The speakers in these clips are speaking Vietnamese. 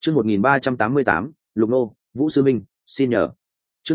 Chương 1388, Lục Nô, Vũ Sư Minh, xin nhờ. Chương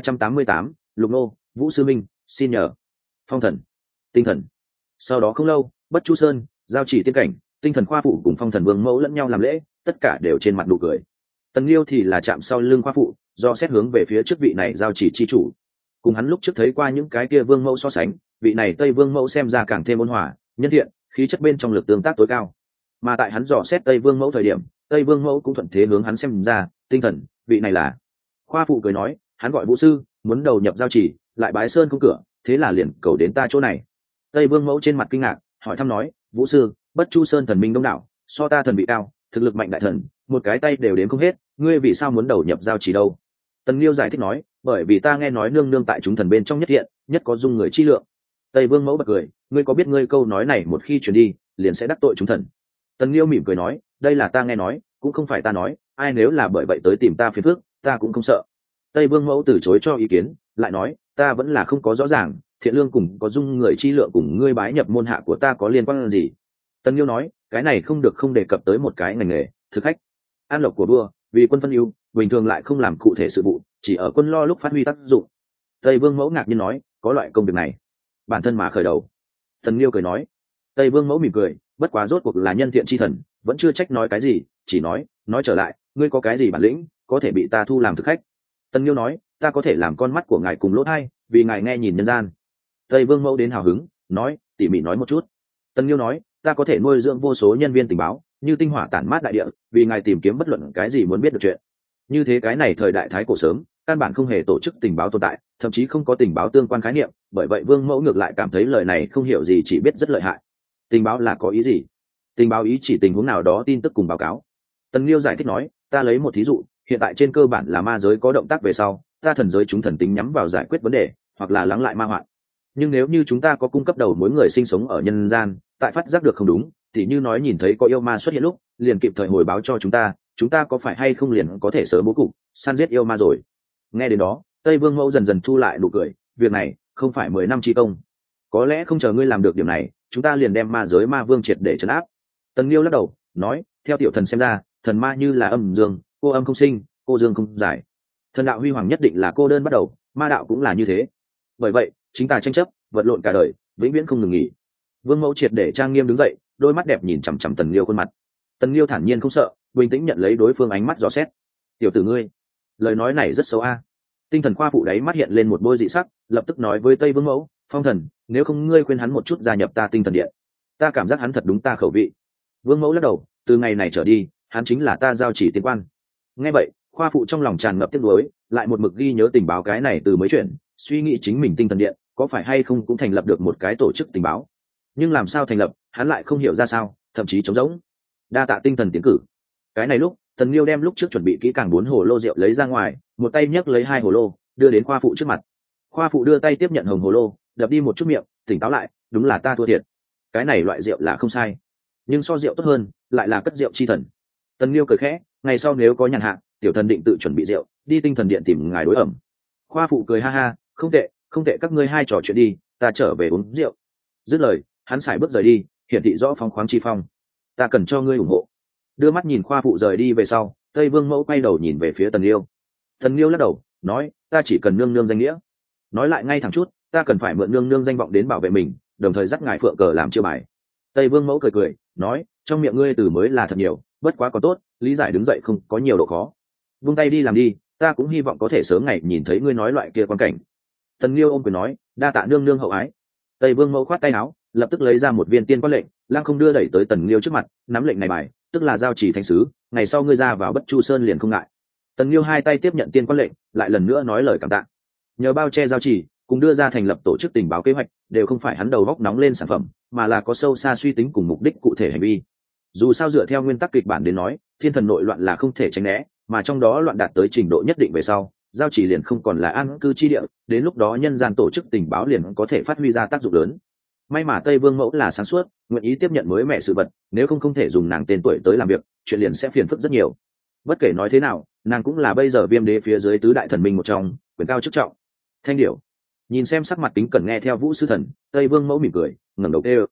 1388, Lục Nô, Vũ Sư Minh, xin nhờ. Phong thần, tinh thần. Sau đó không lâu, Bất Chu Sơn, giao chỉ tiên cảnh, tinh thần khoa phụ cùng phong thần vương mẫu lẫn nhau làm lễ, tất cả đều trên mặt nụ cười. Tần Liêu thì là chạm sau lưng khoa phụ, do xét hướng về phía trước vị này giao chỉ chi chủ. Cùng hắn lúc trước thấy qua những cái kia vương mẫu so sánh, vị này Tây Vương mẫu xem ra càng thêm ôn hòa, nhân thiện, khí chất bên trong lực tương tác tối cao. Mà tại hắn dò xét Tây Vương mẫu thời điểm, Tây Vương mẫu cũng thuận thế hướng hắn xem ra, tinh thần, vị này là. Khoa phụ cười nói, hắn gọi Vũ sư, muốn đầu nhập giao chỉ, lại bái sơn không cửa, thế là liền cầu đến ta chỗ này. Tây Vương mẫu trên mặt kinh ngạc, hỏi thăm nói, Vũ sư, Bất Chu Sơn thần minh đông đảo, so ta thần vị cao, thực lực mạnh đại thần, một cái tay đều đến không hết, ngươi vì sao muốn đầu nhập giao chỉ đâu? Tần Liêu giải thích nói, bởi vì ta nghe nói nương nương tại chúng thần bên trong nhất thiện, nhất có dung người chi lượng. Tây Vương mẫu bật cười, ngươi có biết ngươi câu nói này một khi truyền đi, liền sẽ đắc tội chúng thần. Tần Liêu mỉm cười nói, đây là ta nghe nói, cũng không phải ta nói, ai nếu là bởi vậy tới tìm ta phiền phức, ta cũng không sợ. Tây Vương mẫu từ chối cho ý kiến, lại nói, ta vẫn là không có rõ ràng, thiện lương cùng có dung người chi lượng cùng ngươi bái nhập môn hạ của ta có liên quan gì. Tần Liêu nói, cái này không được không đề cập tới một cái ngành nghề, thực khách. An lộc của đua, vì quân phân ưu, bình thường lại không làm cụ thể sự vụ, chỉ ở quân lo lúc phát huy tác dụng. Tây Vương mẫu ngạc nhiên nói, có loại công việc này, bản thân mà khởi đầu. Tần Liêu cười nói. Tây Vương mẫu mỉm cười, bất quá rốt cuộc là nhân thiện chi thần, vẫn chưa trách nói cái gì, chỉ nói trở lại, ngươi có cái gì bản lĩnh, có thể bị ta thu làm thực khách. Tần Liêu nói, ta có thể làm con mắt của ngài cùng lỗ tai, vì ngài nghe nhìn nhân gian. Tây Vương mẫu đến hào hứng, nói, tỉ mỉ nói một chút. Tần Liêu nói, ta có thể nuôi dưỡng vô số nhân viên tình báo, như tinh hỏa tản mát đại địa, vì ngài tìm kiếm bất luận cái gì muốn biết được chuyện. Như thế cái này thời đại thái cổ sớm, căn bản không hề tổ chức tình báo tồn tại, thậm chí không có tình báo tương quan khái niệm, bởi vậy Vương mẫu ngược lại cảm thấy lời này không hiểu gì, chỉ biết rất lợi hại. Tình báo là có ý gì? Tình báo ý chỉ tình huống nào đó tin tức cùng báo cáo. Tần Liêu giải thích nói, ta lấy một thí dụ, hiện tại trên cơ bản là ma giới có động tác về sau, ta thần giới chúng thần tính nhắm vào giải quyết vấn đề, hoặc là lắng lại ma hoạn. Nhưng nếu như chúng ta có cung cấp đầu mối người sinh sống ở nhân gian, tại phát giác được không đúng, thì như nói nhìn thấy có yêu ma xuất hiện lúc, liền kịp thời hồi báo cho chúng ta có phải hay không liền có thể sớm bố cục săn giết yêu ma rồi. Nghe đến đó, Tây Vương mẫu dần dần thu lại nụ cười, việc này không phải 10 năm chi công, có lẽ không chờ ngươi làm được điểm này, chúng ta liền đem ma giới ma vương triệt để trấn áp. Tần Liêu lắc đầu nói, theo tiểu thần xem ra, thần ma như là âm dương, cô âm không sinh, cô dương không giải. Thần đạo huy hoàng nhất định là cô đơn bắt đầu, ma đạo cũng là như thế. Bởi vậy chính ta tranh chấp vật lộn cả đời, vĩnh viễn không ngừng nghỉ. Vương mẫu triệt để trang nghiêm đứng dậy, đôi mắt đẹp nhìn chằm chằm Tần Liêu khuôn mặt. Tần Liêu thản nhiên không sợ, bình tĩnh nhận lấy đối phương ánh mắt dò xét. Tiểu tử ngươi, lời nói này rất xấu a. Tinh thần khoa phụ đáy mắt hiện lên một bôi dị sắc, lập tức nói với Tây Vương mẫu, Phong thần, nếu không ngươi khuyên hắn một chút gia nhập ta tinh thần điện, ta cảm giác hắn thật đúng ta khẩu vị. Vương mẫu lắc đầu, từ ngày này trở đi, hắn chính là ta giao chỉ tiến quan. Nghe vậy, khoa phụ trong lòng tràn ngập tiếc nuối, lại một mực ghi nhớ tình báo cái này từ mới chuyển, suy nghĩ chính mình tinh thần điện có phải hay không cũng thành lập được một cái tổ chức tình báo, nhưng làm sao thành lập hắn lại không hiểu ra sao, thậm chí trống rỗng. Đa tạ tinh thần tiến cử. Cái này lúc Tần Liêu đem lúc trước chuẩn bị kỹ càng 4 hồ lô rượu lấy ra ngoài, một tay nhấc lấy 2 hồ lô đưa đến khoa phụ trước mặt. Khoa phụ đưa tay tiếp nhận hồng hồ lô, đập đi một chút miệng, tỉnh táo lại, đúng là ta thua thiệt, cái này loại rượu là không sai, nhưng so rượu tốt hơn lại là cất rượu chi thần. Tần Liêu cười khẽ, ngày sau nếu có nhàn hạ, tiểu thần định tự chuẩn bị rượu, đi tinh thần điện tìm ngài đối ẩm. Khoa phụ cười ha ha, không tệ, không tệ, các ngươi hai trò chuyện đi, ta trở về uống rượu. Dứt lời, hắn sải bước rời đi, hiển thị rõ phóng khoáng chi phong. Ta cần cho ngươi ủng hộ. Đưa mắt nhìn khoa phụ rời đi về sau, Tây Vương mẫu quay đầu nhìn về phía Tần Liêu. Tần Liêu lắc đầu, nói, ta chỉ cần nương nương danh nghĩa. Nói lại ngay thẳng chút, ta cần phải mượn nương nương danh vọng đến bảo vệ mình, đồng thời dắt ngài phượng cờ làm chiêu bài. Tây Vương mẫu cười cười, nói, trong miệng ngươi từ mới là thật nhiều, bất quá có tốt, lý giải đứng dậy không có nhiều độ khó. Vung tay đi làm đi, ta cũng hy vọng có thể sớm ngày nhìn thấy ngươi nói loại kia quan cảnh. Tần Liêu ôm quyền nói, đa tạ nương nương hậu ái. Tây Vương mẫu khoát tay áo, lập tức lấy ra một viên tiên quan lệnh, lăng không đưa đẩy tới Tần Liêu trước mặt, nắm lệnh này bài, tức là giao chỉ thánh sứ, ngày sau ngươi ra vào Bất Chu Sơn liền không ngại. Tần Liêu hai tay tiếp nhận tiên quan lệnh, lại lần nữa nói lời cảm tạ. Nhờ bao che giao chỉ, cùng đưa ra thành lập tổ chức tình báo kế hoạch, đều không phải hắn đầu góc nóng lên sản phẩm, mà là có sâu xa suy tính cùng mục đích cụ thể hành vi. Dù sao dựa theo nguyên tắc kịch bản đến nói, thiên thần nội loạn là không thể tránh né, mà trong đó loạn đạt tới trình độ nhất định về sau, giao chỉ liền không còn là an cư chi địa, đến lúc đó nhân gian tổ chức tình báo liền có thể phát huy ra tác dụng lớn. May mà Tây Vương mẫu là sáng suốt, nguyện ý tiếp nhận mới mẹ sự vật, nếu không thể dùng nàng tên tuổi tới làm việc, chuyện liền sẽ phiền phức rất nhiều. Bất kể nói thế nào, nàng cũng là bây giờ Viêm Đế phía dưới tứ đại thần minh một trong, quyền cao chức trọng. Thanh điểu nhìn xem sắc mặt kính cẩn nghe theo Vũ sư thần, Tây Vương mẫu mỉm cười, ngẩng đầu kêu,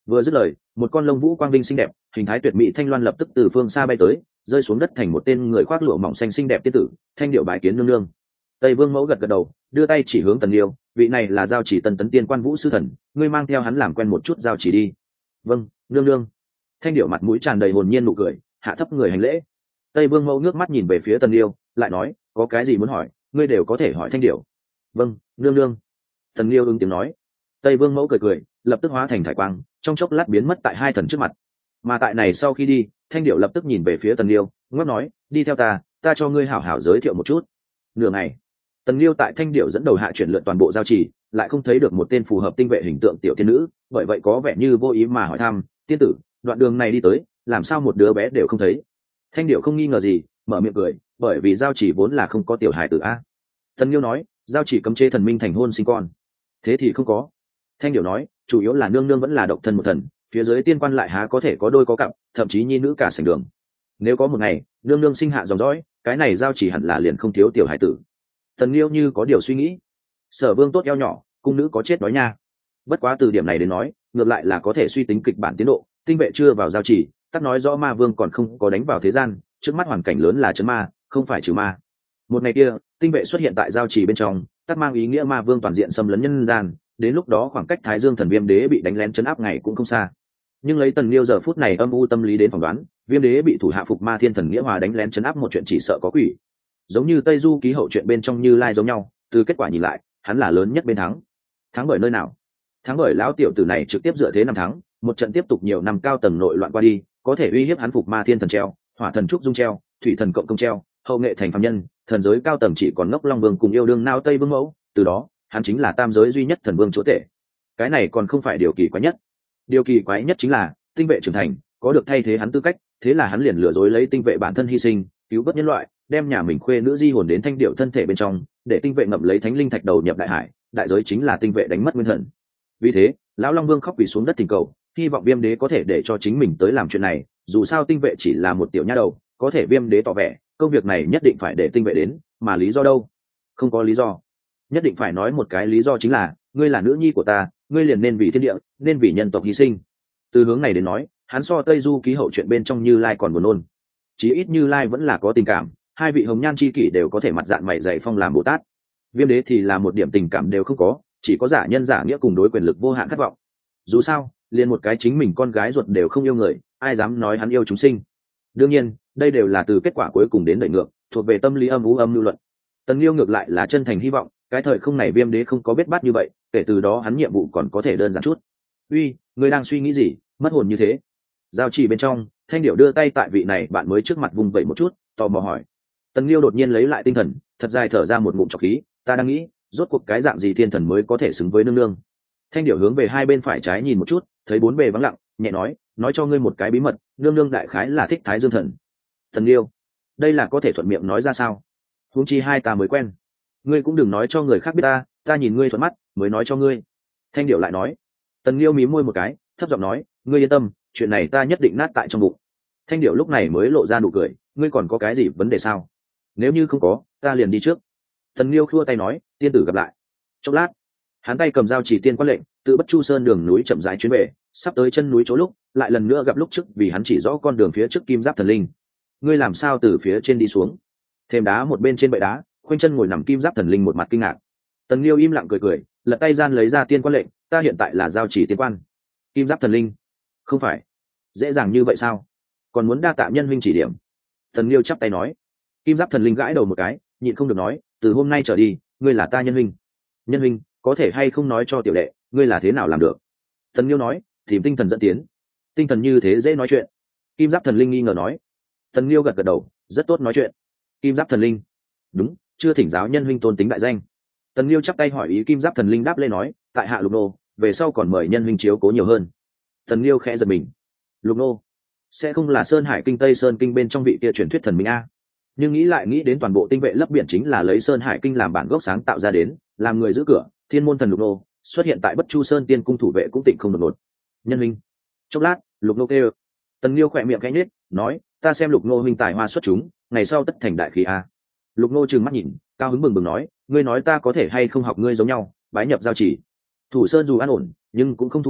Vừa dứt lời, một con lông vũ quang vinh xinh đẹp, hình thái tuyệt mỹ thanh loan lập tức từ phương xa bay tới, rơi xuống đất thành một tên người khoác lụa mỏng xanh xinh đẹp tiên tử. Thanh điệu bái kiến nương nương. Tây Vương Mẫu gật gật đầu, đưa tay chỉ hướng Tần Liêu, vị này là giao chỉ Tần Tấn Tiên Quan Vũ sư thần, ngươi mang theo hắn làm quen một chút giao chỉ đi. Vâng, nương nương. Thanh điệu mặt mũi tràn đầy hồn nhiên nụ cười, hạ thấp người hành lễ. Tây Vương Mẫu ngước mắt nhìn về phía Tần Liêu, lại nói, có cái gì muốn hỏi, ngươi đều có thể hỏi Thanh điệu. Vâng, nương nương. Tần Liêu ứng tiếng nói. Tây Vương Mẫu cười cười, lập tức hóa thành thải quang, trong chốc lát biến mất tại hai thần trước mặt. Mà tại này sau khi đi, Thanh điệu lập tức nhìn về phía Tần Liêu, ngước nói, đi theo ta cho ngươi hảo hảo giới thiệu một chút. Nửa ngày, Tần Liêu tại Thanh điệu dẫn đầu hạ chuyển lượn toàn bộ giao trì, lại không thấy được một tên phù hợp tinh vệ hình tượng tiểu tiên nữ, bởi vậy có vẻ như vô ý mà hỏi thăm, tiên tử, đoạn đường này đi tới, làm sao một đứa bé đều không thấy? Thanh điệu không nghi ngờ gì, mở miệng cười, bởi vì giao trì vốn là không có tiểu hài tử a. Tần Liêu nói, giao trì cấm chế thần minh thành hôn sinh con, thế thì không có. Thanh điệu nói, chủ yếu là nương nương vẫn là độc thân một thần, phía dưới tiên quan lại há có thể có đôi có cặp, thậm chí nhi nữ cả sảnh đường. Nếu có một ngày nương nương sinh hạ dòng dõi, cái này giao chỉ hẳn là liền không thiếu tiểu hải tử. Tần Liêu như có điều suy nghĩ, Sở Vương tốt eo nhỏ, cung nữ có chết đói nha. Bất quá từ điểm này đến nói, ngược lại là có thể suy tính kịch bản tiến độ, tinh vệ chưa vào giao chỉ, tắc nói rõ ma vương còn không có đánh vào thế gian, trước mắt hoàn cảnh lớn là trấn ma, không phải trừ ma. Một ngày kia, tinh vệ xuất hiện tại giao chỉ bên trong, tắc mang ý nghĩa ma vương toàn diện xâm lấn nhân gian, đến lúc đó khoảng cách Thái Dương Thần Viêm Đế bị đánh lén trấn áp ngày cũng không xa. Nhưng lấy Tần Liêu giờ phút này âm u tâm lý đến phỏng đoán, Viêm Đế bị thủ hạ phục ma thiên thần nghĩa hòa đánh lén trấn áp một chuyện chỉ sợ có quỷ. Giống như Tây Du ký hậu chuyện bên trong Như Lai giống nhau, từ kết quả nhìn lại, hắn là lớn nhất bên thắng. Thắng bởi nơi nào? Thắng bởi lão tiểu tử này trực tiếp dựa thế năm thắng, một trận tiếp tục nhiều năm cao tầng nội loạn qua đi, có thể uy hiếp hắn phục ma thiên thần treo, hỏa thần trúc dung treo, thủy thần cộng công treo, hậu nghệ thành phàm nhân, thần giới cao tầng chỉ còn ngốc Long Vương cùng yêu đương nao Tây Vương Mẫu, từ đó, hắn chính là tam giới duy nhất thần vương chỗ tể. Cái này còn không phải điều kỳ quái nhất. Điều kỳ quái nhất chính là tinh vệ trưởng thành, có được thay thế hắn tư cách, thế là hắn liền lừa dối lấy tinh vệ bản thân hy sinh, cứu vớt nhân loại, đem nhà mình khuê nữ di hồn đến thanh điệu thân thể bên trong, để tinh vệ ngậm lấy thánh linh thạch đầu nhập đại hải, đại giới chính là tinh vệ đánh mất nguyên thần. Vì thế, lão Long Vương khóc quỳ xuống đất thỉnh cầu, hy vọng Viêm Đế có thể để cho chính mình tới làm chuyện này, dù sao tinh vệ chỉ là một tiểu nha đầu, có thể Viêm Đế tỏ vẻ, công việc này nhất định phải để tinh vệ đến, mà lý do đâu? Không có lý do. Nhất định phải nói một cái lý do chính là, ngươi là nữ nhi của ta, ngươi liền nên vì thiên địa, nên vì nhân tộc hy sinh. Từ hướng này đến nói, hắn so Tây Du ký hậu chuyện bên trong Như Lai còn buồn nôn. Chí ít Như Lai vẫn là có tình cảm, hai vị hồng nhan chi kỷ đều có thể mặt dạng mày dày phong làm Bồ Tát. Viêm Đế thì là một điểm tình cảm đều không có, chỉ có giả nhân giả nghĩa cùng đối quyền lực vô hạn khát vọng. Dù sao, liền một cái chính mình con gái ruột đều không yêu người, ai dám nói hắn yêu chúng sinh? Đương nhiên, đây đều là từ kết quả cuối cùng đến đẩy ngược, thuộc về tâm lý âm u âm lưu luận. Tần Liêu ngược lại là chân thành hy vọng, cái thời không này Viêm Đế không có bết bát như vậy, kể từ đó hắn nhiệm vụ còn có thể đơn giản chút. Uy, ngươi đang suy nghĩ gì, mất hồn như thế? Giao chỉ bên trong, Thanh Điệu đưa tay tại vị này bạn mới trước mặt vùng vẫy một chút, tò mò hỏi. Tần Liêu đột nhiên lấy lại tinh thần, thật dài thở ra một ngụm trọc khí, ta đang nghĩ, rốt cuộc cái dạng gì thiên thần mới có thể xứng với nương nương. Thanh Điệu hướng về hai bên phải trái nhìn một chút, thấy bốn bề vắng lặng, nhẹ nói cho ngươi một cái bí mật, nương nương đại khái là thích Thái Dương thần. Tần Liêu, đây là có thể thuận miệng nói ra sao? Huống chi hai ta mới quen, ngươi cũng đừng nói cho người khác biết ta nhìn ngươi thuận mắt mới nói cho ngươi. Thanh Điệu lại nói. Tần Liêu mím môi một cái, thấp giọng nói, ngươi yên tâm, chuyện này ta nhất định nát tại trong bụng. Thanh Điệu lúc này mới lộ ra nụ cười, ngươi còn có cái gì vấn đề sao? Nếu như không có, ta liền đi trước. Tần Liêu khua tay nói, tiên tử gặp lại. Chốc lát, hắn tay cầm dao chỉ tiên quan lệnh, tự Bất Chu Sơn đường núi chậm rãi chuyến về, sắp tới chân núi chỗ lúc, lại lần nữa gặp lúc trước vì hắn chỉ rõ con đường phía trước Kim Giáp thần linh. Ngươi làm sao từ phía trên đi xuống? Thêm đá một bên trên bệ đá, khoanh chân ngồi nằm Kim Giáp thần linh một mặt kinh ngạc. Tần Liêu im lặng cười, lật tay gian lấy ra tiên quan lệnh, ta hiện tại là giao chỉ tiên quan. Kim Giáp thần linh? Không phải dễ dàng như vậy sao? Còn muốn đa tạ nhân huynh chỉ điểm. Tần Liêu chắp tay nói. Kim Giáp thần linh gãi đầu một cái, nhịn không được nói, từ hôm nay trở đi, ngươi là ta nhân huynh. Nhân huynh, có thể hay không nói cho tiểu đệ, ngươi là thế nào làm được? Tần Liêu nói, tìm tinh thần dẫn tiến. Tinh thần như thế dễ nói chuyện? Kim Giáp thần linh nghi ngờ nói. Tần Liêu gật đầu, rất tốt nói chuyện. Kim Giáp thần linh? Đúng, chưa thỉnh giáo nhân huynh tôn tính đại danh. Tần Liêu chắp tay hỏi ý. Kim Giáp thần linh đáp lên nói, tại hạ Lục Nô, về sau còn mời nhân huynh chiếu cố nhiều hơn. Tần Liêu khẽ giật mình. Lục Nô sẽ không là Sơn Hải Kinh Tây Sơn Kinh bên trong vị kia truyền thuyết thần minh a? Nhưng nghĩ lại nghĩ đến toàn bộ tinh vệ lấp biển chính là lấy Sơn Hải Kinh làm bản gốc sáng tạo ra đến, làm người giữ cửa, thiên môn thần Lục Nô xuất hiện tại Bất Chu Sơn tiên cung thủ vệ cũng tịnh không đột ngột. Nhân huynh. Chốc lát, Lục Nô kêu. Tần Liêu khỏe miệng khẽ nhếch, nói, ta xem Lục Nô huynh tài hoa xuất chúng, ngày sau tất thành đại khí a. Lục Nô trừng mắt nhìn, cao hứng bừng nói, ngươi nói ta có thể hay không học ngươi giống nhau, bái nhập giao chỉ. Thủ sơn dù an ổn, nhưng cũng không thú vị,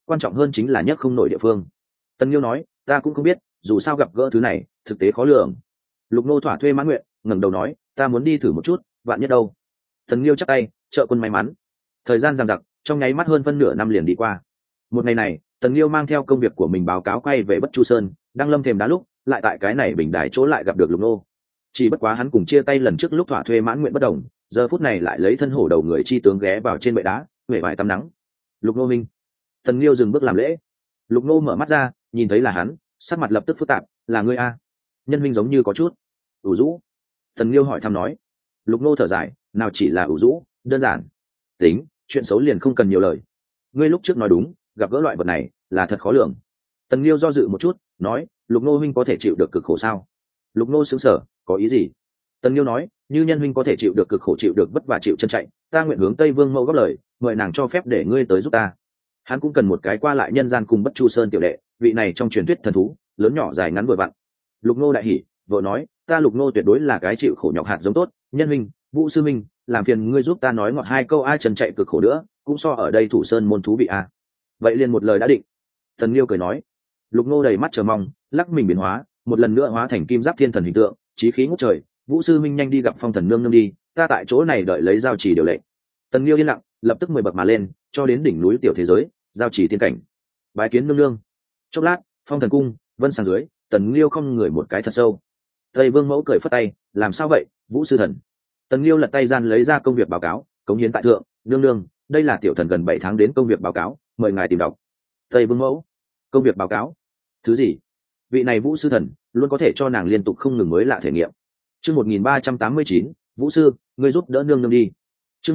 quan trọng hơn chính là nhất không nổi địa phương. Tần Nghiêu nói, ta cũng không biết, dù sao gặp gỡ thứ này thực tế khó lường. Lục Nô thỏa thuê mãn nguyện, ngẩng đầu nói, ta muốn đi thử một chút, vạn nhất đâu. Tần Nghiêu chắp tay, trợ quân may mắn. Thời gian giằng giặc, trong nháy mắt hơn phân nửa năm liền đi qua. Một ngày này, Tần Nghiêu mang theo công việc của mình báo cáo quay về Bất Chu Sơn, đang lâm thềm đá lúc, lại tại cái này bình đài chỗ lại gặp được Lục Nô. Chỉ bất quá hắn cùng chia tay lần trước lúc thỏa thuê mãn nguyện bất đồng, giờ phút này lại lấy thân hổ đầu người chi tướng ghé vào trên bệ đá, huệ vải tắm nắng. Lục Nô minh. Tần Nghiêu dừng bước làm lễ. Lục Nô mở mắt ra, nhìn thấy là hắn, sắc mặt lập tức phức tạp, là ngươi a? Nhân minh giống như có chút ủ rũ. Tần Nghiêu hỏi thăm nói. Lục Nô thở dài, nào chỉ là ủ rũ, đơn giản. Tính, chuyện xấu liền không cần nhiều lời. Ngươi lúc trước nói đúng, gặp gỡ loại vật này là thật khó lường. Tần Nghiêu do dự một chút, nói, Lục Nô huynh có thể chịu được cực khổ sao? Lục Nô sững sờ, có ý gì? Tần Nghiêu nói, như nhân huynh có thể chịu được cực khổ, chịu được vất vả, chịu chân chạy, ta nguyện hướng Tây Vương mẫu góp lời, mời nàng cho phép để ngươi tới giúp ta. Hắn cũng cần một cái qua lại nhân gian cùng Bất Chu Sơn tiểu đệ, vị này trong truyền thuyết thần thú, lớn nhỏ dài ngắn vừa vặn. Lục Nô đại hỉ, vợ nói, ta Lục Nô tuyệt đối là cái chịu khổ nhọc hạt giống tốt, nhân huynh, Vũ sư minh, làm phiền ngươi giúp ta nói ngọt hai câu ai chân chạy cực khổ nữa, cũng so ở đây thủ sơn môn thú vị a. Vậy liền một lời đã định. Tần Nghiêu cười nói. Lục Nô đầy mắt chờ mong, lắc mình biến hóa, một lần nữa hóa thành kim giáp thiên thần hình tượng, chí khí ngút trời. Vũ sư minh nhanh đi gặp Phong thần nương nương đi, ta tại chỗ này đợi lấy giao chỉ điều lệnh. Tần Nghiêu yên lặng, lập tức 10 bậc mà lên, cho đến đỉnh núi tiểu thế giới, giao chỉ tiên cảnh. Bái kiến nương nương. Chốc lát, Phong thần cung, vân sàng dưới, Tần Nghiêu không người một cái thật sâu. Tây Vương mẫu cười phất tay, làm sao vậy, Vũ sư thần? Tần Nghiêu lật tay gian lấy ra công việc báo cáo, cống hiến tại thượng, nương nương, đây là tiểu thần gần 7 tháng đến công việc báo cáo, mời ngài tìm đọc. Tây Vương mẫu, công việc báo cáo, thứ gì? Vị này Vũ sư thần luôn có thể cho nàng liên tục không ngừng mới lạ thể nghiệm. Chương 1389, Vũ sư, ngươi giúp đỡ nương nương đi. Chương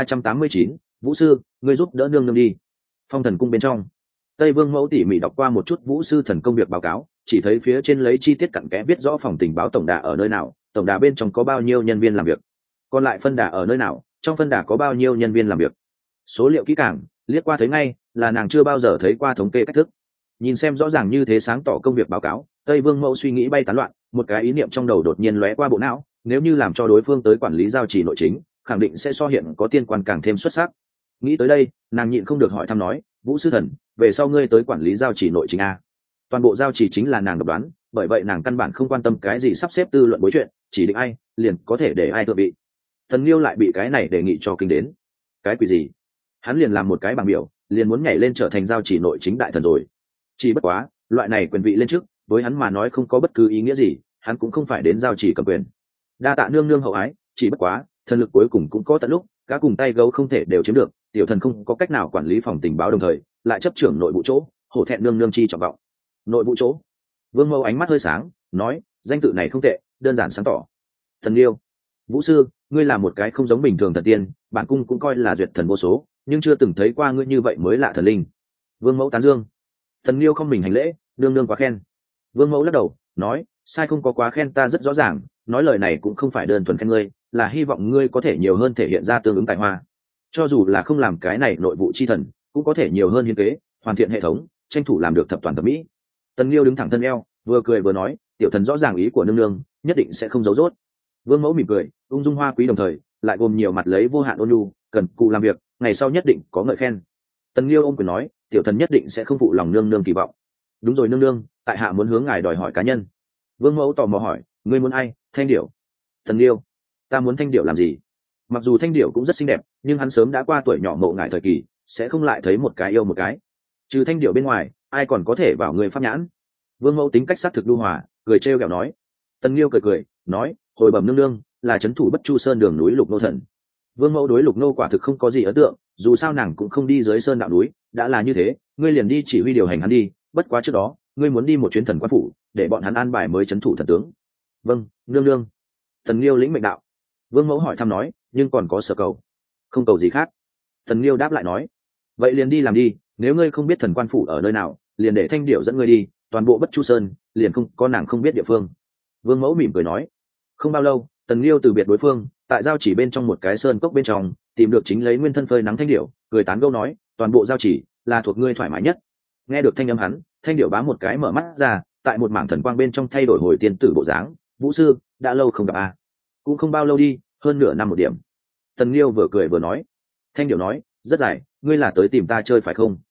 1389, Vũ sư, ngươi giúp đỡ nương nương đi. Phong thần cung bên trong, Tây Vương mẫu tỉ mỉ đọc qua một chút Vũ sư thần công việc báo cáo, chỉ thấy phía trên lấy chi tiết cặn kẽ viết rõ phòng tình báo tổng đà ở nơi nào, tổng đà bên trong có bao nhiêu nhân viên làm việc, còn lại phân đà ở nơi nào, trong phân đà có bao nhiêu nhân viên làm việc. Số liệu kỹ càng, liếc qua thấy ngay, là nàng chưa bao giờ thấy qua thống kê cách thức. Nhìn xem rõ ràng như thế sáng tỏ công việc báo cáo, Tây Vương mẫu suy nghĩ bay tán loạn, một cái ý niệm trong đầu đột nhiên lóe qua bộ não, nếu như làm cho đối phương tới quản lý giao trì nội chính, khẳng định sẽ so hiện có tiên quan càng thêm xuất sắc. Nghĩ tới đây, nàng nhịn không được hỏi thăm nói, Vũ sư thần, về sau ngươi tới quản lý giao trì nội chính a? Toàn bộ giao trì chính là nàng độc đoán, bởi vậy nàng căn bản không quan tâm cái gì sắp xếp tư luận bối chuyện, chỉ định ai liền có thể để ai thượng vị. Thần Liêu lại bị cái này đề nghị cho kinh đến. Cái quỷ gì? Hắn liền làm một cái bảng biểu, liền muốn nhảy lên trở thành giao chỉ nội chính đại thần rồi. Chỉ bất quá, loại này quyền vị lên trước, với hắn mà nói không có bất cứ ý nghĩa gì, hắn cũng không phải đến giao chỉ cầm quyền. Đa tạ nương nương hậu ái, chỉ bất quá, thần lực cuối cùng cũng có tận lúc, cá cùng tay gấu không thể đều chiếm được, tiểu thần không có cách nào quản lý phòng tình báo đồng thời, lại chấp trưởng nội vụ chỗ, hổ thẹn nương nương chi trọng vọng. Nội vụ chỗ. Vương Mâu ánh mắt hơi sáng, nói, danh tự này không tệ, đơn giản sáng tỏ. Thần Liêu, Vũ sư, ngươi là một cái không giống bình thường thần tiên, bản cung cũng coi là duyệt thần vô số, nhưng chưa từng thấy qua ngươi như vậy mới lạ thần linh. Vương Mẫu tán dương. Thần Liêu không mình hành lễ, nương nương quá khen. Vương Mẫu lắc đầu, nói, sai không có quá khen ta rất rõ ràng, nói lời này cũng không phải đơn thuần khen ngươi, là hy vọng ngươi có thể nhiều hơn thể hiện ra tương ứng tài hoa. Cho dù là không làm cái này nội vụ chi thần, cũng có thể nhiều hơn hiến kế, hoàn thiện hệ thống, tranh thủ làm được thập toàn thập mỹ. Tần Liêu đứng thẳng thân eo, vừa cười vừa nói, tiểu thần rõ ràng ý của nương nương, nhất định sẽ không giấu dốt. Vương Mẫu mỉm cười, ung dung hoa quý đồng thời, lại gồm nhiều mặt lấy vô hạn ôn nhu, cần cù làm việc, ngày sau nhất định có ngợi khen. Tần Liêu ôm quyền nói, tiểu thần nhất định sẽ không phụ lòng nương nương kỳ vọng. Đúng rồi nương nương, tại hạ muốn hướng ngài đòi hỏi cá nhân. Vương Mẫu tò mò hỏi, ngươi muốn ai? Thanh Điểu. Tần Liêu, ta muốn Thanh Điểu làm gì? Mặc dù Thanh Điểu cũng rất xinh đẹp, nhưng hắn sớm đã qua tuổi nhỏ mộ ngải thời kỳ, sẽ không lại thấy một cái yêu một cái. Trừ Thanh Điểu bên ngoài, ai còn có thể vào người pháp nhãn? Vương Mẫu tính cách sắc thực lưu hòa, cười trêu ghẹo nói. Tần Liêu cười, nói, hồi bẩm nương nương, là trấn thủ Bất Chu Sơn đường núi Lục Nô thần. Vương Mẫu đối Lục Nô quả thực không có gì ấn tượng, dù sao nàng cũng không đi dưới sơn đạo núi, đã là như thế, ngươi liền đi chỉ huy điều hành hắn đi, bất quá trước đó, ngươi muốn đi một chuyến thần quan phủ, để bọn hắn an bài mới trấn thủ thần tướng. Vâng, nương nương. Tần Liêu lĩnh mệnh đạo. Vương Mẫu hỏi thăm nói, nhưng còn có sở cầu? Không cầu gì khác. Tần Liêu đáp lại nói, vậy liền đi làm đi, nếu ngươi không biết thần quan phủ ở nơi nào, liền để Thanh Điểu dẫn ngươi đi, toàn bộ Bất Chu Sơn, liền không có nàng không biết địa phương. Vương Mẫu mỉm cười nói. Không bao lâu, Tần Liêu từ biệt đối phương, tại giao chỉ bên trong một cái sơn cốc bên trong, tìm được chính lấy nguyên thân phơi nắng Thanh Điểu, cười tán gẫu nói, toàn bộ giao chỉ là thuộc ngươi thoải mái nhất. Nghe được thanh âm hắn, Thanh Điểu bám một cái mở mắt ra, tại một mảng thần quang bên trong thay đổi hồi tiên tử bộ dáng. Vũ sư, đã lâu không gặp à? Cũng không bao lâu đi, hơn nửa năm một điểm. Tần Liêu vừa cười vừa nói. Thanh Điểu nói, rất dài, ngươi là tới tìm ta chơi phải không?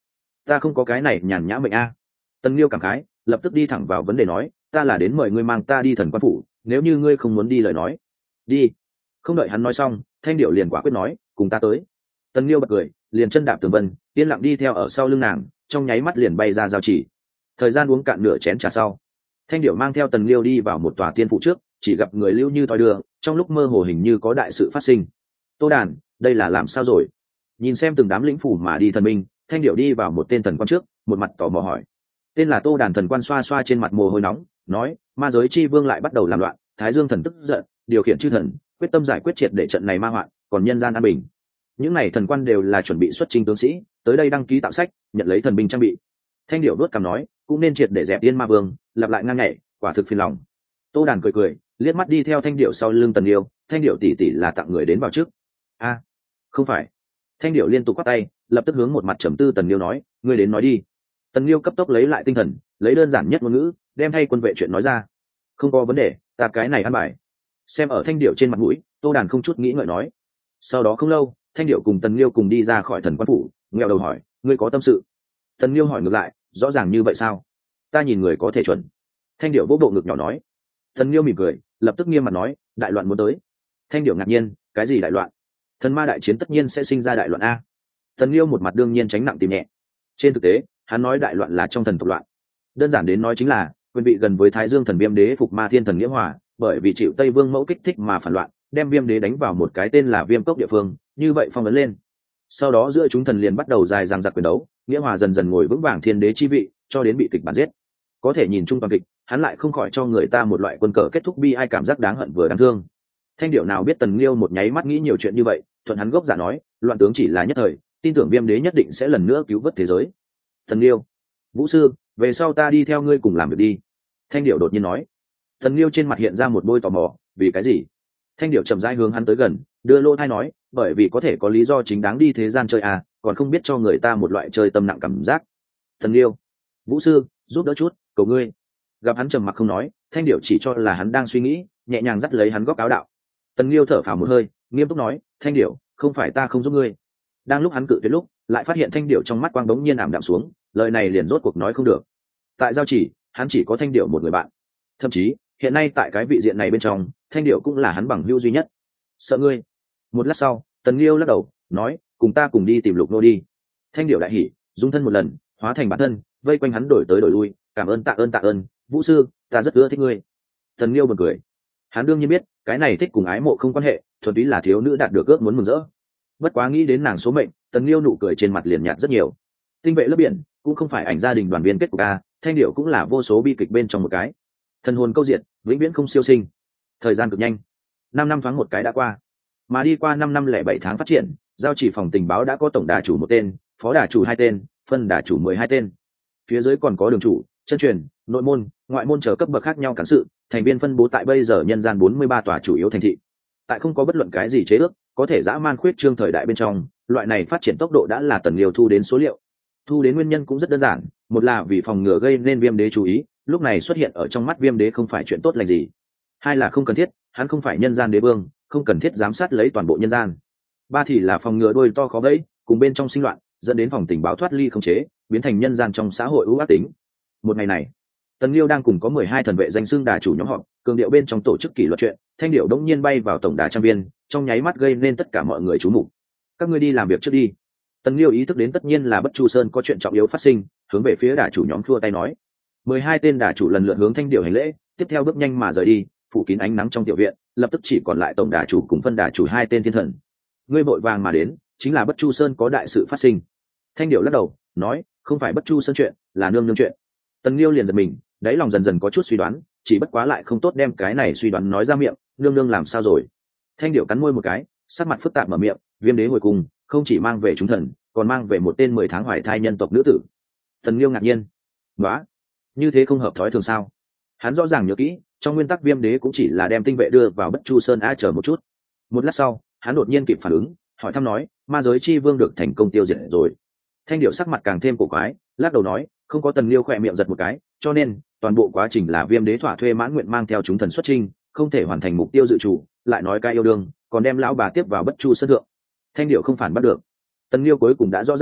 ta không có cái này nhàn nhã mệnh a. Tần Liêu cảm khái, lập tức đi thẳng vào vấn đề nói, ta là đến mời ngươi mang ta đi thần quan phủ, nếu như ngươi không muốn đi lời nói, đi. Không đợi hắn nói xong, Thanh Điệu liền quả quyết nói, cùng ta tới. Tần Liêu bật cười, liền chân đạp tường vân, yên lặng đi theo ở sau lưng nàng, trong nháy mắt liền bay ra giao chỉ. Thời gian uống cạn nửa chén trà sau, Thanh Điệu mang theo Tần Liêu đi vào một tòa tiên phủ trước, chỉ gặp người lưu như thoi đưa, trong lúc mơ hồ hình như có đại sự phát sinh. Tô Đàn, đây là làm sao rồi? Nhìn xem từng đám lĩnh phủ mà đi thần minh, Thanh Điệu đi vào một tên thần quan trước, một mặt tò mò hỏi. Tên là Tô Đàn thần quan xoa xoa trên mặt mồ hôi nóng, nói, ma giới chi vương lại bắt đầu làm loạn, Thái Dương thần tức giận, điều khiển chư thần, quyết tâm giải quyết triệt để trận này ma hoạn, còn nhân gian an bình. Những này thần quan đều là chuẩn bị xuất chinh tướng sĩ, tới đây đăng ký tạo sách, nhận lấy thần binh trang bị. Thanh Điệu đốt cằm nói, cũng nên triệt để dẹp yên ma vương, lặp lại ngang nhảy, quả thực phiền lòng. Tô Đàn cười cười, liếc mắt đi theo Thanh Điệu sau lưng Tần Liêu, Thanh Điệu tỷ tỷ là tặng người đến vào trước. A, không phải. Thanh Điệu liên tục quát tay, lập tức hướng một mặt trầm tư Tần Liêu nói, ngươi đến nói đi. Tần Liêu cấp tốc lấy lại tinh thần, lấy đơn giản nhất ngôn ngữ, đem thay quân vệ chuyện nói ra. Không có vấn đề, ta cái này ăn bài. Xem ở Thanh Điệu trên mặt mũi, Tô Đàn không chút nghĩ ngợi nói. Sau đó không lâu, Thanh Điệu cùng Tần Liêu cùng đi ra khỏi thần quan phủ, nghèo đầu hỏi, ngươi có tâm sự? Tần Liêu hỏi ngược lại, rõ ràng như vậy sao? Ta nhìn người có thể chuẩn. Thanh Điệu vỗ bộ ngực nhỏ nói. Tần Liêu mỉm cười, lập tức nghiêm mặt nói, đại loạn muốn tới. Thanh Điệu ngạc nhiên, cái gì đại loạn? Thần ma đại chiến tất nhiên sẽ sinh ra đại loạn a. Tần Liêu một mặt đương nhiên tránh nặng tìm nhẹ. Trên thực tế, hắn nói đại loạn là trong thần tộc loạn. Đơn giản đến nói chính là, quyền vị gần với Thái Dương thần Viêm Đế phục Ma Thiên thần Nghĩa Hòa, bởi vì chịu Tây Vương mẫu kích thích mà phản loạn, đem Viêm Đế đánh vào một cái tên là Viêm Cốc địa phương, như vậy phong ấn lên. Sau đó giữa chúng thần liền bắt đầu dài dằng dặc quyền đấu, Nghĩa Hòa dần dần ngồi vững vàng Thiên Đế chi vị, cho đến bị kịch bản giết. Có thể nhìn chung toàn kịch, hắn lại không khỏi cho người ta một loại quân cờ kết thúc bi ai cảm giác đáng hận vừa đáng thương. Thanh Điệu nào biết Tần Liêu một nháy mắt nghĩ nhiều chuyện như vậy, thuận hắn gốc giả nói, loạn tướng chỉ là nhất thời, tin tưởng Viêm Đế nhất định sẽ lần nữa cứu vớt thế giới. Tần Liêu, Vũ sư, về sau ta đi theo ngươi cùng làm việc đi. Thanh Điệu đột nhiên nói. Tần Liêu trên mặt hiện ra một bôi tò mò, vì cái gì? Thanh Điệu chậm rãi hướng hắn tới gần, đưa lô thai nói, bởi vì có thể có lý do chính đáng đi thế gian chơi à, còn không biết cho người ta một loại chơi tâm nặng cảm giác. Tần Liêu, Vũ sư, giúp đỡ chút, cầu ngươi. Gặp hắn trầm mặc không nói, Thanh Điệu chỉ cho là hắn đang suy nghĩ, nhẹ nhàng dắt lấy hắn góc áo đạo. Tần Liêu thở phào một hơi, nghiêm túc nói, Thanh Điệu, không phải ta không giúp ngươi. Đang lúc hắn cự tuyệt lúc, lại phát hiện Thanh Điệu trong mắt quang bỗng nhiên ảm đạm xuống, lời này liền rốt cuộc nói không được. Tại giao chỉ, hắn chỉ có Thanh Điệu một người bạn, thậm chí hiện nay tại cái vị diện này bên trong, Thanh Điệu cũng là hắn bằng hữu duy nhất. Sợ ngươi. Một lát sau, Tần Liêu lắc đầu, nói, cùng ta cùng đi tìm Lục Nô đi. Thanh Điệu đại hỉ, dung thân một lần, hóa thành bản thân, vây quanh hắn đổi tới đổi lui, cảm ơn tạ ơn, Vũ sư, ta rất ưa thích ngươi. Tần Liêu bật cười, hắn đương nhiên biết, cái này thích cùng ái mộ không quan hệ, thuần túy là thiếu nữ đạt được ước muốn mừng rỡ. Bất quá nghĩ đến nàng số mệnh, Tần Liêu nụ cười trên mặt liền nhạt rất nhiều. Tinh vệ lớp biển cũng không phải ảnh gia đình đoàn viên kết cục a, Thanh Điệu cũng là vô số bi kịch bên trong một cái. Thần hồn câu diệt, vĩnh viễn không siêu sinh. Thời gian cực nhanh, 5 năm thoáng một cái đã qua, mà đi qua 5 năm lẻ 7 tháng phát triển, giao chỉ phòng tình báo đã có tổng đà chủ 1 tên, phó đà chủ 2 tên, phân đà chủ 12 tên. Phía dưới còn có đường chủ, chân truyền, nội môn, ngoại môn chờ cấp bậc khác nhau cán sự, thành viên phân bố tại bây giờ nhân gian 43 tòa chủ yếu thành thị. Tại không có bất luận cái gì chế ước, có thể dã man khuyết trương thời đại bên trong, loại này phát triển tốc độ đã là Tần Liêu thu đến số liệu. Thu đến nguyên nhân cũng rất đơn giản, một là vì phòng ngừa gây nên Viêm Đế chú ý, lúc này xuất hiện ở trong mắt Viêm Đế không phải chuyện tốt lành gì. Hai là không cần thiết, hắn không phải nhân gian đế vương, không cần thiết giám sát lấy toàn bộ nhân gian. Ba thì là phòng ngừa đôi to khó bẫy, cùng bên trong sinh loạn, dẫn đến phòng tình báo thoát ly không chế, biến thành nhân gian trong xã hội ưu ác tính. Một ngày này, Tần Liêu đang cùng có 12 thần vệ danh xưng đà chủ nhóm họp, cường điệu bên trong tổ chức kỷ luật chuyện, Thanh Điệu đống nhiên bay vào tổng đà trang viên, trong nháy mắt gây nên tất cả mọi người chú mục. Các ngươi đi làm việc trước đi. Tần Liêu ý thức đến tất nhiên là Bất Chu Sơn có chuyện trọng yếu phát sinh, hướng về phía đà chủ nhóm khua tay nói. 12 tên đà chủ lần lượt hướng Thanh Điệu hành lễ, tiếp theo bước nhanh mà rời đi, phủ kín ánh nắng trong tiểu viện, lập tức chỉ còn lại tổng đà chủ cùng phân đà chủ 2 tên thiên thần. Ngươi vội vàng mà đến, chính là Bất Chu Sơn có đại sự phát sinh. Thanh Điệu lắc đầu, nói, không phải Bất Chu Sơn chuyện, là nương nương chuyện. Tần Liêu liền giật mình, đáy lòng dần dần có chút suy đoán, chỉ bất quá lại không tốt đem cái này suy đoán nói ra miệng, nương nương làm sao rồi? Thanh Điệu cắn môi một cái, sắc mặt phức tạp mở miệng, Viêm Đế hồi cùng, không chỉ mang về chúng thần, còn mang về một tên 10 tháng hoài thai nhân tộc nữ tử. Tần Liêu ngạc nhiên, "Nóa, như thế không hợp thói thường sao?" Hắn rõ ràng nhớ kỹ, trong nguyên tắc Viêm Đế cũng chỉ là đem tinh vệ đưa vào Bất Chu Sơn chờ một chút. Một lát sau, hắn đột nhiên kịp phản ứng, hỏi thăm nói, "Ma giới chi vương được thành công tiêu diệt rồi?" Thanh Điệu sắc mặt càng thêm cổ quái, lắc đầu nói, "Không có." Tần Liêu khỏe miệng giật một cái, cho nên toàn bộ quá trình là Viêm Đế thỏa thuê mãn nguyện mang theo chúng thần xuất chinh, không thể hoàn thành mục tiêu dự chủ, lại nói cái yêu đương, còn đem lão bà tiếp vào Bất Chu Sơn thượng. Thanh Điệu không phản bắt được. Tần Liêu cuối cùng đã rõ ràng,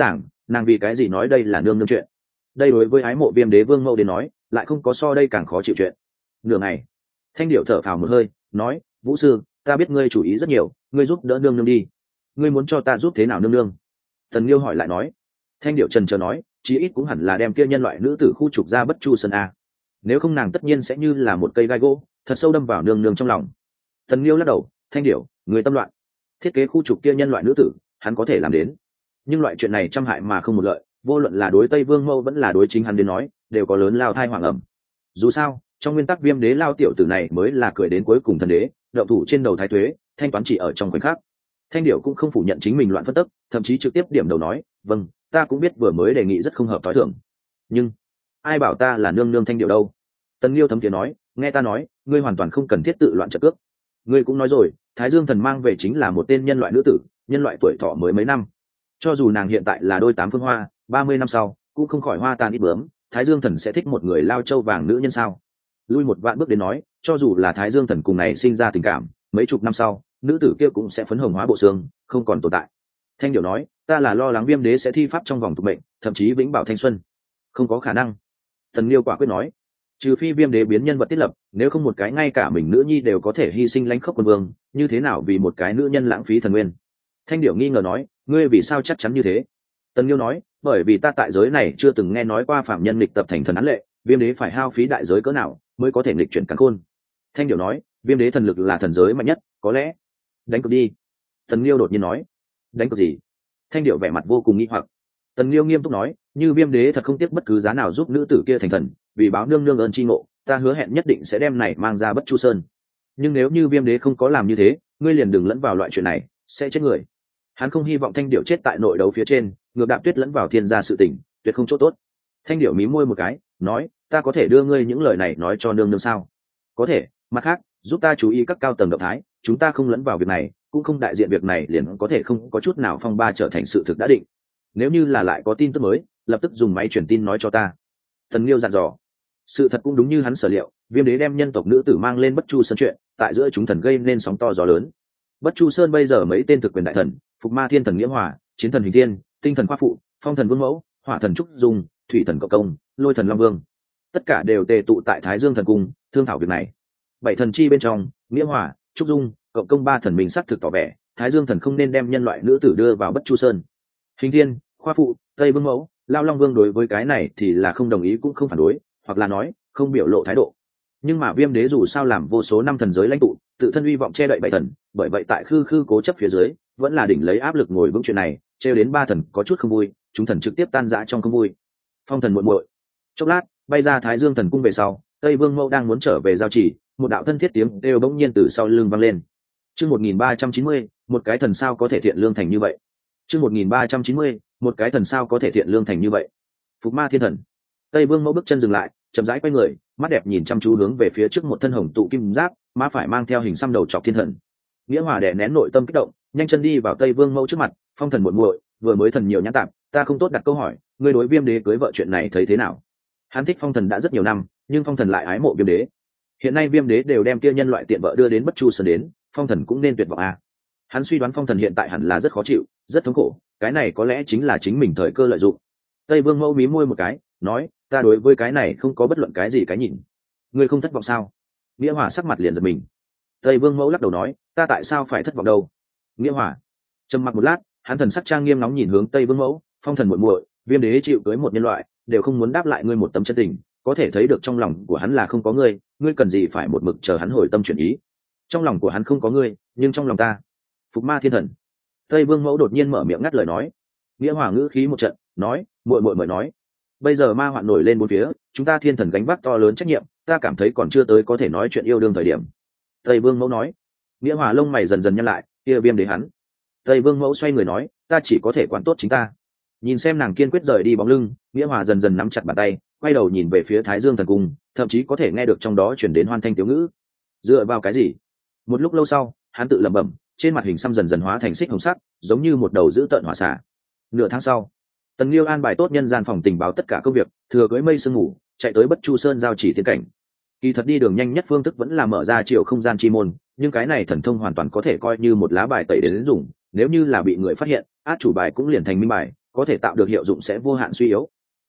nàng vì cái gì nói đây là nương nương chuyện? Đây đối với ái mộ Viêm Đế Vương Mẫu đến nói lại không có so đây càng khó chịu chuyện. Nửa ngày, Thanh Điểu thở phào một hơi, nói: Vũ sư, ta biết ngươi chủ ý rất nhiều, ngươi giúp đỡ nương nương đi. Ngươi muốn cho ta giúp thế nào nương nương? Tần Liêu hỏi lại nói. Thanh Điểu trần trờ nói: chí ít cũng hẳn là đem kia nhân loại nữ tử khu trục ra Bất Chu Sơn a, nếu không nàng tất nhiên sẽ như là một cây gai gỗ thật sâu đâm vào nương nương trong lòng. Tần Liêu lắc đầu: Thanh Điểu, người tâm loạn. Thiết kế khu trục kia nhân loại nữ tử, hắn có thể làm đến, nhưng loại chuyện này trăm hại mà không một lợi, vô luận là đối Tây Vương Mâu vẫn là đối chính hắn đến nói đều có lớn lao thai hoàng ẩm. Dù sao trong nguyên tắc Viêm Đế lao tiểu tử này mới là cười đến cuối cùng thần đế, động thủ trên đầu thái tuế, thanh toán chỉ ở trong khoảnh khắc. Thanh Điểu cũng không phủ nhận chính mình loạn phân tức, thậm chí trực tiếp điểm đầu nói: vâng, ta cũng biết vừa mới đề nghị rất không hợp tối thượng, nhưng ai bảo ta là nương nương Thanh Điểu đâu? Tần Liêu thấm tiếng nói: nghe ta nói, ngươi hoàn toàn không cần thiết tự loạn trận cước. Ngươi cũng nói rồi, Thái Dương Thần mang về chính là một tên nhân loại nữ tử, nhân loại tuổi thọ mới mấy năm, cho dù nàng hiện tại là đôi tám phương hoa, 30 năm sau cũng không khỏi hoa tàn ít bướm. Thái Dương Thần sẽ thích một người lao châu vàng nữ nhân sao? Lui một vạn bước đến nói, cho dù là Thái Dương Thần cùng này sinh ra tình cảm, mấy chục năm sau nữ tử kia cũng sẽ phấn hồng hóa bộ xương, không còn tồn tại. Thanh Điểu nói: ta là lo lắng Viêm Đế sẽ thi pháp trong vòng tục mệnh, thậm chí vĩnh bảo thanh xuân. Không có khả năng. Tần Liêu quả quyết nói: trừ phi Viêm Đế biến nhân vật thiết lập, nếu không một cái ngay cả mình nữ nhi đều có thể hy sinh lãnh khốc quân vương, như thế nào vì một cái nữ nhân lãng phí thần nguyên? Thanh Điểu nghi ngờ nói: ngươi vì sao chắc chắn như thế? Tần Liêu nói: bởi vì ta tại giới này chưa từng nghe nói qua phạm nhân nghịch tập thành thần án lệ, Viêm Đế phải hao phí đại giới cỡ nào mới có thể nghịch chuyển càn khôn. Thanh Điểu nói: Viêm Đế thần lực là thần giới mạnh nhất, có lẽ đánh cược đi. Tần Liêu đột nhiên nói: đánh cược gì? Thanh Điểu vẻ mặt vô cùng nghi hoặc. Tần Liêu nghiêm túc nói: như Viêm Đế thật không tiếc bất cứ giá nào giúp nữ tử kia thành thần, vì báo nương nương ơn tri ngộ, ta hứa hẹn nhất định sẽ đem này mang ra Bất Chu Sơn. Nhưng nếu như Viêm Đế không có làm như thế, ngươi liền đừng lẫn vào loại chuyện này, sẽ chết người. Hắn không hy vọng Thanh Điểu chết tại nội đấu phía trên, ngược đạp tuyết lẫn vào thiên gia sự tình, tuyệt không chỗ tốt. Thanh Điểu mím môi một cái, nói: ta có thể đưa ngươi những lời này nói cho nương nương sao? Có thể. Mặt khác, giúp ta chú ý các cao tầng động thái, chúng ta không lẫn vào việc này, cũng không đại diện việc này liền có thể không có chút nào phong ba trở thành sự thực đã định. Nếu như là lại có tin tức mới, lập tức dùng máy truyền tin nói cho ta. Tần Liêu dặn dò. Sự thật cũng đúng như hắn sở liệu, Viêm Đế đem nhân tộc nữ tử mang lên Bất Chu Sơn chuyện, tại giữa chúng thần gây nên sóng to gió lớn. Bất Chu Sơn bây giờ mấy tên thực quyền đại thần, Phục Ma Thiên Thần Nghĩa Hòa, Chiến Thần Hình Thiên, Tinh Thần Khoa Phụ, Phong Thần Vương Mẫu, Hỏa Thần Trúc Dung, Thủy Thần Cộng Công, Lôi Thần Long Vương, tất cả đều tề tụ tại Thái Dương Thần Cung thương thảo việc này. Bảy thần chi bên trong, Nghĩa Hòa, Trúc Dung, Cộng Công ba thần mình xác thực tỏ vẻ Thái Dương Thần không nên đem nhân loại nữ tử đưa vào Bất Chu Sơn. Hình Thiên, Khoa Phụ, Tây Vương Mẫu, Lao Long Vương đối với cái này thì là không đồng ý cũng không phản đối, hoặc là nói không biểu lộ thái độ. Nhưng mà Viêm Đế dù sao làm vô số năm thần giới lãnh tụ, tự thân uy vọng che đậy bảy thần, bởi vậy tại khư khư cố chấp phía dưới vẫn là đỉnh lấy áp lực ngồi vững chuyện này, trêu đến ba thần có chút không vui, chúng thần trực tiếp tan rã trong không vui. Phong thần muội muội chốc lát bay ra Thái Dương Thần Cung về sau, Tây Vương Mẫu đang muốn trở về giao chỉ, một đạo thân thiết tiếng đều bỗng nhiên từ sau lưng vang lên. Chương 1390, một cái thần sao có thể thiện lương thành như vậy? Chương 1390, một cái thần sao có thể thiện lương thành như vậy? Phục Ma Thiên Thần. Tây Vương Mẫu bước chân dừng lại, chậm rãi quay người, mắt đẹp nhìn chăm chú hướng về phía trước một thân hồng tụ kim giáp, má phải mang theo hình xăm đầu trọc thiên thần. Nghĩa Hòa đè nén nội tâm kích động, nhanh chân đi vào Tây Vương Mẫu trước mặt. Phong thần muội muội, vừa mới thần nhiều nhãn tạp, ta không tốt đặt câu hỏi, ngươi đối Viêm Đế cưới vợ chuyện này thấy thế nào? Hắn thích Phong thần đã rất nhiều năm, nhưng Phong thần lại ái mộ Viêm Đế. Hiện nay Viêm Đế đều đem kia nhân loại tiện vợ đưa đến Bất Chu Sơn đến, Phong thần cũng nên tuyệt vọng à? Hắn suy đoán Phong thần hiện tại hẳn là rất khó chịu, rất thống khổ, cái này có lẽ chính là chính mình thời cơ lợi dụng. Tây Vương Mẫu mím môi một cái, nói: ta đối với cái này không có bất luận cái gì cái nhìn. Ngươi không thất vọng sao? Nghĩa Hòa sắc mặt liền giật mình. Tây Vương Mẫu lắc đầu nói: ta tại sao phải thất vọng đâu? Nghĩa Hòa trầm mặc một lát, hắn thần sắc trang nghiêm nóng nhìn hướng Tây Vương Mẫu: Phong thần muội muội, Viêm Đế chịu cưới một nhân loại, đều không muốn đáp lại ngươi một tấm chân tình, có thể thấy được trong lòng của hắn là không có ngươi, ngươi cần gì phải một mực chờ hắn hồi tâm chuyển ý? Trong lòng của hắn không có ngươi, nhưng trong lòng ta. Phục Ma Thiên Thần. Tây Vương Mẫu đột nhiên mở miệng ngắt lời nói. Nghĩa Hòa ngữ khí một trận, nói: muội muội mời nói. Bây giờ ma hoạn nổi lên bốn phía, chúng ta thiên thần gánh vác to lớn trách nhiệm, ta cảm thấy còn chưa tới có thể nói chuyện yêu đương thời điểm. Tây Vương Mẫu nói. Nghĩa Hòa lông mày dần dần nhăn lại, kia Viêm Đế hắn. Tây Vương Mẫu xoay người nói: ta chỉ có thể quản tốt chính ta. Nhìn xem nàng kiên quyết rời đi bóng lưng, Nghĩa Hòa dần dần nắm chặt bàn tay, quay đầu nhìn về phía Thái Dương Thần Cung, thậm chí có thể nghe được trong đó chuyển đến hoan thanh tiểu ngữ. Dựa vào cái gì? Một lúc lâu sau, hắn tự lẩm bẩm, trên mặt hình xăm dần dần hóa thành xích hồng sắc, giống như một đầu dữ tợn hỏa xả. Nửa tháng sau, Tần Liêu an bài tốt nhân gian phòng tình báo tất cả công việc, thừa cưới mây sương ngủ, chạy tới Bất Chu Sơn giao chỉ tiên cảnh. Kỳ thật đi đường nhanh nhất phương thức vẫn là mở ra chiều không gian chi môn, nhưng cái này thần thông hoàn toàn có thể coi như một lá bài tẩy đến dùng, nếu như là bị người phát hiện, át chủ bài cũng liền thành minh bài, có thể tạo được hiệu dụng sẽ vô hạn suy yếu.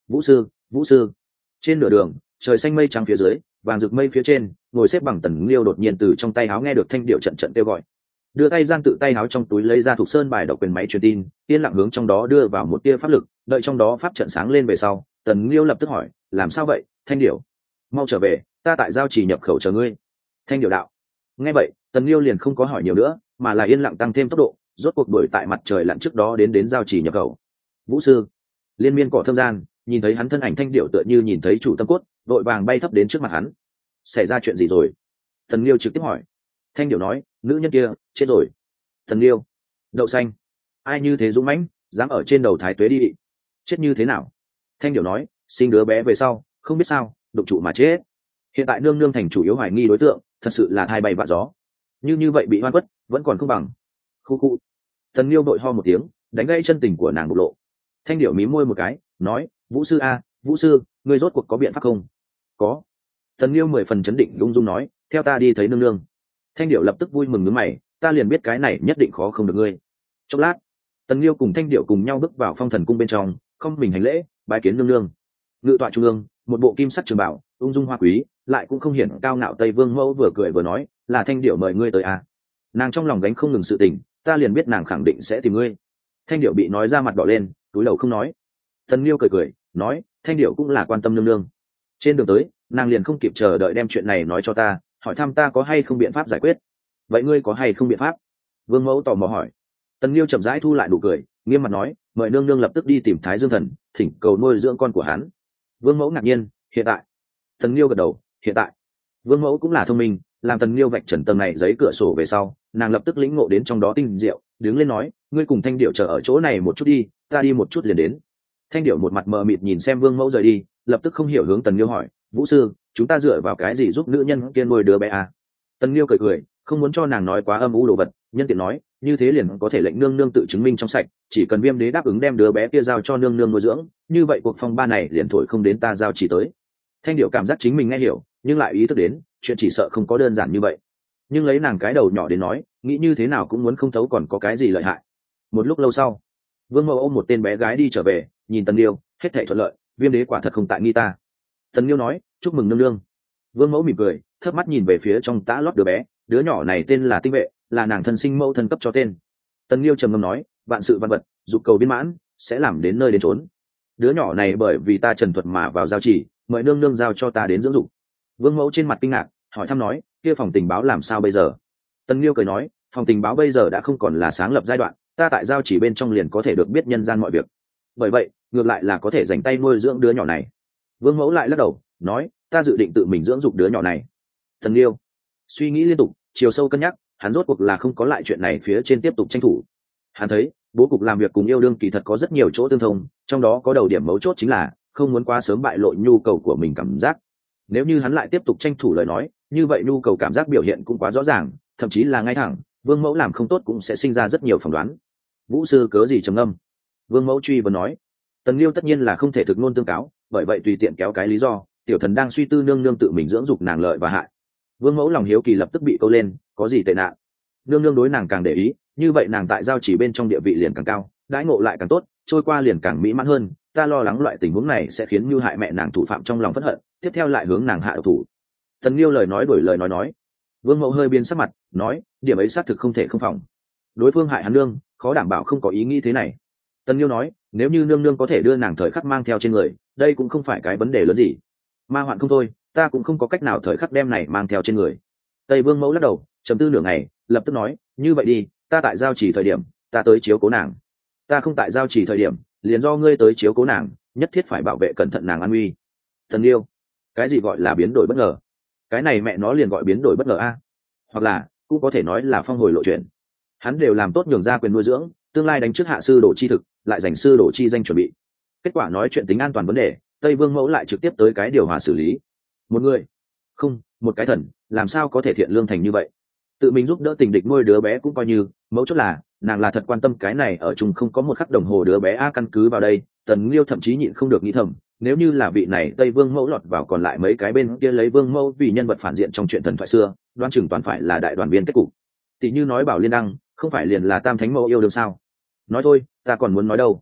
Vũ sư. Trên nửa đường, trời xanh mây trắng phía dưới, vàng rực mây phía trên, ngồi xếp bằng Tần Liêu đột nhiên từ trong tay áo nghe được thanh điệu trận trận kêu gọi, đưa tay gian tự tay áo trong túi lấy ra Thục Sơn bài độc quyền máy truyền tin, yên lặng hướng trong đó đưa vào một tia pháp lực, đợi trong đó pháp trận sáng lên về sau, Tần Liêu lập tức hỏi, làm sao vậy, thanh điệu? Mau trở về, ta tại giao trì nhập khẩu chờ ngươi. Thanh điệu đạo. Nghe vậy, Tần Liêu liền không có hỏi nhiều nữa, mà là yên lặng tăng thêm tốc độ, rốt cuộc đuổi tại mặt trời lặn trước đó đến giao trì nhập khẩu. Vũ sư. Liên miên cỏ thâm gian, nhìn thấy hắn thân ảnh thanh điệu tựa như nhìn thấy chủ tâm cốt, đội vàng bay thấp đến trước mặt hắn. Xảy ra chuyện gì rồi? Tần Liêu trực tiếp hỏi. Thanh điệu nói, nữ nhân kia chết rồi. Tần Liêu. Đậu xanh. Ai như thế dũng mãnh, dám ở trên đầu thái tuế đi? Chết như thế nào? Thanh điệu nói, sinh đứa bé về sau, không biết sao, đụng trụ mà chết. Hiện tại nương nương thành chủ yếu hoài nghi đối tượng, thật sự là thai bay vạ gió. Như vậy bị oan khuất, vẫn còn không bằng. Khu. Tần Liêu đội ho một tiếng, đánh gãy chân tình của nàng bộc lộ. Thanh điệu mím môi một cái, nói, Vũ sư a, Vũ sư, ngươi rốt cuộc có biện pháp không? Có. Tần Liêu 10 phần chấn định lung dung nói, theo ta đi thấy nương nương. Thanh điệu lập tức vui mừng nhướng mày, ta liền biết cái này nhất định khó không được ngươi. Chốc lát, Tần Liêu cùng Thanh điệu cùng nhau bước vào Phong Thần cung bên trong, không mình hành lễ, bái kiến nương nương. Ngự tọa trung ương, một bộ kim sắc trường bảo, ung dung hoa quý, lại cũng không hiển cao ngạo Tây Vương mẫu vừa cười vừa nói, là Thanh điệu mời ngươi tới à? Nàng trong lòng gánh không ngừng sự tình, ta liền biết nàng khẳng định sẽ tìm ngươi. Thanh điệu bị nói ra mặt đỏ lên, túi đầu không nói. Tần Liêu cười nói, Thanh điệu cũng là quan tâm nương nương. Trên đường tới, nàng liền không kịp chờ đợi đem chuyện này nói cho ta, hỏi thăm ta có hay không biện pháp giải quyết. Vậy ngươi có hay không biện pháp? Vương mẫu tò mò hỏi. Tần Liêu chậm rãi thu lại nụ cười, nghiêm mặt nói, mời nương nương lập tức đi tìm Thái Dương Thần, thỉnh cầu nuôi dưỡng con của hắn. Vương mẫu ngạc nhiên, hiện tại? Tần Liêu gật đầu, hiện tại. Vương mẫu cũng là thông minh, làm Tần Liêu vạch trần tầng này giấy cửa sổ về sau, nàng lập tức lĩnh ngộ đến trong đó tinh diệu, đứng lên nói, ngươi cùng Thanh điệu chờ ở chỗ này một chút đi, ta đi một chút liền đến. Thanh điệu một mặt mờ mịt nhìn xem Vương mẫu rời đi, lập tức không hiểu hướng Tần Liêu hỏi, Vũ sư, chúng ta dựa vào cái gì giúp nữ nhân kia nuôi đứa bé à? Tần Liêu cười, không muốn cho nàng nói quá âm u đồ vật, nhân tiện nói, như thế liền có thể lệnh nương nương tự chứng minh trong sạch, chỉ cần Viêm đế đáp ứng đem đứa bé kia giao cho nương nương nuôi dưỡng, như vậy cuộc phong ba này liền thổi không đến ta giao chỉ tới. Thanh điệu cảm giác chính mình nghe hiểu, nhưng lại ý thức đến, chuyện chỉ sợ không có đơn giản như vậy. Nhưng lấy nàng cái đầu nhỏ đến nói, nghĩ như thế nào cũng muốn không thấu còn có cái gì lợi hại. Một lúc lâu sau, Vương mẫu ôm một tên bé gái đi trở về, nhìn Tần Liêu, hết thảy thuận lợi, Viêm đế quả thật không tại nghi ta. Tần Liêu nói, chúc mừng nương nương. Vương mẫu mỉm cười, thấp mắt nhìn về phía trong tã lót đứa bé, đứa nhỏ này tên là Tinh Vệ, là nàng thân sinh mẫu thân cấp cho tên. Tần Liêu trầm ngâm nói, vạn sự văn vật, dục cầu viên mãn, sẽ làm đến nơi đến chốn. Đứa nhỏ này bởi vì ta trần thuật mà vào giao chỉ, mời nương nương giao cho ta đến dưỡng dục. Vương mẫu trên mặt kinh ngạc, hỏi thăm nói, kia phòng tình báo làm sao bây giờ? Tần Liêu cười nói, phòng tình báo bây giờ đã không còn là sáng lập giai đoạn, ta tại giao chỉ bên trong liền có thể được biết nhân gian mọi việc. Bởi vậy, ngược lại là có thể dành tay nuôi dưỡng đứa nhỏ này. Vương mẫu lại lắc đầu, nói, ta dự định tự mình dưỡng dục đứa nhỏ này. Tần Liêu suy nghĩ liên tục, chiều sâu cân nhắc, hắn rốt cuộc là không có lại chuyện này phía trên tiếp tục tranh thủ. Hắn thấy, bố cục làm việc cùng yêu đương kỳ thật có rất nhiều chỗ tương thông, trong đó có đầu điểm mấu chốt chính là không muốn quá sớm bại lộ nhu cầu của mình cảm giác. Nếu như hắn lại tiếp tục tranh thủ lời nói, như vậy nhu cầu cảm giác biểu hiện cũng quá rõ ràng, thậm chí là ngay thẳng, Vương mẫu làm không tốt cũng sẽ sinh ra rất nhiều phỏng đoán. Vũ sư cớ gì trầm ngâm? Vương mẫu truy vấn nói. Tần Liêu tất nhiên là không thể thực ngôn tương cáo, bởi vậy tùy tiện kéo cái lý do, tiểu thần đang suy tư nương nương tự mình dưỡng dục nàng lợi và hại. Vương mẫu lòng hiếu kỳ lập tức bị câu lên, có gì tệ nạn? Nương nương đối nàng càng để ý, như vậy nàng tại giao chỉ bên trong địa vị liền càng cao, đãi ngộ lại càng tốt, trôi qua liền càng mỹ mãn hơn. Ta lo lắng loại tình huống này sẽ khiến như hại mẹ nàng thủ phạm trong lòng phẫn hận, tiếp theo lại hướng nàng hạ độc thủ. Tần Liêu lời nói đổi lời nói. Vương mẫu hơi biến sắc mặt, nói, điểm ấy xác thực không thể không phòng. Đối phương hại hắn nương, khó đảm bảo không có ý nghĩ thế này. Tần Liêu nói, nếu như nương nương có thể đưa nàng thời khắc mang theo trên người, đây cũng không phải cái vấn đề lớn gì. Ma hoạn không thôi, ta cũng không có cách nào thời khắc đem này mang theo trên người. Tây Vương mẫu lắc đầu, trầm tư nửa ngày, lập tức nói, như vậy đi, ta tại giao chỉ thời điểm, ta tới chiếu cố nàng. Ta không tại giao chỉ thời điểm, liền do ngươi tới chiếu cố nàng, nhất thiết phải bảo vệ cẩn thận nàng an nguy. Tần Liêu, cái gì gọi là biến đổi bất ngờ? Cái này mẹ nó liền gọi biến đổi bất ngờ a, hoặc là cũng có thể nói là phong hồi lộ chuyển. Hắn đều làm tốt nhường ra quyền nuôi dưỡng, tương lai đánh trước hạ sư đồ chi thực, lại dành sư đồ chi danh chuẩn bị. Kết quả nói chuyện tính an toàn vấn đề, Tây Vương mẫu lại trực tiếp tới cái điều hòa xử lý. Một người, không, một cái thần, làm sao có thể thiện lương thành như vậy? Tự mình giúp đỡ tình địch nuôi đứa bé cũng coi như, mẫu chốt là nàng là thật quan tâm cái này ở chung không có một khắc đồng hồ đứa bé a. Căn cứ vào đây, Tần Liêu thậm chí nhịn không được nghĩ thầm, nếu như là vị này Tây Vương mẫu lọt vào còn lại mấy cái bên kia lấy Vương mẫu vì nhân vật phản diện trong chuyện thần thoại xưa, đoán chừng toàn phải là đại đoàn viên kết cục. Tỷ như nói Bảo Liên Đăng, không phải liền là Tam Thánh mẫu yêu đương sao? Nói thôi, ta còn muốn nói đâu.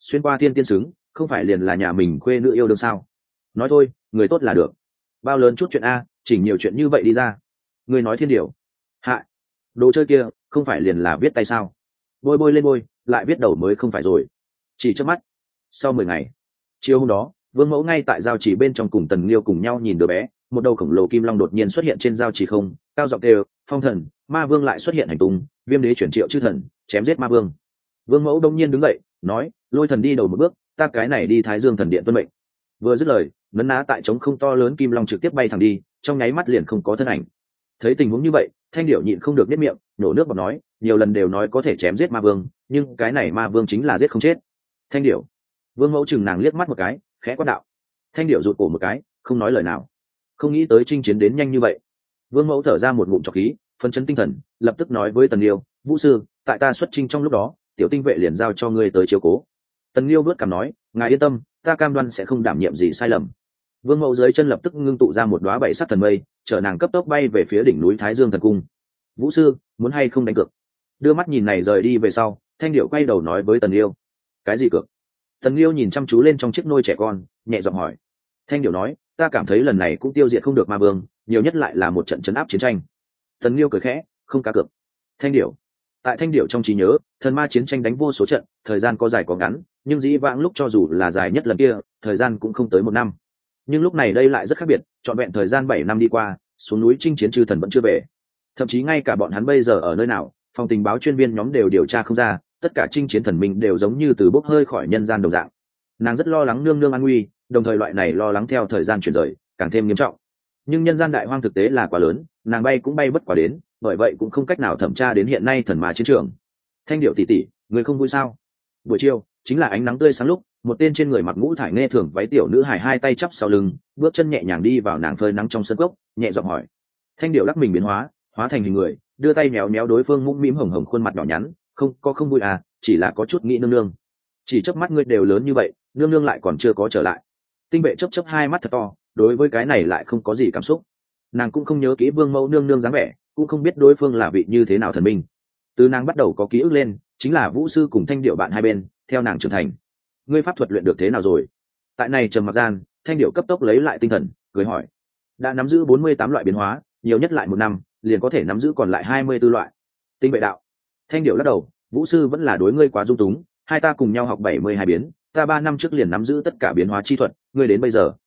xuyên qua thiên tiên xứng không phải liền là nhà mình khuê nữ yêu đương sao? Nói thôi, người tốt là được. Bao lớn chút chuyện a, chỉnh nhiều chuyện như vậy đi ra. Ngươi nói thiên điều. Hạ, đồ chơi kia không phải liền là viết tay sao? Bôi bôi lên bôi, lại viết đầu mới không phải rồi. Chỉ trước mắt. Sau 10 ngày, chiều hôm đó, Vương Mẫu ngay tại giao chỉ bên trong cùng Tần Liêu cùng nhau nhìn đứa bé, một đầu khổng lồ kim long đột nhiên xuất hiện trên giao chỉ không, cao giọng kêu, phong thần, ma vương lại xuất hiện hành tung, viêm đế chuyển triệu chư thần, chém giết ma vương. Vương Mẫu đông nhiên đứng dậy, nói, lôi thần đi đầu một bước, ta cái này đi Thái Dương thần điện tuân mệnh. Vừa dứt lời, nấn ná tại trống không to lớn kim long trực tiếp bay thẳng đi, trong nháy mắt liền không có thân ảnh. Thấy tình huống như vậy, Thanh Điểu nhịn không được nhếch miệng, nổ nước bọt nói, nhiều lần đều nói có thể chém giết ma vương, nhưng cái này ma vương chính là giết không chết. Thanh Điểu. Vương Mẫu chừng nàng liếc mắt một cái, khẽ quát đạo. Thanh Điểu rụt cổ một cái, không nói lời nào. Không nghĩ tới chinh chiến đến nhanh như vậy. Vương Mẫu thở ra một ngụm trọc khí, phấn chấn tinh thần, lập tức nói với Tần Liêu, Vũ sư, tại ta xuất chinh trong lúc đó, tiểu tinh vệ liền giao cho ngươi tới chiếu cố. Tần Liêu vớt cằm nói, ngài yên tâm, ta cam đoan sẽ không đảm nhiệm gì sai lầm. Vương Mẫu dưới chân lập tức ngưng tụ ra một đóa bảy sắc thần mây, chở nàng cấp tốc bay về phía đỉnh núi Thái Dương thần cung. Vũ sư, muốn hay không đánh cược? Đưa mắt nhìn này rời đi về sau, Thanh Điệu quay đầu nói với Tần Liêu, cái gì cược? Tần Liêu nhìn chăm chú lên trong chiếc nôi trẻ con, nhẹ giọng hỏi. Thanh Điệu nói, ta cảm thấy lần này cũng tiêu diệt không được ma vương, nhiều nhất lại là một trận trấn áp chiến tranh. Tần Liêu cười khẽ, không cá cược. Thanh Điệu. Tại Thanh Điệu trong trí nhớ, thần ma chiến tranh đánh vô số trận, thời gian có dài có ngắn, nhưng dĩ vãng lúc cho dù là dài nhất lần kia, thời gian cũng không tới 1 năm. Nhưng lúc này đây lại rất khác biệt, trọn vẹn thời gian 7 năm đi qua, xuống núi chinh chiến chư thần vẫn chưa về. Thậm chí ngay cả bọn hắn bây giờ ở nơi nào, phòng tình báo chuyên viên nhóm đều điều tra không ra, tất cả chinh chiến thần minh đều giống như từ bốc hơi khỏi nhân gian đồng dạng. Nàng rất lo lắng nương nương an nguy, đồng thời loại này lo lắng theo thời gian chuyển rời càng thêm nghiêm trọng. Nhưng nhân gian đại hoang thực tế là quá lớn, nàng bay cũng bay bất quá đến, bởi vậy cũng không cách nào thẩm tra đến hiện nay thần ma chiến trường. Thanh Điệu tỷ tỷ, người không vui sao? Buổi chiều chính là ánh nắng tươi sáng lúc, một tên trên người mặc ngũ thải nghe thường váy tiểu nữ hài hai tay chắp sau lưng, bước chân nhẹ nhàng đi vào nàng phơi nắng trong sân gốc, nhẹ giọng hỏi. Thanh Điệu lắc mình biến hóa, hóa thành hình người, đưa tay méo méo đối phương mũm mĩm hồng hồng khuôn mặt nhỏ nhắn, không vui à, chỉ là có chút nghĩ nương nương. Chỉ chớp mắt ngươi đều lớn như vậy, nương nương lại còn chưa có trở lại. Tinh Vệ chớp chớp hai mắt thật to, đối với cái này lại không có gì cảm xúc. Nàng cũng không nhớ kỹ Vương Mẫu nương nương dáng vẻ, cũng không biết đối phương là vị như thế nào thần minh. Từ nàng bắt đầu có ký ức lên, chính là Vũ sư cùng Thanh Điệu bạn hai bên, theo nàng trưởng thành. Ngươi pháp thuật luyện được thế nào rồi? Tại này trầm mặc gian, Thanh Điệu cấp tốc lấy lại tinh thần, cười hỏi. Đã nắm giữ 48 loại biến hóa, nhiều nhất lại 1 năm, liền có thể nắm giữ còn lại 24 loại. Tinh Vệ đạo. Thanh Điệu lắc đầu, Vũ sư vẫn là đối ngươi quá dung túng, hai ta cùng nhau học 72 biến, ta 3 năm trước liền nắm giữ tất cả biến hóa chi thuật, ngươi đến bây giờ.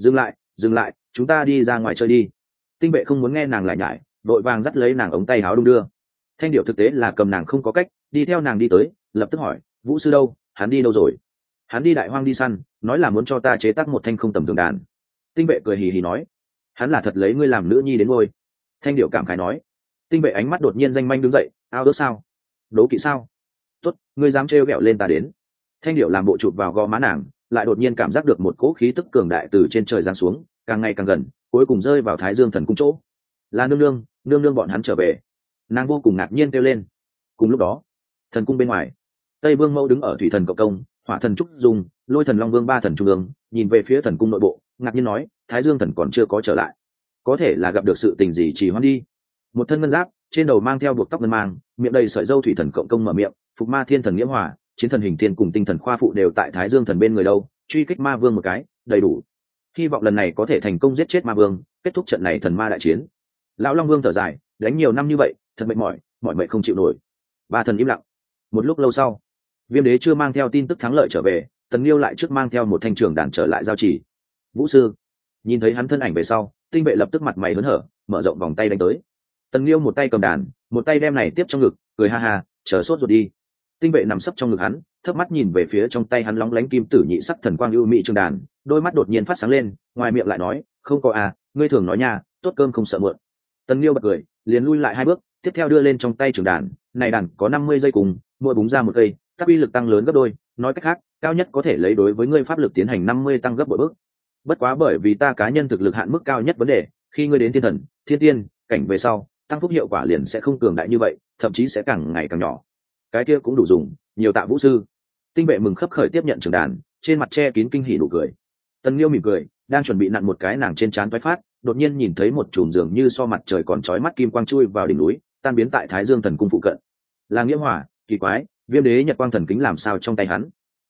Dừng lại, chúng ta đi ra ngoài chơi đi. Tinh Vệ không muốn nghe nàng lại nhải, đội vàng dắt lấy nàng ống tay áo đung đưa. Thanh Điệu thực tế là cầm nàng không có cách, đi theo nàng đi tới, lập tức hỏi, Vũ sư đâu, hắn đi đâu rồi? Hắn đi đại hoang đi săn, nói là muốn cho ta chế tác một thanh không tầm thường đàn. Tinh Vệ cười hì hì nói, hắn là thật lấy ngươi làm nữ nhi đến ngôi. Thanh Điệu cảm khái nói. Tinh Vệ ánh mắt đột nhiên danh manh đứng dậy, ao đỡ sao? Đố kỵ sao? Tốt, ngươi dám trêu ghẹo lên ta đến. Thanh Điệu làm bộ chụp vào gò má nàng, lại đột nhiên cảm giác được một cỗ khí tức cường đại từ trên trời giáng xuống, càng ngày càng gần, cuối cùng rơi vào Thái Dương thần cung chỗ. Là nương nương bọn hắn trở về. Nàng vô cùng ngạc nhiên kêu lên. Cùng lúc đó, thần cung bên ngoài, Tây Vương Mẫu đứng ở thủy thần cộng công, hỏa thần trúc dung, lôi thần long vương 3 thần trung ương, nhìn về phía thần cung nội bộ, ngạc nhiên nói, Thái Dương thần còn chưa có trở lại, có thể là gặp được sự tình gì trì hoãn đi. Một thân ngân giáp, trên đầu mang theo buộc tóc ngân mang, miệng đầy sợi râu thủy thần cộng công mở miệng, phục ma thiên thần nghĩa hòa, chiến thần hình thiên cùng tinh thần khoa phụ đều tại Thái Dương thần bên người đâu, truy kích ma vương một cái, đầy đủ. Hy vọng lần này có thể thành công giết chết ma vương, kết thúc trận này thần ma đại chiến. Lão Long Vương thở dài, đánh nhiều năm như vậy, thật mệt mỏi, mọi mệt không chịu nổi. 3 thần im lặng. Một lúc lâu sau, Viêm Đế chưa mang theo tin tức thắng lợi trở về, Tần Liêu lại trước mang theo một thanh trường đàn trở lại giao chỉ. Vũ sư nhìn thấy hắn thân ảnh về sau, Tinh Vệ lập tức mặt mày hớn hở, mở rộng vòng tay đánh tới. Tần Liêu một tay cầm đàn, một tay đem này tiếp trong ngực, cười ha ha, chờ sốt ruột đi. Tinh Vệ nằm sấp trong ngực hắn, thấp mắt nhìn về phía trong tay hắn lóng lánh kim tử nhị sắc thần quang ưu mỹ trường đàn, đôi mắt đột nhiên phát sáng lên, ngoài miệng lại nói, không có à, ngươi thường nói nha, tốt cơm không sợ mượn. Tần Liêu bật cười, liền lui lại 2 bước, tiếp theo đưa lên trong tay trường đàn, này đàn có 50 giây cùng, mỗi búng ra một cây, các uy lực tăng lớn gấp đôi, nói cách khác, cao nhất có thể lấy đối với ngươi pháp lực tiến hành 50 tăng gấp bội bước. Bất quá bởi vì ta cá nhân thực lực hạn mức cao nhất vấn đề, khi ngươi đến thiên thần, thiên tiên cảnh về sau, tăng phúc hiệu quả liền sẽ không cường đại như vậy, thậm chí sẽ càng ngày càng nhỏ. Cái kia cũng đủ dùng, nhiều tạ Vũ sư. Tinh Vệ mừng khấp khởi tiếp nhận trường đàn, trên mặt che kín kinh hỉ nụ cười. Tần Liêu mỉm cười, đang chuẩn bị nặn một cái nàng trên trán toái phát, đột nhiên nhìn thấy một chùm dường như so mặt trời còn chói mắt kim quang chui vào đỉnh núi, tan biến tại Thái Dương thần cung phụ cận. Là Nghĩa Hỏa, kỳ quái, Viêm Đế Nhật Quang thần kính làm sao trong tay hắn?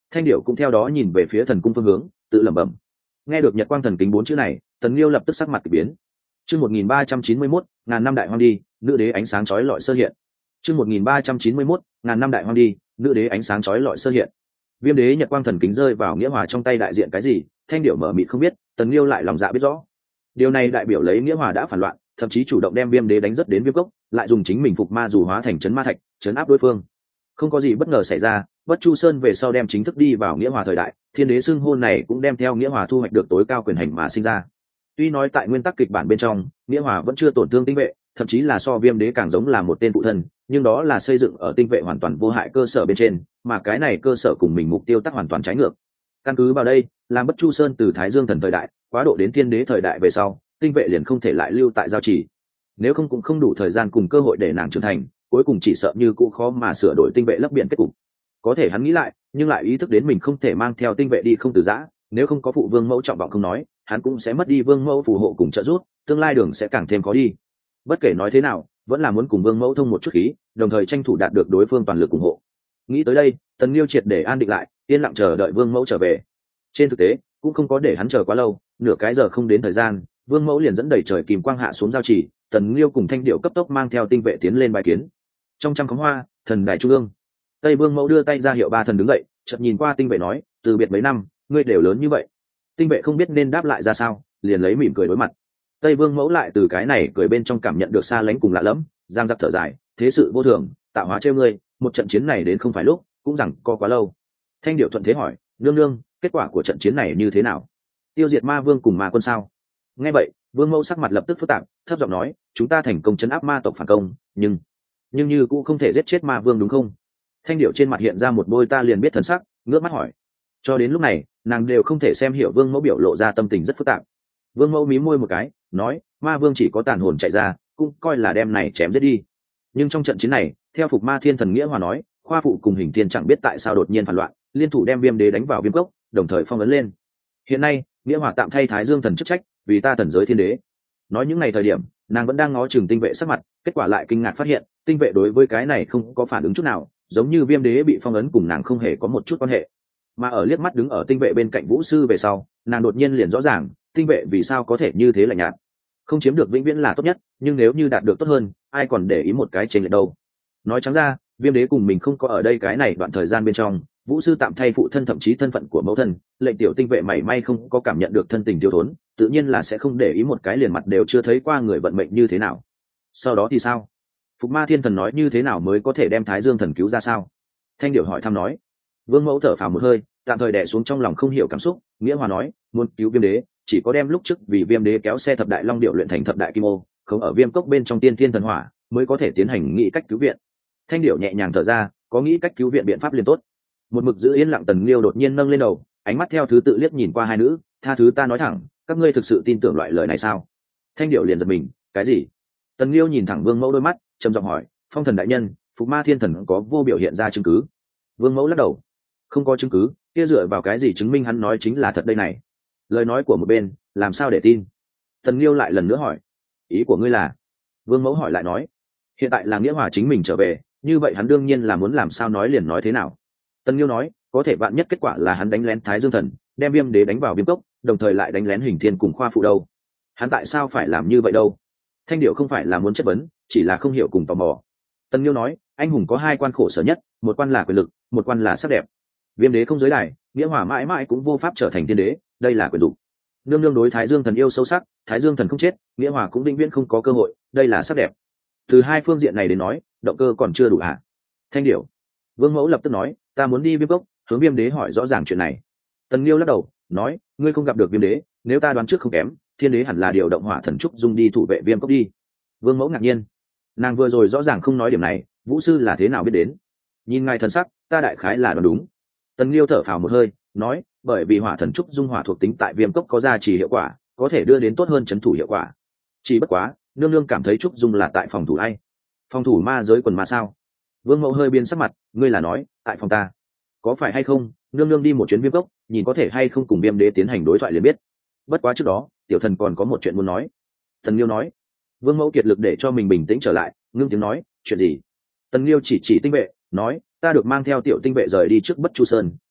Thanh điệu cũng theo đó nhìn về phía thần cung phương hướng, tự lẩm bẩm. Nghe được Nhật Quang Thần Kính 4 chữ này, Tần Liêu lập tức sắc mặt kỳ biến. Chương 1391, ngàn năm đại hoang đi, nữ đế ánh sáng chói lọi sơ hiện. Chương 1391, ngàn năm đại hoang đi, nữ đế ánh sáng chói lọi sơ hiện. Viêm đế Nhật Quang Thần Kính rơi vào Nghĩa Hòa trong tay đại diện cái gì, Thanh điệu mở mịt không biết, Tần Liêu lại lòng dạ biết rõ. Điều này đại biểu lấy Nghĩa Hòa đã phản loạn, thậm chí chủ động đem Viêm đế đánh rất đến Viêm Cốc, lại dùng chính mình phục ma dù hóa thành chấn ma thạch, chấn áp đối phương. Không có gì bất ngờ xảy ra, Bất Chu Sơn về sau đem chính thức đi vào Nghĩa Hòa thời đại, thiên đế xưng hôn này cũng đem theo Nghĩa Hòa thu hoạch được tối cao quyền hành mà sinh ra. Tuy nói tại nguyên tắc kịch bản bên trong, Nghĩa Hòa vẫn chưa tổn thương tinh vệ, thậm chí là so Viêm đế càng giống là một tên phụ thân, nhưng đó là xây dựng ở tinh vệ hoàn toàn vô hại cơ sở bên trên, mà cái này cơ sở cùng mình mục tiêu tác hoàn toàn trái ngược. Căn cứ vào đây, làm Bất Chu Sơn từ Thái Dương thần thời đại quá độ đến thiên đế thời đại về sau, tinh vệ liền không thể lại lưu tại giao chỉ. Nếu không cũng không đủ thời gian cùng cơ hội để nàng trưởng thành, cuối cùng chỉ sợ như cũ khó mà sửa đổi tinh vệ lấp biển kết cục. Có thể hắn nghĩ lại, nhưng lại ý thức đến mình không thể mang theo tinh vệ đi không từ giã, nếu không có phụ vương mẫu trọng vọng không nói, hắn cũng sẽ mất đi vương mẫu phù hộ cùng trợ giúp, tương lai đường sẽ càng thêm khó đi. Bất kể nói thế nào, vẫn là muốn cùng vương mẫu thông một chút khí, đồng thời tranh thủ đạt được đối phương toàn lực ủng hộ. Nghĩ tới đây, Tần Liêu triệt để an định lại, yên lặng chờ đợi vương mẫu trở về. Trên thực tế, cũng không có để hắn chờ quá lâu, nửa cái giờ không đến thời gian, vương mẫu liền dẫn đầy trời kìm quang hạ xuống giao chỉ, Tần Liêu cùng Thanh điệu cấp tốc mang theo tinh vệ tiến lên bài kiến. Trong trăm khóm hoa, thần đài trung ương, Tây Vương mẫu đưa tay ra hiệu ba thần đứng dậy, chợt nhìn qua tinh vệ nói, từ biệt mấy năm, ngươi đều lớn như vậy. Tinh vệ không biết nên đáp lại ra sao, liền lấy mỉm cười đối mặt. Tây Vương mẫu lại từ cái này cười bên trong cảm nhận được xa lánh cùng lạ lẫm, giang giặc thở dài, thế sự vô thường, tạo hóa trêu ngươi, một trận chiến này đến không phải lúc, cũng rằng co quá lâu. Thanh điệu thuận thế hỏi, nương nương, kết quả của trận chiến này như thế nào? Tiêu diệt ma vương cùng ma quân sao? Nghe vậy, Vương mẫu sắc mặt lập tức phức tạp, thấp giọng nói, chúng ta thành công chấn áp ma tộc phản công, nhưng như cũng không thể giết chết ma vương đúng không? Thanh điệu trên mặt hiện ra một bôi ta liền biết thần sắc, ngước mắt hỏi. Cho đến lúc này, nàng đều không thể xem hiểu Vương mẫu biểu lộ ra tâm tình rất phức tạp. Vương mẫu mí môi một cái, nói, ma vương chỉ có tàn hồn chạy ra, cũng coi là đem này chém giết đi. Nhưng trong trận chiến này, theo Phục Ma Thiên Thần Nghĩa Hòa nói, Khoa phụ cùng Hình Thiên chẳng biết tại sao đột nhiên phản loạn, liên thủ đem Viêm đế đánh vào Viêm Cốc, đồng thời phong ấn lên. Hiện nay, Nghĩa Hòa tạm thay Thái Dương thần chức trách, vì ta thần giới thiên đế. Nói những ngày thời điểm, nàng vẫn đang ngó chừng tinh vệ sắc mặt, kết quả lại kinh ngạc phát hiện, tinh vệ đối với cái này không có phản ứng chút nào, giống như Viêm đế bị phong ấn cùng nàng không hề có một chút quan hệ. Mà ở liếc mắt đứng ở tinh vệ bên cạnh Vũ sư về sau, nàng đột nhiên liền rõ ràng, tinh vệ vì sao có thể như thế lạnh nhạt. Không chiếm được vĩnh viễn là tốt nhất, nhưng nếu như đạt được tốt hơn, ai còn để ý một cái trên lệch đâu. Nói trắng ra, Viêm đế cùng mình không có ở đây cái này đoạn thời gian bên trong, Vũ sư tạm thay phụ thân thậm chí thân phận của mẫu thân, lệnh tiểu tinh vệ mảy may không có cảm nhận được thân tình thiếu thốn, tự nhiên là sẽ không để ý một cái liền mặt đều chưa thấy qua người vận mệnh như thế nào. Sau đó thì sao? Phục Ma Thiên Thần nói như thế nào mới có thể đem Thái Dương thần cứu ra sao? Thanh điệu hỏi thăm nói. Vương mẫu thở phào một hơi, tạm thời đè xuống trong lòng không hiểu cảm xúc, Nghĩa Hòa nói, muốn cứu Viêm đế, chỉ có đem lúc trước vì Viêm đế kéo xe thập đại long điệu luyện thành thập đại kim ô, không ở Viêm Cốc bên trong tiên thiên thần hỏa, mới có thể tiến hành nghĩ cách cứu viện. Thanh điệu nhẹ nhàng thở ra, có nghĩ cách cứu viện biện pháp liền tốt. Một mực giữ yên lặng Tần Liêu đột nhiên nâng lên đầu, ánh mắt theo thứ tự liếc nhìn qua hai nữ, tha thứ ta nói thẳng, các ngươi thực sự tin tưởng loại lời này sao? Thanh điệu liền giật mình, cái gì? Tần Liêu nhìn thẳng Vương mẫu đôi mắt, trầm giọng hỏi, Phong thần đại nhân, Phục Ma Thiên Thần có vô biểu hiện ra chứng cứ? Vương mẫu lắc đầu, không có chứng cứ, kia dựa vào cái gì chứng minh hắn nói chính là thật đây này? Lời nói của một bên, làm sao để tin? Tần Liêu lại lần nữa hỏi, ý của ngươi là? Vương mẫu hỏi lại nói, hiện tại là Nghĩa Hòa chính mình trở về, như vậy hắn đương nhiên là muốn làm sao nói liền nói thế nào. Tần Liêu nói, có thể vạn nhất kết quả là hắn đánh lén Thái Dương thần, đem Viêm đế đánh vào Viêm Cốc, đồng thời lại đánh lén Hình Thiên cùng Khoa phụ đâu? Hắn tại sao phải làm như vậy đâu? Thanh điệu không phải là muốn chất vấn, chỉ là không hiểu cùng tò mò. Tần Liêu nói, anh hùng có hai quan khổ sở nhất, một quan là quyền lực, một quan là sắc đẹp. Viêm đế không giới đài, Nghĩa Hòa mãi mãi cũng vô pháp trở thành thiên đế, đây là quyền dục. Nương nương đối Thái Dương thần yêu sâu sắc, Thái Dương thần không chết, Nghĩa Hòa cũng vĩnh viễn không có cơ hội, đây là sắc đẹp. Từ hai phương diện này đến nói, động cơ còn chưa đủ hả? Thanh điệu. Vương mẫu lập tức nói, ta muốn đi Viêm Cốc, hướng Viêm đế hỏi rõ ràng chuyện này. Tần Liêu lắc đầu, nói, ngươi không gặp được Viêm đế, nếu ta đoán trước không kém, thiên đế hẳn là điều động Hỏa thần trúc dung đi thủ vệ Viêm Cốc đi. Vương mẫu ngạc nhiên, nàng vừa rồi rõ ràng không nói điểm này, Vũ sư là thế nào biết đến? Nhìn ngài thần sắc, ta đại khái là đoán đúng. Tần Liêu thở phào một hơi, nói, bởi vì Hỏa thần trúc dung hỏa thuộc tính tại Viêm Cốc có gia trì hiệu quả, có thể đưa đến tốt hơn trấn thủ hiệu quả. Chỉ bất quá, nương nương cảm thấy trúc dung là tại phòng thủ ai? Phòng thủ ma giới quần ma sao? Vương mẫu hơi biến sắc mặt, ngươi là nói, tại phòng ta? Có phải hay không, nương nương đi một chuyến Viêm Cốc, nhìn có thể hay không cùng Viêm đế tiến hành đối thoại liền biết. Bất quá trước đó, tiểu thần còn có một chuyện muốn nói. Tần Liêu nói. Vương mẫu kiệt lực để cho mình bình tĩnh trở lại, ngưng tiếng nói, chuyện gì? Tần Liêu chỉ tinh vệ, nói, ta được mang theo tiểu tinh vệ rời đi trước Bất Chu Sơn,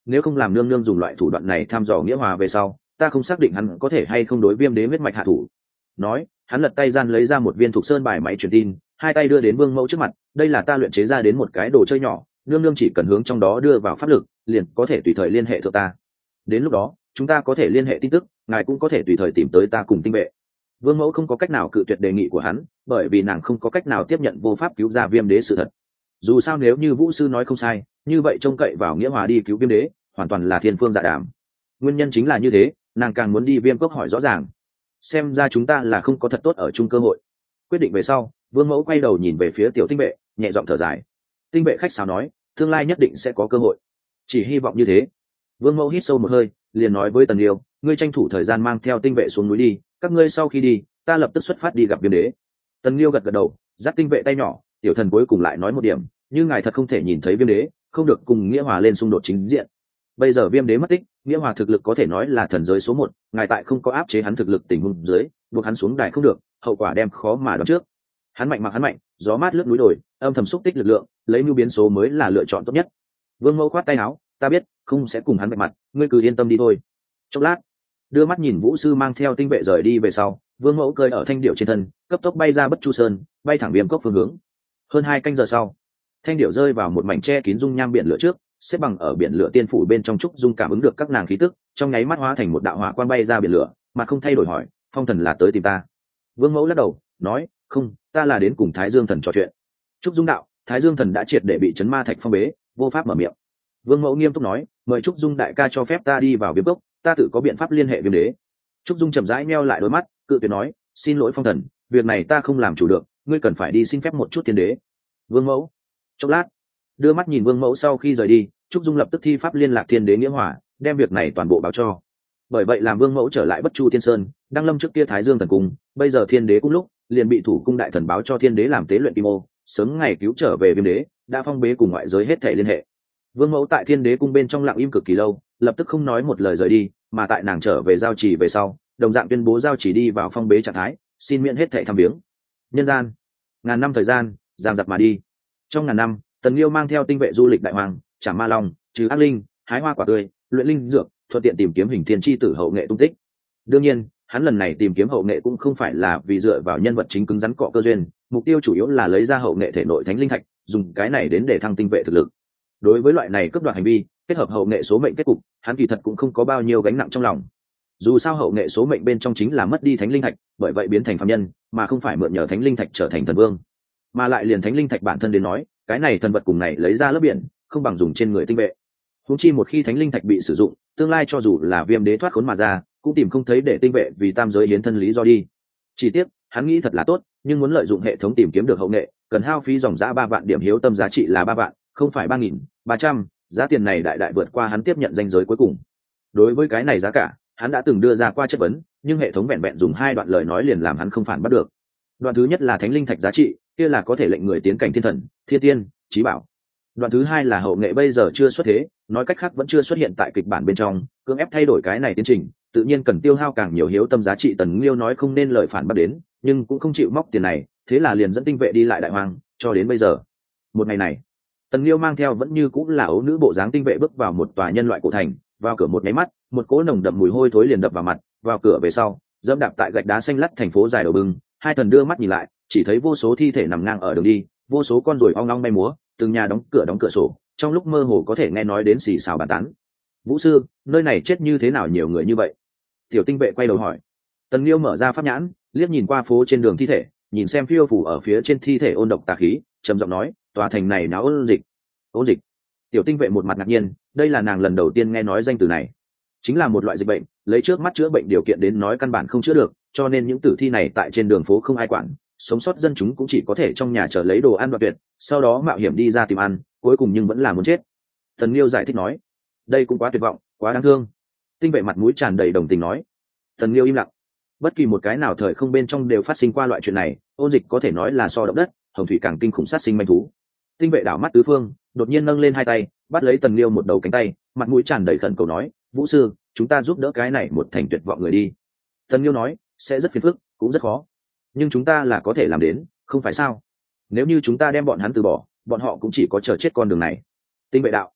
nếu không làm nương nương dùng loại thủ đoạn này thăm dò nghĩa hòa về sau, ta không xác định hắn có thể hay không đối Viêm Đế huyết mạch hạ thủ. Nói, hắn lật tay gian lấy ra một viên Thục Sơn bài máy truyền tin, hai tay đưa đến Vương Mẫu trước mặt, đây là ta luyện chế ra đến một cái đồ chơi nhỏ, nương nương chỉ cần hướng trong đó đưa vào pháp lực, liền có thể tùy thời liên hệ thượng ta. Đến lúc đó, chúng ta có thể liên hệ tin tức, ngài cũng có thể tùy thời tìm tới ta cùng tinh vệ. Vương Mẫu không có cách nào cự tuyệt đề nghị của hắn, bởi vì nàng không có cách nào tiếp nhận vô pháp cứu ra Viêm Đế sự thật. Dù sao nếu như Vũ sư nói không sai, như vậy trông cậy vào nghĩa hòa đi cứu Viêm Đế, hoàn toàn là thiên phương dạ đàm. Nguyên nhân chính là như thế, nàng càng muốn đi Viêm Cốc hỏi rõ ràng. Xem ra chúng ta là không có thật tốt ở chung cơ hội. Quyết định về sau, Vương Mẫu quay đầu nhìn về phía Tiểu Tinh vệ, nhẹ giọng thở dài. Tinh vệ khách sáo nói, tương lai nhất định sẽ có cơ hội. Chỉ hy vọng như thế. Vương Mẫu hít sâu một hơi, liền nói với Tần Liêu, ngươi tranh thủ thời gian mang theo Tinh vệ xuống núi đi, các ngươi sau khi đi, ta lập tức xuất phát đi gặp Viêm Đế. Tần Liêu gật gật đầu, dắt Tinh vệ tay nhỏ, tiểu thần cuối cùng lại nói một điểm, như ngài thật không thể nhìn thấy Viêm Đế, không được cùng nghĩa hòa lên xung đột chính diện. Bây giờ Viêm Đế mất tích, nghĩa hòa thực lực có thể nói là thần giới số 1, ngài tại không có áp chế hắn thực lực tình huống dưới, buộc hắn xuống đài không được, hậu quả đem khó mà đoán trước. Hắn mạnh mặc hắn mạnh, gió mát lướt núi đồi, âm thầm xúc tích lực lượng, lấy mưu biến số mới là lựa chọn tốt nhất. Vương Mẫu khoát tay áo, ta biết, không sẽ cùng hắn mạnh mặt, ngươi cứ yên tâm đi thôi. Chốc lát, đưa mắt nhìn Vũ sư mang theo Tinh vệ rời đi về sau, Vương Mẫu cơi ở thanh điệu trên thân, cấp tốc bay ra Bất Chu Sơn, bay thẳng Viêm Cốc phương hướng. Hơn 2 canh giờ sau, thanh điệu rơi vào một mảnh che kín dung nham biển lửa trước, xếp bằng ở biển lửa tiên phủ bên trong trúc dung cảm ứng được các nàng khí tức, trong nháy mắt hóa thành một đạo hỏa quang bay ra biển lửa, mà không thay đổi hỏi, Phong thần là tới tìm ta. Vương Mẫu lắc đầu, nói, không, ta là đến cùng Thái Dương thần trò chuyện. Trúc dung đạo, Thái Dương thần đã triệt để bị chấn ma thạch phong bế, vô pháp mở miệng. Vương Mẫu nghiêm túc nói, mời Trúc dung đại ca cho phép ta đi vào Viêm Cốc, ta tự có biện pháp liên hệ Viêm Đế. Trúc dung chậm rãi meo lại đôi mắt, cự tuyệt nói, xin lỗi Phong thần, việc này ta không làm chủ được, ngươi cần phải đi xin phép một chút Thiên Đế. Vương Mẫu, chốc lát, đưa mắt nhìn Vương Mẫu sau khi rời đi, Trúc dung lập tức thi pháp liên lạc Thiên Đế nghĩa hòa, đem việc này toàn bộ báo cho. Bởi vậy làm Vương Mẫu trở lại Bất Chu Thiên Sơn, đăng lâm trước kia Thái Dương thần cung, bây giờ Thiên Đế cũng lúc liền bị thủ cung đại thần báo cho Thiên Đế làm tế luyện kim ô, sớm ngày cứu trở về Viêm Đế, đã phong bế cùng ngoại giới hết thể liên hệ. Vương Mẫu tại Thiên Đế cung bên trong lặng im cực kỳ lâu, lập tức không nói một lời rời đi, mà tại nàng trở về giao chỉ về sau, đồng dạng tuyên bố giao chỉ đi vào phong bế trạng thái, xin miễn hết thảy thăm viếng. Nhân gian, ngàn năm thời gian, giằng giặc mà đi. Trong ngàn năm, Tần Liêu mang theo tinh vệ du lịch đại hoàng, chảm ma long, trừ ác linh, hái hoa quả tươi, luyện linh dược, thuận tiện tìm kiếm hình thiên chi tử hậu nghệ tung tích. Đương nhiên, hắn lần này tìm kiếm hậu nghệ cũng không phải là vì dựa vào nhân vật chính cứng rắn cọ cơ duyên, mục tiêu chủ yếu là lấy ra hậu nghệ thể nội thánh linh thạch, dùng cái này đến để thăng tinh vệ thực lực. Đối với loại này cấp đoạt hành vi, kết hợp hậu nghệ số mệnh kết cục, hắn kỳ thật cũng không có bao nhiêu gánh nặng trong lòng. Dù sao hậu nghệ số mệnh bên trong chính là mất đi thánh linh thạch, bởi vậy biến thành phàm nhân, mà không phải mượn nhờ thánh linh thạch trở thành thần vương. Mà lại liền thánh linh thạch bản thân đến nói, cái này thần vật cùng này lấy ra lớp biển, không bằng dùng trên người tinh vệ. Huống chi một khi thánh linh thạch bị sử dụng, tương lai cho dù là Viêm Đế thoát khốn mà ra, cũng tìm không thấy để tinh vệ vì tam giới hiến thân lý do đi. Chỉ tiếc, hắn nghĩ thật là tốt, nhưng muốn lợi dụng hệ thống tìm kiếm được hậu nghệ, cần hao phí dòng giá 3 vạn điểm hiếu tâm, giá trị là 3 vạn, không phải 3.300, giá tiền này đại đại vượt qua hắn tiếp nhận danh giới cuối cùng. Đối với cái này giá cả, hắn đã từng đưa ra qua chất vấn, nhưng hệ thống vẹn vẹn dùng 2 đoạn lời nói liền làm hắn không phản bắt được. Đoạn thứ nhất là thánh linh thạch giá trị, kia là có thể lệnh người tiến cảnh thiên thần, thiên tiên, chí bảo. Đoạn thứ hai là hậu nghệ bây giờ chưa xuất thế, nói cách khác vẫn chưa xuất hiện tại kịch bản bên trong, cưỡng ép thay đổi cái này tiến trình, tự nhiên cần tiêu hao càng nhiều hiếu tâm giá trị. Tần Liêu nói không nên lời phản bác đến, nhưng cũng không chịu móc tiền này, thế là liền dẫn tinh vệ đi lại đại hoang, cho đến bây giờ. Một ngày này, Tần Liêu mang theo vẫn như cũng là ấu nữ bộ dáng tinh vệ bước vào một tòa nhân loại cổ thành, vào cửa một cái mắt, một cỗ nồng đậm mùi hôi thối liền đập vào mặt, vào cửa về sau, dẫm đạp tại gạch đá xanh lắt thành phố dài đầu bừng, hai thần đưa mắt nhìn lại, chỉ thấy vô số thi thể nằm ngang ở đường đi, vô số con ruồi ong ong bay múa, từng nhà đóng cửa sổ, trong lúc mơ hồ có thể nghe nói đến xì xào bàn tán. Vũ sư, nơi này chết như thế nào nhiều người như vậy? Tiểu tinh vệ quay đầu hỏi. Tần Liêu mở ra pháp nhãn, liếc nhìn qua phố trên đường thi thể, nhìn xem phiêu phủ ở phía trên thi thể ôn độc tà khí, trầm giọng nói, tòa thành này náo ôn dịch. Ôn dịch? Tiểu tinh vệ một mặt ngạc nhiên, đây là nàng lần đầu tiên nghe nói danh từ này. Chính là một loại dịch bệnh, lấy trước mắt chữa bệnh điều kiện đến nói căn bản không chữa được, cho nên những tử thi này tại trên đường phố không ai quản, sống sót dân chúng cũng chỉ có thể trong nhà chờ lấy đồ ăn đoạt tuyệt, sau đó mạo hiểm đi ra tìm ăn, cuối cùng nhưng vẫn là muốn chết. Tần Liêu giải thích nói, đây cũng quá tuyệt vọng, quá đáng thương. Tinh vệ mặt mũi tràn đầy đồng tình nói. Tần Liêu im lặng. Bất kỳ một cái nào thời không bên trong đều phát sinh qua loại chuyện này, ôn dịch có thể nói là so động đất, hồng thủy càng kinh khủng sát sinh manh thú. Tinh vệ đảo mắt tứ phương, đột nhiên nâng lên hai tay, bắt lấy Tần Liêu một đầu cánh tay, mặt mũi tràn đầy khẩn cầu nói, Vũ sư, chúng ta giúp đỡ cái này một thành tuyệt vọng người đi. Tần Liêu nói, sẽ rất phiền phức, cũng rất khó, nhưng chúng ta là có thể làm đến, không phải sao? Nếu như chúng ta đem bọn hắn từ bỏ, bọn họ cũng chỉ có chờ chết con đường này. Tinh vệ đạo,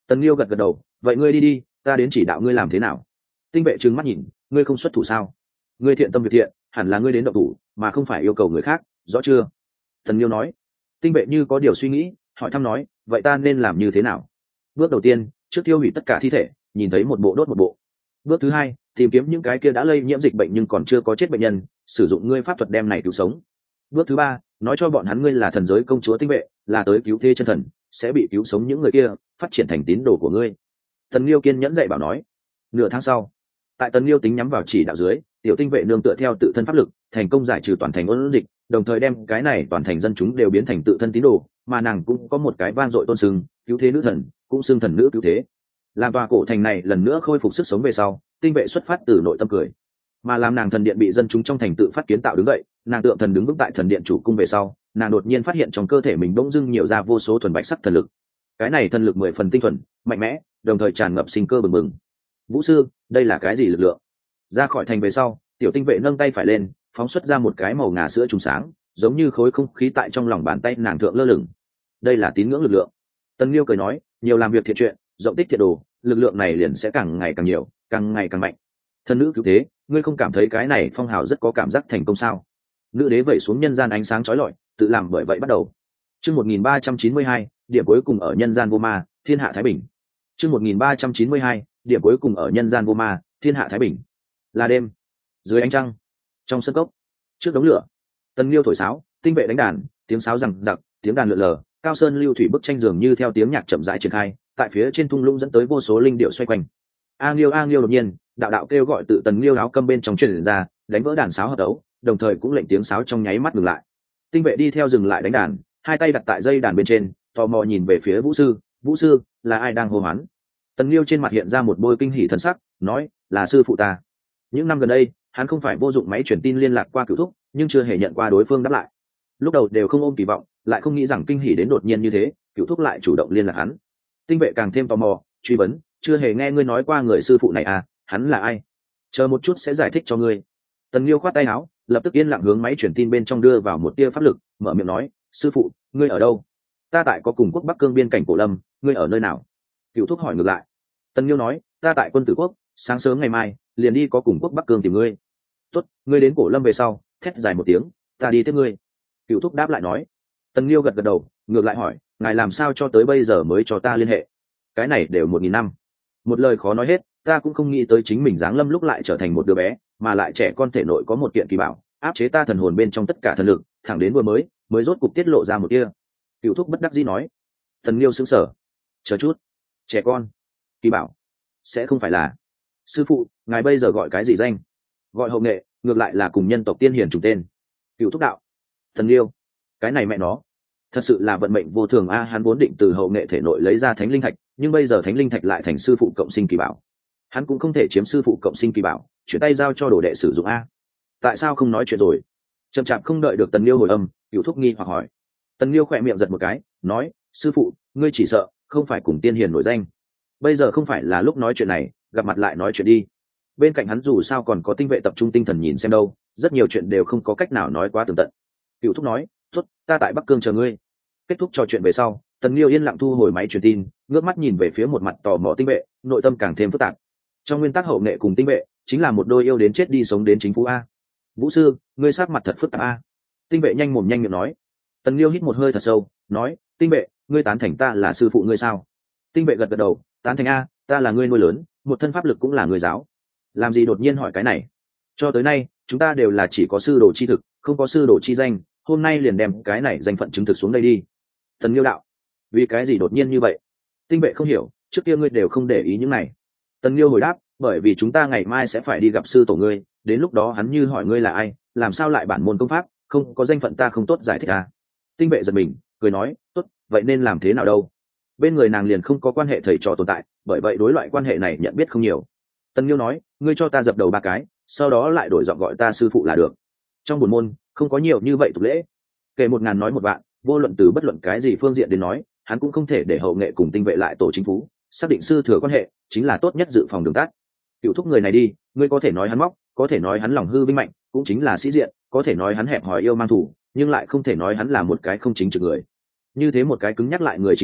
Tần Liêu gật gật đầu, vậy ngươi đi đi, ta đến chỉ đạo ngươi làm thế nào. Tinh vệ trừng mắt nhìn, ngươi không xuất thủ sao? Ngươi thiện tâm việc thiện, hẳn là ngươi đến động thủ mà không phải yêu cầu người khác, rõ chưa? Tần Liêu nói. Tinh vệ như có điều suy nghĩ, hỏi thăm nói, vậy ta nên làm như thế nào? Bước đầu tiên, trước tiêu hủy tất cả thi thể, nhìn thấy một bộ đốt một bộ. Bước thứ hai, tìm kiếm những cái kia đã lây nhiễm dịch bệnh nhưng còn chưa có chết bệnh nhân, sử dụng ngươi pháp thuật đem này cứu sống. Bước thứ ba, nói cho bọn hắn ngươi là thần giới công chúa Tinh vệ, là tới cứu thế chân thần, sẽ bị cứu sống những người kia, phát triển thành tín đồ của ngươi. Tần Liêu kiên nhẫn dạy bảo nói. Nửa tháng sau, tại Tần Liêu tính nhắm vào chỉ đạo dưới, tiểu Tinh vệ nương tựa theo tự thân pháp lực, thành công giải trừ toàn thành ôn dịch, đồng thời đem cái này toàn thành dân chúng đều biến thành tự thân tín đồ, mà nàng cũng có một cái van dội tôn sưng, cứu thế nữ thần, cũng xưng thần nữ cứu thế. Làm tòa cổ thành này lần nữa khôi phục sức sống về sau, Tinh vệ xuất phát từ nội tâm cười, mà làm nàng thần điện bị dân chúng trong thành tự phát kiến tạo đứng dậy, nàng tượng thần đứng vững tại thần điện chủ cung về sau, nàng đột nhiên phát hiện trong cơ thể mình bỗng dưng nhiều ra vô số thuần bạch sắc thần lực. Cái này thần lực 10 phần tinh thuần, mạnh mẽ, đồng thời tràn ngập sinh cơ bừng bừng. Vũ sư, đây là cái gì lực lượng? Ra khỏi thành về sau, tiểu Tinh vệ nâng tay phải lên, phóng xuất ra một cái màu ngà sữa trùng sáng, giống như khối không khí tại trong lòng bàn tay nàng thượng lơ lửng. Đây là tín ngưỡng lực lượng. Tần Liêu cười nói, nhiều làm việc thiện chuyện, rộng tích thiện đồ, lực lượng này liền sẽ càng ngày càng nhiều, càng ngày càng mạnh. Thần nữ cứu thế, ngươi không cảm thấy cái này phong hào rất có cảm giác thành công sao? Nữ đế vẩy xuống nhân gian ánh sáng chói lọi, tự làm bởi vậy bắt đầu. Chương 1392, điểm cuối cùng ở nhân gian vô ma, thiên hạ thái bình. Chương 1392, điểm cuối cùng ở nhân gian vô ma, thiên hạ thái bình. Là đêm, dưới ánh trăng, trong sân cốc, trước đống lửa, Tần Liêu thổi sáo, Tinh vệ đánh đàn, tiếng sáo rằng giặc, tiếng đàn lượn lờ, cao sơn lưu thủy bức tranh dường như theo tiếng nhạc chậm rãi triển khai, tại phía trên thung lũng dẫn tới vô số linh điệu xoay quanh. A Liêu đột nhiên, đạo đạo kêu gọi tự Tần Liêu áo câm bên trong truyền ra, đánh vỡ đàn sáo hợp đấu, đồng thời cũng lệnh tiếng sáo trong nháy mắt ngừng lại. Tinh vệ đi theo dừng lại đánh đàn, hai tay đặt tại dây đàn bên trên, tò mò nhìn về phía Vũ sư, là ai đang hô hoán? Tần Liêu trên mặt hiện ra một bôi kinh hỉ thần sắc, nói, là sư phụ ta. Những năm gần đây, hắn không phải vô dụng máy truyền tin liên lạc qua Cửu Thúc, nhưng chưa hề nhận qua đối phương đáp lại. Lúc đầu đều không ôm kỳ vọng, lại không nghĩ rằng kinh hỉ đến đột nhiên như thế, Cửu Thúc lại chủ động liên lạc hắn. Tinh vệ càng thêm tò mò, truy vấn, chưa hề nghe ngươi nói qua người sư phụ này à, hắn là ai? Chờ một chút sẽ giải thích cho ngươi. Tần Liêu khoát tay áo, lập tức yên lặng hướng máy truyền tin bên trong đưa vào một tia pháp lực, mở miệng nói, sư phụ, ngươi ở đâu? Ta tại có cùng quốc Bắc Cương biên cảnh Cổ Lâm, ngươi ở nơi nào? Cửu Thúc hỏi ngược lại. Tần Liêu nói, ta tại Quân Tử Quốc, sáng sớm ngày mai liền đi có cùng quốc Bắc Cương tìm ngươi. Tốt, ngươi đến Cổ Lâm về sau, thét dài một tiếng, ta đi tiếp ngươi. Cửu Thúc đáp lại nói. Tần Liêu gật gật đầu, ngược lại hỏi, ngài làm sao cho tới bây giờ mới cho ta liên hệ? Cái này đều 1000 năm. Một lời khó nói hết, ta cũng không nghĩ tới chính mình giáng lâm lúc lại trở thành một đứa bé, mà lại trẻ con thể nội có một kiện kỳ bảo, áp chế ta thần hồn bên trong tất cả thần lực, thẳng đến vừa mới rốt cục tiết lộ ra một kia. Cửu Thúc bất đắc dĩ nói. Tần Liêu sững sờ. Chờ chút, trẻ con, kỳ bảo, sẽ không phải là... Sư phụ, ngài bây giờ gọi cái gì danh? Gọi Hậu Nghệ, ngược lại là cùng nhân tộc tiên hiền trùng tên. Cửu Thúc đạo. Tần Liêu, cái này mẹ nó, thật sự là vận mệnh vô thường a. Hắn vốn định từ Hậu Nghệ thể nội lấy ra thánh linh thạch, nhưng bây giờ thánh linh thạch lại thành sư phụ cộng sinh kỳ bảo, hắn cũng không thể chiếm sư phụ cộng sinh kỳ bảo, chuyển tay giao cho đồ đệ sử dụng a. Tại sao không nói chuyện rồi? Chậm chạp không đợi được Tần Liêu hồi âm, Cửu Thúc nghi hoặc hỏi. Tần Liêu khỏe miệng giật một cái, nói, sư phụ, ngươi chỉ sợ không phải cùng tiên hiền nổi danh, bây giờ không phải là lúc nói chuyện này, gặp mặt lại nói chuyện đi. Bên cạnh hắn dù sao còn có Tinh vệ tập trung tinh thần nhìn xem đâu, rất nhiều chuyện đều không có cách nào nói quá tường tận. Cửu Thúc nói, tốt, ta tại Bắc Cương chờ ngươi. Kết thúc trò chuyện về sau, Tần Liêu yên lặng thu hồi máy truyền tin, ngước mắt nhìn về phía một mặt tò mò Tinh vệ, nội tâm càng thêm phức tạp. Trong nguyên tắc Hậu Nghệ cùng Tinh vệ chính là một đôi yêu đến chết đi sống đến chính phú a. Vũ sư, ngươi sắc mặt thật phức tạp a. Tinh vệ nhanh mồm nhanh miệng nói. Tần Liêu hít một hơi thật sâu, nói, Tinh vệ, ngươi tán thành ta là sư phụ ngươi sao? Tinh vệ gật gật đầu, tán thành a, ta là ngươi nuôi lớn, một thân pháp lực cũng là người giáo. Làm gì đột nhiên hỏi cái này? Cho tới nay chúng ta đều là chỉ có sư đồ chi thực, không có sư đồ chi danh, hôm nay liền đem cái này danh phận chứng thực xuống đây đi. Tần Liêu đạo. Vì cái gì đột nhiên như vậy? Tinh vệ không hiểu, trước kia ngươi đều không để ý những này. Tần Liêu hồi đáp, bởi vì chúng ta ngày mai sẽ phải đi gặp sư tổ ngươi, đến lúc đó hắn như hỏi ngươi là ai, làm sao lại bản môn công pháp, không có danh phận ta không tốt giải thích à. Tinh vệ giật mình, cười nói, tốt, vậy nên làm thế nào đâu? Bên người nàng liền không có quan hệ thầy trò tồn tại, bởi vậy đối loại quan hệ này nhận biết không nhiều. Tần Liêu nói, ngươi cho ta dập đầu 3 cái, sau đó lại đổi giọng gọi ta sư phụ là được. Trong buồn môn không có nhiều như vậy tục lễ, kể 1000 nói 1 vạn, vô luận từ bất luận cái gì phương diện đến nói, hắn cũng không thể để Hậu Nghệ cùng Tinh vệ lại tổ chính phú, xác định sư thừa quan hệ chính là tốt nhất dự phòng đường tắt. Cửu Thúc người này đi, ngươi có thể nói hắn móc, có thể nói hắn lòng hư vinh mạnh, cũng chính là sĩ diện, có thể nói hắn hẹp hòi yêu mang thủ, nhưng lại không thể nói hắn là một cái không chính trực người. Như thế một cái cứng nhắc lại người chính trực,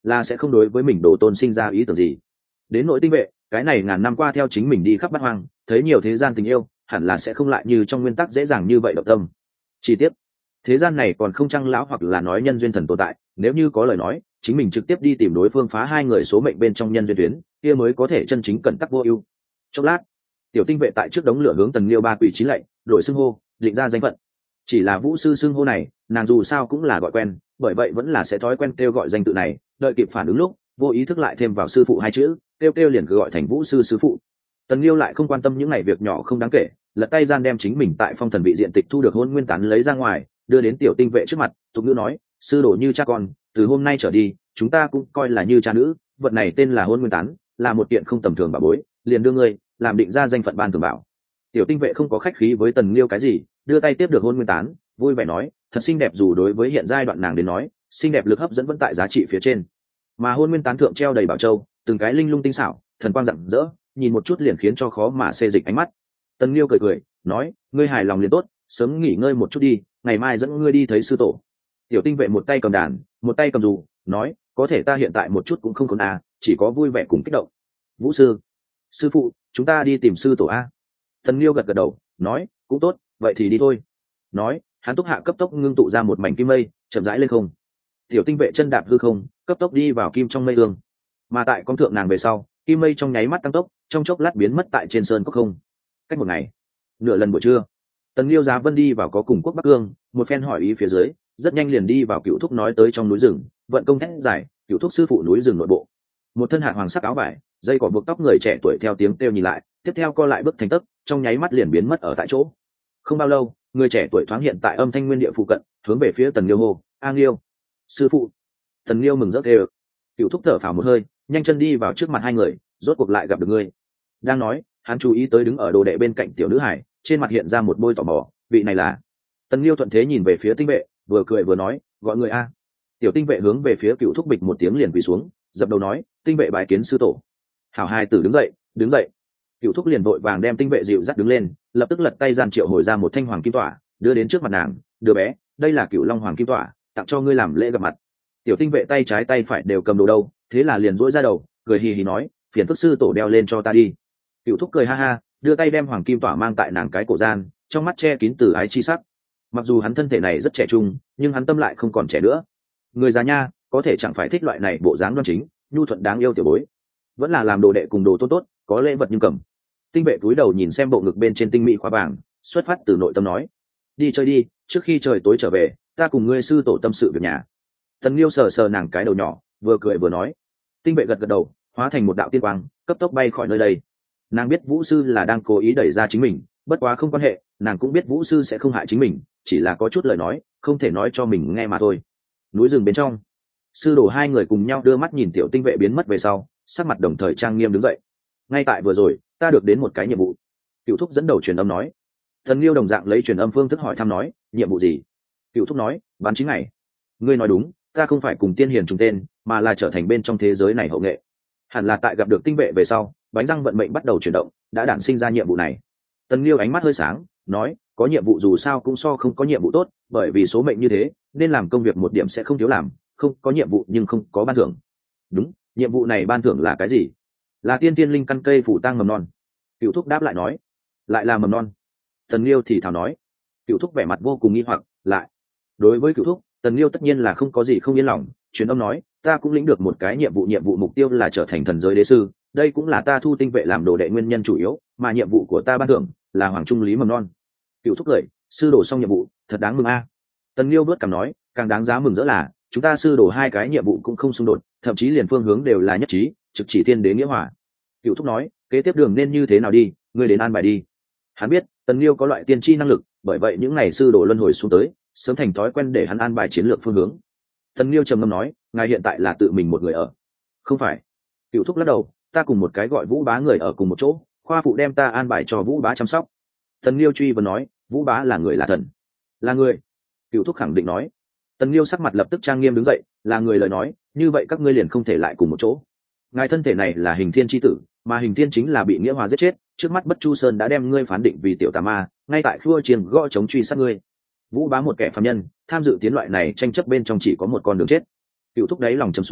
là sẽ không đối với mình đồ tôn sinh ra ý tưởng gì. Đến nỗi tinh vệ, cái này ngàn năm qua theo chính mình đi khắp bát hoang, thấy nhiều thế gian tình yêu, hẳn là sẽ không lại như trong nguyên tắc dễ dàng như vậy động tâm. Chi tiết, thế gian này còn không trăng lão hoặc là nói nhân duyên thần tồn tại, nếu như có lời nói, chính mình trực tiếp đi tìm đối phương phá hai người số mệnh bên trong nhân duyên tuyến, kia mới có thể chân chính cẩn tắc vô ưu. Chốc lát, tiểu tinh vệ tại trước đống lửa hướng Tần Liêu ba quỷ chín lạy, đổi xưng hô, định ra danh phận. Chỉ là vũ sư xưng hô này, nàng dù sao cũng là gọi quen, bởi vậy vẫn là sẽ thói quen kêu gọi danh tự này, đợi kịp phản ứng lúc vô ý thức lại thêm vào sư phụ hai chữ, kêu liền cứ gọi thành vũ sư sư phụ. Tần Liêu lại không quan tâm những ngày việc nhỏ không đáng kể, lật tay gian đem chính mình tại phong thần vị diện tịch thu được hôn nguyên tán lấy ra ngoài, đưa đến tiểu tinh vệ trước mặt, tục ngữ nói, sư đồ như cha con, từ hôm nay trở đi chúng ta cũng coi là như cha nữ, vật này tên là hôn nguyên tán, là một kiện không tầm thường bảo bối, liền đưa ngươi làm định ra danh phận ban thường bảo. Tiểu tinh vệ không có khách khí với Tần Liêu cái gì, đưa tay tiếp được hôn nguyên tán, vui vẻ nói, thật xinh đẹp, dù đối với hiện giai đoạn nàng đến nói, xinh đẹp lực hấp dẫn vẫn tại giá trị phía trên. Mà hôn nguyên tán thượng treo đầy bảo châu, từng cái linh lung tinh xảo, thần quang rạng rỡ, nhìn một chút liền khiến cho khó mà xê dịch ánh mắt. Tần Liêu cười cười, nói, ngươi hài lòng liền tốt, sớm nghỉ ngơi một chút đi, ngày mai dẫn ngươi đi thấy sư tổ. Tiểu tinh vệ một tay cầm đàn, một tay cầm dù, nói, có thể ta hiện tại một chút cũng không còn chỉ có vui vẻ cùng kích động. Vũ sư, sư phụ, chúng ta đi tìm sư tổ a. Tần Liêu gật gật đầu, nói, cũng tốt, vậy thì đi thôi. Nói, hắn túc hạ cấp tốc ngưng tụ ra một mảnh kim mây, chậm rãi lên không. Tiểu tinh vệ chân đạp hư không, cấp tốc đi vào kim trong mây ương. Mà tại con thượng nàng về sau, kim mây trong nháy mắt tăng tốc, trong chốc lát biến mất tại trên sơn cốc không. Cách một ngày, nửa lần buổi trưa, Tần Liêu Giá Vân đi vào có cùng quốc Bắc Cương, một phen hỏi ý phía dưới, rất nhanh liền đi vào Cựu Thúc nói tới trong núi rừng, vận công thét giải, Cựu Thúc sư phụ núi rừng nội bộ. Một thân hạt hoàng sắc áo vải, dây cỏ buộc tóc người trẻ tuổi theo tiếng kêu nhìn lại, tiếp theo co lại bước thành tấc, trong nháy mắt liền biến mất ở tại chỗ. Không bao lâu, người trẻ tuổi thoáng hiện tại âm thanh nguyên địa phụ cận, hướng về phía Tần Liêu hô, "A Liêu, sư phụ." Tần Liêu mừng rỡ kêu. Cựu Thúc thở phào một hơi, nhanh chân đi vào trước mặt hai người, rốt cuộc lại gặp được ngươi. Đang nói, hắn chú ý tới đứng ở đồ đệ bên cạnh tiểu nữ hải, trên mặt hiện ra một bôi tò mò, vị này là. Tần Liêu thuận thế nhìn về phía tinh vệ, vừa cười vừa nói, gọi người a. Tiểu tinh vệ hướng về phía Cựu Thúc bịch một tiếng liền quỳ xuống, dập đầu nói, tinh vệ bái kiến sư tổ. Hảo hai tử đứng dậy, đứng dậy. Cựu Thúc liền vội vàng đem tinh vệ dịu dắt đứng lên, lập tức lật tay gian triệu hồi ra một thanh hoàng kim tỏa, đưa đến trước mặt nàng, đứa bé, đây là Cựu Long hoàng kim tỏa, tặng cho ngươi làm lễ gặp mặt. Tiểu tinh vệ tay trái tay phải đều cầm đồ đâu, thế là liền duỗi ra đầu, cười hì hì nói, phiền phức sư tổ đeo lên cho ta đi. Cựu Thúc cười ha ha, đưa tay đem hoàng kim tỏa mang tại nàng cái cổ gian, trong mắt che kín từ ái chi sắc. Mặc dù hắn thân thể này rất trẻ trung, nhưng hắn tâm lại không còn trẻ nữa. Người già nha, có thể chẳng phải thích loại này bộ dáng đoan chính, nhu thuận đáng yêu tiểu bối, vẫn là làm đồ đệ cùng đồ tốt tốt, có lễ vật nhưng cầm. Tinh vệ cúi đầu nhìn xem bộ ngực bên trên tinh mỹ khóa vàng, xuất phát từ nội tâm nói, đi chơi đi, trước khi trời tối trở về, ta cùng ngươi sư tổ tâm sự việc nhà. Tần Liêu sờ sờ nàng cái đầu nhỏ, vừa cười vừa nói. Tinh vệ gật gật đầu, hóa thành một đạo tiên quang, cấp tốc bay khỏi nơi đây. Nàng biết vũ sư là đang cố ý đẩy ra chính mình, bất quá không quan hệ, nàng cũng biết vũ sư sẽ không hại chính mình, chỉ là có chút lời nói không thể nói cho mình nghe mà thôi. Núi rừng bên trong, sư đồ hai người cùng nhau đưa mắt nhìn tiểu tinh vệ biến mất về sau, sắc mặt đồng thời trang nghiêm đứng dậy. Ngay tại vừa rồi, ta được đến một cái nhiệm vụ. Cựu Thúc dẫn đầu truyền âm nói. Thần Liêu đồng dạng lấy truyền âm phương thức hỏi thăm nói, nhiệm vụ gì? Cựu Thúc nói, bán chính ngày. Ngươi nói đúng, ta không phải cùng tiên hiền trùng tên, mà là trở thành bên trong thế giới này hậu nghệ. Hẳn là tại gặp được tinh vệ về sau, bánh răng vận mệnh bắt đầu chuyển động, đã đản sinh ra nhiệm vụ này. Tần Liêu ánh mắt hơi sáng, nói, có nhiệm vụ dù sao cũng so không có nhiệm vụ tốt, bởi vì số mệnh như thế, nên làm công việc một điểm sẽ không thiếu làm, không có nhiệm vụ nhưng không có ban thưởng. Đúng, nhiệm vụ này ban thưởng là cái gì? Là tiên tiên linh căn cây phủ tang mầm non. Cựu Thúc đáp lại nói, lại là mầm non. Tần Liêu thì thào nói. Cựu Thúc vẻ mặt vô cùng nghi hoặc, lại. Đối với Cựu Thúc, Tần Liêu tất nhiên là không có gì không yên lòng, truyền âm nói, ta cũng lĩnh được một cái nhiệm vụ mục tiêu là trở thành thần giới đế sư, đây cũng là ta thu tinh vệ làm đồ đệ nguyên nhân chủ yếu, mà nhiệm vụ của ta ban thưởng là hoàng trung lý mầm non. Cựu Thúc cười, sư đồ xong nhiệm vụ, thật đáng mừng a. Tần Liêu vớt cằm nói, càng đáng giá mừng rỡ là chúng ta sư đồ hai cái nhiệm vụ cũng không xung đột, thậm chí liền phương hướng đều là nhất trí, trực chỉ tiên đế nghĩa hòa. Cựu Thúc nói, kế tiếp đường nên như thế nào đi, ngươi đến an bài đi. Hắn biết Tần Liêu có loại tiên tri năng lực, bởi vậy những ngày sư đồ luân hồi xuống tới, sớm thành thói quen để hắn an bài chiến lược phương hướng. Tần Liêu trầm ngâm nói, ngài hiện tại là tự mình một người ở? Không phải. Cựu Thúc lắc đầu, ta cùng một cái gọi Vũ Bá người ở cùng một chỗ, khoa phụ đem ta an bài cho Vũ Bá chăm sóc. Tần Liêu truy vấn nói, Vũ Bá là người là thần? Là người. Cựu Thúc khẳng định nói. Tần Liêu sắc mặt lập tức trang nghiêm đứng dậy, là người lời nói, như vậy các ngươi liền không thể lại cùng một chỗ. Ngài thân thể này là Hình Thiên chi tử, mà Hình Thiên chính là bị Nghĩa Hòa giết chết, trước mắt Bất Chu Sơn đã đem ngươi phán định vì tiểu tà ma, ngay tại khua chiêng gõ chống truy sát ngươi. Vũ Bá một kẻ phàm nhân, tham dự tiến loại này tranh chấp bên trong chỉ có một con đường chết. Cựu Thúc đáy lòng trầm xuống,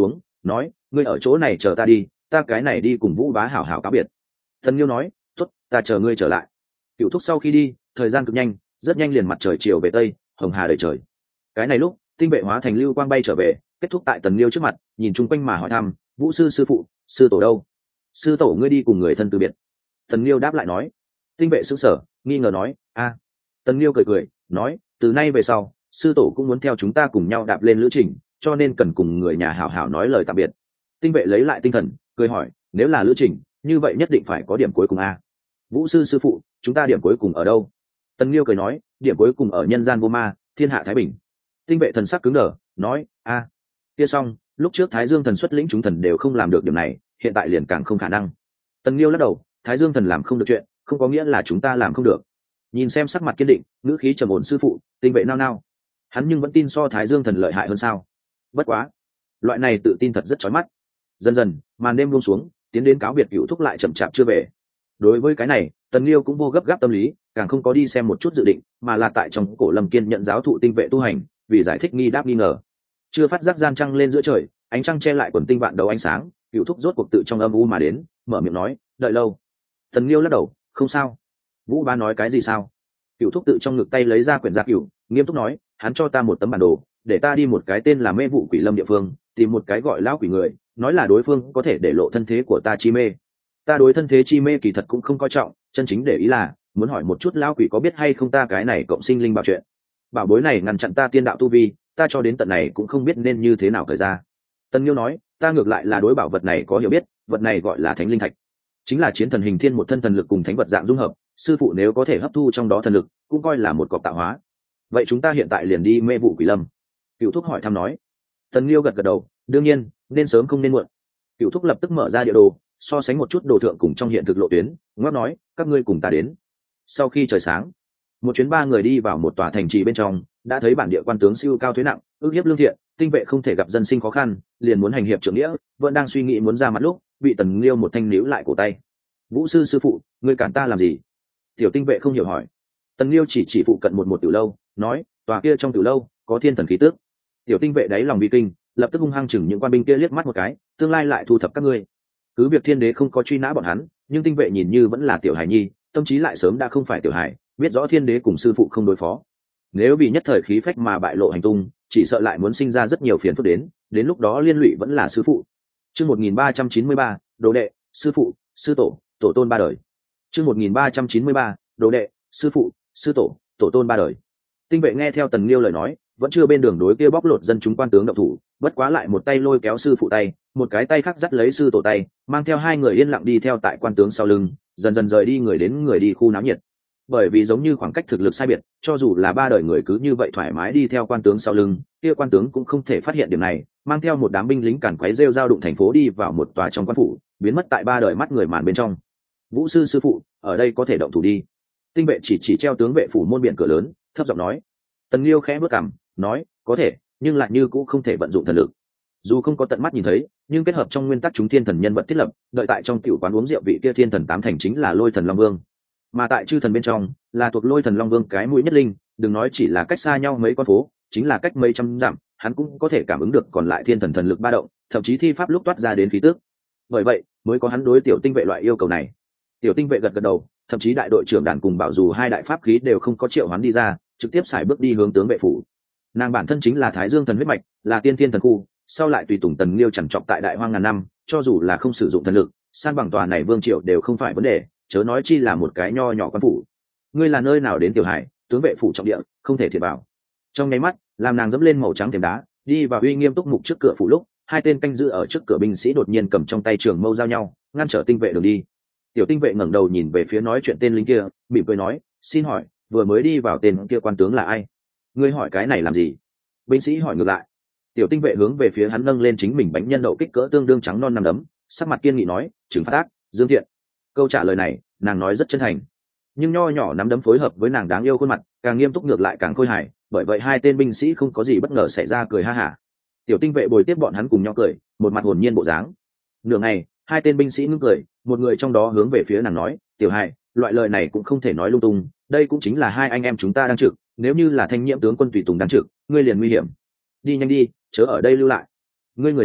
nói ngươi ở chỗ này chờ ta đi, ta cái này đi cùng Vũ bá hảo hảo cáo biệt. Tần Liêu nói tốt, ta chờ ngươi trở lại. Cựu thúc sau khi đi, thời gian cực nhanh, rất nhanh liền mặt trời chiều về tây, hồng hà đầy trời. Cái này lúc tinh vệ hóa thành lưu quang bay trở về, kết thúc tại Tần Liêu trước mặt, nhìn chung quanh mà hỏi thăm Vũ sư sư phụ, sư tổ đâu? Sư tổ ngươi đi cùng người thân từ biệt. Tần Liêu đáp lại nói. Tinh vệ sững sờ, nghi ngờ nói a. Tần Liêu cười cười nói từ nay về sau sư tổ cũng muốn theo chúng ta cùng nhau đạp lên lữ trình, cho nên cần cùng người nhà hảo hảo nói lời tạm biệt. Tinh vệ lấy lại tinh thần cười hỏi nếu là lữ trình như vậy nhất định phải có điểm cuối cùng a. Vũ sư sư phụ, chúng ta điểm cuối cùng ở đâu? Tần Liêu cười nói điểm cuối cùng ở nhân gian vô ma, thiên hạ thái bình. Tinh vệ thần sắc cứng đờ nói a. Kia xong, lúc trước Thái Dương thần xuất lĩnh chúng thần đều không làm được điểm này, hiện tại liền càng không khả năng. Tần Liêu lắc đầu, Thái Dương thần làm không được chuyện, không có nghĩa là chúng ta làm không được. Nhìn xem sắc mặt kiên định, ngữ khí trầm ổn sư phụ, tinh vệ nao nao. Hắn nhưng vẫn tin so Thái Dương thần lợi hại hơn sao? Bất quá, loại này tự tin thật rất chói mắt. Dần dần, màn đêm buông xuống, tiến đến cáo biệt Cửu thúc lại chậm chạp chưa về. Đối với cái này, Tần Liêu cũng vô gấp gáp tâm lý, càng không có đi xem một chút dự định, mà là tại trong cổ Lâm Kiên nhận giáo thụ tinh vệ tu hành, vì giải thích nghi đáp nghi ngờ. Chưa phát giác gian trăng lên giữa trời, ánh trăng che lại quần tinh vạn đầu ánh sáng, Cửu thúc rốt cuộc tự trong âm u mà đến, mở miệng nói đợi lâu. Tần Liêu lắc đầu không sao. Vũ bá nói cái gì sao? Cửu thúc tự trong ngực tay lấy ra quyển gia cửu, nghiêm túc nói hắn cho ta một tấm bản đồ, để ta đi một cái tên là Mê Vụ Quỷ Lâm địa phương, tìm một cái gọi lão quỷ người, nói là đối phương có thể để lộ thân thế của ta chi mê. Ta đối thân thế chi mê kỳ thật cũng không coi trọng, chân chính để ý là muốn hỏi một chút lão quỷ có biết hay không ta cái này cộng sinh linh bảo chuyện. Bảo bối này ngăn chặn ta tiên đạo tu vi, ta cho đến tận này cũng không biết nên như thế nào thời ra. Tân Nhiêu nói ta ngược lại là đối bảo vật này có hiểu biết, vật này gọi là Thánh Linh Thạch, chính là chiến thần hình thiên một thân thần lực cùng thánh vật dạng dung hợp, sư phụ nếu có thể hấp thu trong đó thần lực cũng coi là một cọc tạo hóa. Vậy chúng ta hiện tại liền đi Mê Vụ Quỷ Lâm. Cửu thúc hỏi thăm nói. Tần Liêu gật gật đầu đương nhiên, nên sớm không nên muộn. Cửu thúc lập tức mở ra địa đồ, so sánh một chút đồ thượng cùng trong hiện thực lộ tuyến, ngoắc nói các ngươi cùng ta đến. Sau khi trời sáng, một chuyến ba người đi vào một tòa thành trì bên trong, đã thấy bản địa quan tướng siêu cao thuế nặng, ước hiếp lương thiện, tinh vệ không thể gặp dân sinh khó khăn, liền muốn hành hiệp trưởng nghĩa, vẫn đang suy nghĩ muốn ra mặt lúc bị Tần Liêu một thanh níu lại cổ tay. Vũ sư sư phụ, ngươi cản ta làm gì? Tiểu tinh vệ không hiểu hỏi. Tần Liêu chỉ phụ cận một tiểu lâu, nói tòa kia trong tiểu lâu có thiên thần khí tước. Tiểu tinh vệ đáy lòng vi kinh, lập tức hung hăng chừng những quan binh kia liếc mắt một cái, tương lai lại thu thập các ngươi. Cứ việc thiên đế không có truy nã bọn hắn, nhưng tinh vệ nhìn như vẫn là tiểu hải nhi, tâm trí lại sớm đã không phải tiểu hải, biết rõ thiên đế cùng sư phụ không đối phó. Nếu bị nhất thời khí phách mà bại lộ hành tung, chỉ sợ lại muốn sinh ra rất nhiều phiền phức đến lúc đó liên lụy vẫn là sư phụ. Chương 1393, đồ đệ, sư phụ, sư tổ, tổ tôn ba đời. Chương 1393, đồ đệ, sư phụ, sư tổ, tổ tôn ba đời. Tinh vệ nghe theo Tần Liêu lời nói, vẫn chưa bên đường đối kia bóc lột dân chúng quan tướng động thủ, bất quá lại một tay lôi kéo sư phụ tay, một cái tay khác dắt lấy sư tổ tay, mang theo hai người yên lặng đi theo tại quan tướng sau lưng, dần dần rời đi người đến người đi khu náo nhiệt. Bởi vì giống như khoảng cách thực lực sai biệt, cho dù là ba đời người cứ như vậy thoải mái đi theo quan tướng sau lưng, kia quan tướng cũng không thể phát hiện điểm này, mang theo một đám binh lính càn quấy rêu rao đụng thành phố đi vào một tòa trong quan phủ, biến mất tại ba đời mắt người màn bên trong. Vũ sư sư phụ, ở đây có thể động thủ đi. Tinh vệ chỉ treo tướng vệ phủ môn biển cửa lớn, thấp giọng nói. Tần Liêu khẽ bước cằm, nói có thể, nhưng lại như cũng không thể vận dụng thần lực. Dù không có tận mắt nhìn thấy, nhưng kết hợp trong nguyên tắc chúng thiên thần nhân vật thiết lập, đợi tại trong tiểu quán uống rượu vị kia thiên thần tám thành chính là Lôi Thần Long Vương, mà tại chư thần bên trong là thuộc Lôi Thần Long Vương cái mũi nhất linh, đừng nói chỉ là cách xa nhau mấy con phố, chính là cách mấy trăm dặm, hắn cũng có thể cảm ứng được còn lại thiên thần thần lực ba động, thậm chí thi pháp lúc toát ra đến khí tức. Bởi vậy mới có hắn đối tiểu tinh vệ loại yêu cầu này. Tiểu tinh vệ gật gật đầu, thậm chí đại đội trưởng đàn cùng bảo dù hai đại pháp khí đều không có triệu hắn đi ra, trực tiếp xài bước đi hướng tướng vệ phủ. Nàng bản thân chính là Thái Dương thần huyết mạch, là tiên thiên thần khu, sau lại tùy tùng Tần Liêu chẳng trọc tại đại hoang ngàn năm, cho dù là không sử dụng thần lực, san bằng tòa này vương triều đều không phải vấn đề, chớ nói chi là một cái nho nhỏ quan phủ. Ngươi là nơi nào đến tiểu hải? Tướng vệ phủ trọng địa, không thể thiệt vào. Trong nháy mắt, làm nàng dẫm lên màu trắng thềm đá, đi vào uy nghiêm túc mục trước cửa phủ lúc, hai tên canh giữ ở trước cửa binh sĩ đột nhiên cầm trong tay trường mâu giao nhau, ngăn trở tinh vệ đường đi. Tiểu tinh vệ ngẩng đầu nhìn về phía nói chuyện tên lính kia, mỉm cười nói, xin hỏi vừa mới đi vào tên kia quan tướng là ai? Ngươi hỏi cái này làm gì? Binh sĩ hỏi ngược lại. Tiểu tinh vệ hướng về phía hắn nâng lên chính mình bánh nhân đậu kích cỡ tương đương trắng non nằm đấm, sắc mặt kiên nghị nói, trừng phạt ác, Dương Thiện. Câu trả lời này nàng nói rất chân thành, nhưng nho nhỏ nắm đấm phối hợp với nàng đáng yêu khuôn mặt, càng nghiêm túc ngược lại càng khôi hài, bởi vậy hai tên binh sĩ không có gì bất ngờ xảy ra, cười ha hả. Tiểu tinh vệ bồi tiếp bọn hắn cùng nhau cười, một mặt hồn nhiên bộ dáng. Nửa ngày hai tên binh sĩ ngưng cười, một người trong đó hướng về phía nàng nói, tiểu hài, loại lời này cũng không thể nói lung tung, đây cũng chính là hai anh em chúng ta đang trực, nếu như là Thanh Nhiễm tướng quân tùy tùng đang trực, ngươi liền nguy hiểm. Đi nhanh đi, chớ ở đây lưu lại. Ngươi người này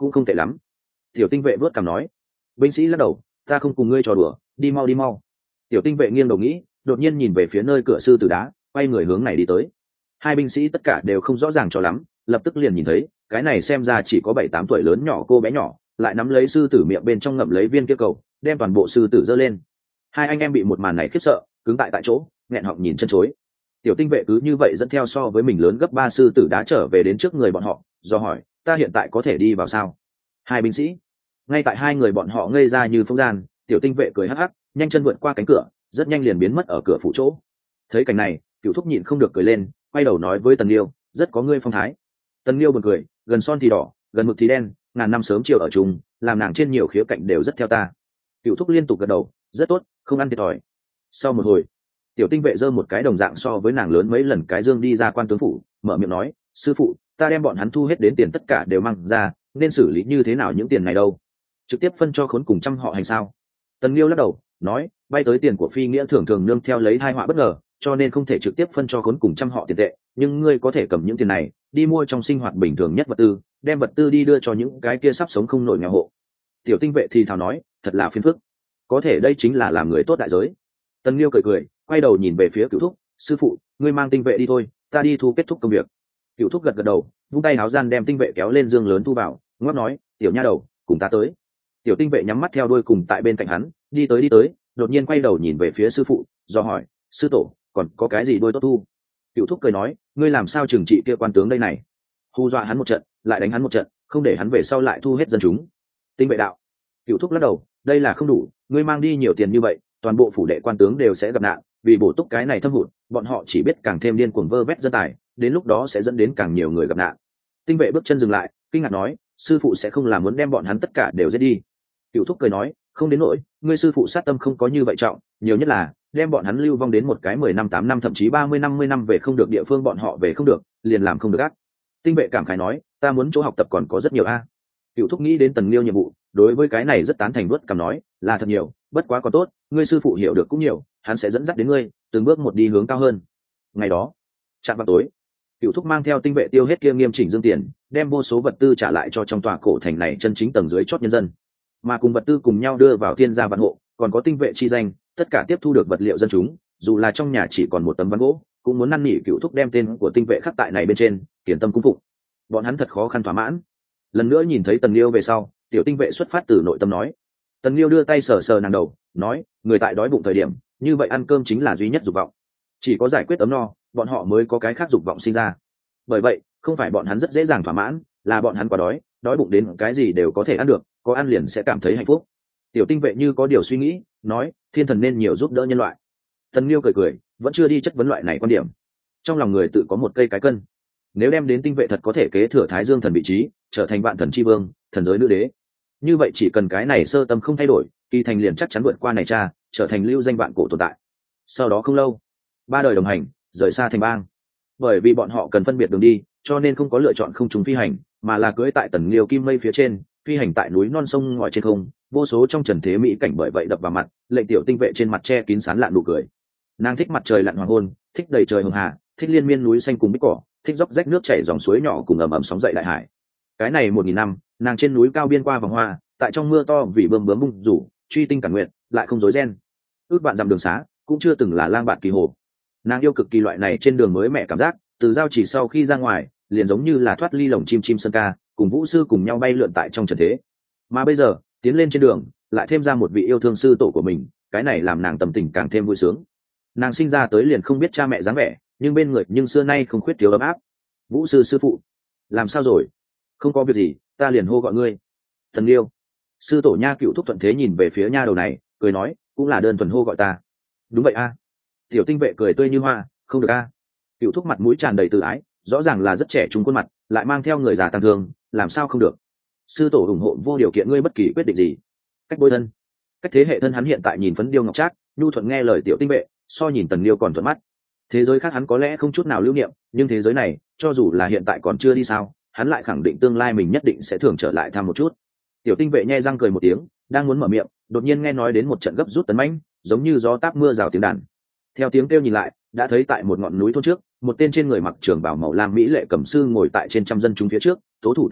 cũng không tệ lắm. Tiểu tinh vệ vớt cằm nói. Binh sĩ lắc đầu, ta không cùng ngươi trò đùa, đi mau đi mau. Tiểu tinh vệ nghiêng đầu nghĩ, đột nhiên nhìn về phía nơi cửa sư tử đá, quay người hướng này đi tới. Hai binh sĩ tất cả đều không rõ ràng cho lắm, lập tức liền nhìn thấy cái này xem ra chỉ có 7-8 tuổi lớn nhỏ cô bé nhỏ lại nắm lấy sư tử miệng bên trong ngậm lấy viên kia cầu, đem toàn bộ sư tử giơ lên. Hai anh em bị một màn này khiếp sợ, cứng tại chỗ, nghẹn họng nhìn chân chối. Tiểu tinh vệ cứ như vậy dẫn theo so với mình lớn gấp 3 sư tử đá trở về đến trước người bọn họ, do hỏi, ta hiện tại có thể đi vào sao? Hai binh sĩ, ngay tại hai người bọn họ ngây ra như phóng gian, tiểu tinh vệ cười hắc hắc, nhanh chân vượt qua cánh cửa, rất nhanh liền biến mất ở cửa phủ chỗ. Thấy cảnh này, Cửu Thúc nhịn không được cười lên, quay đầu nói với Tần Liêu, rất có ngươi phong thái. Tần Liêu buồn cười, gần son thì đỏ, gần mực thì đen, ngàn năm sớm chiều ở chung, làm nàng trên nhiều khía cạnh đều rất theo ta. Cửu Thúc liên tục gật đầu, rất tốt, không ăn thiệt thòi. Sau một hồi, tiểu tinh vệ giơ một cái đồng dạng so với nàng lớn mấy lần cái dương đi ra quan tướng phủ, mở miệng nói, sư phụ, ta đem bọn hắn thu hết đến tiền tất cả đều mang ra, nên xử lý như thế nào những tiền này đâu? Trực tiếp phân cho khốn cùng trăm họ hành sao? Tần Liêu lắc đầu, nói, bay tới tiền của phi nghĩa thường thường nương theo lấy tai họa bất ngờ, cho nên không thể trực tiếp phân cho khốn cùng trăm họ tiền tệ, nhưng ngươi có thể cầm những tiền này đi mua trong sinh hoạt bình thường nhất vật tư, đem vật tư đi đưa cho những cái kia sắp sống không nổi nghèo hộ. Tiểu tinh vệ thì thào nói, thật là phiền phức. Có thể đây chính là làm người tốt đại giới. Tần Liêu cười cười, quay đầu nhìn về phía Cửu Thúc, sư phụ, ngươi mang tinh vệ đi thôi, ta đi thu kết thúc công việc. Cửu Thúc gật gật đầu, vung tay áo gian đem tinh vệ kéo lên dương lớn thu vào, ngót nói, tiểu nha đầu, cùng ta tới. Tiểu tinh vệ nhắm mắt theo đuôi cùng tại bên cạnh hắn, đi tới, đột nhiên quay đầu nhìn về phía sư phụ, do hỏi, sư tổ, còn có cái gì đuôi tốt thu? Cửu Thúc cười nói, ngươi làm sao trừng trị kia quan tướng đây này? Hù dọa hắn một trận, lại đánh hắn một trận, không để hắn về sau lại thu hết dân chúng. Tinh vệ đạo. Cửu Thúc lắc đầu, đây là không đủ, ngươi mang đi nhiều tiền như vậy, toàn bộ phủ đệ quan tướng đều sẽ gặp nạn, vì bổ túc cái này thâm hụt, bọn họ chỉ biết càng thêm điên cuồng vơ vét dân tài, đến lúc đó sẽ dẫn đến càng nhiều người gặp nạn. Tinh vệ bước chân dừng lại, kinh ngạc nói, sư phụ sẽ không làm muốn đem bọn hắn tất cả đều giết đi? Cửu Thúc cười nói, không đến nỗi, ngươi sư phụ sát tâm không có như vậy trọng, nhiều nhất là đem bọn hắn lưu vong đến một cái 10 năm 8 năm thậm chí 30-50 năm về không được địa phương bọn họ về không được, liền làm không được ác. Tinh vệ cảm khái nói, ta muốn chỗ học tập còn có rất nhiều a. Cửu Thúc nghĩ đến Tần Liêu nhiệm vụ, đối với cái này rất tán thành, vuốt cằm nói, là thật nhiều, bất quá còn tốt, ngươi sư phụ hiểu được cũng nhiều, hắn sẽ dẫn dắt đến ngươi, từng bước một đi hướng cao hơn. Ngày đó, chạm vào tối, Cửu Thúc mang theo tinh vệ tiêu hết kia nghiêm chỉnh dương tiền, đem vô số vật tư trả lại cho trong tòa cổ thành này chân chính tầng dưới chót nhân dân, mà cùng vật tư cùng nhau đưa vào thiên gia vạn hộ, còn có tinh vệ chi danh, tất cả tiếp thu được vật liệu dân chúng, dù là trong nhà chỉ còn một tấm ván gỗ, cũng muốn năn nỉ Cửu Thúc đem tên của tinh vệ khắc tại này bên trên, kiển tâm cung phụng. Bọn hắn thật khó khăn thỏa mãn. Lần nữa nhìn thấy Tần Liêu về sau, tiểu tinh vệ xuất phát từ nội tâm nói. Tần Liêu đưa tay sờ sờ nàng đầu, nói, người tại đói bụng thời điểm, như vậy ăn cơm chính là duy nhất dục vọng. Chỉ có giải quyết ấm no, bọn họ mới có cái khác dục vọng sinh ra. Bởi vậy, không phải bọn hắn rất dễ dàng thỏa mãn, là bọn hắn quá đói, đói bụng đến cái gì đều có thể ăn được, có ăn liền sẽ cảm thấy hạnh phúc. Tiểu tinh vệ như có điều suy nghĩ, nói, thiên thần nên nhiều giúp đỡ nhân loại. Tần Liêu cười cười, vẫn chưa đi chất vấn loại này quan điểm. Trong lòng người tự có một cây cái cân. Nếu đem đến tinh vệ thật có thể kế thừa Thái Dương thần vị trí, trở thành vạn thần chi vương, thần giới nữ đế, như vậy chỉ cần cái này sơ tâm không thay đổi, Kỳ Thành liền chắc chắn vượt qua này cha, trở thành lưu danh vạn cổ tồn tại. Sau đó không lâu, 3 đời đồng hành, rời xa thành bang. Bởi vì bọn họ cần phân biệt đường đi, cho nên không có lựa chọn không trùng phi hành, mà là cưỡi tại Tần Liêu kim mây phía trên, phi hành tại núi non sông ngòi trên không, vô số trong trần thế mỹ cảnh bởi vậy đập vào mặt, lệnh tiểu tinh vệ trên mặt che kín sán lạn nụ cười. Nàng thích mặt trời lặn hoàng hôn, thích đầy trời hường hà, thích liên miên núi xanh cùng bích cỏ, thích dốc rách nước chảy dòng suối nhỏ cùng ầm ầm sóng dậy đại hải. Cái này 1000 năm, nàng trên núi cao biên qua vòng hoa, tại trong mưa to vì bướm bướm bung rủ, truy tinh cản nguyện, lại không rối ren. Ước bạn dặm đường xá, cũng chưa từng là lang bạn kỳ hồ. Nàng yêu cực kỳ loại này trên đường mới mẹ cảm giác, từ giao chỉ sau khi ra ngoài, liền giống như là thoát ly lồng chim chim sơn ca, cùng vũ sư cùng nhau bay lượn tại trong trần thế. Mà bây giờ, tiến lên trên đường, lại thêm ra một vị yêu thương sư tổ của mình, cái này làm nàng tâm tình càng thêm vui sướng. Nàng sinh ra tới liền không biết cha mẹ dáng vẻ, nhưng bên người nhưng xưa nay không khuyết thiếu ấm áp. Vũ sư sư phụ, làm sao rồi? Không có việc gì, ta liền hô gọi ngươi. Thần Liêu. Sư tổ nha Cựu Thúc thuận thế nhìn về phía nha đầu này, cười nói, cũng là đơn thuần hô gọi ta. Đúng vậy a. Tiểu tinh vệ cười tươi như hoa, không được a. Cựu Thúc mặt mũi tràn đầy tự ái, rõ ràng là rất trẻ trung khuôn mặt, lại mang theo người già tăng thương, làm sao không được? Sư tổ ủng hộ vô điều kiện ngươi bất kỳ quyết định gì. Cách bối thân, cách thế hệ thân hắn hiện tại nhìn phấn điêu ngọc trác, nhu thuận nghe lời tiểu tinh vệ, so nhìn Tần Liêu còn thuận mắt. Thế giới khác hắn có lẽ không chút nào lưu niệm, nhưng thế giới này, cho dù là hiện tại còn chưa đi sao, hắn lại khẳng định tương lai mình nhất định sẽ thường trở lại thăm một chút. Tiểu tinh vệ nhe răng cười một tiếng, đang muốn mở miệng, đột nhiên nghe nói đến một trận gấp rút tấn mãnh, giống như gió táp mưa rào tiếng đàn. Theo tiếng kêu nhìn lại, đã thấy tại một ngọn núi thôn trước, một tên trên người mặc trường bào màu lam mỹ lệ cẩm sư ngồi tại trên trăm dân chúng phía trước, tố thủ tật ấu,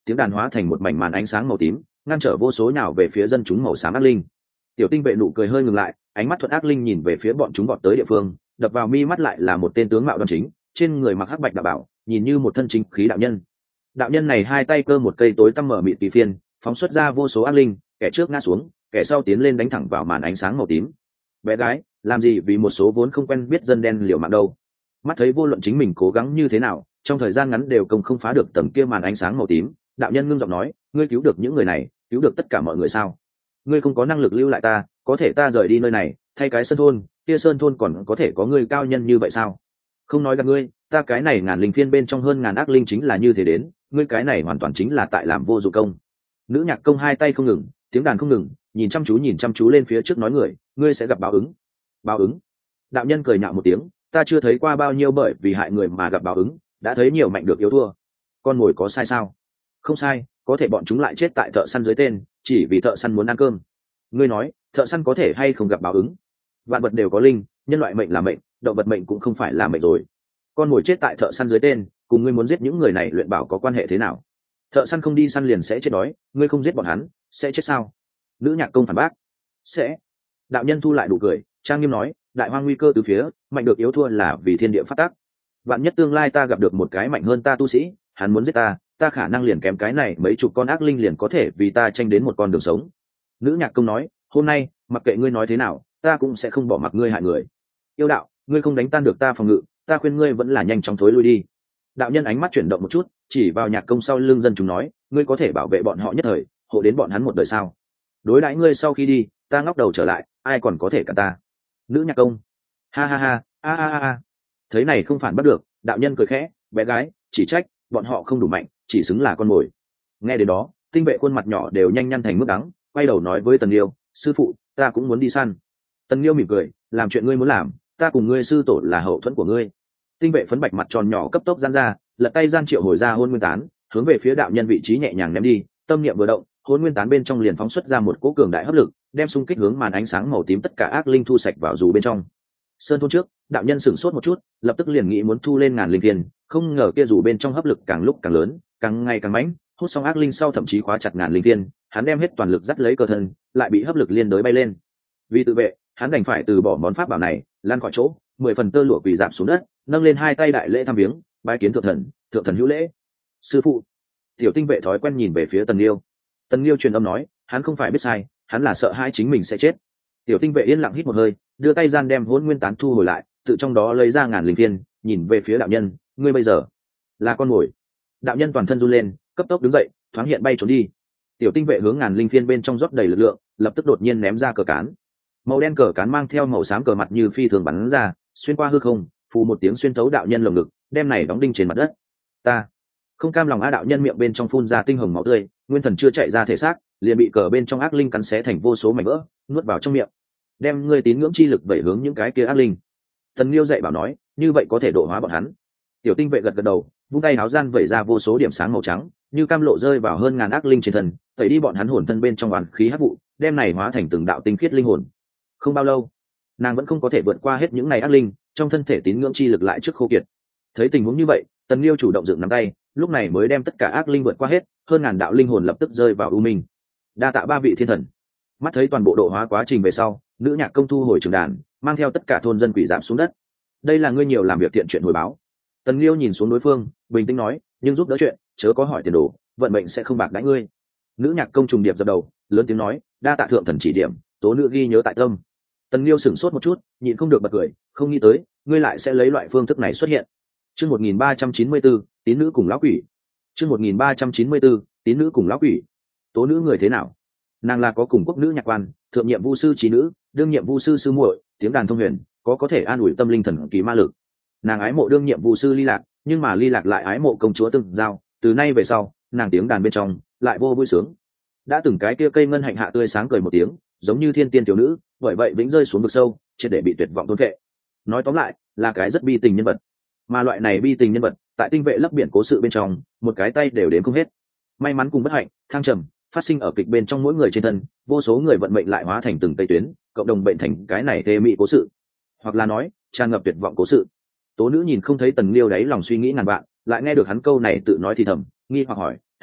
tiếng đàn hóa thành một mảnh màn ánh sáng màu tím, ngăn trở vô số nhào về phía dân chúng màu xám ác linh. Tiểu tinh vệ nụ cười hơi ngừng lại, ánh mắt thuận ác linh nhìn về phía bọn chúng vọt tới địa phương, đập vào mi mắt lại là một tên tướng mạo đoan chính, trên người mặc hắc bạch đạo bảo, nhìn như một thân chính khí đạo nhân. Đạo nhân này hai tay cơ một cây tối tăm mở mịt tùy phiên, phóng xuất ra vô số ác linh, kẻ trước ngã xuống, kẻ sau tiến lên đánh thẳng vào màn ánh sáng màu tím. Bé gái, làm gì vì một số vốn không quen biết dân đen liều mạng đâu? Mắt thấy vô luận chính mình cố gắng như thế nào, trong thời gian ngắn đều không phá được tầng kia màn ánh sáng màu tím. Đạo nhân ngưng giọng nói, ngươi cứu được những người này, cứu được tất cả mọi người sao? Ngươi không có năng lực lưu lại ta, có thể ta rời đi nơi này, thay cái sơn thôn, kia sơn thôn còn có thể có ngươi cao nhân như vậy sao? Không nói gặp ngươi, ta cái này ngàn linh phiên bên trong hơn ngàn ác linh chính là như thế đến, ngươi cái này hoàn toàn chính là tại làm vô dụng công. Nữ nhạc công hai tay không ngừng, tiếng đàn không ngừng, nhìn chăm chú lên phía trước nói người, ngươi sẽ gặp báo ứng. Báo ứng? Đạo nhân cười nhạo một tiếng, ta chưa thấy qua bao nhiêu bởi vì hại người mà gặp báo ứng, đã thấy nhiều mạnh được yếu thua. Con mồi có sai sao? Không sai, có thể bọn chúng lại chết tại thợ săn dưới tên, chỉ vì thợ săn muốn ăn cơm. Ngươi nói, thợ săn có thể hay không gặp báo ứng? Vạn vật đều có linh, nhân loại mệnh là mệnh, động vật mệnh cũng không phải là mệnh rồi. Con mồi chết tại thợ săn dưới tên, cùng ngươi muốn giết những người này luyện bảo có quan hệ thế nào? Thợ săn không đi săn liền sẽ chết đói, ngươi không giết bọn hắn sẽ chết sao? Nữ nhạc công phản bác. Sẽ. Đạo nhân thu lại đủ cười, trang nghiêm nói, đại hoang nguy cơ từ phía, mạnh được yếu thua là vì thiên địa phát tác. Vạn nhất tương lai ta gặp được một cái mạnh hơn ta tu sĩ, hắn muốn giết ta, ta khả năng liền kém cái này mấy chục con ác linh liền có thể vì ta tranh đến một con đường sống. Nữ nhạc công nói, hôm nay mặc kệ ngươi nói thế nào, ta cũng sẽ không bỏ mặc ngươi hại người. Yêu đạo, ngươi không đánh tan được ta phòng ngự, ta khuyên ngươi vẫn là nhanh chóng thối lui đi. Đạo nhân ánh mắt chuyển động một chút, chỉ vào nhạc công sau lưng dân chúng nói, ngươi có thể bảo vệ bọn họ nhất thời, hộ đến bọn hắn một đời sao? Đối đãi ngươi sau khi đi, ta ngóc đầu trở lại, ai còn có thể cả ta? Nữ nhạc công, ha ha ha, a a a. Thấy này không phản bắt được, đạo nhân cười khẽ, bé gái, chỉ trách bọn họ không đủ mạnh, chỉ xứng là con mồi. Nghe đến đó, tinh vệ khuôn mặt nhỏ đều nhanh nhăn thành mức đắng, quay đầu nói với Tần Liêu, sư phụ, ta cũng muốn đi săn. Tần Liêu mỉm cười, làm chuyện ngươi muốn làm, ta cùng ngươi sư tổ là hậu thuẫn của ngươi. Tinh vệ phấn bạch mặt tròn nhỏ cấp tốc giãn ra, lật tay gian triệu hồi ra hôn nguyên tán, hướng về phía đạo nhân vị trí nhẹ nhàng ném đi, tâm niệm vừa động, hôn nguyên tán bên trong liền phóng xuất ra một cỗ cường đại hấp lực, đem xung kích hướng màn ánh sáng màu tím tất cả ác linh thu sạch vào dù bên trong. Sơn thôn trước, đạo nhân sửng sốt một chút, lập tức liền nghĩ muốn thu lên ngàn linh viên, không ngờ kia dù bên trong hấp lực càng lúc càng lớn, càng ngày càng mãnh, hút xong ác linh sau thậm chí khóa chặt ngàn linh viên, hắn đem hết toàn lực dắt lấy cơ thân, lại bị hấp lực liên đới bay lên. Vì tự vệ, hắn đành phải từ bỏ món pháp bảo này, lăn khỏi chỗ, 10 phần tơ lụa quỳ rạp xuống đất, nâng lên hai tay đại lễ thăm viếng, bái kiến thượng thần hữu lễ. Sư phụ. Tiểu tinh vệ thói quen nhìn về phía Tần Liêu. Tần Liêu truyền âm nói, hắn không phải biết sai, hắn là sợ hai chính mình sẽ chết. Tiểu tinh vệ yên lặng hít một hơi, đưa tay gian đem hỗn nguyên tán thu hồi lại, tự trong đó lấy ra ngàn linh viên, nhìn về phía đạo nhân, ngươi bây giờ là con mồi. Đạo nhân toàn thân run lên, cấp tốc đứng dậy, thoáng hiện bay trốn đi. Tiểu tinh vệ hướng ngàn linh viên bên trong rót đầy lực lượng, lập tức đột nhiên ném ra cờ cán. Màu đen cờ cán mang theo màu xám cờ mặt như phi thường bắn ra, xuyên qua hư không, phù một tiếng xuyên thấu đạo nhân lồng ngực, đem này đóng đinh trên mặt đất. Ta không cam lòng, đạo nhân miệng bên trong phun ra tinh hồng máu tươi, nguyên thần chưa chạy ra thể xác, liền bị cờ bên trong ác linh cắn xé thành vô số mảnh vỡ, nuốt vào trong miệng. Đem ngươi tín ngưỡng chi lực vẩy hướng những cái kia ác linh. Tần Liêu dạy bảo nói, như vậy có thể độ hóa bọn hắn. Tiểu tinh vệ gật gật đầu, vung tay áo gian vẩy ra vô số điểm sáng màu trắng, như cam lộ rơi vào hơn ngàn ác linh trên thân, tẩy đi bọn hắn hồn thân bên trong oán khí hắc vụ, đem này hóa thành từng đạo tinh khiết linh hồn. Không bao lâu, nàng vẫn không có thể vượt qua hết những này ác linh, trong thân thể tín ngưỡng chi lực lại trước khô kiệt. Thấy tình huống như vậy, Tần Liêu chủ động dựng nắm tay, lúc này mới đem tất cả ác linh vượt qua hết, hơn ngàn đạo linh hồn lập tức rơi vào u minh. Đa tạ ba vị thiên thần. Mắt thấy toàn bộ độ hóa quá trình về sau, nữ nhạc công thu hồi trường đàn, mang theo tất cả thôn dân quỷ giảm xuống đất. Đây là ngươi nhiều làm việc thiện chuyện hồi báo. Tần Liêu nhìn xuống đối phương, bình tĩnh nói, nhưng giúp đỡ chuyện, chớ có hỏi tiền đồ, vận mệnh sẽ không bạc đãi ngươi. Nữ nhạc công trùng điệp dập đầu, lớn tiếng nói, đa tạ thượng thần chỉ điểm, tố nữ ghi nhớ tại tâm. Tần Liêu sửng sốt một chút, nhịn không được bật cười, không nghĩ tới, ngươi lại sẽ lấy loại phương thức này xuất hiện. Chương 1394, tín nữ cùng lão quỷ. Chương 1394, tín nữ cùng lão quỷ. Tố nữ người thế nào? Nàng là có cùng quốc nữ nhạc quan, thượng nhiệm vu sư trí nữ, đương nhiệm vu sư sư muội, tiếng đàn thông huyền, có thể an ủi tâm linh thần kỳ ma lực. Nàng ái mộ đương nhiệm vu sư Ly Lạc, nhưng mà Ly Lạc lại ái mộ công chúa Từng Giao, từ nay về sau, nàng tiếng đàn bên trong lại vô vui sướng. Đã từng cái kia cây ngân hạnh hạ tươi sáng cười một tiếng, giống như thiên tiên tiểu nữ, bởi vậy vĩnh rơi xuống vực sâu, triệt để bị tuyệt vọng thôn phệ. Nói tóm lại, là cái rất bi tình nhân vật. Mà loại này bi tình nhân vật, tại tinh vệ lấp biển cố sự bên trong, một cái tay đều đếm không hết. May mắn cùng bất hạnh, thăng trầm, phát sinh ở kịch bên trong mỗi người trên thân, vô số người vận mệnh lại hóa thành từng tây tuyến, cộng đồng bệnh thành cái này thê mị cố sự, hoặc là nói tràn ngập tuyệt vọng cố sự. Tố nữ nhìn không thấy Tần Liêu đáy lòng suy nghĩ ngàn vạn, lại nghe được hắn câu này tự nói thì thầm, nghi hoặc hỏi,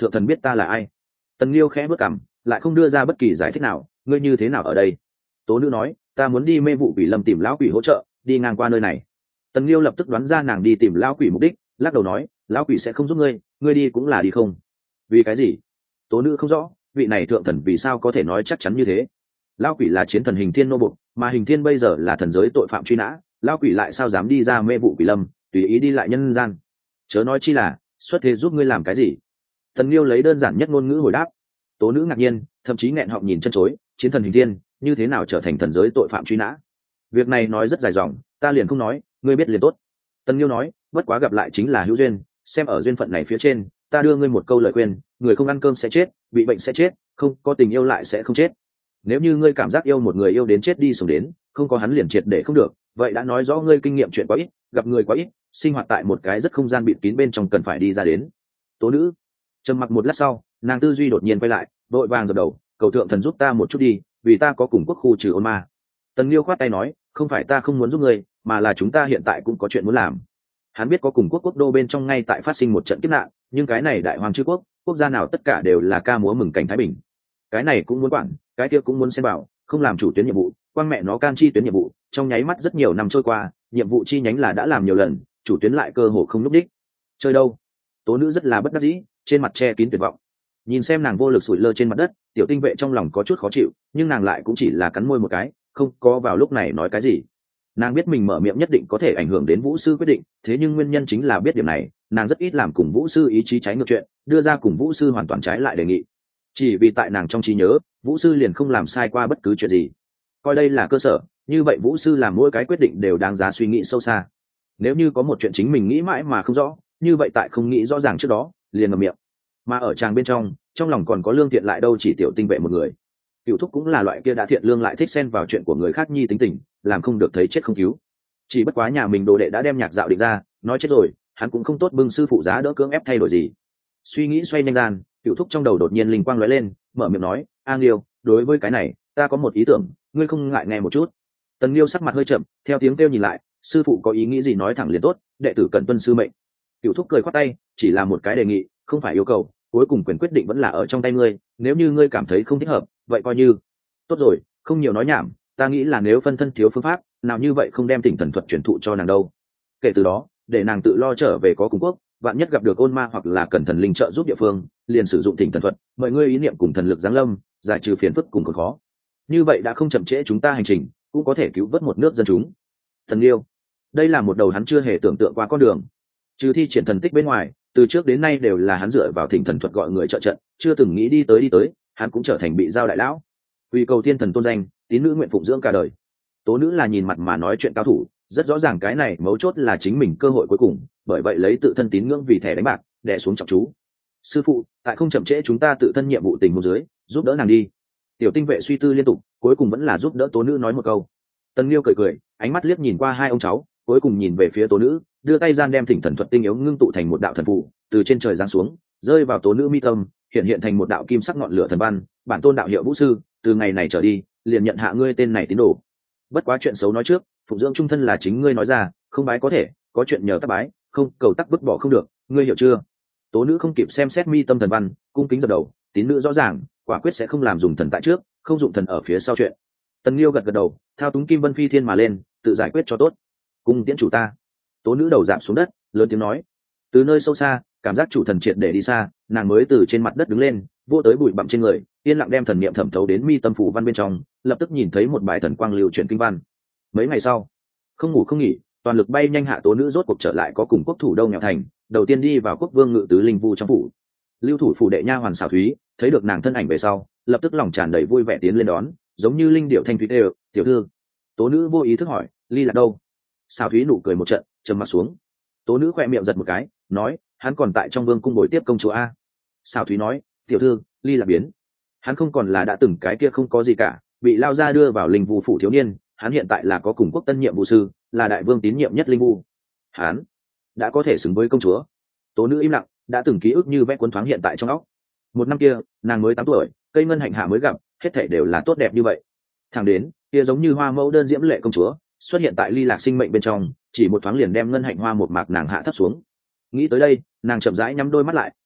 thượng thần biết ta là ai. Tần Liêu khẽ bước cằm, lại không đưa ra bất kỳ giải thích nào. Ngươi như thế nào ở đây? Tố nữ nói, ta muốn đi mê vụ quỷ lâm tìm lão quỷ hỗ trợ, đi ngang qua nơi này. Tần Liêu lập tức đoán ra nàng đi tìm lão quỷ mục đích, lắc đầu nói, lão quỷ sẽ không giúp ngươi, ngươi đi cũng là đi không. Vì cái gì? Tố nữ không rõ, vị này thượng thần vì sao có thể nói chắc chắn như thế. Lão quỷ là chiến thần Hình Thiên nô bộc, mà Hình Thiên bây giờ là thần giới tội phạm truy nã, lão quỷ lại sao dám đi ra mê vụ quỷ lâm, tùy ý đi lại nhân gian? Chớ nói chi là xuất thế giúp ngươi làm cái gì? Tần Liêu lấy đơn giản nhất ngôn ngữ hồi đáp. Tố nữ ngạc nhiên, thậm chí nghẹn họng nhìn chân chối, chiến thần Hình Thiên như thế nào trở thành thần giới tội phạm truy nã? Việc này nói rất dài dòng, ta liền không nói, ngươi biết liền tốt. Tần Liêu nói, bất quá gặp lại chính là hữu duyên, xem ở duyên phận này phía trên, ta đưa ngươi một câu lời khuyên, người không ăn cơm sẽ chết, bị bệnh sẽ chết, không có tình yêu lại sẽ không chết. Nếu như ngươi cảm giác yêu một người yêu đến chết đi sống đến, không có hắn liền triệt để không được, vậy đã nói rõ ngươi kinh nghiệm chuyện quá ít, gặp người quá ít, sinh hoạt tại một cái rất không gian bịt kín bên trong cần phải đi ra đến. Tố nữ trầm mặc một lát sau, nàng tư duy đột nhiên quay lại, vội vàng dập đầu, cầu thượng thần giúp ta một chút đi, vì ta có cùng quốc khu trừ ôn ma. Tần Liêu khoát tay nói, không phải ta không muốn giúp ngươi, mà là chúng ta hiện tại cũng có chuyện muốn làm. Hắn biết có cùng quốc quốc đô bên trong ngay tại phát sinh một trận kiếp nạn, nhưng cái này đại hoàng chư quốc, quốc gia nào tất cả đều là ca múa mừng cảnh thái bình. Cái này cũng muốn quản, cái kia cũng muốn xem bảo, không làm chủ tuyến nhiệm vụ, quang mẹ nó can chi tuyến nhiệm vụ, trong nháy mắt rất nhiều năm trôi qua, nhiệm vụ chi nhánh là đã làm nhiều lần, chủ tuyến lại cơ hồ không lúc đích. Chơi đâu? Tố nữ rất là bất đắc dĩ, trên mặt che kín tuyệt vọng. Nhìn xem nàng vô lực sủi lơ trên mặt đất, tiểu tinh vệ trong lòng có chút khó chịu, nhưng nàng lại cũng chỉ là cắn môi một cái, không có vào lúc này nói cái gì. Nàng biết mình mở miệng nhất định có thể ảnh hưởng đến vũ sư quyết định, thế nhưng nguyên nhân chính là biết điểm này, nàng rất ít làm cùng vũ sư ý chí trái ngược chuyện, đưa ra cùng vũ sư hoàn toàn trái lại đề nghị. Chỉ vì tại nàng trong trí nhớ, vũ sư liền không làm sai qua bất cứ chuyện gì, coi đây là cơ sở, như vậy vũ sư làm mỗi cái quyết định đều đáng giá suy nghĩ sâu xa. Nếu như có một chuyện chính mình nghĩ mãi mà không rõ, như vậy tại không nghĩ rõ ràng trước đó liền ngậm miệng. Mà ở tràng bên trong lòng còn có lương thiện lại đâu chỉ tiểu tinh vệ một người. Cựu thúc cũng là loại kia đã thiện lương lại thích xen vào chuyện của người khác nhi tính tình, làm không được thấy chết không cứu. Chỉ bất quá nhà mình đồ đệ đã đem nhạc dạo định ra, nói chết rồi hắn cũng không tốt bưng sư phụ giá đỡ cưỡng ép thay đổi gì. Suy nghĩ xoay nhanh gian, Cựu thúc trong đầu đột nhiên linh quang lóe lên, mở miệng nói, A Liêu, đối với cái này ta có một ý tưởng, ngươi không ngại nghe một chút. Tần Liêu sắc mặt hơi chậm, theo tiếng kêu nhìn lại, sư phụ có ý nghĩ gì nói thẳng liền tốt, đệ tử cần tuân sư mệnh. Cựu thúc cười khoát tay, chỉ là một cái đề nghị, không phải yêu cầu, cuối cùng quyền quyết định vẫn là ở trong tay ngươi, nếu như ngươi cảm thấy không thích hợp, vậy coi như tốt rồi, không nhiều nói nhảm, ta nghĩ là nếu phân thân thiếu phương pháp, nào như vậy không đem Tỉnh Thần thuật truyền thụ cho nàng đâu. Kể từ đó, để nàng tự lo trở về có cùng quốc, vạn nhất gặp được ôn ma hoặc là cần thần linh trợ giúp địa phương, liền sử dụng Tỉnh Thần thuật, mời ngươi ý niệm cùng thần lực giáng lâm, giải trừ phiền phức cùng còn khó. Như vậy đã không chậm trễ chúng ta hành trình, cũng có thể cứu vớt một nước dân chúng. Thần Liêu, đây là một đầu hắn chưa hề tưởng tượng qua con đường. Trừ thi triển thần tích bên ngoài, từ trước đến nay đều là hắn dựa vào Thỉnh Thần thuật gọi người trợ trận, chưa từng nghĩ đi tới, hắn cũng trở thành bị giao đại lão. Vì cầu thiên thần tôn danh, tín nữ nguyện phụng dưỡng cả đời. Tố nữ là nhìn mặt mà nói chuyện cao thủ, rất rõ ràng cái này mấu chốt là chính mình cơ hội cuối cùng, bởi vậy lấy tự thân tín ngưỡng vì thẻ đánh bạc, đè xuống trọng chú. Sư phụ, tại không chậm trễ chúng ta tự thân nhiệm vụ tình huống dưới, giúp đỡ nàng đi. Tiểu tinh vệ suy tư liên tục, cuối cùng vẫn là giúp đỡ tố nữ nói một câu. Tần Liêu cười, ánh mắt liếc nhìn qua hai ông cháu, cuối cùng nhìn về phía tố nữ, đưa tay gian đem Thỉnh Thần thuật tinh yếu ngưng tụ thành một đạo thần phù, từ trên trời giáng xuống, rơi vào tố nữ mi tâm, hiện thành một đạo kim sắc ngọn lửa thần văn, bản tôn đạo hiệu vũ sư, từ ngày này trở đi, liền nhận hạ ngươi tên này tín đồ. Bất quá chuyện xấu nói trước, phụng dưỡng trung thân là chính ngươi nói ra, không bái có thể, có chuyện nhờ tác bái, không cầu tắc vứt bỏ không được, ngươi hiểu chưa? Tố nữ không kịp xem xét mi tâm thần văn, cung kính dập đầu, tín nữ rõ ràng, quả quyết sẽ không làm dùng thần tại trước, không dụng thần ở phía sau chuyện. Tần Liêu gật đầu, thao túng kim vân phi thiên mà lên, tự giải quyết cho tốt. Cung tiễn chủ ta. Tố nữ đầu giảm xuống đất, lớn tiếng nói. Từ nơi sâu xa, cảm giác chủ thần triệt để đi xa, nàng mới từ trên mặt đất đứng lên, vô tới bụi bặm trên người, yên lặng đem thần niệm thẩm thấu đến mi tâm phủ văn bên trong, lập tức nhìn thấy một bài thần quang lưu chuyển kinh văn. Mấy ngày sau, không ngủ không nghỉ, toàn lực bay nhanh hạ tố nữ rốt cuộc trở lại có cùng quốc thủ đâu nghèo thành, đầu tiên đi vào quốc vương ngự tứ linh vu trong phủ. Lưu thủ phủ đệ nha hoàn xảo thúy thấy được nàng thân ảnh về sau, lập tức lòng tràn đầy vui vẻ tiến lên đón, giống như linh điệu thanh thúy đều, tiểu thư. Tố nữ vô ý thức hỏi, ly là đâu? Xảo thúy nụ cười một trận, trầm mặt xuống. Tố nữ khỏe miệng giật một cái, nói, hắn còn tại trong vương cung bồi tiếp công chúa a. Xảo thúy nói, tiểu thư, ly là biến. Hắn không còn là đã từng cái kia không có gì cả, bị lao ra đưa vào linh vu phủ thiếu niên, hắn hiện tại là có cùng quốc tân nhiệm vụ sư, là đại vương tín nhiệm nhất linh vu. Hắn đã có thể xứng với công chúa. Tố nữ im lặng, đã từng ký ức như vẽ cuốn thoáng hiện tại trong óc. Một năm kia, nàng mới 8 tuổi, cây ngân hạnh hạ mới gặp, hết thảy đều là tốt đẹp như vậy. Thẳng đến, kia giống như hoa mẫu đơn diễm lệ công chúa, xuất hiện tại ly lạc sinh mệnh bên trong, chỉ một thoáng liền đem ngân hạnh hoa một mạc nàng hạ thấp xuống. Nghĩ tới đây, nàng chậm rãi nhắm đôi mắt lại,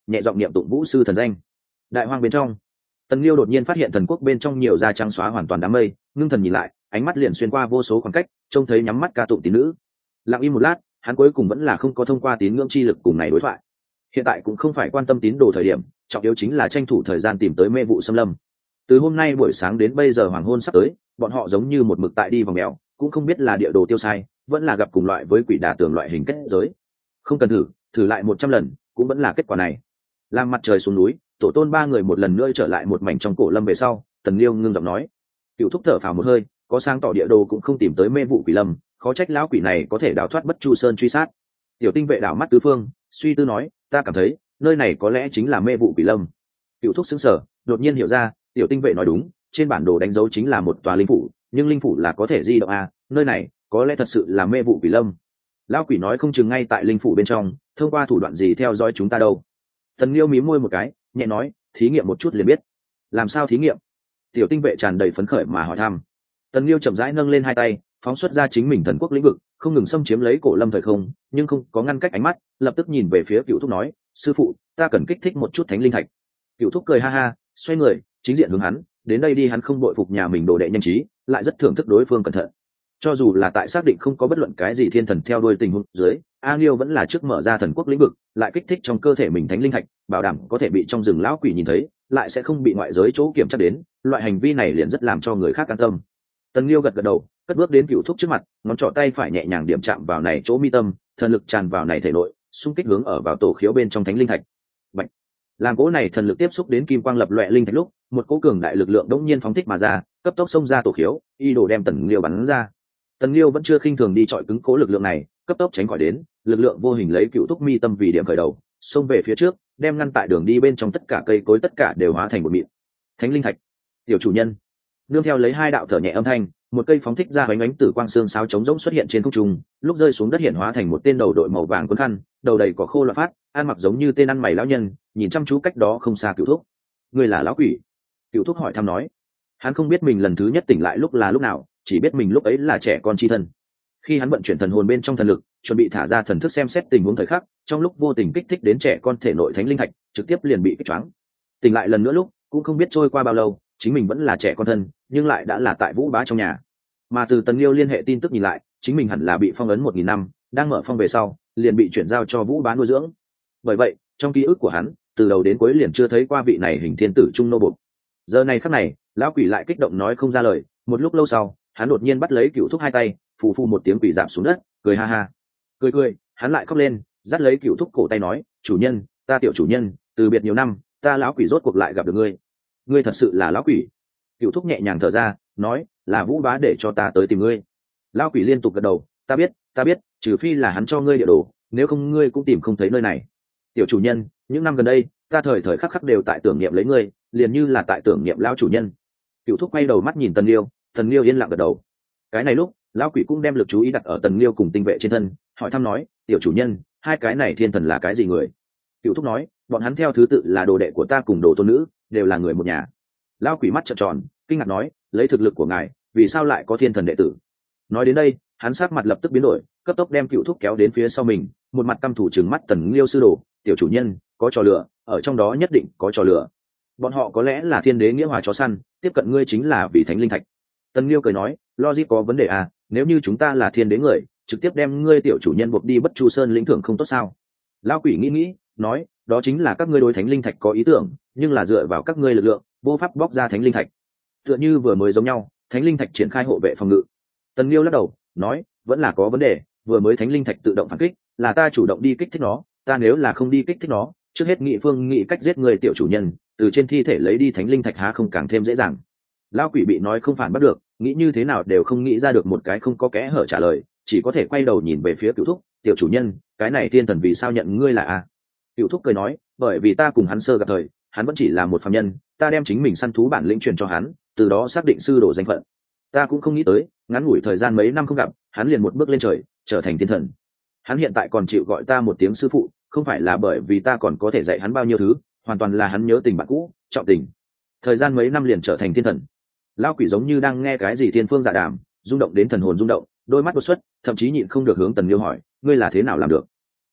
nhẹ giọng niệm tụng vũ sư thần danh. Đại hoang bên trong, Tần Liêu đột nhiên phát hiện thần quốc bên trong nhiều da trắng xóa hoàn toàn đám mây, ngưng thần nhìn lại, ánh mắt liền xuyên qua vô số khoảng cách, trông thấy nhắm mắt ca tụng tín nữ. Lặng im một lát, hắn cuối cùng vẫn là không có thông qua tín ngưỡng chi lực cùng này đối thoại. Hiện tại cũng không phải quan tâm tín đồ thời điểm, trọng yếu chính là tranh thủ thời gian tìm tới mê vụ xâm lâm. Từ hôm nay buổi sáng đến bây giờ hoàng hôn sắp tới, bọn họ giống như một mực tại đi vòng mèo, cũng không biết là địa đồ tiêu sai, vẫn là gặp cùng loại với quỷ đả tường loại hình kết giới. Không cần thử lại 100 lần, cũng vẫn là kết quả này. Làm mặt trời xuống núi, tổ tôn ba người một lần nữa trở lại một mảnh trong cổ lâm về sau, Tần Liêu ngưng giọng nói. Cựu thúc thở phào một hơi, có sáng tỏ địa đồ cũng không tìm tới mê vụ quỷ lâm, khó trách lão quỷ này có thể đào thoát Bất Chu Sơn truy sát. Tiểu tinh vệ đảo mắt tứ phương, suy tư nói, ta cảm thấy nơi này có lẽ chính là mê vụ quỷ lâm. Cựu thúc sững sờ, đột nhiên hiểu ra, tiểu tinh vệ nói đúng, trên bản đồ đánh dấu chính là một tòa linh phủ, nhưng linh phủ là có thể di động à, nơi này có lẽ thật sự là mê vụ quỷ lâm. Lão quỷ nói không chừng ngay tại linh phủ bên trong, thông qua thủ đoạn gì theo dõi chúng ta đâu. Tần Liêu mím môi một cái, nhẹ nói, thí nghiệm một chút liền biết. Làm sao thí nghiệm? Tiểu tinh vệ tràn đầy phấn khởi mà hỏi thăm. Tần Liêu chậm rãi nâng lên hai tay, phóng xuất ra chính mình thần quốc lĩnh vực, không ngừng xâm chiếm lấy cổ lâm thời không, nhưng không có ngăn cách ánh mắt, lập tức nhìn về phía Cựu thúc nói, sư phụ, ta cần kích thích một chút thánh linh thạch. Cựu thúc cười ha ha, xoay người, chính diện hướng hắn, đến đây đi. Hắn không bội phục nhà mình đồ đệ nhanh trí, lại rất thưởng thức đối phương cẩn thận. Cho dù là tại xác định không có bất luận cái gì thiên thần theo đuôi tình huống dưới, A Liêu vẫn là trước mở ra thần quốc lĩnh vực, lại kích thích trong cơ thể mình thánh linh thạch, bảo đảm có thể bị trong rừng lão quỷ nhìn thấy, lại sẽ không bị ngoại giới chỗ kiểm tra đến. Loại hành vi này liền rất làm cho người khác an tâm. Tần Liêu gật gật đầu, cất bước đến Cựu thúc trước mặt, ngón trỏ tay phải nhẹ nhàng điểm chạm vào này chỗ mi tâm, thần lực tràn vào này thể nội, xung kích hướng ở vào tổ khiếu bên trong thánh linh thạch. Bạch. Làm cỗ này thần lực tiếp xúc đến kim quang lập loè linh thạch lúc, một cỗ cường đại lực lượng đống nhiên phóng thích mà ra, cấp tốc xông ra tổ khiếu, y đồ đem Tần Liêu bắn ra. Tần Liêu vẫn chưa khinh thường đi chọi cứng cố lực lượng này, cấp tốc tránh khỏi đến, lực lượng vô hình lấy Cựu thúc mi tâm vì điểm khởi đầu, xông về phía trước, đem ngăn tại đường đi bên trong tất cả cây cối tất cả đều hóa thành một mịn. Thánh linh thạch. Tiểu chủ nhân. Nương theo lấy hai đạo thở nhẹ âm thanh, một cây phóng thích ra bánh tử quang xương sáo trống rỗng xuất hiện trên không trung, lúc rơi xuống đất hiện hóa thành một tên đầu đội màu vàng quấn khăn, đầu đầy cỏ khô loạn phát, ăn mặc giống như tên ăn mày lão nhân, nhìn chăm chú cách đó không xa Cựu thúc. Người là lão quỷ? Cựu thúc hỏi thăm nói. Hắn không biết mình lần thứ nhất tỉnh lại lúc là lúc nào, chỉ biết mình lúc ấy là trẻ con chi thân. Khi hắn vận chuyển thần hồn bên trong thần lực, chuẩn bị thả ra thần thức xem xét tình huống thời khắc, trong lúc vô tình kích thích đến trẻ con thể nội thánh linh thạch, trực tiếp liền bị kích choáng. Tỉnh lại lần nữa lúc, cũng không biết trôi qua bao lâu, chính mình vẫn là trẻ con thân, nhưng lại đã là tại Vũ Bá trong nhà. Mà từ Tần Liêu liên hệ tin tức nhìn lại, chính mình hẳn là bị phong ấn 1000 năm, đang mở phong về sau, liền bị chuyển giao cho Vũ Bá nuôi dưỡng. Bởi vậy, trong ký ức của hắn, từ đầu đến cuối liền chưa thấy qua vị này hình thiên tử trung nô bộc. Giờ này khắc này, lão quỷ lại kích động nói không ra lời, một lúc lâu sau, hắn đột nhiên bắt lấy Cựu thúc hai tay, phù phù một tiếng quỷ giảm xuống đất, cười ha ha. Cười, hắn lại khóc lên, dắt lấy Cựu thúc cổ tay nói, chủ nhân, ta tiểu chủ nhân, từ biệt nhiều năm, ta lão quỷ rốt cuộc lại gặp được ngươi. Ngươi thật sự là lão quỷ. Cựu thúc nhẹ nhàng thở ra, nói, là Vũ Bá để cho ta tới tìm ngươi. Lão quỷ liên tục gật đầu, ta biết, trừ phi là hắn cho ngươi địa đồ, nếu không ngươi cũng tìm không thấy nơi này. Tiểu chủ nhân, những năm gần đây, ta thời thời khắc khắc đều tại tưởng niệm lấy ngươi, liền như là tại tưởng niệm lão chủ nhân. Cựu thúc quay đầu mắt nhìn Tần Liêu yên lặng gật đầu. Cái này lúc, lão quỷ cũng đem lực chú ý đặt ở Tần Liêu cùng tinh vệ trên thân, hỏi thăm nói, tiểu chủ nhân, hai cái này thiên thần là cái gì người? Cựu thúc nói, bọn hắn theo thứ tự là đồ đệ của ta cùng đồ tôn nữ, đều là người một nhà. Lão quỷ mắt trợn tròn, kinh ngạc nói, lấy thực lực của ngài, vì sao lại có thiên thần đệ tử? Nói đến đây, hắn sắc mặt lập tức biến đổi, cấp tốc đem Cựu thúc kéo đến phía sau mình, một mặt căm thủ trừng mắt Tần Liêu sư đồ, tiểu chủ nhân, có trò lửa, ở trong đó nhất định có trò lửa. Bọn họ có lẽ là thiên đế nghĩa hòa chó săn, tiếp cận ngươi chính là vì thánh linh thạch. Tần Liêu cười nói, logic có vấn đề à, nếu như chúng ta là thiên đế người, trực tiếp đem ngươi tiểu chủ nhân buộc đi Bất Chu Sơn lĩnh thưởng không tốt sao? Lão quỷ nghĩ, nói, đó chính là các ngươi đối thánh linh thạch có ý tưởng, nhưng là dựa vào các ngươi lực lượng, vô pháp bóc ra thánh linh thạch. Tựa như vừa mới giống nhau, thánh linh thạch triển khai hộ vệ phòng ngự. Tần Liêu lắc đầu, nói, vẫn là có vấn đề, vừa mới thánh linh thạch tự động phản kích, là ta chủ động đi kích thích nó, ta nếu là không đi kích thích nó, trước hết nghị phương nghị cách giết người tiểu chủ nhân, từ trên thi thể lấy đi thánh linh thạch há không càng thêm dễ dàng. Lão quỷ bị nói không phản bắt được, nghĩ như thế nào đều không nghĩ ra được một cái không có kẽ hở trả lời, chỉ có thể quay đầu nhìn về phía Cựu thúc, tiểu chủ nhân, cái này thiên thần vì sao nhận ngươi là a? Cựu thúc cười nói, bởi vì ta cùng hắn sơ gặp thời, hắn vẫn chỉ là một phàm nhân, ta đem chính mình săn thú bản lĩnh truyền cho hắn, từ đó xác định sư đồ danh phận. Ta cũng không nghĩ tới, ngắn ngủi thời gian mấy năm không gặp, hắn liền một bước lên trời, trở thành thiên thần. Hắn hiện tại còn chịu gọi ta một tiếng sư phụ, không phải là bởi vì ta còn có thể dạy hắn bao nhiêu thứ, hoàn toàn là hắn nhớ tình bạn cũ, trọng tình. Thời gian mấy năm liền trở thành thiên thần. Lão quỷ giống như đang nghe cái gì thiên phương dạ đàm, rung động đến thần hồn rung động, đôi mắt đột xuất, thậm chí nhịn không được hướng Tần Liêu hỏi, ngươi là thế nào làm được?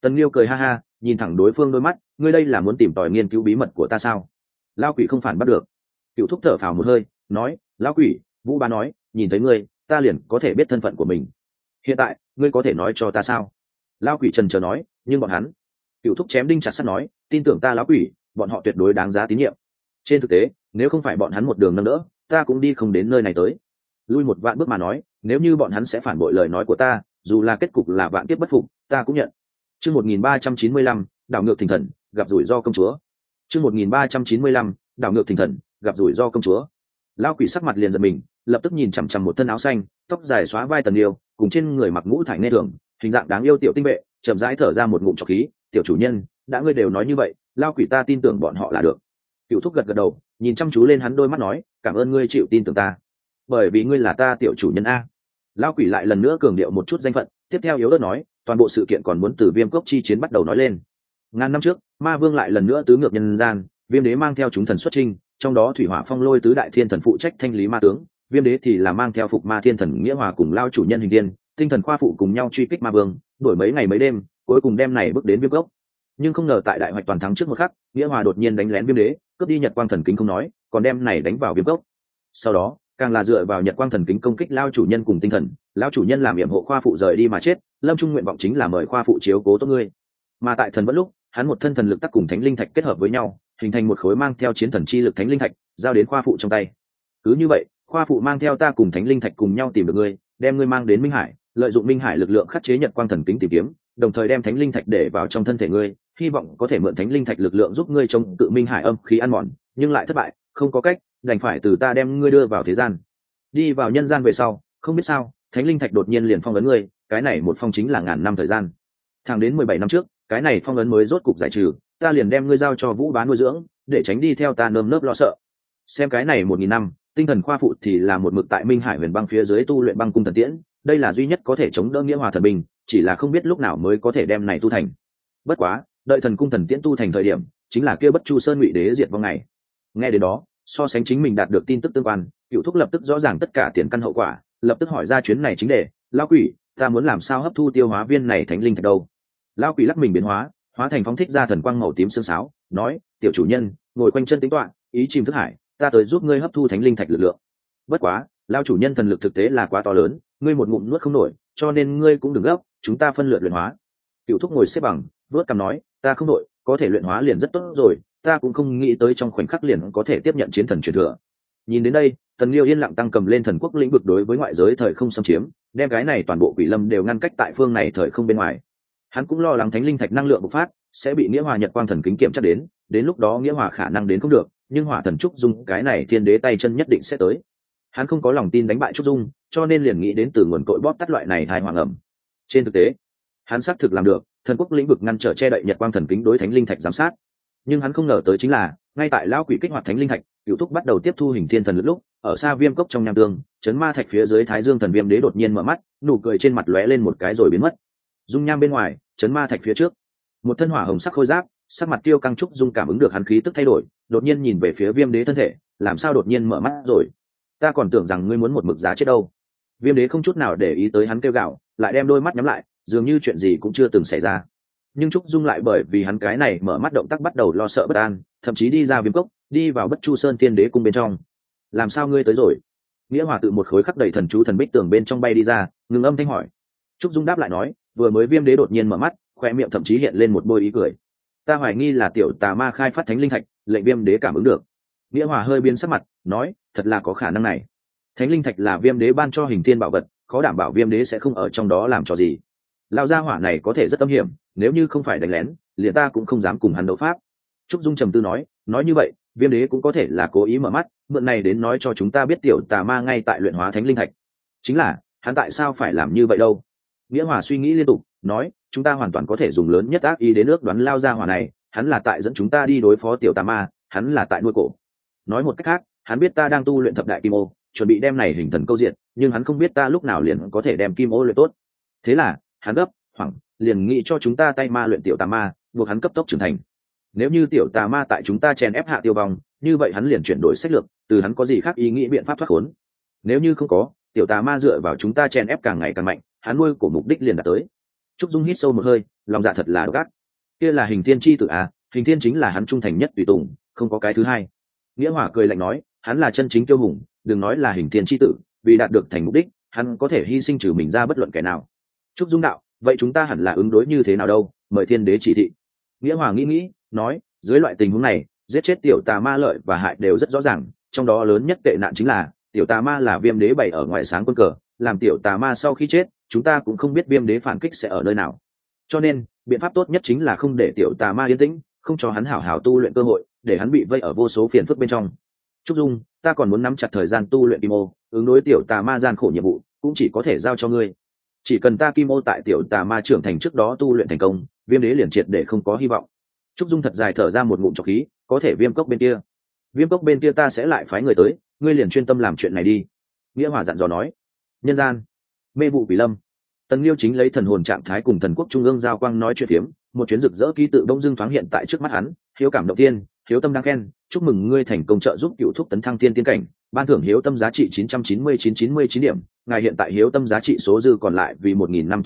Tần Liêu cười ha ha, nhìn thẳng đối phương đôi mắt, ngươi đây là muốn tìm tòi nghiên cứu bí mật của ta sao? Lão quỷ không phản bắt được. Cựu thúc thở phào một hơi, nói, lão quỷ, Vũ Bá nói, nhìn thấy ngươi, ta liền có thể biết thân phận của mình. Hiện tại, ngươi có thể nói cho ta sao? Lão quỷ trần chờ nói, nhưng bọn hắn. Cựu thúc chém đinh chặt sắt nói, tin tưởng ta lão quỷ, bọn họ tuyệt đối đáng giá tín nhiệm. Trên thực tế, nếu không phải bọn hắn một đường nâng đỡ, ta cũng đi không đến nơi này tới. Lui một vạn bước mà nói, nếu như bọn hắn sẽ phản bội lời nói của ta, dù là kết cục là vạn kiếp bất phục, ta cũng nhận. Chương 1395, đảo ngược thỉnh thần, gặp rủi ro công chúa. Chương 1395, đảo ngược thỉnh thần, gặp rủi ro công chúa. Lão quỷ sắc mặt liền giật mình, lập tức nhìn chằm chằm một thân áo xanh, tóc dài xóa vai Tần Liêu, cùng trên người mặc ngũ thải nghe thường, hình dạng đáng yêu tiểu tinh vệ, chậm rãi thở ra một ngụm trọc khí, "Tiểu chủ nhân, đã ngươi đều nói như vậy, lão quỷ ta tin tưởng bọn họ là được." Cựu thúc gật gật đầu, nhìn chăm chú lên hắn đôi mắt nói, "Cảm ơn ngươi chịu tin tưởng ta, bởi vì ngươi là ta tiểu chủ nhân a." Lão quỷ lại lần nữa cường điệu một chút danh phận, tiếp theo yếu ớt nói, toàn bộ sự kiện còn muốn từ Viêm Cốc chi chiến bắt đầu nói lên. Ngàn năm trước, Ma Vương lại lần nữa tứ ngược nhân gian, Viêm Đế mang theo chúng thần xuất chinh, trong đó Thủy Hỏa Phong Lôi tứ đại thiên thần phụ trách thanh lý ma tướng, Viêm Đế thì là mang theo Phục Ma Thiên Thần Nghĩa Hòa cùng lao chủ nhân Hình Thiên, Tinh Thần Khoa phụ cùng nhau truy kích Ma Vương, đổi mấy ngày mấy đêm, cuối cùng đem này bước đến Viêm Cốc. Nhưng không ngờ tại đại hoạch toàn thắng trước một khắc, Nghĩa Hòa đột nhiên đánh lén Viêm Đế, cướp đi Nhật Quang Thần Kính không nói, còn đem này đánh vào Viêm Cốc. Sau đó, càng là dựa vào Nhật Quang Thần Kính công kích lao chủ nhân cùng tinh thần, lão chủ nhân làm yểm hộ Khoa phụ rời đi mà chết, Lâm Trung nguyện vọng chính là mời Khoa phụ chiếu cố tốt ngươi. Mà tại thần vẫn lúc, hắn một thân thần lực tác cùng thánh linh thạch kết hợp với nhau, hình thành một khối mang theo chiến thần chi lực thánh linh thạch, giao đến Khoa phụ trong tay. Cứ như vậy, Khoa phụ mang theo ta cùng thánh linh thạch cùng nhau tìm được ngươi, đem ngươi mang đến Minh Hải, lợi dụng Minh Hải lực lượng khắc chế Nhật Quang Thần Kính tìm kiếm, đồng thời đem thánh linh thạch để vào trong thân thể ngươi, hy vọng có thể mượn thánh linh thạch lực lượng giúp ngươi chống cự Minh Hải âm khí ăn mòn, nhưng lại thất bại, không có cách, đành phải từ ta đem ngươi đưa vào thế gian. Đi vào nhân gian về sau, không biết sao, thánh linh thạch đột nhiên liền phong ấn ngươi, cái này một phong chính là ngàn năm thời gian. Thẳng đến 17 năm trước, cái này phong ấn mới rốt cục giải trừ, ta liền đem ngươi giao cho Vũ Bá nuôi dưỡng, để tránh đi theo ta nơm nớp lo sợ. Xem cái này 1000 năm, tinh thần Khoa phụ thì là một mực tại Minh Hải Huyền Băng phía dưới tu luyện băng cung thần tiễn, đây là duy nhất có thể chống đỡ Nghĩa Hòa thần binh, chỉ là không biết lúc nào mới có thể đem này tu thành. Bất quá, đợi thần cung thần tiễn tu thành thời điểm, chính là kia Bất Chu Sơn Ngụy Đế diệt vong ngày. Nghe đến đó, so sánh chính mình đạt được tin tức tương quan, Cựu thúc lập tức rõ ràng tất cả tiền căn hậu quả, lập tức hỏi ra chuyến này chính đề, lão quỷ, ta muốn làm sao hấp thu tiêu hóa viên này thánh linh thạch đâu? Lão quỷ lắc mình biến hóa, hóa thành phóng thích ra thần quang màu tím sương sáo, nói, tiểu chủ nhân, ngồi quanh chân tính toán, ý chìm thức hải, ta tới giúp ngươi hấp thu thánh linh thạch lực lượng. Bất quá, lão chủ nhân thần lực thực tế là quá to lớn, ngươi một ngụm nuốt không nổi, cho nên ngươi cũng đừng gấp, chúng ta phân lượt luyện hóa. Cựu thúc ngồi xếp bằng, vớt cằm nói, ta không nổi, có thể luyện hóa liền rất tốt rồi, ta cũng không nghĩ tới trong khoảnh khắc liền có thể tiếp nhận chiến thần truyền thừa. Nhìn đến đây, Tần Liêu yên lặng tăng cầm lên thần quốc lĩnh vực đối với ngoại giới thời không xâm chiếm, đem cái này toàn bộ quỷ lâm đều ngăn cách tại phương này thời không bên ngoài. Hắn cũng lo lắng thánh linh thạch năng lượng bộc phát sẽ bị Nghĩa Hòa Nhật Quang Thần Kính kiểm chắc đến lúc đó Nghĩa Hòa khả năng đến không được, nhưng Hỏa Thần Trúc Dung cái này thiên đế tay chân nhất định sẽ tới. Hắn không có lòng tin đánh bại Trúc Dung, cho nên liền nghĩ đến từ nguồn cội bóp tắt loại này hài hoàng ẩm. Trên thực tế, hắn xác thực làm được, thần quốc lĩnh vực ngăn trở che đậy Nhật Quang Thần Kính đối thánh linh thạch giám sát. Nhưng hắn không ngờ tới chính là, ngay tại lão quỷ kích hoạt thánh linh thạch, Cựu thúc bắt đầu tiếp thu hình thiên thần lực lúc, ở xa Viêm Cốc trong nham tương, chấn ma thạch phía dưới Thái Dương thần Viêm Đế đột nhiên mở mắt, nụ cười trên mặt lóe lên một cái rồi biến mất. Dung nham bên ngoài, chấn ma thạch phía trước, một thân hỏa hồng sắc khôi giáp, sắc mặt tiêu căng trúc dung cảm ứng được hắn khí tức thay đổi, đột nhiên nhìn về phía Viêm Đế thân thể, làm sao đột nhiên mở mắt rồi? Ta còn tưởng rằng ngươi muốn một mực giá chết đâu. Viêm Đế không chút nào để ý tới hắn kêu gào, lại đem đôi mắt nhắm lại, dường như chuyện gì cũng chưa từng xảy ra. Nhưng trúc dung lại bởi vì hắn cái này mở mắt động tác bắt đầu lo sợ bất an, thậm chí đi ra Viêm Cốc, đi vào Bất Chu Sơn Thiên Đế cung bên trong. Làm sao ngươi tới rồi? Nghĩa Hòa tự một khối khắc đầy thần chú thần bích tường bên trong bay đi ra, ngừng âm thanh hỏi. Trúc dung đáp lại nói, vừa mới Viêm Đế đột nhiên mở mắt, khoe miệng thậm chí hiện lên một bôi ý cười. Ta hoài nghi là tiểu tà ma khai phát thánh linh thạch, lệnh Viêm Đế cảm ứng được. Nghĩa Hòa hơi biến sắc mặt, nói, thật là có khả năng này. Thánh linh thạch là Viêm Đế ban cho hình thiên bảo vật, khó đảm bảo Viêm Đế sẽ không ở trong đó làm trò gì. Lão gia hỏa này có thể rất âm hiểm, nếu như không phải đánh lén, liền ta cũng không dám cùng hắn đấu pháp. Trúc Dung trầm tư nói như vậy, Viêm Đế cũng có thể là cố ý mở mắt, mượn này đến nói cho chúng ta biết tiểu tà ma ngay tại luyện hóa thánh linh thạch. Chính là, hắn tại sao phải làm như vậy đâu? Nghĩa Hòa suy nghĩ liên tục, nói, chúng ta hoàn toàn có thể dùng lớn nhất ác ý đến ước đoán lao gia hỏa này, hắn là tại dẫn chúng ta đi đối phó tiểu tà ma, hắn là tại nuôi cổ. Nói một cách khác, hắn biết ta đang tu luyện thập đại kim ô, chuẩn bị đem này hình thần câu diện, nhưng hắn không biết ta lúc nào liền có thể đem kim ô luyện tốt. Thế là, hắn gấp, hoảng, liền nghĩ cho chúng ta tay ma luyện tiểu tà ma, buộc hắn cấp tốc trưởng thành. Nếu như tiểu tà ma tại chúng ta chèn ép hạ tiêu vong, như vậy hắn liền chuyển đổi sách lược, từ hắn có gì khác ý nghĩ biện pháp thoát khốn. Nếu như không có, tiểu tà ma dựa vào chúng ta chèn ép càng ngày càng mạnh, hắn nuôi của mục đích liền đạt tới. Trúc Dung hít sâu một hơi, lòng dạ thật là độc ác. Kia là Hình Thiên chi tử à? Hình Thiên chính là hắn trung thành nhất tùy tùng, không có cái thứ hai. Nghĩa Hỏa cười lạnh nói, hắn là chân chính kiêu hùng, đừng nói là Hình Thiên chi tử, vì đạt được thành mục đích, hắn có thể hy sinh trừ mình ra bất luận kẻ nào. Trúc Dung đạo, vậy chúng ta hẳn là ứng đối như thế nào đâu? Mời Thiên Đế chỉ thị. Nghĩa Hỏa nghĩ, nói, dưới loại tình huống này, giết chết tiểu tà ma lợi và hại đều rất rõ ràng, trong đó lớn nhất tệ nạn chính là tiểu tà ma là Viêm Đế bày ở ngoài sáng quân cờ, làm tiểu tà ma sau khi chết, chúng ta cũng không biết Viêm Đế phản kích sẽ ở nơi nào. Cho nên, biện pháp tốt nhất chính là không để tiểu tà ma yên tĩnh, không cho hắn hảo hảo tu luyện cơ hội, để hắn bị vây ở vô số phiền phức bên trong. Trúc Dung, ta còn muốn nắm chặt thời gian tu luyện kim ô, ứng đối tiểu tà ma gian khổ nhiệm vụ, cũng chỉ có thể giao cho ngươi. Chỉ cần ta kim ô tại tiểu tà ma trưởng thành trước đó tu luyện thành công, Viêm Đế liền triệt để không có hy vọng. Trúc Dung thật dài thở ra một ngụm trọc khí, có thể Viêm Cốc bên kia ta sẽ lại phái người tới, ngươi liền chuyên tâm làm chuyện này đi. Nghĩa Hỏa dặn dò nói. Nhân gian, mê vụ Quỷ Lâm. Tần Liêu chính lấy thần hồn trạng thái cùng thần quốc trung ương giao quang nói chuyện phiếm, một chuyến rực rỡ ký tự đông dưng thoáng hiện tại trước mắt hắn. Hiếu cảm động tiên, hiếu tâm đang khen, chúc mừng ngươi thành công trợ giúp cựu thúc tấn thăng tiên cảnh, ban thưởng hiếu tâm giá trị 999 điểm, ngài hiện tại hiếu tâm giá trị số dư còn lại vì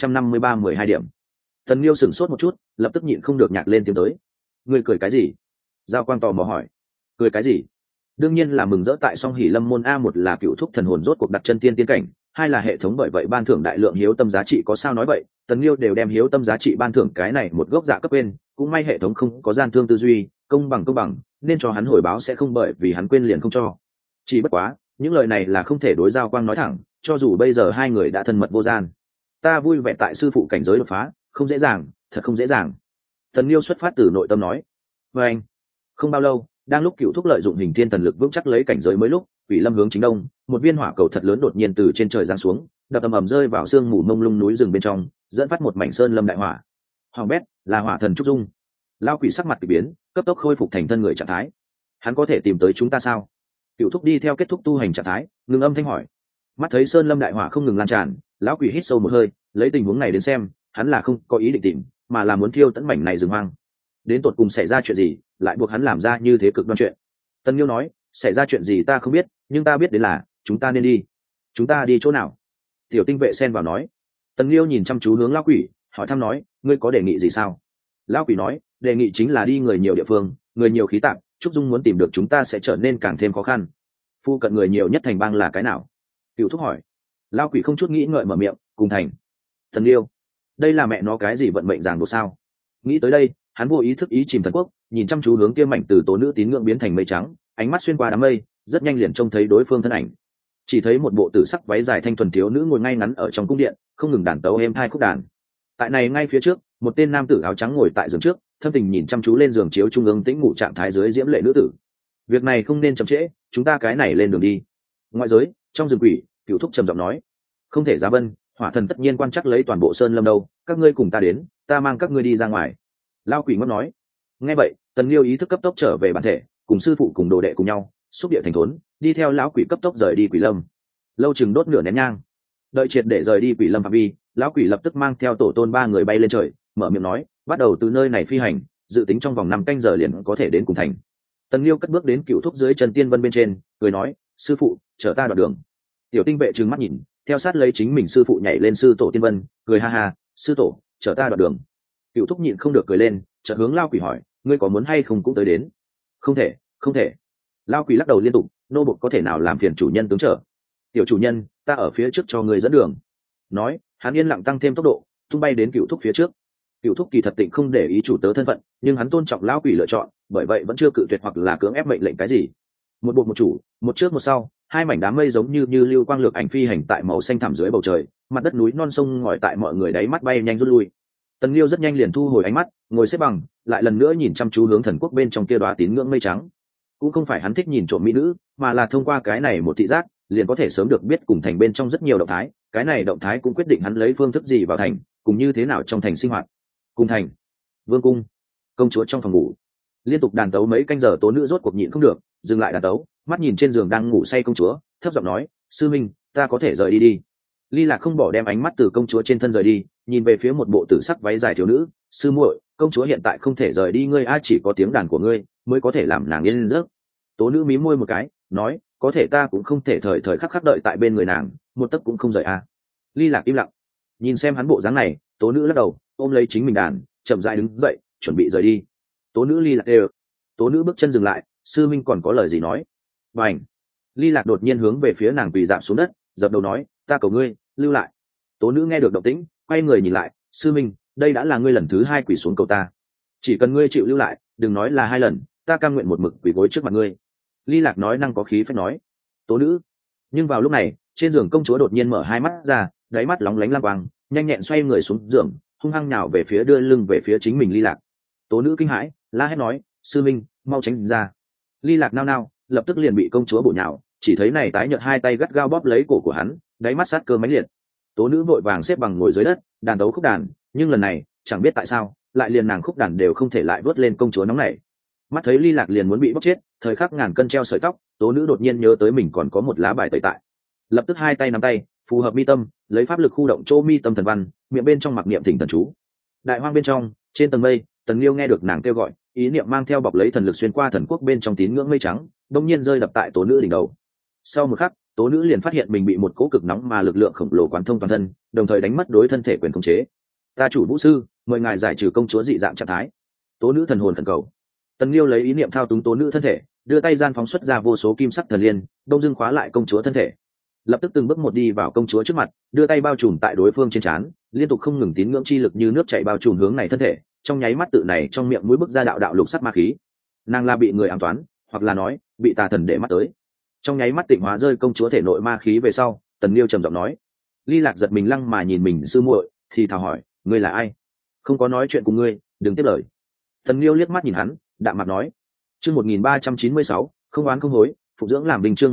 1553 điểm. Tần Liêu sửng sốt một chút, lập tức nhịn không được nhạc lên tiếng tới. Ngươi cười cái gì? Giao quang tò mò hỏi. Cười cái gì? Đương nhiên là mừng rỡ tại Song Hỷ Lâm môn a, một là cựu thúc thần hồn rốt cuộc đặt chân tiên cảnh, hai là hệ thống bởi vậy ban thưởng đại lượng hiếu tâm giá trị. Có sao nói vậy, Tần Liêu đều đem hiếu tâm giá trị ban thưởng cái này một gốc dạ cấp bên, cũng may hệ thống không có gian thương tư duy, công bằng, nên cho hắn hồi báo sẽ không bởi vì hắn quên liền không cho. Chỉ bất quá, những lời này là không thể đối Giao Quang nói thẳng, cho dù bây giờ hai người đã thân mật vô gian. Ta vui vẻ tại sư phụ cảnh giới đột phá, không dễ dàng, thật không dễ dàng. Tần Liêu xuất phát từ nội tâm nói. Và anh, không bao lâu, đang lúc cựu thúc lợi dụng hình thiên thần lực vững chắc lấy cảnh giới mới lúc, Quỷ Lâm hướng chính đông, một viên hỏa cầu thật lớn đột nhiên từ trên trời giáng xuống, đập ầm ầm rơi vào sương mù mông lung núi rừng bên trong, dẫn phát một mảnh sơn lâm đại hỏa. Hoàng bét, là hỏa thần Trúc Dung. Lao Quỷ sắc mặt kỳ biến, cấp tốc khôi phục thành thân người trạng thái. Hắn có thể tìm tới chúng ta sao? Cựu thúc đi theo kết thúc tu hành trạng thái, ngừng âm thanh hỏi. Mắt thấy sơn lâm đại hỏa không ngừng lan tràn, lão Quỷ hít sâu một hơi, lấy tình huống này đến xem, hắn là không có ý định tìm, mà là muốn thiêu tận mảnh này rừng hoang. Đến tột cùng xảy ra chuyện gì lại buộc hắn làm ra như thế cực đoan chuyện? Tân Nghiêu nói, xảy ra chuyện gì ta không biết, nhưng ta biết đến là chúng ta nên đi. Chúng ta đi chỗ nào? Tiểu Tinh vệ xen vào nói. Tân Nghiêu nhìn chăm chú hướng Lão Quỷ, hỏi thăm nói, ngươi có đề nghị gì sao? Lão Quỷ nói, đề nghị chính là đi người nhiều địa phương, người nhiều khí tạp, Trúc Dung muốn tìm được chúng ta sẽ trở nên càng thêm khó khăn. Phu cận người nhiều nhất thành bang là cái nào? Cựu thúc hỏi. Lão Quỷ không chút nghĩ ngợi mở miệng, cùng thành. Tân Nghiêu, đây là mẹ nó cái gì vận mệnh ràng buộc sao? Nghĩ tới đây, hắn vô ý thức ý chìm thần quốc, nhìn chăm chú hướng kia mảnh từ tố nữ tín ngưỡng biến thành mây trắng, ánh mắt xuyên qua đám mây, rất nhanh liền trông thấy đối phương thân ảnh. Chỉ thấy một bộ tử sắc váy dài thanh thuần thiếu nữ ngồi ngay ngắn ở trong cung điện, không ngừng đàn tấu êm hai khúc đàn. Tại này ngay phía trước, một tên nam tử áo trắng ngồi tại giường trước, thâm tình nhìn chăm chú lên giường chiếu trung ương tĩnh ngủ trạng thái dưới diễm lệ nữ tử. Việc này không nên chậm trễ, chúng ta cái này lên đường đi. Ngoại giới, trong rừng quỷ, Cửu thúc trầm giọng nói, không thể ra vân, hỏa thần tất nhiên quan chắc lấy toàn bộ sơn lâm đâu, các ngươi cùng ta đến, ta mang các ngươi đi ra ngoài. Lao Quỷ ngất nói. Nghe vậy, Tần Liêu ý thức cấp tốc trở về bản thể, cùng sư phụ cùng đồ đệ cùng nhau xúc địa thành thốn, đi theo lão Quỷ cấp tốc rời đi Quỷ Lâm. Lâu chừng đốt nửa nén nhang, đợi triệt để rời đi Quỷ Lâm phạm vi, lão Quỷ lập tức mang theo tổ tôn ba người bay lên trời, mở miệng nói, bắt đầu từ nơi này phi hành, dự tính trong vòng 5 canh giờ liền có thể đến cùng thành. Tần Liêu cất bước đến Cửu thúc dưới chân tiên vân bên trên, cười nói, sư phụ, chở ta đoạn đường. Tiểu Tinh vệ trừng mắt nhìn, theo sát lấy chính mình sư phụ nhảy lên sư tổ tiên vân, cười ha ha, sư tổ, chở ta đoạn đường. Cửu thúc nhịn không được cười lên, chợt hướng Lao Quỷ hỏi, ngươi có muốn hay không cũng tới đến? Không thể, không thể. Lao Quỷ lắc đầu liên tục, nô bộc có thể nào làm phiền chủ nhân tướng trở. Tiểu chủ nhân, ta ở phía trước cho ngươi dẫn đường. Nói, hắn yên lặng tăng thêm tốc độ, tung bay đến Cửu thúc phía trước. Cửu thúc kỳ thật tịnh không để ý chủ tớ thân phận, nhưng hắn tôn trọng Lao Quỷ lựa chọn, bởi vậy vẫn chưa cự tuyệt hoặc là cưỡng ép mệnh lệnh cái gì. Một bộ một chủ, một trước một sau, hai mảnh đám mây giống như lưu quang lược ảnh phi hành tại màu xanh thẳm dưới bầu trời, mặt đất núi non sông ngòi tại mọi người đáy mắt bay nhanh rút lui. Tần Liêu rất nhanh liền thu hồi ánh mắt, ngồi xếp bằng, lại lần nữa nhìn chăm chú hướng thần quốc bên trong kia đóa tín ngưỡng mây trắng. Cũng không phải hắn thích nhìn trộm mỹ nữ, mà là thông qua cái này một thị giác, liền có thể sớm được biết cùng thành bên trong rất nhiều động thái, cái này động thái cũng quyết định hắn lấy phương thức gì vào thành, cùng như thế nào trong thành sinh hoạt. Cùng thành, vương cung, công chúa trong phòng ngủ, liên tục đàn tấu mấy canh giờ, tố nữ rốt cuộc nhịn không được, dừng lại đàn tấu, mắt nhìn trên giường đang ngủ say công chúa, thấp giọng nói, sư minh, ta có thể rời đi đi. Ly Lạc không bỏ đem ánh mắt từ công chúa trên thân rời đi, nhìn về phía một bộ tử sắc váy dài thiếu nữ, sư muội, công chúa hiện tại không thể rời đi ngươi a, chỉ có tiếng đàn của ngươi mới có thể làm nàng yên giấc. Tố nữ mím môi một cái, nói, có thể ta cũng không thể thời thời khắc khắc đợi tại bên người nàng, một tấc cũng không rời a. Ly Lạc im lặng, nhìn xem hắn bộ dáng này, tố nữ lắc đầu ôm lấy chính mình đàn chậm rãi đứng dậy chuẩn bị rời đi. Tố nữ ly lạc đều. Tố nữ bước chân dừng lại, sư minh còn có lời gì nói. Và ảnh ly lạc đột nhiên hướng về phía nàng quỳ dạp xuống đất, dập đầu nói ta cầu ngươi lưu lại. Tố nữ nghe được động tĩnh quay người nhìn lại, sư minh đây đã là ngươi lần thứ 2 quỳ xuống cầu ta, chỉ cần ngươi chịu lưu lại đừng nói là 2 lần, ta cam nguyện một mực quỳ gối trước mặt ngươi. Ly lạc nói năng có khí phách nói. Tố nữ. Nhưng vào lúc này trên giường công chúa đột nhiên mở 2 mắt ra, đáy mắt lóng lánh lam quang, nhanh nhẹn xoay người xuống giường, hung hăng nhào về phía đưa lưng về phía chính mình Ly lạc. Tố nữ kinh hãi la hét nói sư minh mau tránh ra. Ly lạc nao nao lập tức liền bị công chúa bổ nhào, chỉ thấy này tái nhợt 2 tay gắt gao bóp lấy cổ của hắn, đáy mắt sát cơ mãnh liệt. Tố nữ vội vàng xếp bằng ngồi dưới đất đàn đấu khúc đàn, nhưng lần này chẳng biết tại sao lại liền nàng khúc đàn đều không thể lại vớt lên công chúa nóng nảy. Mắt thấy Ly lạc liền muốn bị bóc chết, thời khắc ngàn cân treo sợi tóc, tố nữ đột nhiên nhớ tới mình còn có một lá bài tẩy tại, lập tức 2 tay nắm tay phù hợp mi tâm, lấy pháp lực khu động chỗ mi tâm thần văn, miệng bên trong mặc niệm thỉnh thần chú. Đại hoang bên trong trên tầng mây, Tần Liêu nghe được nàng kêu gọi, ý niệm mang theo bọc lấy thần lực xuyên qua thần quốc bên trong tín ngưỡng mây trắng, đông nhiên rơi đập tại tố nữ đỉnh đầu. Sau một khắc tố nữ liền phát hiện mình bị một cỗ cực nóng mà lực lượng khổng lồ quán thông toàn thân, đồng thời đánh mất đối thân thể quyền khống chế. Ta chủ vũ sư mời ngài giải trừ công chúa dị dạng trạng thái. Tố nữ thần hồn thần cầu. Tần Liêu lấy ý niệm thao túng tố nữ thân thể, đưa tay gian phóng xuất ra vô số kim sắc thần liên, đông dưng khóa lại công chúa thân thể. Lập tức từng bước một đi vào công chúa trước mặt, đưa tay bao trùm tại đối phương trên trán, liên tục không ngừng tín ngưỡng chi lực như nước chảy bao trùm hướng này thân thể, trong nháy mắt tự này trong miệng mũi bức ra đạo đạo lục sắc ma khí. Nàng là bị người ám toán, hoặc là nói bị tà thần để mắt tới. Trong nháy mắt tịnh hóa rơi công chúa thể nội ma khí về sau, Tần Liêu trầm giọng nói. Ly lạc giật mình lăng mà nhìn mình sư muội, thì thào hỏi ngươi là ai? Không có nói chuyện cùng ngươi, đừng tiếp lời. Tần Liêu liếc mắt nhìn hắn, đạm mặt nói. Chương 1396, không oán không hối, phụ dưỡng làm vinh. Chương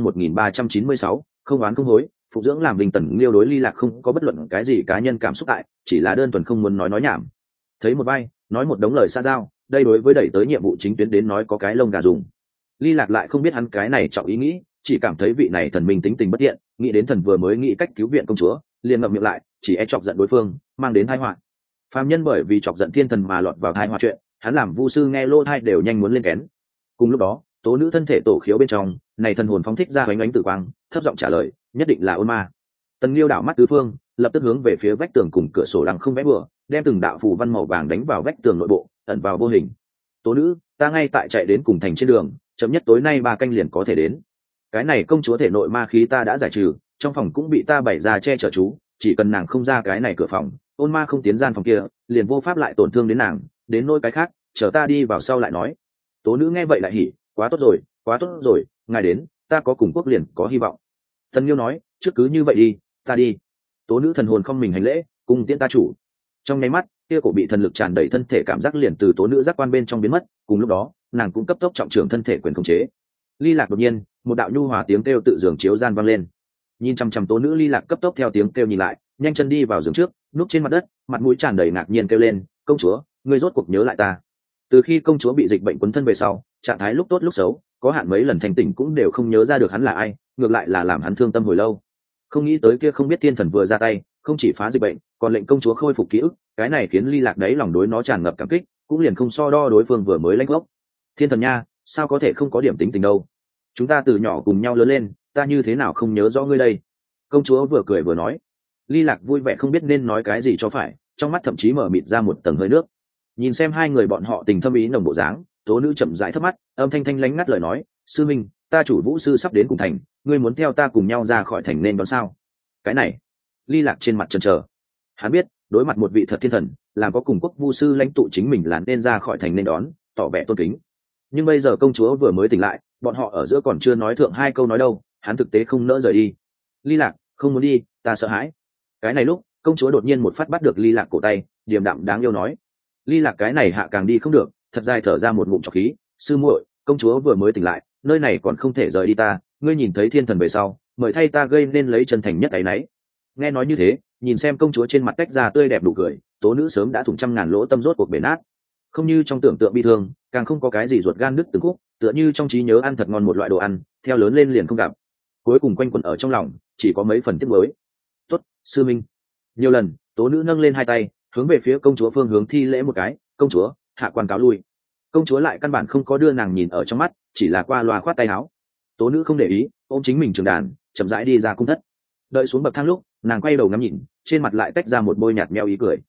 1396, không oán không hối, phụ dưỡng làm vinh. Tần Liêu đối Ly lạc không có bất luận cái gì cá nhân cảm xúc tại, chỉ là đơn thuần không muốn nói nhảm. Thấy một vai nói một đống lời xa giao, đây đối với đẩy tới nhiệm vụ chính tuyến đến nói có cái lông gà dùng. Ly lạc lại không biết hắn cái này trọng ý nghĩ, chỉ cảm thấy vị này thần minh tính tình bất thiện, nghĩ đến thần vừa mới nghĩ cách cứu viện công chúa, liền ngậm miệng lại, chỉ e chọc giận đối phương, mang đến tai họa. Phàm nhân bởi vì chọc giận thiên thần mà lọt vào tai họa chuyện, hắn làm vu sư nghe lô thai đều nhanh muốn lên kén. Cùng lúc đó tố nữ thân thể tổ khiếu bên trong này thần hồn phóng thích ra ánh ánh tử quang, thấp giọng trả lời nhất định là ôn ma. Tần Liêu đảo mắt tứ phương, lập tức hướng về phía vách tường cùng cửa sổ lăng không vẽ bừa, đem từng đạo phù văn màu vàng đánh vào vách tường nội bộ, ẩn vào vô hình. Tố nữ, ta ngay tại chạy đến cùng thành trên đường, chậm nhất tối nay 3 canh liền có thể đến. Cái này công chúa thể nội ma khí ta đã giải trừ, trong phòng cũng bị ta bày ra che chở chú, chỉ cần nàng không ra cái này cửa phòng, ôn ma không tiến gian phòng kia, liền vô pháp lại tổn thương đến nàng, đến nỗi cái khác chờ ta đi vào sau lại nói. Tố nữ nghe vậy lại hỉ, quá tốt rồi, quá tốt rồi, ngài đến ta có cùng quốc liền có hy vọng. Tần Liêu nói, trước cứ như vậy đi, ta đi. Tố nữ thần hồn không mình hành lễ, cùng tiễn ta chủ. Trong nháy mắt kia cổ bị thần lực tràn đầy thân thể cảm giác liền từ tố nữ giác quan bên trong biến mất, cùng lúc đó nàng cũng cấp tốc trọng trưởng thân thể quyền khống chế. Ly lạc đột nhiên một đạo nhu hòa tiếng kêu tự giường chiếu gian vang lên, nhìn chăm chăm tố nữ Ly lạc cấp tốc theo tiếng kêu nhìn lại, nhanh chân đi vào giường trước, núp trên mặt đất, mặt mũi tràn đầy ngạc nhiên kêu lên, công chúa ngươi rốt cuộc nhớ lại ta. Từ khi công chúa bị dịch bệnh quấn thân về sau, trạng thái lúc tốt lúc xấu, có hạn mấy lần thành tỉnh cũng đều không nhớ ra được hắn là ai, ngược lại là làm hắn thương tâm hồi lâu. Không nghĩ tới kia không biết thiên thần vừa ra tay, không chỉ phá dịch bệnh, còn lệnh công chúa khôi phục ký ức, cái này khiến Ly lạc đấy lòng đối nó tràn ngập cảm kích, cũng liền không so đo đối phương vừa mới lãnh gốc. Thiên thần nha, sao có thể không có điểm tính tình đâu? Chúng ta từ nhỏ cùng nhau lớn lên, ta như thế nào không nhớ rõ ngươi đây? Công chúa vừa cười vừa nói. Ly lạc vui vẻ không biết nên nói cái gì cho phải, trong mắt thậm chí mở mịt ra một tầng hơi nước. Nhìn xem hai người bọn họ tình thâm ý nồng bộ dáng, tố nữ chậm rãi thấp mắt, âm thanh thanh lánh ngắt lời nói, sư minh, ta chủ vũ sư sắp đến cùng thành, ngươi muốn theo ta cùng nhau ra khỏi thành nên đón sao? Cái này. Ly lạc trên mặt chần chờ. Hắn biết đối mặt một vị thật thiên thần, làm có cùng quốc vu sư lãnh tụ chính mình là nên ra khỏi thành nên đón, tỏ vẻ tôn kính. Nhưng bây giờ công chúa vừa mới tỉnh lại, bọn họ ở giữa còn chưa nói thượng 2 câu nói đâu, hắn thực tế không nỡ rời đi. Ly lạc, không muốn đi, ta sợ hãi. Cái này lúc công chúa đột nhiên một phát bắt được Ly lạc cổ tay, điềm đạm đáng yêu nói. Ly lạc cái này hạ càng đi không được, thật dài thở ra một ngụm trọc khí, sư muội, công chúa vừa mới tỉnh lại, nơi này còn không thể rời đi ta, ngươi nhìn thấy thiên thần về sau, mời thay ta gây nên lấy chân thành nhất ấy nấy. Nghe nói như thế, nhìn xem công chúa trên mặt tách ra tươi đẹp nụ cười, tố nữ sớm đã thủng trăm ngàn lỗ tâm rốt cuộc bể nát. Không như trong tưởng tượng bi thương, càng không có cái gì ruột gan nứt từng khúc, tựa như trong trí nhớ ăn thật ngon một loại đồ ăn, theo lớn lên liền không gặp. Cuối cùng quanh quẩn ở trong lòng, chỉ có mấy phần tiếc nuối. Tốt, sư minh. Nhiều lần, tố nữ nâng lên 2 tay, hướng về phía công chúa phương hướng thi lễ một cái, công chúa, hạ quan cáo lui. Công chúa lại căn bản không có đưa nàng nhìn ở trong mắt, chỉ là qua loa khoát tay áo. Tố nữ không để ý, ôm chính mình trường đàn, chậm rãi đi ra cung thất. Đợi xuống bậc thang lúc, nàng quay đầu ngắm nhìn, trên mặt lại tách ra một bôi nhạt meo ý cười.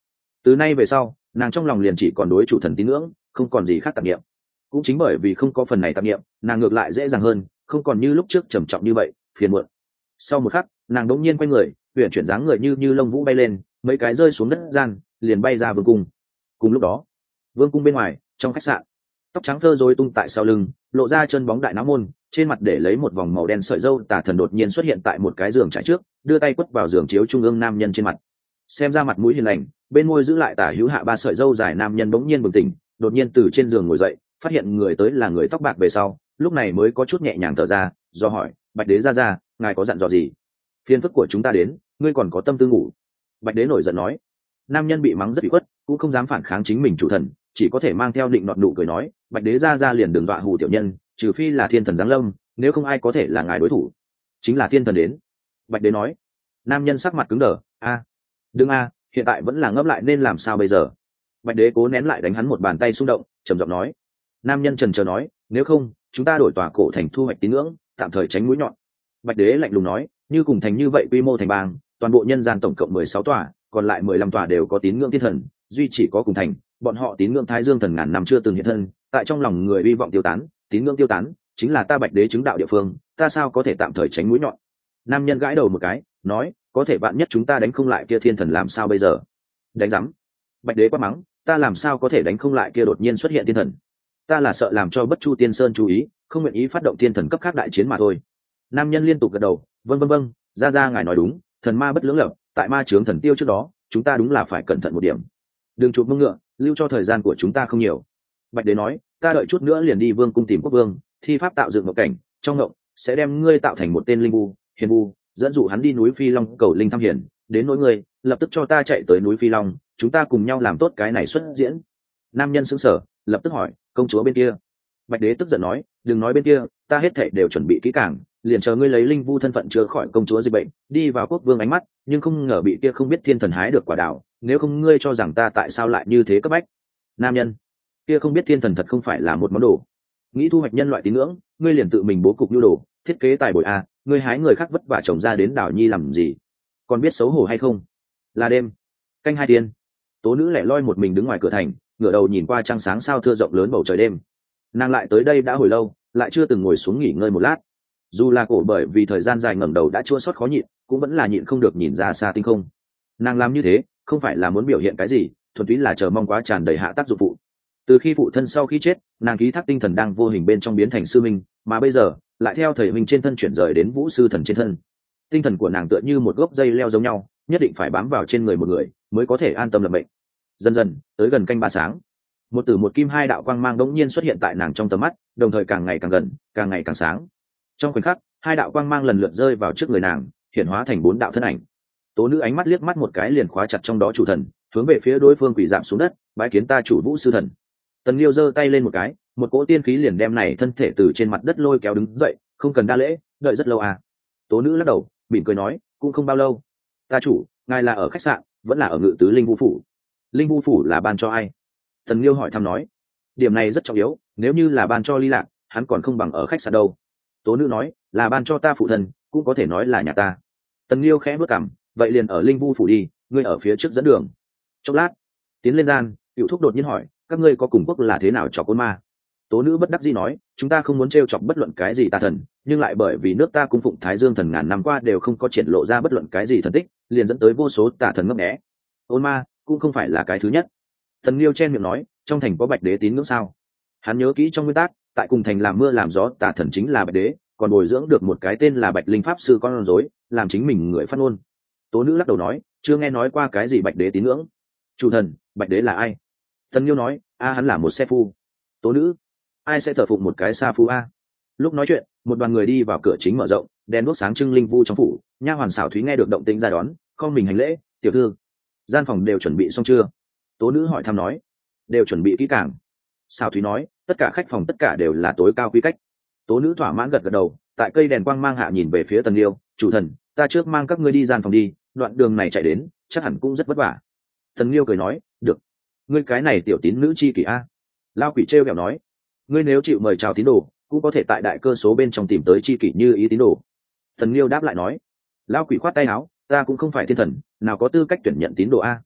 Từ nay về sau nàng trong lòng liền chỉ còn đối chủ thần tín ngưỡng, không còn gì khác tạp niệm. Cũng chính bởi vì không có phần này tạp niệm, nàng ngược lại dễ dàng hơn, không còn như lúc trước trầm trọng như vậy phiền muộn. Sau một khắc nàng đống nhiên quay người, uyển chuyển dáng người như lông vũ bay lên, mấy cái rơi xuống đất gian liền bay ra vương cung. Cùng lúc đó vương cung bên ngoài trong khách sạn, tóc trắng thơ rối tung tại sau lưng, lộ ra chân bóng đại não môn, trên mặt để lấy một vòng màu đen sợi râu tà thần đột nhiên xuất hiện tại một cái giường trải trước, đưa tay quất vào giường chiếu trung ương nam nhân trên mặt. Xem ra mặt mũi hiền lành, bên môi giữ lại tả hữu hạ ba sợi râu dài nam nhân bỗng nhiên bừng tỉnh, đột nhiên từ trên giường ngồi dậy, phát hiện người tới là người tóc bạc về sau, lúc này mới có chút nhẹ nhàng thở ra, do hỏi: Bạch đế ra, ngài có dặn dò gì? Phiền phức của chúng ta đến, ngươi còn có tâm tư ngủ? Bạch đế nổi giận nói. Nam nhân bị mắng rất bị khuất, cũng không dám phản kháng chính mình chủ thần, chỉ có thể mang theo định nọt nụ cười nói: Bạch đế ra liền đừng dọa hù tiểu nhân, trừ phi là thiên thần giáng lâm, nếu không ai có thể là ngài đối thủ. Chính là thiên thần đến. Bạch đế nói. Nam nhân sắc mặt cứng đờ. Đừng hiện tại vẫn là ngấp lại nên làm sao bây giờ? Bạch đế cố nén lại đánh hắn một bàn tay xung động, trầm giọng nói. Nam nhân trần trờ nói: nếu không chúng ta đổi tòa cổ thành thu hoạch tín ngưỡng, tạm thời tránh mũi nhọn. Bạch đế lạnh lùng nói: như cùng thành như vậy quy mô thành bang, toàn bộ nhân gian tổng cộng 16 tòa, còn lại 15 tòa đều có tín ngưỡng thiên thần, duy chỉ có cùng thành bọn họ tín ngưỡng thái dương thần ngàn năm chưa từng hiện thân, tại trong lòng người hy vọng tiêu tán, tín ngưỡng tiêu tán chính là ta Bạch đế chứng đạo địa phương, ta sao có thể tạm thời tránh mũi nhọn? Nam nhân gãi đầu một cái, nói: có thể bạn nhất chúng ta đánh không lại kia thiên thần làm sao bây giờ? Đánh rắm. Bạch đế quát mắng: ta làm sao có thể đánh không lại kia đột nhiên xuất hiện thiên thần? Ta là sợ làm cho Bất Chu Tiên Sơn chú ý, không nguyện ý phát động thiên thần cấp khác đại chiến mà thôi. Nam nhân liên tục gật đầu: vâng, ra ngài nói đúng, thần ma bất lưỡng lập, tại ma chướng thần tiêu trước đó chúng ta đúng là phải cẩn thận một điểm, đừng chụp mông ngựa, lưu cho thời gian của chúng ta không nhiều. Bạch đế nói: ta đợi chút nữa liền đi vương cung tìm quốc vương, thi pháp tạo dựng một cảnh, trong ngộng sẽ đem ngươi tạo thành một tên linh vu hiền vu, dẫn dụ hắn đi núi Phi Long cầu linh thăm hiền, đến nỗi ngươi lập tức cho ta chạy tới núi Phi Long, chúng ta cùng nhau làm tốt cái này xuất diễn. Nam nhân sững sờ, lập tức hỏi: công chúa bên kia? Bạch đế tức giận nói: đừng nói bên kia, ta hết thảy đều chuẩn bị kỹ càng, liền chờ ngươi lấy linh vu thân phận chữa khỏi công chúa dịch bệnh, đi vào quốc vương ánh mắt, nhưng không ngờ bị kia không biết thiên thần hái được quả đào, nếu không ngươi cho rằng ta tại sao lại như thế cấp bách? Nam nhân: kia không biết thiên thần thật không phải là một món đồ. Nghĩ thu hoạch nhân loại tín ngưỡng, ngươi liền tự mình bố cục nhu đồ, thiết kế tài bồi ngươi hái người khác vất vả trồng ra đến đảo nhi làm gì? Còn biết xấu hổ hay không? Là đêm, canh 2 tiên, tố nữ lẻ loi một mình đứng ngoài cửa thành, ngửa đầu nhìn qua trăng sáng sao thưa rộng lớn bầu trời đêm. Nàng lại tới đây đã hồi lâu, lại chưa từng ngồi xuống nghỉ ngơi một lát. Dù là cổ bởi vì thời gian dài ngẩng đầu đã chua xót khó nhịn, cũng vẫn là nhịn không được nhìn ra xa tinh không. Nàng làm như thế không phải là muốn biểu hiện cái gì, thuần túy là chờ mong quá tràn đầy hạ tác dụng phụ. Từ khi phụ thân sau khi chết, nàng ký thác tinh thần đang vô hình bên trong biến thành sư minh, mà bây giờ lại theo thầy minh trên thân chuyển rời đến vũ sư thần trên thân. Tinh thần của nàng tựa như một gốc dây leo giống nhau, nhất định phải bám vào trên người một người mới có thể an tâm lập mệnh. Dần dần tới gần canh 3 sáng, một tử một kim hai đạo quang mang đống nhiên xuất hiện tại nàng trong tầm mắt, đồng thời càng ngày càng gần, càng ngày càng sáng. Trong khoảnh khắc, hai đạo quang mang lần lượt rơi vào trước người nàng, hiển hóa thành 4 đạo thân ảnh. Tố nữ ánh mắt liếc mắt một cái liền khóa chặt trong đó chủ thần, hướng về phía đối phương quỳ rạp xuống đất, bái kiến ta chủ vũ sư thần. Tần Liêu giơ tay lên một cái, một cỗ tiên khí liền đem này thân thể từ trên mặt đất lôi kéo đứng dậy, không cần đa lễ, đợi rất lâu Tố nữ lắc đầu, mỉm cười nói: cũng không bao lâu. Ta chủ, ngài là ở khách sạn, vẫn là ở Ngự Tứ Linh Vũ phủ? Linh Vũ phủ là ban cho ai? Tần Liêu hỏi thăm nói. Điểm này rất trọng yếu, nếu như là ban cho Ly Lạc, hắn còn không bằng ở khách sạn đâu. Tố nữ nói: là ban cho ta phụ thân, cũng có thể nói là nhà ta. Tần Liêu khẽ bước cằm, vậy liền ở Linh Vũ phủ đi, ngươi ở phía trước dẫn đường. Chốc lát, tiến lên gian, Cựu Thúc đột nhiên hỏi: các ngươi có cùng quốc là thế nào chọc côn ma? Tố nữ bất đắc dĩ nói: chúng ta không muốn trêu chọc bất luận cái gì tà thần, nhưng lại bởi vì nước ta cung phụng Thái Dương thần ngàn năm qua đều không có triển lộ ra bất luận cái gì thần tích, liền dẫn tới vô số tà thần ngấp nghé. Ôn ma cũng không phải là cái thứ nhất. Thần Liêu chen miệng nói: trong thành có Bạch đế tín ngưỡng sao? Hắn nhớ kỹ trong nguyên tắc, tại cùng thành làm mưa làm gió tà thần chính là Bạch đế, còn bồi dưỡng được một cái tên là Bạch Linh pháp sư con rối, làm chính mình người phát ngôn. Tố nữ lắc đầu nói: chưa nghe nói qua cái gì Bạch đế tín ngưỡng. Chủ thần, Bạch đế là ai? Thần Liêu nói: hắn là một xe phu. Tố nữ: ai sẽ thờ phụng một cái sa phu Lúc nói chuyện, một đoàn người đi vào cửa chính mở rộng, đèn đuốc sáng trưng linh vu trong phủ. Nha hoàn xảo thúy nghe được động tĩnh ra đón, không mình hành lễ: tiểu thư, gian phòng đều chuẩn bị xong chưa? Tố nữ hỏi thăm nói: đều chuẩn bị kỹ càng. Xảo thúy nói: tất cả khách phòng tất cả đều là tối cao quy cách. Tố nữ thỏa mãn gật gật đầu, tại cây đèn quang mang hạ nhìn về phía Tần Liêu: chủ thần, ta trước mang các ngươi đi gian phòng đi, đoạn đường này chạy đến chắc hẳn cũng rất vất vả. Tần Liêu cười nói: được. Ngươi cái này tiểu tín nữ chi kỷ Lao quỷ trêu ghẹo nói: ngươi nếu chịu mời chào tín đồ, cũng có thể tại đại cơ số bên trong tìm tới chi kỷ như ý tín đồ. Tần Liêu đáp lại nói: Lao quỷ khoát tay áo: ta cũng không phải thiên thần, nào có tư cách tuyển nhận tín đồ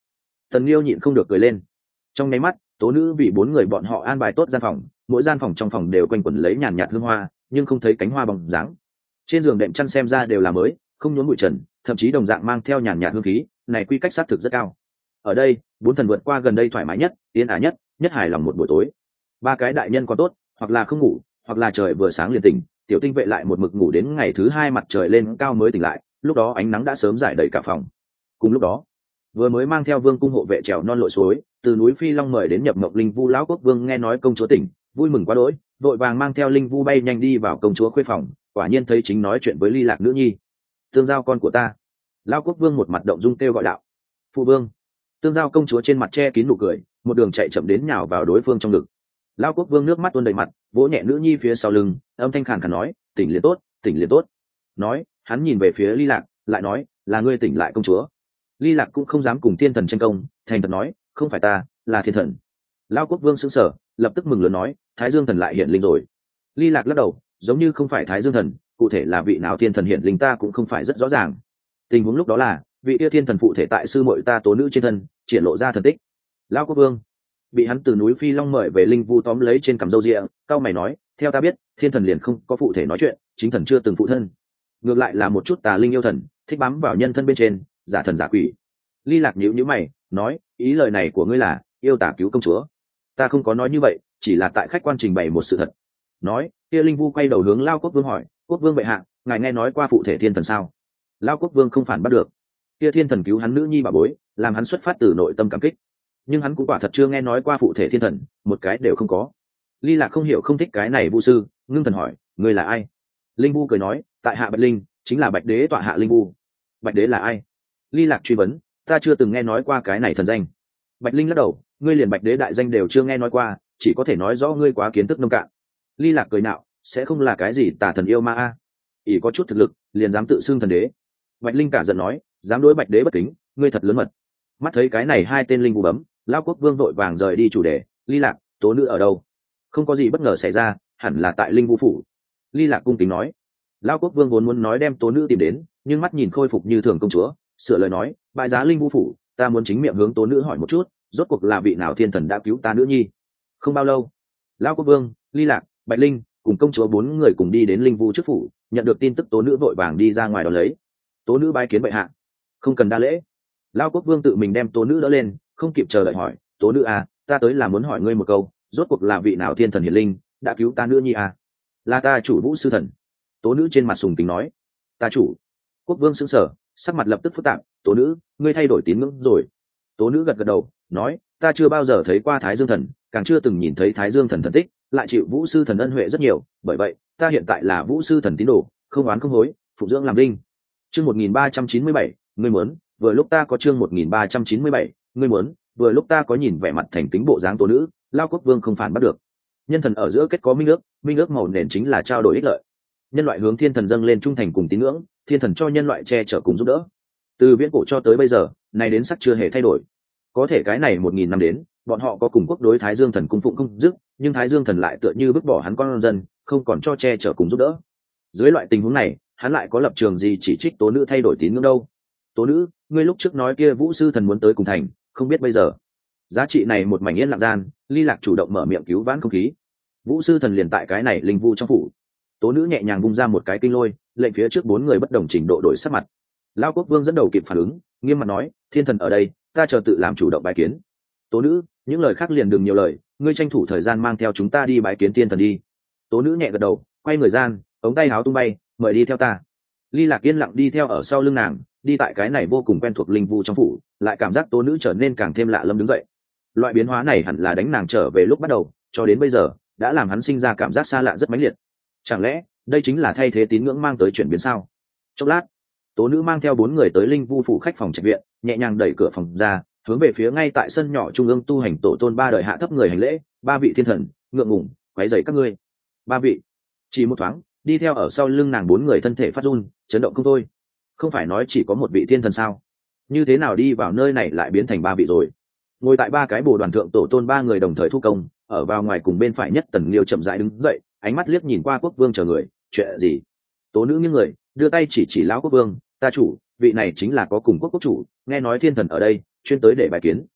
Tần Liêu nhịn không được cười lên. Trong nháy mắt, tố nữ vì bốn người bọn họ an bài tốt gian phòng, mỗi gian phòng trong phòng đều quanh quẩn lấy nhàn nhạt hương hoa, nhưng không thấy cánh hoa bóng dáng. Trên giường đệm chăn xem ra đều là mới, không nhốn bụi trần, thậm chí đồng dạng mang theo nhàn nhạt hương khí, này quy cách xác thực rất cao. Ở đây, bốn thần vượt qua gần đây thoải mái nhất, yên ả nhất, nhất hài lòng một buổi tối. Ba cái đại nhân còn tốt, hoặc là không ngủ, hoặc là trời vừa sáng liền tỉnh, tiểu tinh vệ lại một mực ngủ đến ngày thứ hai mặt trời lên cao mới tỉnh lại, lúc đó ánh nắng đã sớm rải đầy cả phòng. Cùng lúc đó, vừa mới mang theo vương cung hộ vệ trèo non lội suối từ núi Phi Long mời đến nhập mộng linh vu lão quốc vương nghe nói công chúa tỉnh, vui mừng quá đỗi, vội vàng mang theo linh vu bay nhanh đi vào công chúa khuê phòng, quả nhiên thấy chính nói chuyện với Ly Lạc nữ nhi. Tương giao con của ta. Lão quốc vương một mặt động dung kêu gọi đạo. Phụ vương. Tương giao công chúa trên mặt che kín nụ cười, một đường chạy chậm đến nhào vào đối phương trong ngực. Lão quốc vương nước mắt tuôn đầy mặt, vỗ nhẹ nữ nhi phía sau lưng, âm thanh khàn khàn nói, tỉnh liền tốt, tỉnh liền tốt. Nói, hắn nhìn về phía Ly Lạc, lại nói, là ngươi tỉnh lại công chúa. Ly Lạc cũng không dám cùng thiên thần tranh công, thành thật nói, không phải ta, là thiên thần. Lão quốc vương sững sờ, lập tức mừng lớn nói, Thái Dương thần lại hiện linh rồi. Ly Lạc lắc đầu, giống như không phải Thái Dương thần, cụ thể là vị nào thiên thần hiện linh ta cũng không phải rất rõ ràng. Tình huống lúc đó là, vị kia thiên thần phụ thể tại sư muội ta tố nữ trên thân, triển lộ ra thần tích. Lão quốc vương bị hắn từ núi Phi Long mời về linh vu tóm lấy trên cằm râu ria, cao mày nói, theo ta biết, thiên thần liền không có phụ thể nói chuyện, chính thần chưa từng phụ thân, ngược lại là một chút tà linh yêu thần, thích bám vào nhân thân bên trên, giả thần giả quỷ. Ly Lạc nhíu nhíu mày, nói, ý lời này của ngươi là yêu tà cứu công chúa? Ta không có nói như vậy, chỉ là tại khách quan trình bày một sự thật. Nói, kia linh vu quay đầu hướng Lao quốc vương hỏi, quốc vương bệ hạ, ngài nghe nói qua phụ thể thiên thần sao? Lao quốc vương không phản bắt được. Kia thiên thần cứu hắn nữ nhi bà bối, làm hắn xuất phát từ nội tâm cảm kích, nhưng hắn cũng quả thật chưa nghe nói qua phụ thể thiên thần, một cái đều không có. Ly Lạc không hiểu không thích cái này vu sư, ngưng thần hỏi, ngươi là ai? Linh vu cười nói, tại hạ Bạch Linh, chính là Bạch đế tọa hạ linh vu. Bạch đế là ai? Ly Lạc truy vấn, ta chưa từng nghe nói qua cái này thần danh. Bạch Linh lắc đầu, ngươi liền Bạch đế đại danh đều chưa nghe nói qua, chỉ có thể nói rõ ngươi quá kiến thức nông cạn. Ly Lạc cười nạo, sẽ không là cái gì tà thần yêu ma a? ỷ có chút thực lực liền dám tự xưng thần đế. Bạch Linh cả giận nói, dám đối Bạch đế bất kính, ngươi thật lớn mật. Mắt thấy cái này hai tên linh vu bấm, Lão quốc vương vội vàng rời đi chủ đề. Ly Lạc, tố nữ ở đâu? Không có gì bất ngờ xảy ra, hẳn là tại linh vu phủ. Ly Lạc cung kính nói. Lão quốc vương vốn muốn nói đem tố nữ tìm đến, nhưng mắt nhìn khôi phục như thường công chúa, sửa lời nói, bại giá linh vu phủ, ta muốn chính miệng hướng tố nữ hỏi một chút, rốt cuộc là vị nào thiên thần đã cứu ta nữ nhi. Không bao lâu, Lão quốc vương, Ly Lạc, Bạch Linh cùng công chúa bốn người cùng đi đến linh vu trước phủ, nhận được tin tức tố nữ vội vàng đi ra ngoài đón lấy. Tố nữ bái kiến bệ hạ. Không cần đa lễ. Lão quốc vương tự mình đem tố nữ đỡ lên, không kịp chờ đợi hỏi, tố nữ à, ta tới là muốn hỏi ngươi một câu, rốt cuộc là vị nào thiên thần hiển linh đã cứu ta nữ nhi à? Là ta chủ Vũ sư thần. Tố nữ trên mặt sùng kính nói. Ta chủ. Quốc vương sững sờ, sắc mặt lập tức phức tạp, tố nữ, ngươi thay đổi tín ngưỡng rồi? Tố nữ gật gật đầu, nói, ta chưa bao giờ thấy qua Thái Dương thần, càng chưa từng nhìn thấy Thái Dương thần thần tích, lại chịu Vũ sư thần ân huệ rất nhiều, bởi vậy ta hiện tại là Vũ sư thần tín đồ, không oán không hối, phụng dưỡng làm linh. Chương 1397, ngươi muốn, vừa lúc ta có chương 1397, ngươi muốn, vừa lúc ta có nhìn vẻ mặt thành kính bộ dáng tố nữ, Lao quốc vương không phản bắt được. Nhân thần ở giữa kết có minh ước màu nền chính là trao đổi ích lợi. Nhân loại hướng thiên thần dâng lên trung thành cùng tín ngưỡng, thiên thần cho nhân loại che chở cùng giúp đỡ. Từ viễn cổ cho tới bây giờ, này đến sắc chưa hề thay đổi. Có thể cái này 1000 năm đến, bọn họ có cùng quốc đối Thái Dương thần cung phụng không dứt, nhưng Thái Dương thần lại tựa như vứt bỏ hắn con dân, không còn cho che chở cùng giúp đỡ. Dưới loại tình huống này, hắn lại có lập trường gì chỉ trích tố nữ thay đổi tín ngưỡng đâu? Tố nữ, ngươi lúc trước nói kia Vũ sư thần muốn tới cùng thành, không biết bây giờ. Giá trị này một mảnh yên lặng gian, Ly Lạc chủ động mở miệng cứu vãn không khí. Vũ sư thần liền tại cái này linh vu trong phủ. Tố nữ nhẹ nhàng bung ra một cái kinh lôi, lệnh phía trước bốn người bất đồng trình độ đổi sắc mặt. Lão quốc vương dẫn đầu kịp phản ứng, nghiêm mặt nói, thiên thần ở đây, ta chờ tự làm chủ động bái kiến. Tố nữ, những lời khác liền đừng nhiều lời, ngươi tranh thủ thời gian mang theo chúng ta đi bái kiến thiên thần đi. Tố nữ nhẹ gật đầu, quay người gian, ống tay áo tung bay, mời đi theo ta. Ly Lạc yên lặng đi theo ở sau lưng nàng, đi tại cái này vô cùng quen thuộc linh vu trong phủ, lại cảm giác tố nữ trở nên càng thêm lạ lẫm đứng dậy. Loại biến hóa này hẳn là đánh nàng trở về lúc bắt đầu, cho đến bây giờ đã làm hắn sinh ra cảm giác xa lạ rất mãnh liệt. Chẳng lẽ đây chính là thay thế tín ngưỡng mang tới chuyển biến sao? Chốc lát, tố nữ mang theo bốn người tới linh vu phủ khách phòng trạch viện, nhẹ nhàng đẩy cửa phòng ra, hướng về phía ngay tại sân nhỏ trung ương tu hành tổ tôn ba đời hạ thấp người hành lễ, ba vị thiên thần, ngượng ngùng quấy rầy các ngươi. Ba vị. Chỉ một thoáng, đi theo ở sau lưng nàng bốn người thân thể phát run, chấn động không thôi. Không phải nói chỉ có một vị thiên thần sao? Như thế nào đi vào nơi này lại biến thành ba vị rồi? Ngồi tại ba cái bồ đoàn thượng tổ tôn ba người đồng thời thu công, ở vào ngoài cùng bên phải nhất Tần Liêu chậm rãi đứng dậy, ánh mắt liếc nhìn qua quốc vương chờ người, chuyện gì? Tố nữ nghiêng người, đưa tay chỉ lão quốc vương, ta chủ, vị này chính là có cùng quốc chủ, nghe nói thiên thần ở đây, chuyên tới để bài kiến,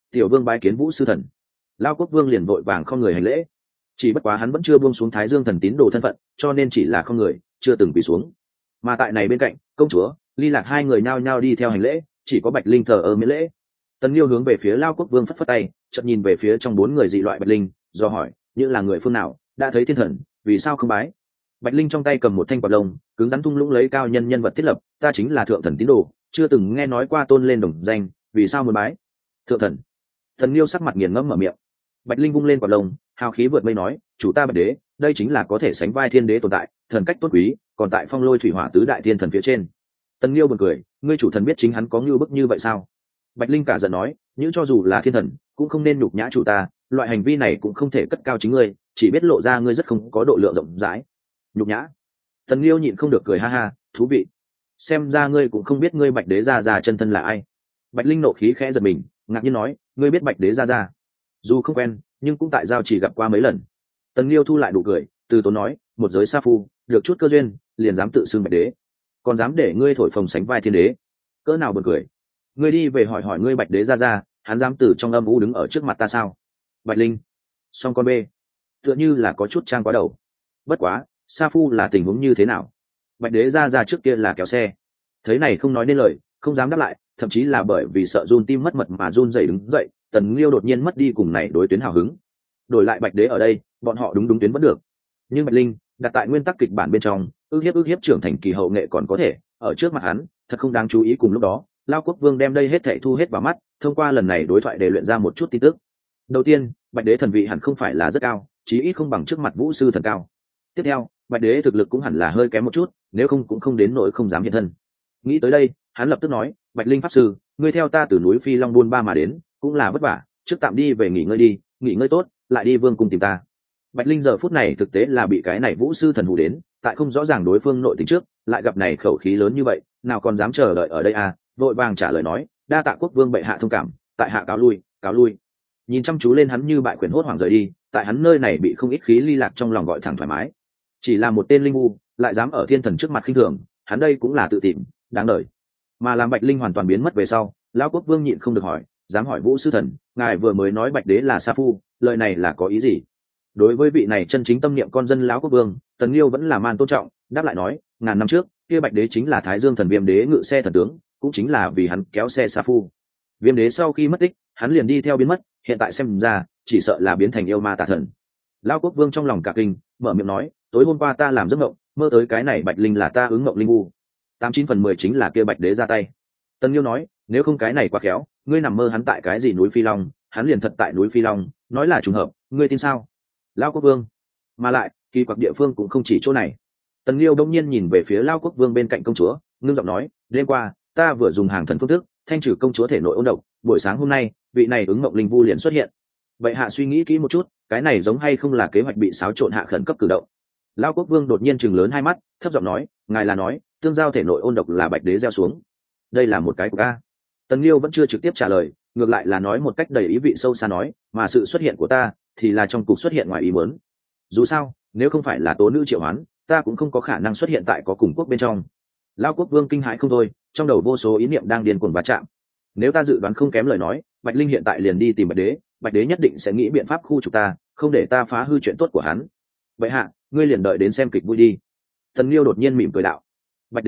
tiểu vương bái kiến vũ sư thần. Lao quốc vương liền vội vàng không người hành lễ. Chỉ bất quá hắn vẫn chưa buông xuống thái dương thần tín đồ thân phận, cho nên chỉ là không người, chưa từng quỳ xuống. Mà tại này bên cạnh, công chúa Ly Lạc hai người nhao nhao đi theo hành lễ, chỉ có Bạch Linh thờ ơ miễn lễ. Tần Liêu hướng về phía Lao quốc vương phất phất tay, chợt nhìn về phía trong bốn người dị loại Bạch Linh, do hỏi, những là người phương nào, đã thấy thiên thần, vì sao không bái? Bạch Linh trong tay cầm một thanh quạt lông, cứng rắn thung lũng lấy cao nhân vật thiết lập, ta chính là thượng thần tín đồ, chưa từng nghe nói qua tôn lên đồng danh, vì sao muốn bái? Thượng thần. Thần Liêu sắc mặt nghiền ngẫm mở miệng. Bạch Linh vung lên quạt lông, hào khí vượt mây nói, chủ ta Bạch đế, đây chính là có thể sánh vai thiên đế tồn tại, thần cách tốt quý, còn tại phong lôi thủy hỏa tứ đại thiên thần phía trên. Tần Liêu buồn cười, ngươi chủ thần biết chính hắn có như bức như vậy sao? Bạch Linh cả giận nói, những cho dù là thiên thần cũng không nên nhục nhã chủ ta, loại hành vi này cũng không thể cất cao chính ngươi, chỉ biết lộ ra ngươi rất không có độ lượng rộng rãi. Nhục nhã. Tần Liêu nhịn không được cười ha ha, thú vị. Xem ra ngươi cũng không biết ngươi Bạch đế gia gia chân thân là ai. Bạch Linh nộ khí khẽ giật mình, ngạc nhiên nói, ngươi biết Bạch đế gia gia? Dù không quen, nhưng cũng tại giao chỉ gặp qua mấy lần. Tần Liêu thu lại đủ cười, từ tốn nói, một giới sa phu, được chút cơ duyên, liền dám tự xưng Bạch đế, còn dám để ngươi thổi phồng sánh vai thiên đế, cỡ nào buồn cười. Ngươi đi về hỏi hỏi ngươi Bạch đế gia, hắn dám từ trong âm u đứng ở trước mặt ta sao? Bạch Linh, song con bê, tựa như là có chút trang quá đầu. Bất quá, sa phu là tình huống như thế nào? Bạch đế gia trước kia là kéo xe, thấy này không nói nên lời, không dám đáp lại, thậm chí là bởi vì sợ run tim mất mật mà run rẩy đứng dậy. Tần Liêu đột nhiên mất đi cùng này đối tuyến hào hứng, đổi lại Bạch đế ở đây, bọn họ đúng tuyến vẫn được, nhưng Bạch Linh đặt tại nguyên tắc kịch bản bên trong, ước hiếp trưởng thành kỳ hậu nghệ còn có thể, ở trước mặt hắn thật không đáng chú ý. Cùng lúc đó, Lao quốc vương đem đây hết thảy thu hết vào mắt, thông qua lần này đối thoại để luyện ra một chút tin tức. Đầu tiên, Bạch đế thần vị hẳn không phải là rất cao, chí ít không bằng trước mặt vũ sư thần cao. Tiếp theo, Bạch đế thực lực cũng hẳn là hơi kém một chút, nếu không cũng không đến nỗi không dám hiện thân. Nghĩ tới đây, hắn lập tức nói, Bạch Linh pháp sư, ngươi theo ta từ núi Phi Long Buôn Ba mà đến, cũng là vất vả, trước tạm đi về nghỉ ngơi đi, nghỉ ngơi tốt, lại đi vương cung tìm ta. Bạch Linh giờ phút này thực tế là bị cái này vũ sư thần hù đến, tại không rõ ràng đối phương nội tình trước, lại gặp này khẩu khí lớn như vậy, nào còn dám chờ đợi ở đây à? Vội vàng trả lời nói, đa tạ quốc vương bệ hạ thông cảm, tại hạ cáo lui, cáo lui. Nhìn chăm chú lên hắn như bại quyền hốt hoảng rời đi, tại hắn nơi này bị không ít khí ly lạc trong lòng gọi thẳng thoải mái. Chỉ là một tên linh u, lại dám ở thiên thần trước mặt khinh thường, hắn đây cũng là tự tìm, đáng đời. Mà làm Bạch Linh hoàn toàn biến mất về sau, lão quốc vương nhịn không được hỏi, dám hỏi vũ sư thần, ngài vừa mới nói Bạch đế là sa phu, lời này là có ý gì? Đối với vị này chân chính tâm niệm con dân lão quốc vương, Tần Liêu vẫn là man tôn trọng, đáp lại nói, ngàn năm trước kia Bạch đế chính là Thái Dương thần Viêm đế ngự xe thần tướng, cũng chính là vì hắn kéo xe sa phu. Viêm đế sau khi mất tích, hắn liền đi theo biến mất, hiện tại xem ra chỉ sợ là biến thành yêu ma tà thần. Lão quốc vương trong lòng cả kinh, mở miệng nói, tối hôm qua ta làm giấc mộng, mơ tới cái này Bạch Linh là ta ứng mộng linh u, 89/10 chính là kia Bạch đế ra tay. Tần Liêu nói, nếu không cái này quá khéo, ngươi nằm mơ hắn tại cái gì núi Phi Long, hắn liền thật tại núi Phi Long, nói là trùng hợp, ngươi tin sao? Lão quốc vương, mà lại kỳ quặc địa phương cũng không chỉ chỗ này. Tần Liêu đông nhiên nhìn về phía Lão quốc vương bên cạnh công chúa, ngưng giọng nói, đêm qua ta vừa dùng hàng thần phương thức thanh trừ công chúa thể nội ôn độc, buổi sáng hôm nay vị này ứng mộng linh vu liền xuất hiện. Vậy hạ suy nghĩ kỹ một chút, cái này giống hay không là kế hoạch bị xáo trộn hạ khẩn cấp cử động? Lão quốc vương đột nhiên chừng lớn hai mắt, thấp giọng nói, ngài là nói tương giao thể nội ôn độc là Bạch đế gieo xuống? Đây là một cái của ca. Tần Liêu vẫn chưa trực tiếp trả lời, ngược lại là nói một cách đầy ý vị sâu xa nói, mà sự xuất hiện của ta thì là trong cục xuất hiện ngoài ý muốn. Dù sao, nếu không phải là tố nữ triệu hoán, ta cũng không có khả năng xuất hiện tại có cùng quốc bên trong. Lão quốc vương kinh hãi không thôi, trong đầu vô số ý niệm đang điên cuồng va chạm. Nếu ta dự đoán không kém lời nói, Bạch Linh hiện tại liền đi tìm Bạch đế nhất định sẽ nghĩ biện pháp khu trục ta, không để ta phá hư chuyện tốt của hắn. Vậy hạ, ngươi liền đợi đến xem kịch vui đi. Tần Liêu đột nhiên mỉm cười đạo. Bạch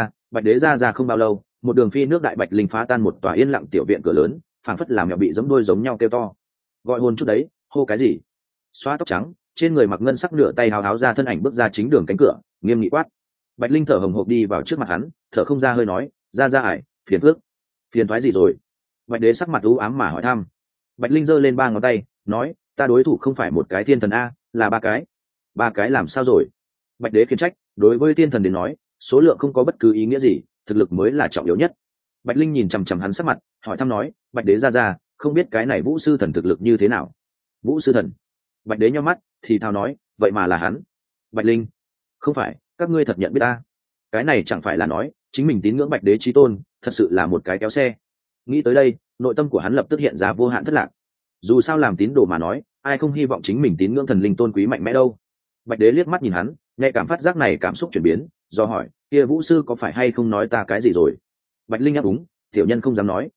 đế ra không bao lâu, một đường phi nước đại Bạch Linh phá tan một tòa yên lặng tiểu viện cửa lớn, phảng phất làm mèo bị giẫm đuôi giống nhau kêu to. Gọi hồn chút đấy, hô cái gì? Xóa tóc trắng, trên người mặc ngân sắc nửa tay háo háo ra thân ảnh bước ra chính đường cánh cửa, nghiêm nghị quát. Bạch Linh thở hồng hộc đi vào trước mặt hắn, thở không ra hơi nói, ra ải, phiền thoái gì rồi? Bạch đế sắc mặt u ám mà hỏi thăm. Bạch Linh giơ lên 3 ngón tay, nói, ta đối thủ không phải một cái thiên thần a, là 3 cái. 3 cái làm sao rồi? Bạch đế khiển trách, đối với thiên thần đến nói, số lượng không có bất cứ ý nghĩa gì, thực lực mới là trọng yếu nhất. Bạch Linh nhìn chằm chằm hắn sắc mặt, hỏi thăm nói, Bạch đế ra, không biết cái này vũ sư thần thực lực như thế nào? Vũ sư thần? Bạch đế nhíu mắt, thì thào nói, vậy mà là hắn. Bạch Linh, không phải, các ngươi thật nhận biết ta? Cái này chẳng phải là nói chính mình tín ngưỡng Bạch đế chí tôn thật sự là một cái kéo xe. Nghĩ tới đây, nội tâm của hắn lập tức hiện ra vô hạn thất lạc. Dù sao làm tín đồ mà nói, ai không hy vọng chính mình tín ngưỡng thần linh tôn quý mạnh mẽ đâu. Bạch đế liếc mắt nhìn hắn, nhạy cảm phát giác này cảm xúc chuyển biến, do hỏi, kia vũ sư có phải hay không nói ta cái gì rồi? Bạch Linh ấp úng, tiểu nhân không dám nói.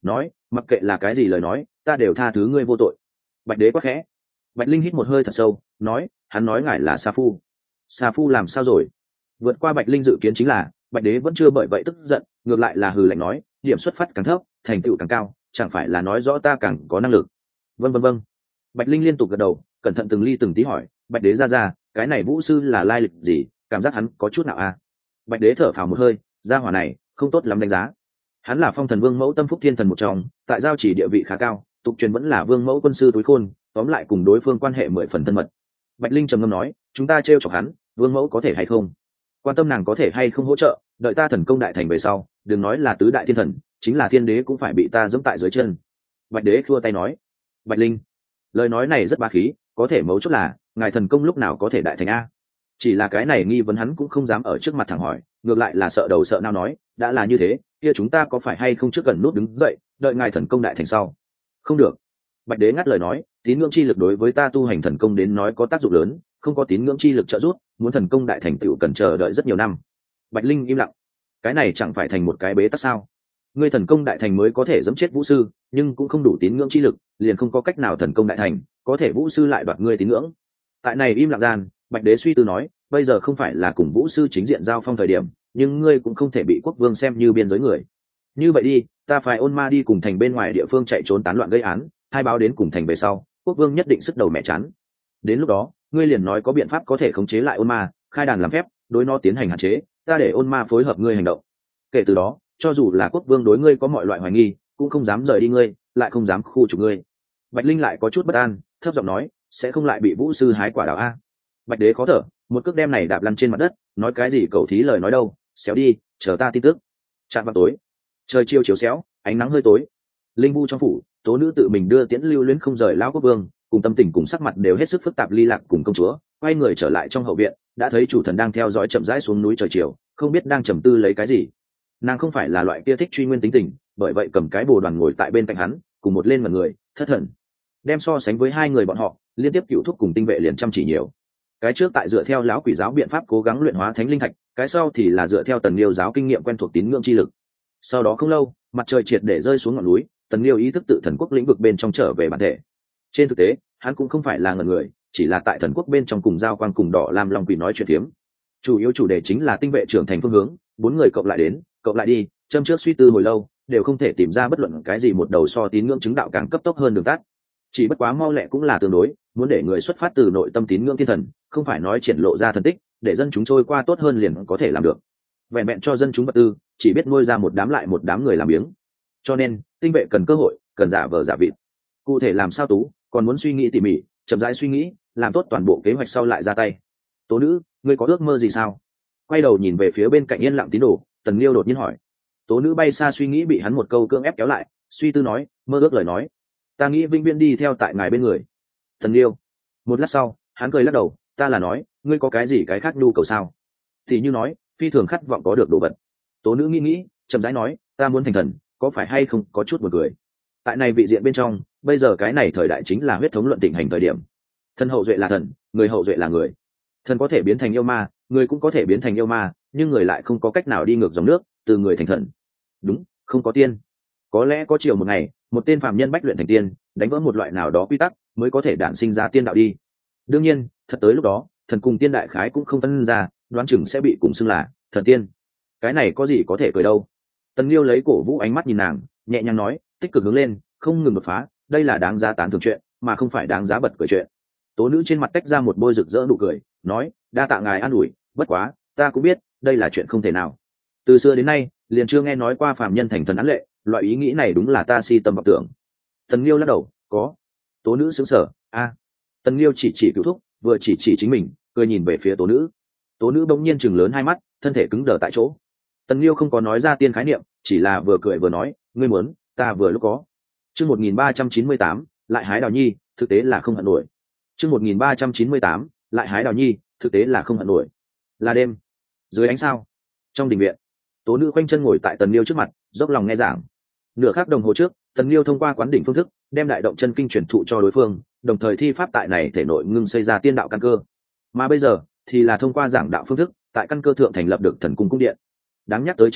nói mặc kệ là cái gì lời nói ta đều tha thứ ngươi vô tội. Bạch đế quắc khẽ. Bạch linh hít một hơi thật sâu nói hắn nói ngài là sa phu. Sa phu làm sao rồi? Vượt qua Bạch linh dự kiến chính là Bạch đế vẫn chưa bởi vậy tức giận, ngược lại là hừ lạnh nói điểm xuất phát càng thấp thành tựu càng cao, chẳng phải là nói rõ ta càng có năng lực. Vâng vâng vâng. Bạch linh liên tục gật đầu, cẩn thận từng ly từng tí hỏi Bạch đế ra cái này vũ sư là lai lịch gì, cảm giác hắn có chút nào a? Bạch đế thở phào một hơi, gia hỏa này không tốt lắm đánh giá. Hắn là Phong Thần Vương mẫu Tâm Phúc Thiên Thần một trong, tại giao chỉ địa vị khá cao, tục truyền vẫn là vương mẫu quân sư túi khôn, tóm lại cùng đối phương quan hệ 10 phần thân mật. Bạch linh trầm ngâm nói chúng ta trêu chọc hắn, vương mẫu có thể hay không quan tâm nàng có thể hay không hỗ trợ, đợi ta thần công đại thành về sau đừng nói là tứ đại thiên thần, chính là thiên đế cũng phải bị ta giẫm tại dưới chân. Bạch đế khua tay nói. Bạch linh lời nói này rất bá khí, có thể mấu chốt là ngài thần công lúc nào có thể đại thành a? Chỉ là cái này nghi vấn hắn cũng không dám ở trước mặt thẳng hỏi, ngược lại là sợ đầu sợ nào nói đã là như thế kia chúng ta có phải hay không trước gần nút đứng dậy đợi ngài thần công đại thành sau? Không được. Bạch đế ngắt lời nói tín ngưỡng chi lực đối với ta tu hành thần công đến nói có tác dụng lớn, không có tín ngưỡng chi lực trợ giúp muốn thần công đại thành tựu cần chờ đợi rất nhiều năm. Bạch linh im lặng. Cái này chẳng phải thành một cái bế tắc sao? Ngươi thần công đại thành mới có thể giẫm chết vũ sư, nhưng cũng không đủ tín ngưỡng chi lực liền không có cách nào thần công đại thành, có thể vũ sư lại đoạt ngươi tín ngưỡng. Tại này im lặng gian Bạch đế suy tư nói bây giờ không phải là cùng vũ sư chính diện giao phong thời điểm, nhưng ngươi cũng không thể bị quốc vương xem như biên giới người. Như vậy đi, ta phải ôn ma đi cùng thành bên ngoài địa phương chạy trốn tán loạn gây án, hai báo đến cùng thành về sau quốc vương nhất định sức đầu mẹ chán. Đến lúc đó ngươi liền nói có biện pháp có thể khống chế lại ôn ma, khai đàn làm phép đối nó tiến hành hạn chế, ta để ôn ma phối hợp ngươi hành động. Kể từ đó cho dù là quốc vương đối ngươi có mọi loại hoài nghi cũng không dám rời đi ngươi, lại không dám khu trục ngươi. Bạch linh lại có chút bất an, thấp giọng nói sẽ không lại bị vũ sư hái quả đào a? Bạch đế khó thở, một cước đem này đạp lăn trên mặt đất, nói cái gì cầu thí lời nói đâu, xéo đi, chờ ta tin tức. Chạm vào tối, trời chiều chiếu xéo, ánh nắng hơi tối. Linh vu trong phủ, tố nữ tự mình đưa tiễn lưu luyến không rời lão quốc vương, cùng tâm tình cùng sắc mặt đều hết sức phức tạp ly lạc cùng công chúa, quay người trở lại trong hậu viện, đã thấy chủ thần đang theo dõi chậm rãi xuống núi trời chiều, không biết đang trầm tư lấy cái gì. Nàng không phải là loại kia thích truy nguyên tính tình, bởi vậy cầm cái bồ đoàn ngồi tại bên cạnh hắn, cùng một lên mặt người, thất thần. Đem so sánh với hai người bọn họ, liên tiếp cựu thúc cùng tinh vệ liền chăm chỉ nhiều. Cái trước tại dựa theo lão quỷ giáo biện pháp cố gắng luyện hóa thánh linh thạch, cái sau thì là dựa theo Tần Liêu giáo kinh nghiệm quen thuộc tín ngưỡng chi lực. Sau đó không lâu, mặt trời triệt để rơi xuống ngọn núi, Tần Liêu ý thức tự thần quốc lĩnh vực bên trong trở về bản thể. Trên thực tế, hắn cũng không phải là ngần người, chỉ là tại thần quốc bên trong cùng giao quan cùng đỏ làm long quỷ nói chuyện phiếm. Chủ yếu chủ đề chính là tinh vệ trưởng thành phương hướng, bốn người cộng lại đến, cộng lại đi, châm trước suy tư hồi lâu, đều không thể tìm ra bất luận cái gì một đầu so tín ngưỡng chứng đạo càng cấp tốc hơn đường tắt. Chỉ bất quá mau lẹ cũng là tương đối, muốn để người xuất phát từ nội tâm tín ngưỡng thiên thần, không phải nói triển lộ ra thần tích để dân chúng trôi qua tốt hơn liền có thể làm được. Vẹn vẹn cho dân chúng vật tư, chỉ biết nuôi ra một đám lại một đám người làm biếng. Cho nên tinh vệ cần cơ hội, cần giả vờ giả vịt. Cụ thể làm sao tú, còn muốn suy nghĩ tỉ mỉ, chậm rãi suy nghĩ, làm tốt toàn bộ kế hoạch sau lại ra tay. Tố nữ, ngươi có ước mơ gì sao? Quay đầu nhìn về phía bên cạnh yên lặng tín đồ, Tần Liêu đột nhiên hỏi. Tố nữ bay xa suy nghĩ bị hắn một câu cưỡng ép kéo lại, suy tư nói, mơ ước lời nói, ta nghĩ vĩnh viễn đi theo tại ngài bên người. Tần Liêu. Một lát sau, hắn cười lắc đầu, ta là nói, ngươi có cái gì cái khác nhu cầu sao? Thì như nói, phi thường khát vọng có được đồ vật. Tố nữ nghĩ, chậm rãi nói, ta muốn thành thần, có phải hay không có chút buồn cười. Tại này vị diện bên trong, bây giờ cái này thời đại chính là huyết thống luận thịnh hành thời điểm. Thần hậu duệ là thần, người hậu duệ là người. Thần có thể biến thành yêu ma, người cũng có thể biến thành yêu ma, nhưng người lại không có cách nào đi ngược dòng nước, từ người thành thần. Đúng, không có tiên. Có lẽ có chiều một ngày, một tên phàm nhân bách luyện thành tiên, đánh vỡ một loại nào đó quy tắc, mới có thể đản sinh ra tiên đạo đi. Đương nhiên, thật tới lúc đó, thần cùng tiên đại khái cũng không phân ra, đoán chừng sẽ bị cùng xưng là thần tiên. Cái này có gì có thể cười đâu. Tần Liêu lấy cổ vũ ánh mắt nhìn nàng, nhẹ nhàng nói, tích cực hướng lên, không ngừng đột phá, đây là đáng giá tán thưởng chuyện, mà không phải đáng giá bật cười chuyện. Tố nữ trên mặt tách ra một bôi rực rỡ nụ cười, nói, đa tạ ngài an ủi, bất quá, ta cũng biết, đây là chuyện không thể nào. Từ xưa đến nay, liền chưa nghe nói qua phàm nhân thành thần án lệ, loại ý nghĩ này đúng là ta si tâm vọng tưởng. Tần Liêu lắc đầu, có. Tố nữ sững sờ, a. Tần Liêu chỉ cựu thúc, vừa chỉ chính mình, cười nhìn về phía tố nữ. Tố nữ bỗng nhiên chừng lớn hai mắt, thân thể cứng đờ tại chỗ. Tần Liêu không có nói ra tiên khái niệm, chỉ là vừa cười vừa nói, ngươi muốn, ta vừa lúc có. Chương 1398, lại hái đào nhi, thực tế là không hận nổi. Chương 1398, lại hái đào nhi, thực tế là không hận nổi. Là đêm, dưới ánh sao, trong đình viện, tố nữ khoanh chân ngồi tại Tần Liêu trước mặt, dốc lòng nghe giảng. Nửa khắc đồng hồ trước, Tần Liêu thông qua quán đỉnh phương thức, đem đại động chân kinh truyền thụ cho đối phương, đồng thời thi pháp tại này thể nội ngưng xây ra tiên đạo căn cơ. Mà bây giờ thì là thông qua giảng đạo phương thức, tại căn cơ thượng thành lập được thần cung cung điện. Đáng nhắc tới chính là,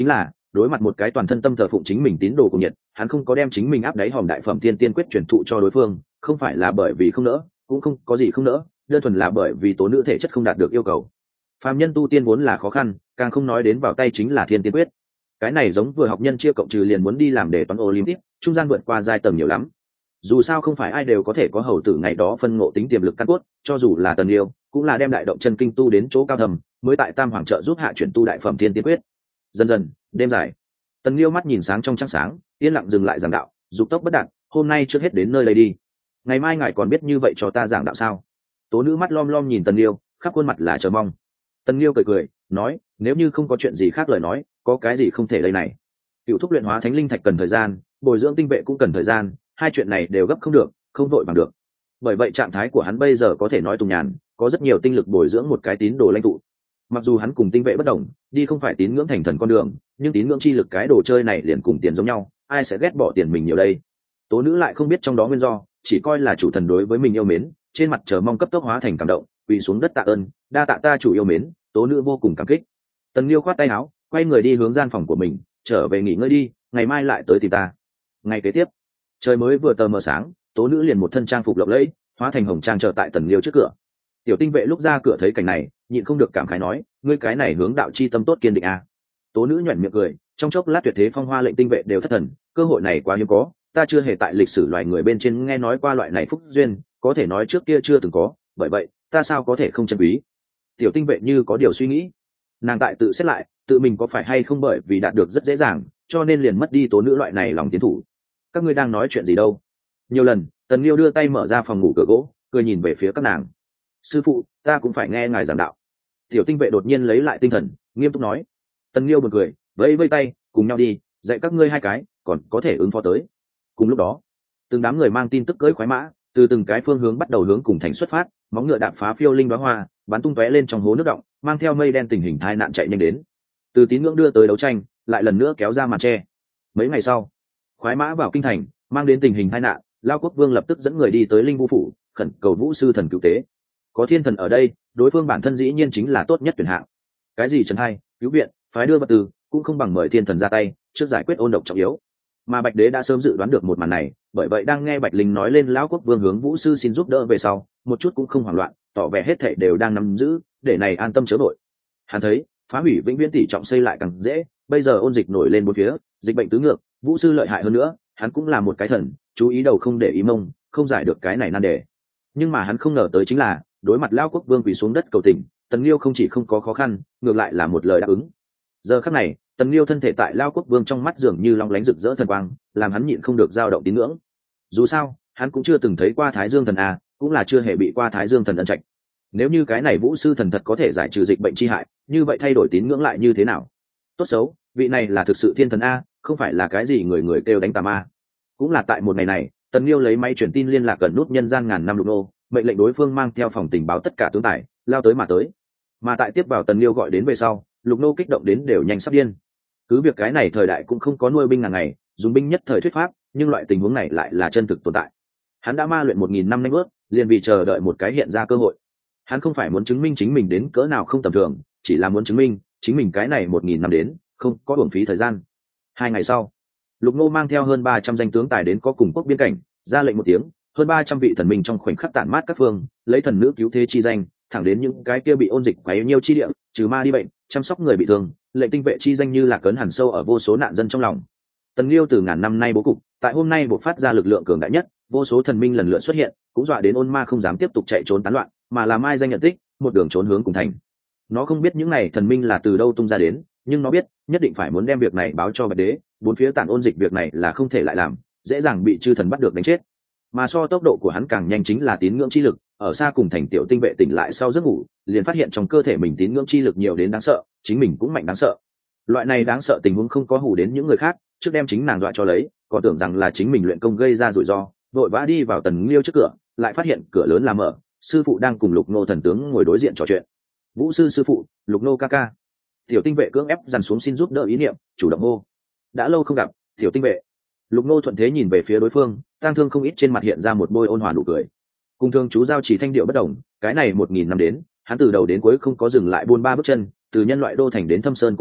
đối mặt một cái toàn thân tâm thờ phụng chính mình tín đồ của nhiệt, hắn không có đem chính mình áp đáy hòm đại phẩm tiên tiên quyết truyền thụ cho đối phương, không phải là bởi vì không nỡ, cũng không có gì không nỡ, đơn thuần là bởi vì tố nữ thể chất không đạt được yêu cầu. Phàm nhân tu tiên vốn là khó khăn, càng không nói đến vào tay chính là thiên tiên quyết. Cái này giống vừa học nhân chia cộng trừ liền muốn đi làm đề toán Olympic, trung gian vượt qua giai tầng nhiều lắm. Dù sao không phải ai đều có thể có hầu tử ngày đó phân ngộ tính tiềm lực căn cốt, cho dù là Tần Liêu, cũng là đem đại động chân kinh tu đến chỗ cao thầm, mới tại Tam Hoàng trợ giúp hạ chuyển tu đại phẩm thiên tiên quyết. Dần dần, đêm dài. Tần Liêu mắt nhìn sáng trong trăng sáng, yên lặng dừng lại giảng đạo, dục tốc bất đạt, hôm nay trước hết đến nơi đây đi. Ngày mai ngài còn biết như vậy cho ta giảng đạo sao? Tố nữ mắt lom lom nhìn Tần Liêu, khắp khuôn mặt là chờ mong. Tần Liêu cười cười, nói, nếu như không có chuyện gì khác lời nói, có cái gì không thể đây này. Cựu thúc luyện hóa thánh linh thạch cần thời gian, bồi dưỡng tinh vệ cũng cần thời gian, hai chuyện này đều gấp không được, không vội bằng được. Bởi vậy trạng thái của hắn bây giờ có thể nói tùng nhàn, có rất nhiều tinh lực bồi dưỡng một cái tín đồ lãnh tụ. Mặc dù hắn cùng tinh vệ bất đồng, đi không phải tín ngưỡng thành thần con đường, nhưng tín ngưỡng chi lực cái đồ chơi này liền cùng tiền giống nhau, ai sẽ ghét bỏ tiền mình nhiều đây. Tố nữ lại không biết trong đó nguyên do, chỉ coi là chủ thần đối với mình yêu mến, trên mặt chờ mong cấp tốc hóa thành cảm động, quỳ xuống đất tạ ơn, đa tạ ta chủ yêu mến. Tố nữ vô cùng cảm kích. Tần Liêu khoát tay áo, quay người đi hướng gian phòng của mình, trở về nghỉ ngơi đi, ngày mai lại tới tìm ta. Ngày kế tiếp, trời mới vừa tờ mờ sáng, tố nữ liền một thân trang phục lộng lẫy, hóa thành hồng trang chờ tại Tần Liêu trước cửa. Tiểu tinh vệ lúc ra cửa thấy cảnh này, nhịn không được cảm khái nói, ngươi cái này hướng đạo chi tâm tốt kiên định à. Tố nữ nhoẻn miệng cười, trong chốc lát tuyệt thế phong hoa lệnh tinh vệ đều thất thần, cơ hội này quá hiếm có, ta chưa hề tại lịch sử loài người bên trên nghe nói qua loại này phúc duyên, có thể nói trước kia chưa từng có, bởi vậy ta sao có thể không trân quý. Tiểu tinh vệ như có điều suy nghĩ, nàng tại tự xét lại, tự mình có phải hay không bởi vì đạt được rất dễ dàng, cho nên liền mất đi tố nữ loại này lòng tiến thủ. Các ngươi đang nói chuyện gì đâu? Nhiều lần, Tần Liêu đưa tay mở ra phòng ngủ cửa gỗ, cười nhìn về phía các nàng. Sư phụ, ta cũng phải nghe ngài giảng đạo. Tiểu tinh vệ đột nhiên lấy lại tinh thần, nghiêm túc nói. Tần Liêu bật cười, vẫy vẫy tay, cùng nhau đi, dạy các ngươi hai cái, còn có thể ứng phó tới. Cùng lúc đó, từng đám người mang tin tức cưỡi khoái mã, từ từng cái phương hướng bắt đầu hướng cùng thành xuất phát, móng ngựa đạp phá phiêu linh đóa hoa, bắn tung tóe lên trong hố nước động, mang theo mây đen tình hình tai nạn chạy nhanh đến. Từ tín ngưỡng đưa tới đấu tranh, lại lần nữa kéo ra màn che. Mấy ngày sau, khoái mã vào kinh thành, mang đến tình hình tai nạn, Lao Quốc Vương lập tức dẫn người đi tới Linh Vũ phủ, khẩn cầu Vũ sư thần cứu tế. Có thiên thần ở đây, đối phương bản thân dĩ nhiên chính là tốt nhất tuyển hạng. Cái gì trần hai, cứu viện, phái đưa vật tư, cũng không bằng mời thiên thần ra tay, trước giải quyết ôn độc trọng yếu. Mà Bạch Đế đã sớm dự đoán được một màn này, bởi vậy đang nghe Bạch Linh nói lên Lão Quốc Vương hướng Vũ sư xin giúp đỡ về sau, một chút cũng không hoảng loạn, tỏ vẻ hết thảy đều đang nắm giữ, để này an tâm chớ vội. Hắn thấy, phá hủy vĩnh viễn tỷ trọng xây lại càng dễ, bây giờ ôn dịch nổi lên bốn phía, dịch bệnh tứ ngược, Vũ sư lợi hại hơn nữa, hắn cũng là một cái thần, chú ý đầu không để ý mông, không giải được cái này nan đề. Nhưng mà hắn không ngờ tới chính là, đối mặt Lão Quốc Vương quỳ xuống đất cầu tình, Tần Liêu không chỉ không có khó khăn, ngược lại là một lời đáp ứng. Giờ khắc này, Tần Liêu thân thể tại Lão Quốc Vương trong mắt dường như long lánh rực rỡ thần quang, làm hắn nhịn không được dao động tín ngưỡng. Dù sao, hắn cũng chưa từng thấy qua Thái Dương thần a, cũng là chưa hề bị qua Thái Dương thần ân trạch. Nếu như cái này Vũ sư thần thật có thể giải trừ dịch bệnh chi hại, như vậy thay đổi tín ngưỡng lại như thế nào? Tốt xấu, vị này là thực sự thiên thần a, không phải là cái gì người người kêu đánh tà ma. Cũng là tại một ngày này, Tần Liêu lấy máy truyền tin liên lạc gần nút nhân gian ngàn năm lục nô, mệnh lệnh đối phương mang theo phòng tình báo tất cả tướng tài, lao tới mà tới. Mà tại tiếp vào Tần Liêu gọi đến về sau, lục nô kích động đến đều nhanh sắp điên. Cứ việc cái này thời đại cũng không có nuôi binh ngàn ngày, dùng binh nhất thời thuyết pháp, nhưng loại tình huống này lại là chân thực tồn tại. Hắn đã ma luyện 1000 năm nhanh bước, liền vì chờ đợi một cái hiện ra cơ hội. Hắn không phải muốn chứng minh chính mình đến cỡ nào không tầm thường, chỉ là muốn chứng minh chính mình cái này 1000 năm đến, không có uổng phí thời gian. 2 ngày sau, Lục Nô mang theo hơn 300 danh tướng tài đến có cùng quốc biên cảnh, ra lệnh một tiếng, hơn 300 vị thần minh trong khoảnh khắc tản mát các phương, lấy thần nữ cứu thế chi danh, thẳng đến những cái kia bị ôn dịch quấy nhiêu chi địa, trừ ma đi bệnh, chăm sóc người bị thương, lệnh tinh vệ chi danh như là cấn hẳn sâu ở vô số nạn dân trong lòng. Tần Liêu từ ngàn năm nay bố cục, tại hôm nay bộc phát ra lực lượng cường đại nhất, vô số thần minh lần lượt xuất hiện, cũng dọa đến ôn ma không dám tiếp tục chạy trốn tán loạn, mà là mai danh nhận tích, một đường trốn hướng cùng thành. Nó không biết những này thần minh là từ đâu tung ra đến, nhưng nó biết, nhất định phải muốn đem việc này báo cho Bạch Đế, bốn phía tản ôn dịch việc này là không thể lại làm, dễ dàng bị chư thần bắt được đánh chết. Mà so tốc độ của hắn càng nhanh chính là tín ngưỡng chi lực, ở xa cùng thành tiểu tinh vệ tỉnh lại sau giấc ngủ, liền phát hiện trong cơ thể mình tín ngưỡng chi lực nhiều đến đáng sợ, chính mình cũng mạnh đáng sợ. Loại này đáng sợ tình huống không có hù đến những người khác, trước đem chính nàng dọa cho lấy, còn tưởng rằng là chính mình luyện công gây ra rủi ro, vội vã đi vào Tần Liêu trước cửa, lại phát hiện cửa lớn là mở, sư phụ đang cùng Lục Nô thần tướng ngồi đối diện trò chuyện. Vũ sư sư phụ, Lục Nô ca ca. Tiểu tinh vệ cưỡng ép dằn xuống xin giúp đỡ ý niệm, chủ động hô. Đã lâu không gặp, tiểu tinh vệ. Lục Nô thuận thế nhìn về phía đối phương, tang thương không ít trên mặt hiện ra một bôi ôn hòa nụ cười. Cùng thương chú giao chỉ thanh điệu bất đồng, cái này 1000 năm đến, hắn từ đầu đến cuối không có dừng lại buôn ba bước chân, từ nhân loại đô thành đến Thâm Sơn cổ lâm,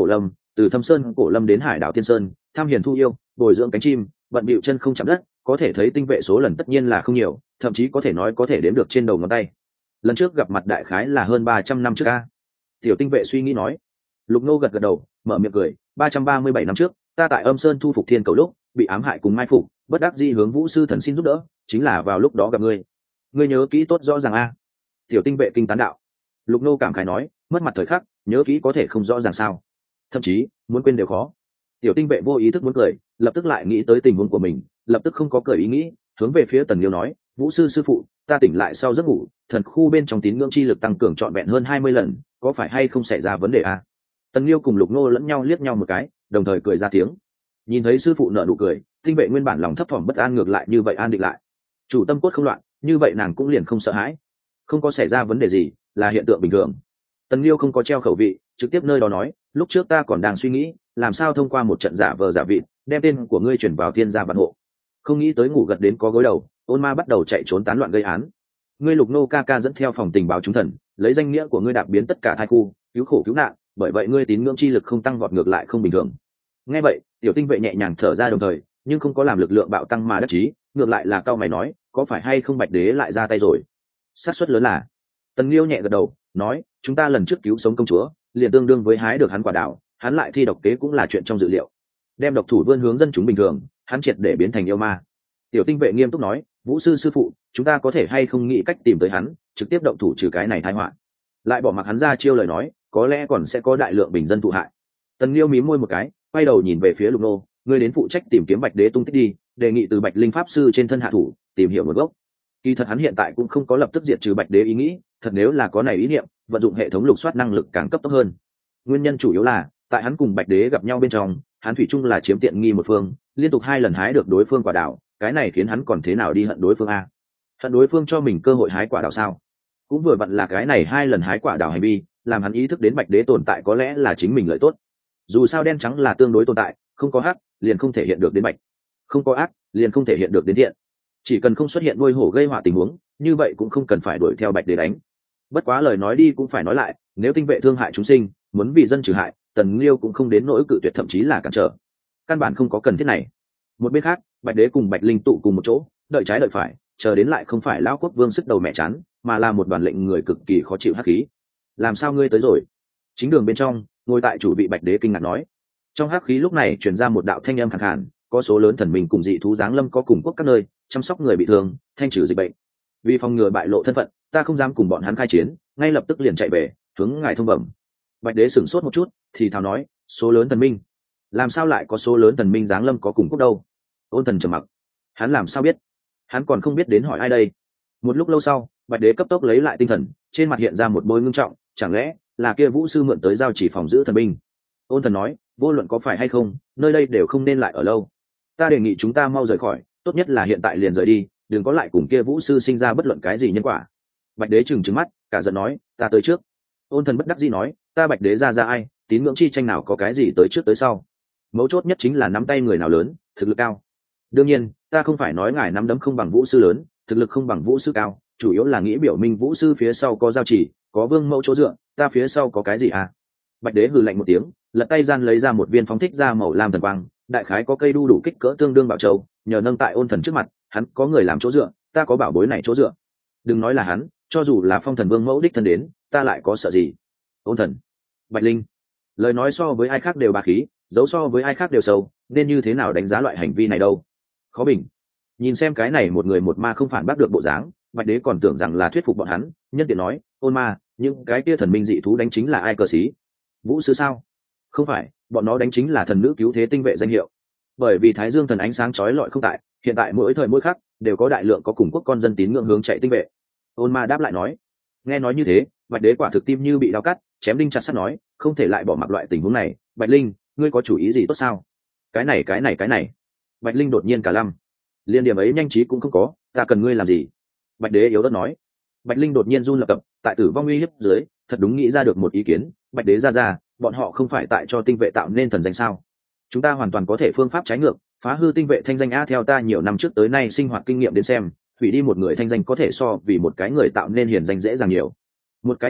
từ Thâm Sơn Cổ Lâm đến Hải đảo Tiên Sơn, thăm hiền thu yêu, bồi dưỡng cánh chim, bận bịu chân không chạm đất, có thể thấy tinh vệ số lần tất nhiên là không nhiều, thậm chí có thể nói có thể đếm được trên đầu ngón tay. Lần trước gặp mặt đại khái là hơn 300 năm trước a. Tiểu tinh vệ suy nghĩ nói. Lục Nô gật gật đầu, mở miệng cười, 337 năm trước, ta tại Âm Sơn thu phục Thiên Cầu lúc, bị ám hại cùng mai phục, bất đắc dĩ hướng Vũ sư thần xin giúp đỡ, chính là vào lúc đó gặp ngươi. Ngươi nhớ kỹ tốt rõ ràng a. Tiểu tinh vệ kinh tán đạo. Lục Nô cảm khái nói, mất mặt thời khắc, nhớ kỹ có thể không rõ ràng sao? Thậm chí, muốn quên đều khó. Tiểu tinh vệ vô ý thức muốn cười, lập tức lại nghĩ tới tình huống của mình, lập tức không có cười ý nghĩ, hướng về phía Tần Liêu nói, Vũ sư sư phụ, ta tỉnh lại sau giấc ngủ, thần khu bên trong tín ngưỡng chi lực tăng cường trọn vẹn hơn 20 lần, có phải hay không xảy ra vấn đề a? Tần Liêu cùng Lục Nô lẫn nhau liếc nhau một cái, đồng thời cười ra tiếng. Nhìn thấy sư phụ nở nụ cười, tinh vệ nguyên bản lòng thấp thỏm bất an ngược lại như vậy an định lại. Chủ tâm cốt không loạn, như vậy nàng cũng liền không sợ hãi. Không có xảy ra vấn đề gì, là hiện tượng bình thường. Tần Liêu không có treo khẩu vị, trực tiếp nơi đó nói, lúc trước ta còn đang suy nghĩ, làm sao thông qua một trận giả vờ giả vịt, đem tên của ngươi chuyển vào thiên gia vạn hộ. Không nghĩ tới ngủ gật đến có gối đầu, Ôn Ma bắt đầu chạy trốn tán loạn gây án. Ngươi Lục Nô ca ca dẫn theo phòng tình báo chúng thần, lấy danh nghĩa của ngươi đạp biến tất cả thai khu, cứu khổ cứu nạn, bởi vậy ngươi tín ngưỡng chi lực không tăng vọt ngược lại không bình thường. Nghe vậy, tiểu tinh vệ nhẹ nhàng thở ra đồng thời, nhưng không có làm lực lượng bạo tăng mà đắc chí, ngược lại là cao mày nói, có phải hay không Bạch Đế lại ra tay rồi? Xác suất lớn là. Tần Liêu nhẹ gật đầu, nói, chúng ta lần trước cứu sống công chúa, liền tương đương với hái được hắn quả đào, hắn lại thi độc kế cũng là chuyện trong dự liệu. Đem độc thủ vươn hướng dân chúng bình thường, hắn triệt để biến thành yêu ma. Tiểu tinh vệ nghiêm túc nói, Vũ sư sư phụ, chúng ta có thể hay không nghĩ cách tìm tới hắn, trực tiếp động thủ trừ cái này tai họa. Lại bỏ mặc hắn ra chiêu lời nói, có lẽ còn sẽ có đại lượng bình dân thụ hại. Tần Liêu mím môi một cái, quay đầu nhìn về phía Lục Nô, ngươi đến phụ trách tìm kiếm Bạch Đế tung tích đi, đề nghị từ Bạch Linh pháp sư trên thân hạ thủ, tìm hiểu nguồn gốc. Kỳ thật hắn hiện tại cũng không có lập tức diệt trừ Bạch Đế ý nghĩ, thật nếu là có này ý niệm, vận dụng hệ thống lục soát năng lực càng cấp tốc hơn. Nguyên nhân chủ yếu là, tại hắn cùng Bạch Đế gặp nhau bên trong, hắn thủy chung là chiếm tiện nghi một phương, liên tục 2 lần hái được đối phương quả đào, cái này khiến hắn còn thế nào đi hận đối phương a? Hận đối phương cho mình cơ hội hái quả đào sao? Cũng vừa vặn là cái này 2 lần hái quả đào hành vi, làm hắn ý thức đến Bạch Đế tồn tại có lẽ là chính mình lợi tốt. Dù sao đen trắng là tương đối tồn tại, không có hắc liền không thể hiện được đến bạch, không có ác liền không thể hiện được đến thiện. Chỉ cần không xuất hiện nuôi hổ gây họa tình huống, như vậy cũng không cần phải đuổi theo Bạch Đế đánh. Bất quá lời nói đi cũng phải nói lại, nếu tinh vệ thương hại chúng sinh, muốn vì dân trừ hại, Tần Liêu cũng không đến nỗi cự tuyệt, thậm chí là cản trở. Căn bản không có cần thiết này. Một bên khác, Bạch Đế cùng Bạch Linh tụ cùng một chỗ, đợi trái đợi phải, chờ đến lại không phải lão quốc vương sức đầu mẹ chán, mà là một đoàn lệnh người cực kỳ khó chịu hắc khí. Làm sao ngươi tới rồi? Chính đường bên trong, ngồi tại chủ vị Bạch Đế kinh ngạc nói. Trong hắc khí lúc này truyền ra một đạo thanh âm khàn khàn, có số lớn thần minh cùng dị thú giáng lâm có cùng quốc các nơi, chăm sóc người bị thương, thanh trừ dịch bệnh. Vì phòng ngừa bại lộ thân phận, ta không dám cùng bọn hắn khai chiến, ngay lập tức liền chạy về, hướng ngài thông bẩm. Bạch Đế sửng sốt một chút, thì thào nói, số lớn thần minh? Làm sao lại có số lớn thần minh giáng lâm có cùng quốc đâu? Ôn Thần trầm mặc. Hắn làm sao biết? Hắn còn không biết đến hỏi ai đây. Một lúc lâu sau, Bạch Đế cấp tốc lấy lại tinh thần, trên mặt hiện ra một bôi ngưng trọng, chẳng lẽ là kia Vũ sư mượn tới giao chỉ phòng giữ thần binh? Ôn Thần nói, vô luận có phải hay không, nơi đây đều không nên lại ở lâu. Ta đề nghị chúng ta mau rời khỏi, tốt nhất là hiện tại liền rời đi, đừng có lại cùng kia Vũ sư sinh ra bất luận cái gì nhân quả. Bạch Đế trừng mắt, cả giận nói, ta tới trước. Ôn Thần bất đắc dĩ nói, ta Bạch Đế ra ai, tín ngưỡng chi tranh nào có cái gì tới trước tới sau. Mấu chốt nhất chính là nắm tay người nào lớn, thực lực cao. Đương nhiên, ta không phải nói ngài nắm đấm không bằng Vũ sư lớn, thực lực không bằng Vũ sư cao, chủ yếu là nghĩ biểu minh Vũ sư phía sau có giao chỉ, có vương mẫu chỗ dựa, ta phía sau có cái gì à? Bạch Đế hừ lạnh một tiếng, lật tay gian lấy ra một viên phóng thích ra màu lam thần quang, đại khái có cây đu đủ kích cỡ tương đương bảo châu, nhờ nâng tại Ôn Thần trước mặt, hắn có người làm chỗ dựa, ta có bảo bối này chỗ dựa. Đừng nói là hắn, cho dù là Phong Thần Vương mẫu đích thân đến, ta lại có sợ gì? Ôn Thần, Bạch Linh, lời nói so với ai khác đều bá khí, dấu so với ai khác đều sâu, nên như thế nào đánh giá loại hành vi này đâu? Khó bình. Nhìn xem cái này một người một ma không phản bác được bộ dáng, Bạch Đế còn tưởng rằng là thuyết phục bọn hắn, nhân tiện nói, Ôn ma, những cái kia thần minh dị thú đánh chính là ai cờ xí? Vũ sư sao? Không phải, bọn nó đánh chính là thần nữ cứu thế tinh vệ danh hiệu. Bởi vì Thái Dương thần ánh sáng chói lọi không tại, hiện tại mỗi thời mỗi khắc đều có đại lượng có cùng quốc con dân tín ngưỡng hướng chạy tinh vệ. Ôn ma đáp lại nói. Nghe nói như thế, Bạch Đế quả thực tim như bị đau cắt, chém đinh chặt sắt nói, không thể lại bỏ mặc loại tình huống này. Bạch Linh, ngươi có chủ ý gì tốt sao? Cái này. Bạch Linh đột nhiên cả lăm. Liên điểm ấy nhanh trí cũng không có, ta cần ngươi làm gì? Bạch Đế yếu ớt nói. Bạch Linh đột nhiên run lập cập, tại tử vong uy hiếp dưới, thật đúng nghĩ ra được một ý kiến. Bạch Đế ra, bọn họ không phải tại cho tinh vệ tạo nên thần danh sao? Chúng ta hoàn toàn có thể phương pháp trái ngược, phá hư tinh vệ thanh danh a. Theo ta nhiều năm trước tới nay sinh hoạt kinh nghiệm đến xem, hủy đi một người thanh danh có thể so vì một cái người tạo nên hiển danh dễ dàng nhiều. Một cái người tốt,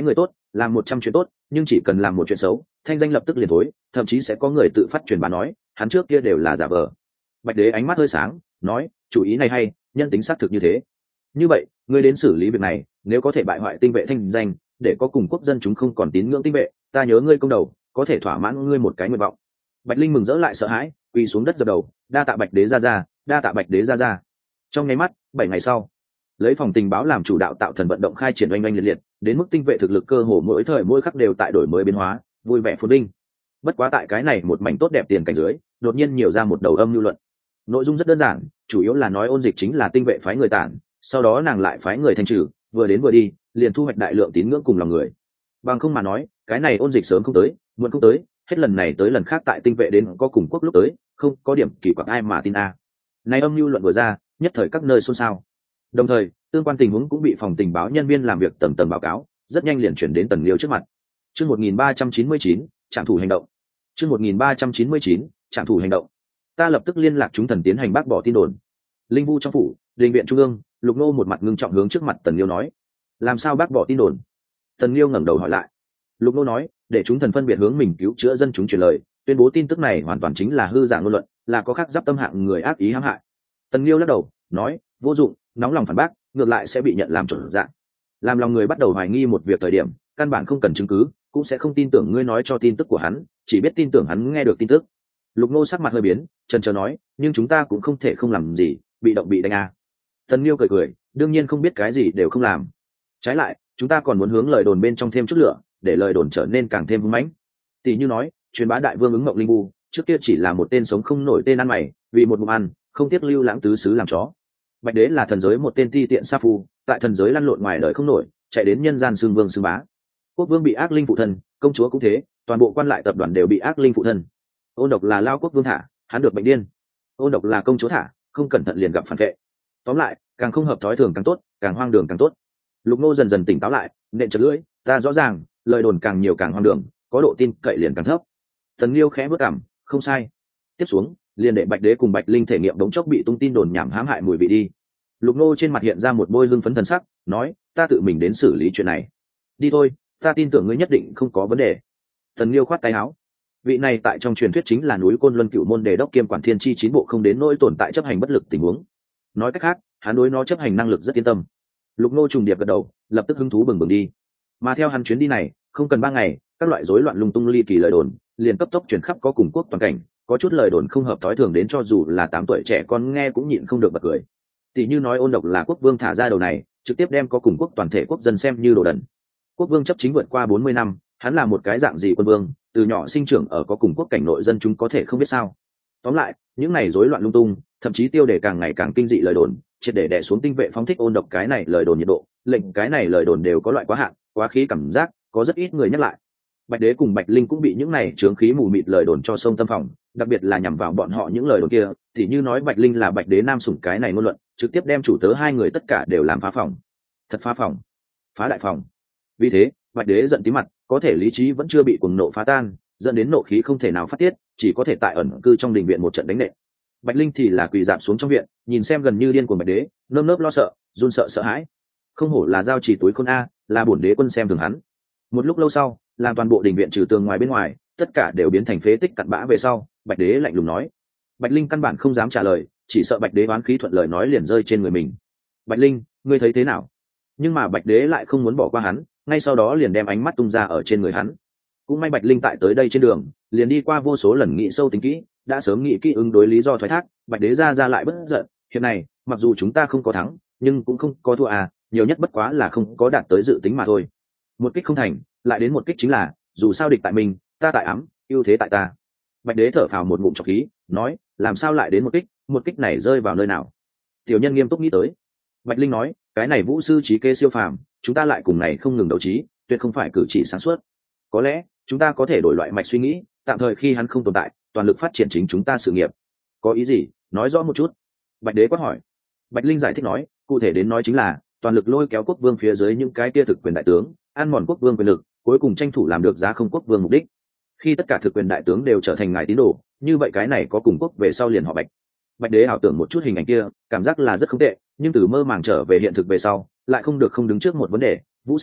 làm 100 chuyện tốt nhưng chỉ cần làm một chuyện xấu thanh danh lập tức liền thối, thậm chí sẽ có người tự phát truyền bá nói hắn trước kia đều là giả vờ. Bạch đế ánh mắt hơi sáng nói chủ ý này hay, nhân tính xác thực như thế. Như vậy ngươi đến xử lý việc này, nếu có thể bại hoại tinh vệ thanh danh để có cùng quốc dân chúng không còn tín ngưỡng tinh vệ, ta nhớ ngươi công đầu có thể thỏa mãn ngươi một cái nguyện vọng. Bạch linh mừng rỡ lại sợ hãi, quỳ xuống đất dập đầu, đa tạ Bạch đế ra ra, đa tạ Bạch đế ra ra. Trong nháy mắt 7 ngày sau, lấy phòng tình báo làm chủ đạo tạo thần vận động khai triển oanh oanh liệt liệt, đến mức tinh vệ thực lực cơ hồ mỗi thời mỗi khắc đều tại đổi mới biến hóa, vui vẻ phồn vinh. Bất quá tại cái này một mảnh tốt đẹp tiền cảnh dưới, đột nhiên nhiều ra một đầu âm lưu luận. Nội dung rất đơn giản, chủ yếu là nói Ôn Dịch chính là tinh vệ phái người tản, sau đó nàng lại phái người thanh trừ, vừa đến vừa đi, liền thu hoạch đại lượng tín ngưỡng cùng lòng người. Bằng không mà nói, cái này Ôn Dịch sớm không tới, muộn không tới, hết lần này tới lần khác tại tinh vệ đến có cùng quốc lúc tới, không có điểm kỳ quặc ai mà tin a. Này âm lưu luận vừa ra, nhất thời các nơi xôn xao. Đồng thời, tương quan tình huống cũng bị phòng tình báo nhân viên làm việc tầng tầng báo cáo, rất nhanh liền chuyển đến Tần Liêu trước mặt. Chương 1399, trạm thủ hành động. Chương 1399, trạm thủ hành động. Ta lập tức liên lạc chúng thần tiến hành bác bỏ tin đồn. Linh Vu trong phủ, đình viện trung ương, Lục Nô một mặt ngưng trọng hướng trước mặt Tần Liêu nói: làm sao bác bỏ tin đồn? Tần Liêu ngẩng đầu hỏi lại. Lục Nô nói: để chúng thần phân biệt hướng mình cứu chữa dân chúng truyền lời, tuyên bố tin tức này hoàn toàn chính là hư giả ngôn luận, là có khác giáp tâm hạng người ác ý hãm hại. Tần Liêu lắc đầu nói: vô dụng, nóng lòng phản bác ngược lại sẽ bị nhận làm chuẩn dạng. Làm lòng người bắt đầu hoài nghi một việc thời điểm, căn bản không cần chứng cứ, cũng sẽ không tin tưởng ngươi nói cho tin tức của hắn, chỉ biết tin tưởng hắn nghe được tin tức. Lục Nô sắc mặt hơi biến, chần chờ nói: nhưng chúng ta cũng không thể không làm gì, bị động bị đánh à. Tần Liêu cười cười, đương nhiên không biết cái gì đều không làm. Trái lại, chúng ta còn muốn hướng lời đồn bên trong thêm chút lửa, để lời đồn trở nên càng thêm hung mãnh. Tỷ như nói, truyền bá đại vương ứng mộng linh vu, trước kia chỉ là một tên sống không nổi tên ăn mày, vì một ngụm ăn, không tiếc lưu lãng tứ xứ làm chó. Bạch đế là thần giới một tên ti tiện sa phu, tại thần giới lăn lộn ngoài đời không nổi, chạy đến nhân gian xưng vương xưng bá. Quốc vương bị ác linh phụ thân, công chúa cũng thế, toàn bộ quan lại tập đoàn đều bị ác linh phụ thân. Ôn độc là lao quốc vương thả, hắn được bệnh điên. Ôn độc là công chúa thả, không cẩn thận liền gặp phản vệ. Tóm lại, càng không hợp thói thường càng tốt, càng hoang đường càng tốt. Lục Nô dần dần tỉnh táo lại, nện chật lưỡi, ta rõ ràng, lời đồn càng nhiều càng hoang đường, có độ tin cậy liền càng thấp. Tần Liêu khẽ bước cằm, không sai. Tiếp xuống, liền để Bạch đế cùng Bạch linh thể nghiệm đống chốc bị tung tin đồn nhảm hãm hại mùi vị đi. Lục Nô trên mặt hiện ra một bôi hưng phấn thần sắc, nói: ta tự mình đến xử lý chuyện này. Đi thôi, ta tin tưởng ngươi nhất định không có vấn đề. Tần Liêu khoát tay áo. Vị này tại trong truyền thuyết chính là núi Côn Luân Cựu môn đề đốc kiêm quản thiên chi chín bộ không đến nỗi tồn tại chấp hành bất lực tình huống. Nói cách khác, hắn đối nó chấp hành năng lực rất yên tâm. Lục Nô trùng điệp gật đầu, lập tức hứng thú bừng bừng đi. Mà theo hắn chuyến đi này, không cần 3 ngày, các loại rối loạn lung tung ly kỳ lời đồn liền cấp tốc truyền khắp có cùng quốc toàn cảnh, có chút lời đồn không hợp thói thường đến cho dù là 8 tuổi trẻ con nghe cũng nhịn không được bật cười. Tỷ như nói Ôn độc là quốc vương thả ra đầu này, trực tiếp đem có cùng quốc toàn thể quốc dân xem như đồ đần. Quốc vương chấp chính vượt qua 40 năm, hắn là một cái dạng gì quân vương, từ nhỏ sinh trưởng ở có cùng quốc cảnh nội dân chúng có thể không biết sao. Tóm lại, những này rối loạn lung tung, thậm chí tiêu đề càng ngày càng kinh dị lời đồn, triệt để đè xuống tinh vệ phóng thích ôn độc cái này lời đồn nhiệt độ, lệnh cái này lời đồn đều có loại quá hạn, quá khí cảm giác, có rất ít người nhắc lại. Bạch đế cùng Bạch linh cũng bị những này chướng khí mù mịt lời đồn cho sông tâm phòng, đặc biệt là nhằm vào bọn họ những lời đồn kia, thì như nói Bạch linh là Bạch đế nam sủng cái này ngôn luận, trực tiếp đem chủ tớ hai người tất cả đều làm phá phòng. Thật phá phòng, phá đại phòng. Vì thế, Bạch đế giận tí mặt, có thể lý trí vẫn chưa bị cuồng nộ phá tan, dẫn đến nộ khí không thể nào phát tiết, chỉ có thể tại ẩn cư trong đình viện một trận đánh nện. Bạch linh thì là quỳ dạp xuống trong viện, nhìn xem gần như điên cuồng Bạch đế, nơm nớp lo sợ, run sợ sợ hãi. Không hổ là giao chỉ túi khôn a, là bổn đế quân xem thường hắn. Một lúc lâu sau, làm toàn bộ đình viện trừ tường ngoài bên ngoài, tất cả đều biến thành phế tích cặn bã về sau, Bạch đế lạnh lùng nói. Bạch linh căn bản không dám trả lời, chỉ sợ Bạch đế oán khí thuận lời nói liền rơi trên người mình. Bạch linh, ngươi thấy thế nào? Nhưng mà Bạch đế lại không muốn bỏ qua hắn, ngay sau đó liền đem ánh mắt tung ra ở trên người hắn. Cũng may Bạch linh tại tới đây trên đường, liền đi qua vô số lần nghĩ sâu tính kỹ, đã sớm nghĩ kỹ ứng đối lý do thoái thác. Bạch đế ra lại bất giận, hiện này, mặc dù chúng ta không có thắng, nhưng cũng không có thua à, nhiều nhất bất quá là không có đạt tới dự tính mà thôi. Một kích không thành, lại đến một kích chính là, dù sao địch tại mình, ta tại ám, ưu thế tại ta. Bạch đế thở phào một ngụm trọc khí, nói, làm sao lại đến một kích này rơi vào nơi nào? Tiểu nhân nghiêm túc nghĩ tới. Bạch linh nói, cái này vũ sư trí kê siêu phàm, chúng ta lại cùng này không ngừng đấu trí, tuyệt không phải cử chỉ sáng suốt. Có lẽ chúng ta có thể đổi loại mạch suy nghĩ, tạm thời khi hắn không tồn tại, toàn lực phát triển chính chúng ta sự nghiệp. Có ý gì, nói rõ một chút. Bạch đế quát hỏi. Bạch linh giải thích nói, cụ thể đến nói chính là toàn lực lôi kéo quốc vương phía dưới những cái tia thực quyền đại tướng, ăn mòn quốc vương quyền lực, cuối cùng tranh thủ làm được giá không quốc vương mục đích. Khi tất cả thực quyền đại tướng đều trở thành ngài tín đồ, như vậy cái này có cùng quốc về sau liền họ Bạch. Bạch đế ảo tưởng một chút hình ảnh kia, cảm giác là rất không tệ, nhưng từ mơ màng trở về hiện thực về sau, lại không được không đứng trước một vấn đề. Vũ sư,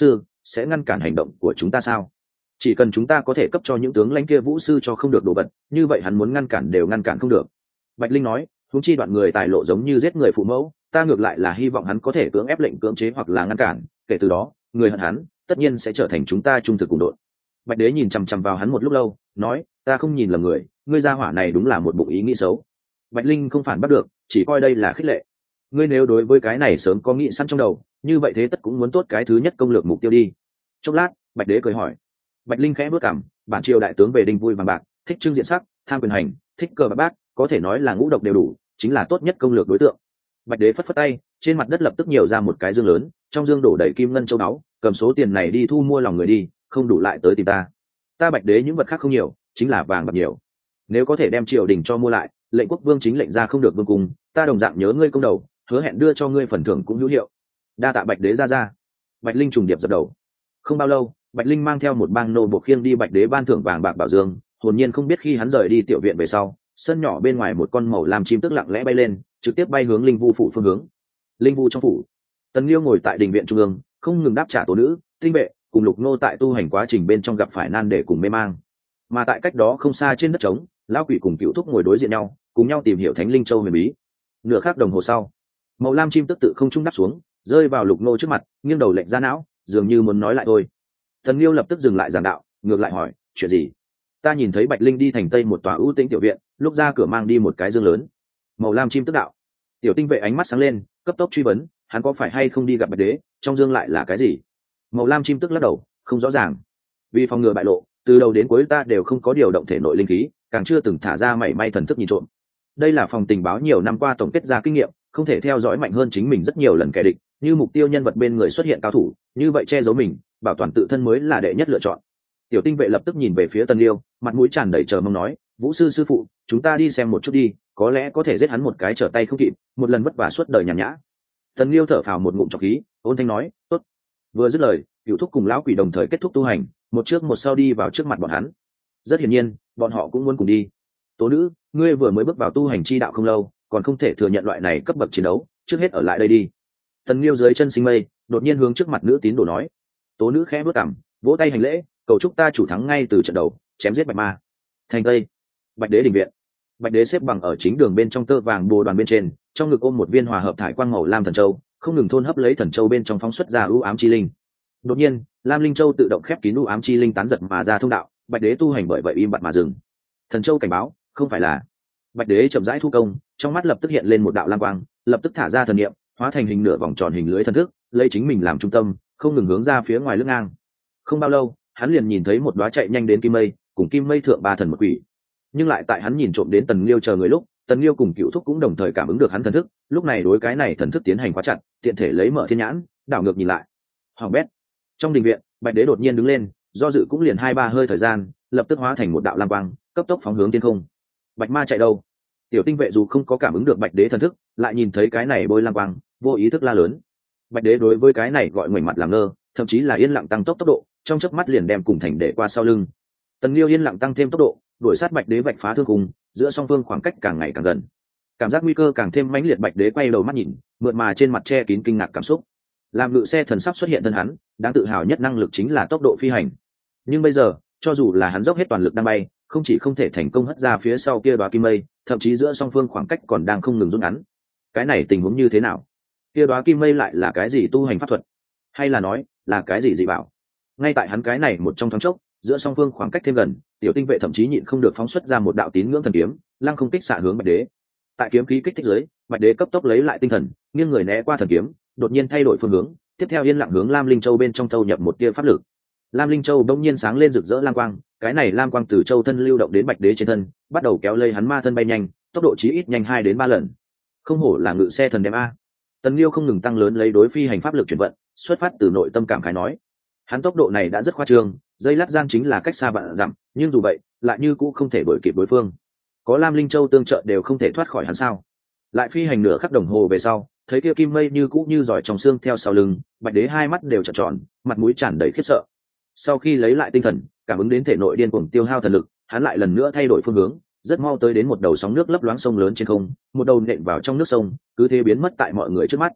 sẽ ngăn cản hành động của chúng ta sao? Chỉ cần chúng ta có thể cấp cho những tướng lãnh kia vũ sư cho không được đồ vật, như vậy hắn muốn ngăn cản đều ngăn cản không được. Bạch Linh nói, huống chi đoạn người tài lộ giống như giết người phụ mẫu, ta ngược lại là hy vọng hắn có thể cưỡng ép lệnh cưỡng chế hoặc là ngăn cản, kể từ đó người hận hắn tất nhiên sẽ trở thành chúng ta trung thực cùng đội. Bạch Đế nhìn chằm chằm vào hắn một lúc lâu, nói, ta không nhìn lầm người, ngươi gia hỏa này đúng là một bụng ý nghĩ xấu. Bạch Linh không phản bắt được, chỉ coi đây là khích lệ. Ngươi nếu đối với cái này sớm có nghĩ sẵn trong đầu, như vậy thế tất cũng muốn tốt cái thứ nhất công lược mục tiêu đi. Chốc lát, Bạch Đế cười hỏi. Bạch Linh khẽ bước cằm, bản triều đại tướng về đinh vui vàng bạc, thích trưng diện sắc, tham quyền hành, thích cờ bạc, có thể nói là ngũ độc đều đủ, chính là tốt nhất công lược đối tượng. Bạch Đế phất phất tay, trên mặt đất lập tức nhiều ra một cái dương lớn, trong dương đổ đầy kim ngân châu báu, cầm số tiền này đi thu mua lòng người đi, không đủ lại tới tìm ta. Ta Bạch Đế những vật khác không nhiều, chính là vàng bạc nhiều. Nếu có thể đem triều đình cho mua lại, lệnh quốc vương chính lệnh ra không được vương cung, ta đồng dạng nhớ ngươi công đầu, hứa hẹn đưa cho ngươi phần thưởng cũng hữu hiệu. Đa tạ Bạch Đế ra. Bạch Linh trùng điệp dập đầu. Không bao lâu, Bạch Linh mang theo một bang nô buộc khiêng đi Bạch Đế ban thưởng vàng bạc bảo dương, hồn nhiên không biết khi hắn rời đi tiểu viện về sau, sân nhỏ bên ngoài một con màu lam chim tức lặng lẽ bay lên, trực tiếp bay hướng Linh Vu phủ phương hướng. Linh Vu trong phủ, Tần Liêu ngồi tại đình viện trung ương, không ngừng đáp trả tố nữ, tinh vệ cùng Lục Nô tại tu hành quá trình bên trong gặp phải nan để cùng mê mang. Mà tại cách đó không xa trên đất trống, lão quỷ cùng Cựu Thúc ngồi đối diện nhau, cùng nhau tìm hiểu Thánh Linh Châu huyền bí. Nửa khắc đồng hồ sau, màu lam chim tức tự không trung đáp xuống, rơi vào Lục Nô trước mặt, nghiêng đầu lệnh ra não, dường như muốn nói lại thôi. Tần Liêu lập tức dừng lại giảng đạo, ngược lại hỏi, chuyện gì? Ta nhìn thấy Bạch Linh đi thành tây một tòa ưu tĩnh tiểu viện, lúc ra cửa mang đi một cái dương lớn. Màu lam chim tức đạo. Tiểu tinh vệ ánh mắt sáng lên, cấp tốc truy vấn, hắn có phải hay không đi gặp Bạch Đế, trong dương lại là cái gì? Màu lam chim tức lắc đầu, không rõ ràng. Vì phòng ngừa bại lộ, từ đầu đến cuối ta đều không có điều động thể nội linh khí, càng chưa từng thả ra mảy may thần thức nhìn trộm. Đây là phòng tình báo nhiều năm qua tổng kết ra kinh nghiệm, không thể theo dõi mạnh hơn chính mình rất nhiều lần kẻ địch, như mục tiêu nhân vật bên người xuất hiện cao thủ, như vậy che giấu mình, bảo toàn tự thân mới là đệ nhất lựa chọn. Tiểu tinh vệ lập tức nhìn về phía Tần Liêu, mặt mũi tràn đầy chờ mong nói, Vũ sư sư phụ, chúng ta đi xem một chút đi, có lẽ có thể giết hắn một cái trở tay không kịp, một lần vất vả suốt đời nhàn nhã. Tần Liêu thở phào một ngụm trọc khí, ôn thanh nói, tốt. Vừa dứt lời, Cựu Thúc cùng lão quỷ đồng thời kết thúc tu hành, một trước một sau đi vào trước mặt bọn hắn. Rất hiển nhiên, bọn họ cũng muốn cùng đi. Tố nữ, ngươi vừa mới bước vào tu hành chi đạo không lâu, còn không thể thừa nhận loại này cấp bậc chiến đấu, trước hết ở lại đây đi. Tần Liêu dưới chân sinh mây, đột nhiên hướng trước mặt nữ tín đồ nói. Tố nữ khẽ bước cằm, vỗ tay hành lễ, cầu chúc ta chủ thắng ngay từ trận đầu, chém giết bạch ma. Thành tây, Bạch Đế đình viện. Bạch Đế xếp bằng ở chính đường bên trong tơ vàng bồ đoàn bên trên, trong ngực ôm một viên hòa hợp thải quang màu lam thần châu, không ngừng thôn hấp lấy thần châu bên trong phóng xuất ra ưu ám chi linh. Đột nhiên, lam linh châu tự động khép kín ưu ám chi linh tán giật mà ra thông đạo, Bạch Đế tu hành bởi vậy im bặt mà dừng. Thần châu cảnh báo, không phải là. Bạch Đế chậm rãi thu công, trong mắt lập tức hiện lên một đạo lam quang, lập tức thả ra thần niệm, hóa thành hình nửa vòng tròn hình lưới thần thức, lấy chính mình làm trung tâm, không ngừng hướng ra phía ngoài lưng ngang. Không bao lâu, hắn liền nhìn thấy một đóa chạy nhanh đến kim mây, cùng kim mây thượng ba thần một quỷ. Nhưng lại tại hắn nhìn trộm đến Tần Liêu chờ người lúc, Tần Liêu cùng Cựu Thúc cũng đồng thời cảm ứng được hắn thần thức, lúc này đối cái này thần thức tiến hành khóa chặt, tiện thể lấy mở thiên nhãn, đảo ngược nhìn lại. Hoàng bét. Trong đình viện, Bạch Đế đột nhiên đứng lên, do dự cũng liền 2-3 hơi thời gian, lập tức hóa thành một đạo lam quang, cấp tốc phóng hướng thiên không. Bạch ma chạy đâu? Tiểu tinh vệ dù không có cảm ứng được Bạch Đế thần thức, lại nhìn thấy cái này bôi lam quang, vô ý thức la lớn. Bạch Đế đối với cái này gọi ngoảnh mặt làm ngơ, thậm chí là yên lặng tăng tốc độ, trong chớp mắt liền đem cùng thành để qua sau lưng. Tần Liêu yên lặng tăng thêm tốc độ, đuổi sát Bạch Đế vạch phá thương khung, giữa song phương khoảng cách càng ngày càng gần. Cảm giác nguy cơ càng thêm mãnh liệt, Bạch Đế quay đầu mắt nhìn, mượt mà trên mặt che kín kinh ngạc cảm xúc. Làm ngự xe thần sắp xuất hiện thân hắn, đáng tự hào nhất năng lực chính là tốc độ phi hành. Nhưng bây giờ, cho dù là hắn dốc hết toàn lực đang bay, không chỉ không thể thành công hất ra phía sau kia đóa kim mây, thậm chí giữa song phương khoảng cách còn đang không ngừng rút ngắn. Cái này tình huống như thế nào? Kia đóa kim mây lại là cái gì tu hành pháp thuật, hay là nói là cái gì dị bảo? Ngay tại hắn cái này một trong thoáng chốc, giữa song phương khoảng cách thêm gần, tiểu tinh vệ thậm chí nhịn không được phóng xuất ra một đạo tín ngưỡng thần kiếm, lăng không kích xạ hướng Bạch Đế. Tại kiếm khí kích thích dưới, Bạch Đế cấp tốc lấy lại tinh thần, nghiêng người né qua thần kiếm, đột nhiên thay đổi phương hướng, tiếp theo yên lặng hướng Lam Linh Châu bên trong thâu nhập một tia pháp lực. Lam Linh Châu đông nhiên sáng lên rực rỡ lam quang, cái này lam quang từ châu thân lưu động đến Bạch Đế trên thân, bắt đầu kéo lê hắn ma thân bay nhanh, tốc độ chí ít nhanh 2 đến 3 lần. Không hổ là ngự xe thần đem a. Tần Liêu không ngừng tăng lớn lấy đối phi hành pháp lực chuyển vận, xuất phát từ nội tâm cảm khái nói, hắn tốc độ này đã rất khoa trương, dây lát gian chính là cách xa vạn dặm, nhưng dù vậy, lại như cũ không thể đuổi kịp đối phương. Có Lam Linh Châu tương trợ đều không thể thoát khỏi hắn sao? Lại phi hành nửa khắc đồng hồ về sau, thấy kia kim mây như cũ như giỏi trong xương theo sau lưng, Bạch Đế hai mắt đều trợn tròn, mặt mũi tràn đầy khiếp sợ. Sau khi lấy lại tinh thần, cảm ứng đến thể nội điên cuồng tiêu hao thần lực, hắn lại lần nữa thay đổi phương hướng, rất mau tới đến một đầu sóng nước lấp loáng sông lớn trên không, một đầu nện vào trong nước sông, cứ thế biến mất tại mọi người trước mắt.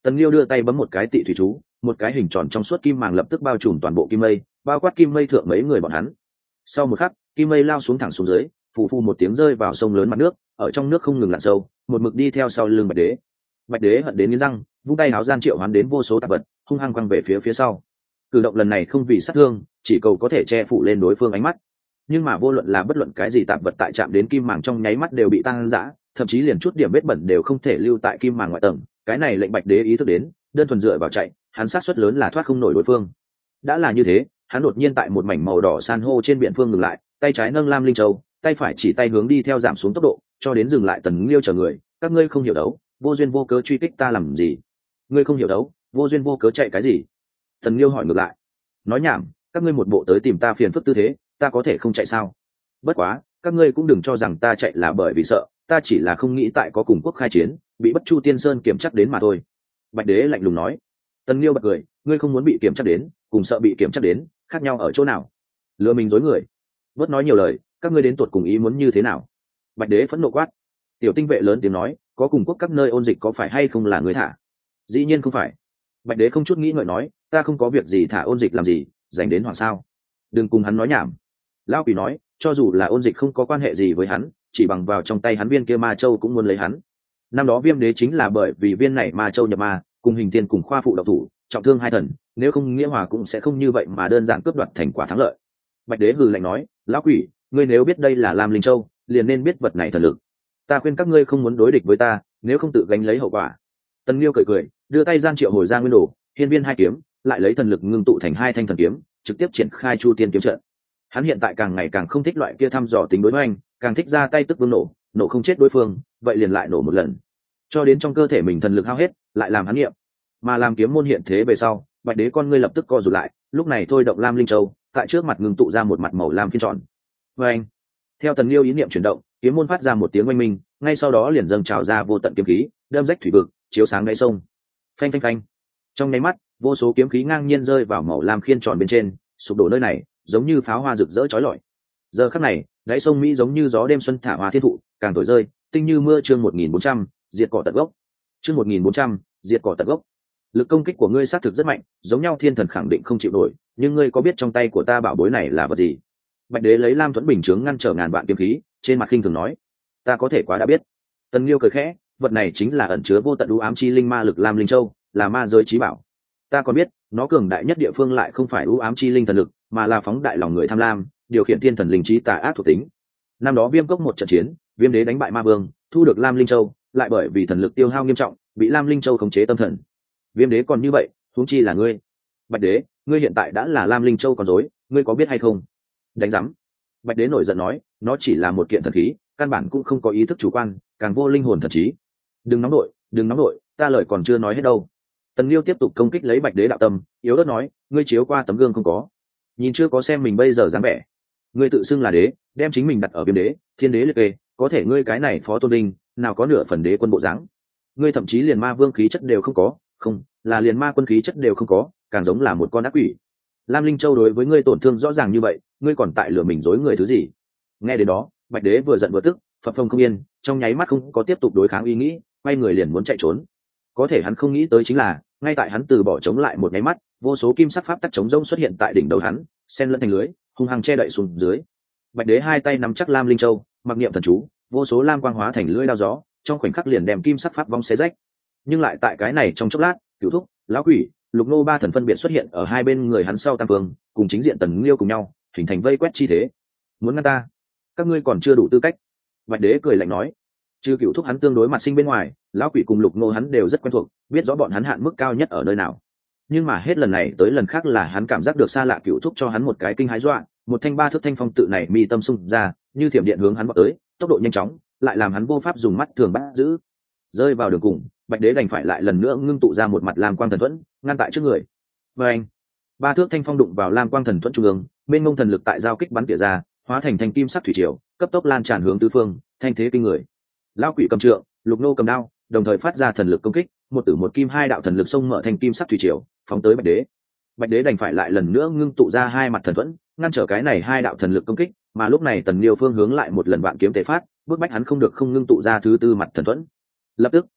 Tần Liêu đưa tay bấm một cái tị thủy chú, một cái hình tròn trong suốt kim màng lập tức bao trùm toàn bộ kim mây, bao quát kim mây thượng mấy người bọn hắn. Sau một khắc, kim mây lao xuống thẳng xuống dưới, phù phù một tiếng rơi vào sông lớn mặt nước, ở trong nước không ngừng lặn sâu, một mực đi theo sau lưng Bạch Đế. Bạch Đế hận đến nghiến răng, vung tay háo gian triệu hoán đến vô số tạp vật, hung hăng quăng về phía sau. Cử động lần này không vì sát thương, chỉ cầu có thể che phủ lên đối phương ánh mắt. Nhưng mà vô luận là bất luận cái gì tạp vật tại chạm đến kim màng trong nháy mắt đều bị tăng dã, thậm chí liền chút điểm vết bẩn đều không thể lưu tại kim màng ngoại tầng. Cái này lệnh Bạch Đế ý thức đến, đơn thuần dựa vào chạy, hắn sát suất lớn là thoát không nổi đối phương. Đã là như thế, hắn đột nhiên tại một mảnh màu đỏ san hô trên biển phương ngừng lại, tay trái nâng lam linh châu, tay phải chỉ tay hướng đi theo giảm xuống tốc độ, cho đến dừng lại. Tần Liêu chờ người, các ngươi không hiểu đấu, vô duyên vô cớ truy kích ta làm gì? Ngươi không hiểu đấu, vô duyên vô cớ chạy cái gì? Tần Liêu hỏi ngược lại. Nói nhảm, các ngươi một bộ tới tìm ta phiền phức tư thế, ta có thể không chạy sao? Bất quá, các ngươi cũng đừng cho rằng ta chạy là bởi vì sợ, ta chỉ là không nghĩ tại có cùng quốc khai chiến, bị Bất Chu Tiên Sơn kiểm chắc đến mà thôi. Bạch Đế lạnh lùng nói. Tần Liêu bật cười, ngươi không muốn bị kiểm chắc đến, cùng sợ bị kiểm chắc đến, khác nhau ở chỗ nào? Lừa mình dối người. Bớt nói nhiều lời, các ngươi đến tuột cùng ý muốn như thế nào? Bạch Đế phẫn nộ quát. Tiểu Tinh Vệ lớn tiếng nói, có cùng quốc các nơi ôn dịch có phải hay không là người thả? Dĩ nhiên không phải. Bạch Đế không chút nghĩ ngợi nói, ta không có việc gì thả ôn dịch làm gì, dành đến hoàng sao? Đừng cùng hắn nói nhảm. Lão Quỷ nói, cho dù là ôn dịch không có quan hệ gì với hắn, chỉ bằng vào trong tay hắn viên kia ma châu cũng muốn lấy hắn. Năm đó Viêm Đế chính là bởi vì viên này ma châu nhập ma, cùng Hình Thiên cùng Khoa phụ độc thủ, trọng thương hai thần, nếu không Nghĩa Hòa cũng sẽ không như vậy mà đơn giản cướp đoạt thành quả thắng lợi. Bạch Đế hừ lạnh nói, lão quỷ, ngươi nếu biết đây là Lam Linh Châu, liền nên biết vật này thần lực. Ta khuyên các ngươi không muốn đối địch với ta, nếu không tự gánh lấy hậu quả. Tần Liêu cười cười, đưa tay gian triệu hồi ra nguyên đồ, hiên viên hai kiếm, lại lấy thần lực ngưng tụ thành hai thanh thần kiếm, trực tiếp triển khai Chu Tiên kiếm trận. Hắn hiện tại càng ngày càng không thích loại kia thăm dò tính đối hoành, càng thích ra tay tức vương nổ, nổ không chết đối phương, vậy liền lại nổ một lần, cho đến trong cơ thể mình thần lực hao hết, lại làm hắn nghiệm. Mà làm kiếm môn hiện thế về sau, Bạch Đế con ngươi lập tức co rụt lại, lúc này thôi động Lam Linh Châu, tại trước mặt ngưng tụ ra một mặt màu lam khiên tròn. Và anh, theo Tần Liêu ý niệm chuyển động, kiếm môn phát ra một tiếng oanh minh, ngay sau đó liền dâng trào ra vô tận kiếm khí, đâm rách thủy vực, chiếu sáng đáy sông. Phanh phanh phanh. Trong nháy mắt, vô số kiếm khí ngang nhiên rơi vào màu lam khiên tròn bên trên, sụp đổ nơi này, giống như pháo hoa rực rỡ chói lọi. Giờ khắc này, đáy sông Mỹ giống như gió đêm xuân thả hoa thiên thụ, càng thổi rơi, tinh như mưa. Chương 1400, diệt cỏ tận gốc. Chương 1400, diệt cỏ tận gốc. Lực công kích của ngươi xác thực rất mạnh, giống nhau thiên thần khẳng định không chịu nổi, nhưng ngươi có biết trong tay của ta bảo bối này là vật gì? Bạch Đế lấy Lam Thuẫn bình chướng ngăn trở ngàn vạn kiếm khí, trên mặt khinh thường nói, ta có thể quá đã biết. Tần Liêu cười khẽ, vật này chính là ẩn chứa vô tận u ám chi linh ma lực Lam Linh Châu, là ma giới chí bảo. Ta còn biết, nó cường đại nhất địa phương lại không phải u ám chi linh thần lực, mà là phóng đại lòng người tham lam, điều khiển thiên thần linh trí tà ác thuộc tính. Năm đó Viêm Cốc một trận chiến, Viêm Đế đánh bại Ma Vương, thu được Lam Linh Châu, lại bởi vì thần lực tiêu hao nghiêm trọng, bị Lam Linh Châu khống chế tâm thần. Viêm Đế còn như vậy, huống chi là ngươi. Bạch Đế, ngươi hiện tại đã là Lam Linh Châu con rối, ngươi có biết hay không? Đánh rắm. Bạch Đế nổi giận nói, nó chỉ là một kiện thần khí, căn bản cũng không có ý thức chủ quan, càng vô linh hồn thần trí. Đừng nóng nội, đừng nóng nội, ta lời còn chưa nói hết đâu. Tần Liêu tiếp tục công kích lấy Bạch Đế đạo tâm, yếu ớt nói, ngươi chiếu qua tấm gương không có, nhìn chưa có xem mình bây giờ dáng vẻ. Ngươi tự xưng là đế, đem chính mình đặt ở Viêm Đế, Thiên Đế liệt kê, có thể ngươi cái này phó tôn linh, nào có nửa phần đế quân bộ dáng. Ngươi thậm chí liền ma vương khí chất đều không có, không, là liền ma quân khí chất đều không có, càng giống là một con ác quỷ. Lam Linh Châu đối với ngươi tổn thương rõ ràng như vậy, ngươi còn tại lừa mình dối người thứ gì? Nghe đến đó, Bạch Đế vừa giận vừa tức, phập phồng không yên, trong nháy mắt không có tiếp tục đối kháng ý nghĩ, quay người liền muốn chạy trốn. Có thể hắn không nghĩ tới chính là, ngay tại hắn từ bỏ chống lại một nháy mắt, vô số kim sắc pháp tắc chống rông xuất hiện tại đỉnh đầu hắn, xen lẫn thành lưới, hung hăng che đậy xuống dưới. Bạch Đế hai tay nắm chắc Lam Linh Châu, mặc niệm thần chú, vô số lam quang hóa thành lưỡi đao gió, trong khoảnh khắc liền đem kim sắc pháp vong xé rách. Nhưng lại tại cái này trong chốc lát, Cửu Thúc, Lão Quỷ, Lục Nô ba thần phân biệt xuất hiện ở hai bên người hắn sau tam phương, cùng chính diện Tần Liêu cùng nhau, hình thành vây quét chi thế. Muốn ngăn ta, các ngươi còn chưa đủ tư cách. Bạch Đế cười lạnh nói. Trừ Cửu Thúc hắn tương đối mặt sinh bên ngoài, Lão Quỷ cùng Lục Nô hắn đều rất quen thuộc, biết rõ bọn hắn hạn mức cao nhất ở nơi nào. Nhưng mà hết lần này tới lần khác là hắn cảm giác được xa lạ Cửu Thúc cho hắn một cái kinh hãi dọa, một thanh ba thước thanh phong tự này mi tâm xung ra, như thiểm điện hướng hắn vọt tới, tốc độ nhanh chóng, lại làm hắn vô pháp dùng mắt thường bắt giữ. Rơi vào đường cùng, Bạch Đế đành phải lại lần nữa ngưng tụ ra một mặt lam quang thần thuẫn, ngăn tại trước người. Và anh, ba thước thanh phong đụng vào lam quang thần thuẫn trung ương, bên ngông thần lực tại giao kích bắn tỉa ra, hóa thành thanh kim sắc thủy triều, cấp tốc lan tràn hướng tứ phương, thanh thế kinh người. Lão Quỷ cầm trượng, Lục Nô cầm đao, đồng thời phát ra thần lực công kích, một tử một kim hai đạo thần lực xông mở thanh kim sắc thủy triều, phóng tới Bạch Đế. Bạch Đế đành phải lại lần nữa ngưng tụ ra hai mặt thần thuẫn, ngăn trở cái này hai đạo thần lực công kích, mà lúc này Tần Liêu phương hướng lại một lần vạn kiếm tề phát, bước bách hắn không được không ngưng tụ ra thứ tư mặt thần thuẫn. Lập tức,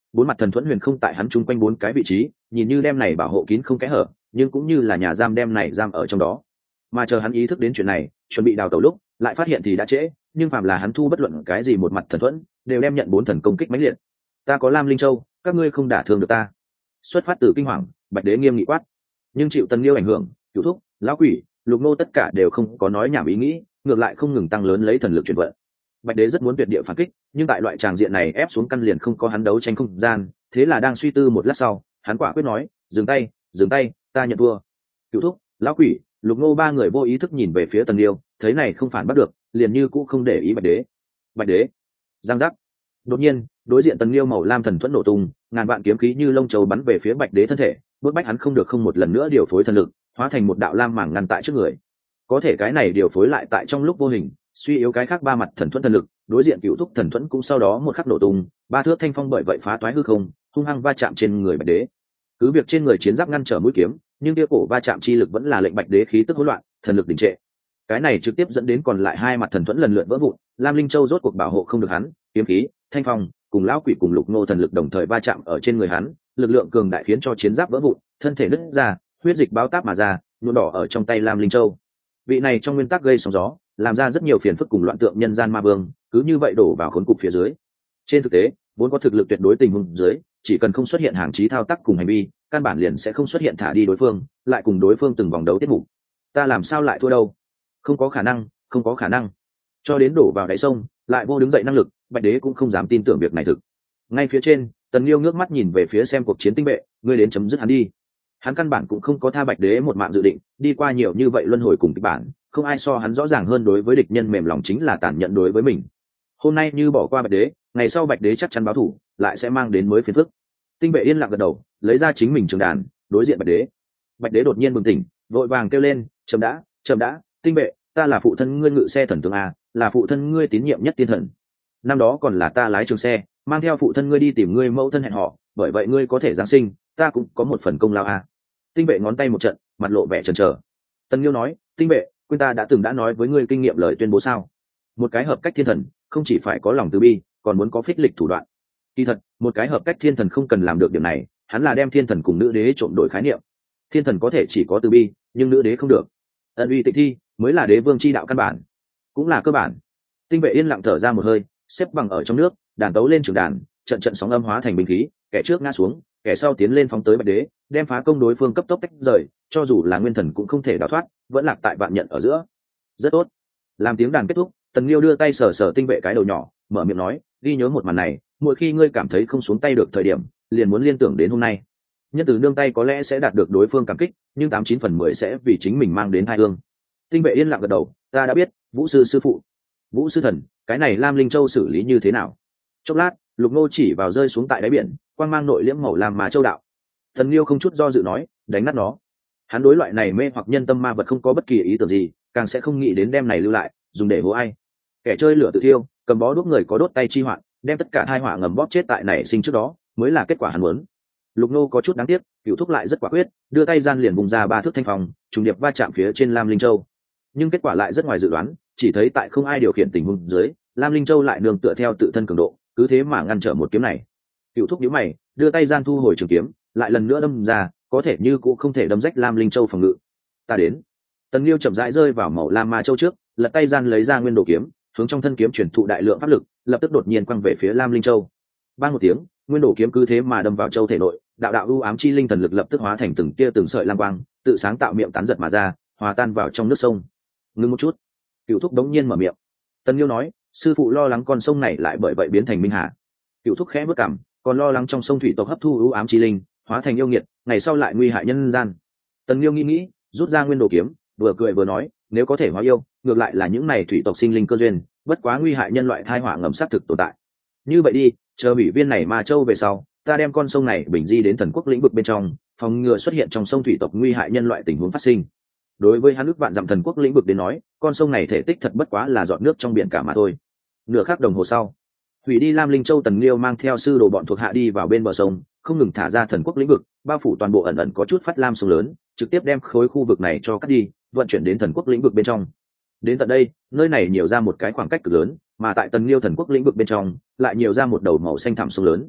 bốn mặt thần thuẫn huyền không tại hắn chung quanh bốn cái vị trí, nhìn như đem này bảo hộ kín không kẽ hở, nhưng cũng như là nhà giam đem này giam ở trong đó. Mà chờ hắn ý thức đến chuyện này, chuẩn bị đào tẩu lúc, lại phát hiện thì đã trễ, nhưng phàm là hắn thu bất luận cái gì một mặt thần thuẫn, đều đem nhận bốn thần công kích mãnh liệt. Ta có Lam Linh Châu, các ngươi không đả thương được ta. Xuất phát từ kinh hoàng, Bạch Đế nghiêm nghị quát. Nhưng chịu Tần Liêu ảnh hưởng, Cửu Thúc, lão quỷ, Lục Nô tất cả đều không có nói nhảm ý nghĩ, ngược lại không ngừng tăng lớn lấy thần lực chuyển vận. Bạch Đế rất muốn tuyệt địa phản kích, nhưng tại loại tràng diện này ép xuống căn liền không có hắn đấu tranh không gian, thế là đang suy tư một lát sau, hắn quả quyết nói, dừng tay, ta nhận thua. Cửu Thúc, lão quỷ, Lục Nô ba người vô ý thức nhìn về phía Tần Liêu, thấy này không phản bắt được, liền như cũ không để ý Bạch Đế. Bạch Đế, giang giác. Đột nhiên, đối diện Tần Liêu màu lam thần thuẫn nổ tung, ngàn vạn kiếm khí như lông châu bắn về phía Bạch Đế thân thể, bước bách hắn không được không một lần nữa điều phối thần lực, hóa thành một đạo lam mảng ngăn tại trước người. Có thể cái này điều phối lại tại trong lúc vô hình, suy yếu cái khác ba mặt thần thuẫn thần lực, đối diện Cửu Thúc thần thuẫn cũng sau đó một khắc nổ tung, ba thước thanh phong bởi vậy phá toái hư không, hung hăng va chạm trên người Bạch Đế. Cứ việc trên người chiến giáp ngăn trở mũi kiếm, nhưng kia cổ va chạm chi lực vẫn là lệnh Bạch Đế khí tức hỗn loạn, thần lực đình trệ. Cái này trực tiếp dẫn đến còn lại hai mặt thần thuẫn lần lượt vỡ vụn, Lam Linh Châu rốt cuộc bảo hộ không được hắn, kiếm khí, thanh phong, cùng lão quỷ cùng Lục Nô thần lực đồng thời va chạm ở trên người hắn, lực lượng cường đại khiến cho chiến giáp vỡ vụn, thân thể nứt ra, huyết dịch báo táp mà ra, nhuộm đỏ ở trong tay Lam Linh Châu. Vị này trong nguyên tắc gây sóng gió, làm ra rất nhiều phiền phức cùng loạn tượng nhân gian ma vương, cứ như vậy đổ vào khốn cục phía dưới. Trên thực tế, vốn có thực lực tuyệt đối tình huống dưới, chỉ cần không xuất hiện hàng chí thao tác cùng hành vi, căn bản liền sẽ không xuất hiện thả đi đối phương, lại cùng đối phương từng vòng đấu tiết mục. Ta làm sao lại thua đâu? Không có khả năng. Cho đến đổ vào đáy sông, lại vô đứng dậy năng lực, Bạch Đế cũng không dám tin tưởng việc này thực. Ngay phía trên, Tần Liêu ngước mắt nhìn về phía xem cuộc chiến tinh vệ, ngươi đến chấm dứt hắn đi. Hắn căn bản cũng không có tha Bạch Đế một mạng dự định, đi qua nhiều như vậy luân hồi cùng kịch bản, không ai so hắn rõ ràng hơn đối với địch nhân mềm lòng chính là tàn nhẫn đối với mình. Hôm nay như bỏ qua Bạch Đế, ngày sau Bạch Đế chắc chắn báo thù, lại sẽ mang đến mới phiền phức. Tinh vệ yên lặng gật đầu, lấy ra chính mình trường đàn, đối diện Bạch Đế. Bạch Đế đột nhiên bừng tỉnh, vội vàng kêu lên, chậm đã, tinh vệ, ta là phụ thân ngươi ngự xe thần tướng a, là phụ thân ngươi tín nhiệm nhất tiên thần. Năm đó còn là ta lái trường xe, mang theo phụ thân ngươi đi tìm ngươi mẫu thân hẹn họ, bởi vậy ngươi có thể giáng sinh, ta cũng có một phần công lao a. Tinh vệ ngón tay một trận, mặt lộ vẻ chần chờ. Tần Liêu nói, tinh vệ, quên ta đã từng đã nói với ngươi kinh nghiệm lời tuyên bố sao? Một cái hợp cách thiên thần, không chỉ phải có lòng từ bi, còn muốn có phích lịch thủ đoạn. Kỳ thật, một cái hợp cách thiên thần không cần làm được điểm này, hắn là đem thiên thần cùng nữ đế trộn đổi khái niệm. Thiên thần có thể chỉ có từ bi, nhưng nữ đế không được. Ân uy tịch thi mới là đế vương chi đạo căn bản, cũng là cơ bản. Tinh vệ yên lặng thở ra một hơi, xếp bằng ở trong nước, đàn tấu lên trường đàn, trận sóng âm hóa thành binh khí, kẻ trước ngã xuống, kẻ sau tiến lên phóng tới Bạch Đế, đem phá công đối phương cấp tốc tách rời, cho dù là nguyên thần cũng không thể đào thoát, vẫn lạc tại vạn nhận ở giữa. Rất tốt. Làm tiếng đàn kết thúc, Tần Liêu đưa tay sờ sờ tinh vệ cái đầu nhỏ, mở miệng nói, ghi nhớ một màn này, mỗi khi ngươi cảm thấy không xuống tay được thời điểm, liền muốn liên tưởng đến hôm nay. Nhân từ nương tay có lẽ sẽ đạt được đối phương cảm kích, nhưng 89/10 sẽ vì chính mình mang đến tai ương. Tinh vệ yên lặng gật đầu, ta đã biết, Vũ sư sư phụ, Vũ sư thần, cái này Lam Linh Châu xử lý như thế nào? Chốc lát, Lục Nô chỉ vào rơi xuống tại đáy biển, quang mang nội liễm màu làm mà châu đạo. Thần Liêu không chút do dự nói, đánh nát nó. Hắn đối loại này mê hoặc nhân tâm ma vật không có bất kỳ ý tưởng gì, càng sẽ không nghĩ đến đem này lưu lại, dùng để hố ai. Kẻ chơi lửa tự thiêu, cầm bó đuốc người có đốt tay chi hoạn, đem tất cả tai họa ngầm bóp chết tại nảy sinh trước đó, mới là kết quả hắn muốn. Lục Nô có chút đáng tiếc, Cửu Thúc lại rất quả quyết, đưa tay gian liền vùng ra ba thước thanh phong, trùng điệp va chạm phía trên Lam Linh Châu. Nhưng kết quả lại rất ngoài dự đoán, chỉ thấy tại không ai điều khiển tình huống dưới, Lam Linh Châu lại nương tựa theo tự thân cường độ, cứ thế mà ngăn trở một kiếm này. Cửu Thúc nhíu mày, đưa tay gian thu hồi trường kiếm, lại lần nữa đâm ra, có thể như cũng không thể đâm rách Lam Linh Châu phòng ngự. Ta đến. Tần Liêu chậm rãi rơi vào màu lam ma châu trước, lật tay gian lấy ra nguyên đồ kiếm, hướng trong thân kiếm chuyển thụ đại lượng pháp lực, lập tức đột nhiên quăng về phía Lam Linh Châu. Bang một tiếng, nguyên đồ kiếm cứ thế mà đâm vào châu thể nội, đạo đạo u ám chi linh thần lực lập tức hóa thành từng tia từng sợi lam quang, tự sáng tạo miệng tán giật mà ra, hòa tan vào trong nước sông. Ngưng một chút. Cửu Thúc đống nhiên mở miệng. Tần Liêu nói, sư phụ lo lắng con sông này lại bởi vậy biến thành minh hà. Cửu Thúc khẽ bước cằm, còn lo lắng trong sông thủy tộc hấp thu u ám chi linh, hóa thành yêu nghiệt, ngày sau lại nguy hại nhân gian. Tần Liêu nghĩ, rút ra nguyên đồ kiếm, vừa cười vừa nói, nếu có thể hóa yêu, ngược lại là những này thủy tộc sinh linh cơ duyên, bất quá nguy hại nhân loại thai họa ngầm sát thực tồn tại. Như vậy đi, chờ hủy viên này ma châu về sau, ta đem con sông này bình di đến thần quốc lĩnh vực bên trong, phòng ngừa xuất hiện trong sông thủy tộc nguy hại nhân loại tình huống phát sinh. Đối với hắn ước vạn dặm thần quốc lĩnh vực đến nói, con sông này thể tích thật bất quá là giọt nước trong biển cả mà thôi. Nửa khắc đồng hồ sau, hủy đi Lam Linh Châu, Tần Liêu mang theo sư đồ bọn thuộc hạ đi vào bên bờ sông, không ngừng thả ra thần quốc lĩnh vực, bao phủ toàn bộ ẩn ẩn có chút phát lam sông lớn, trực tiếp đem khối khu vực này cho cắt đi, vận chuyển đến thần quốc lĩnh vực bên trong. Đến tận đây, nơi này nhiều ra một cái khoảng cách cực lớn, mà tại Tần Liêu thần quốc lĩnh vực bên trong, lại nhiều ra một đầu màu xanh thẳm sông lớn.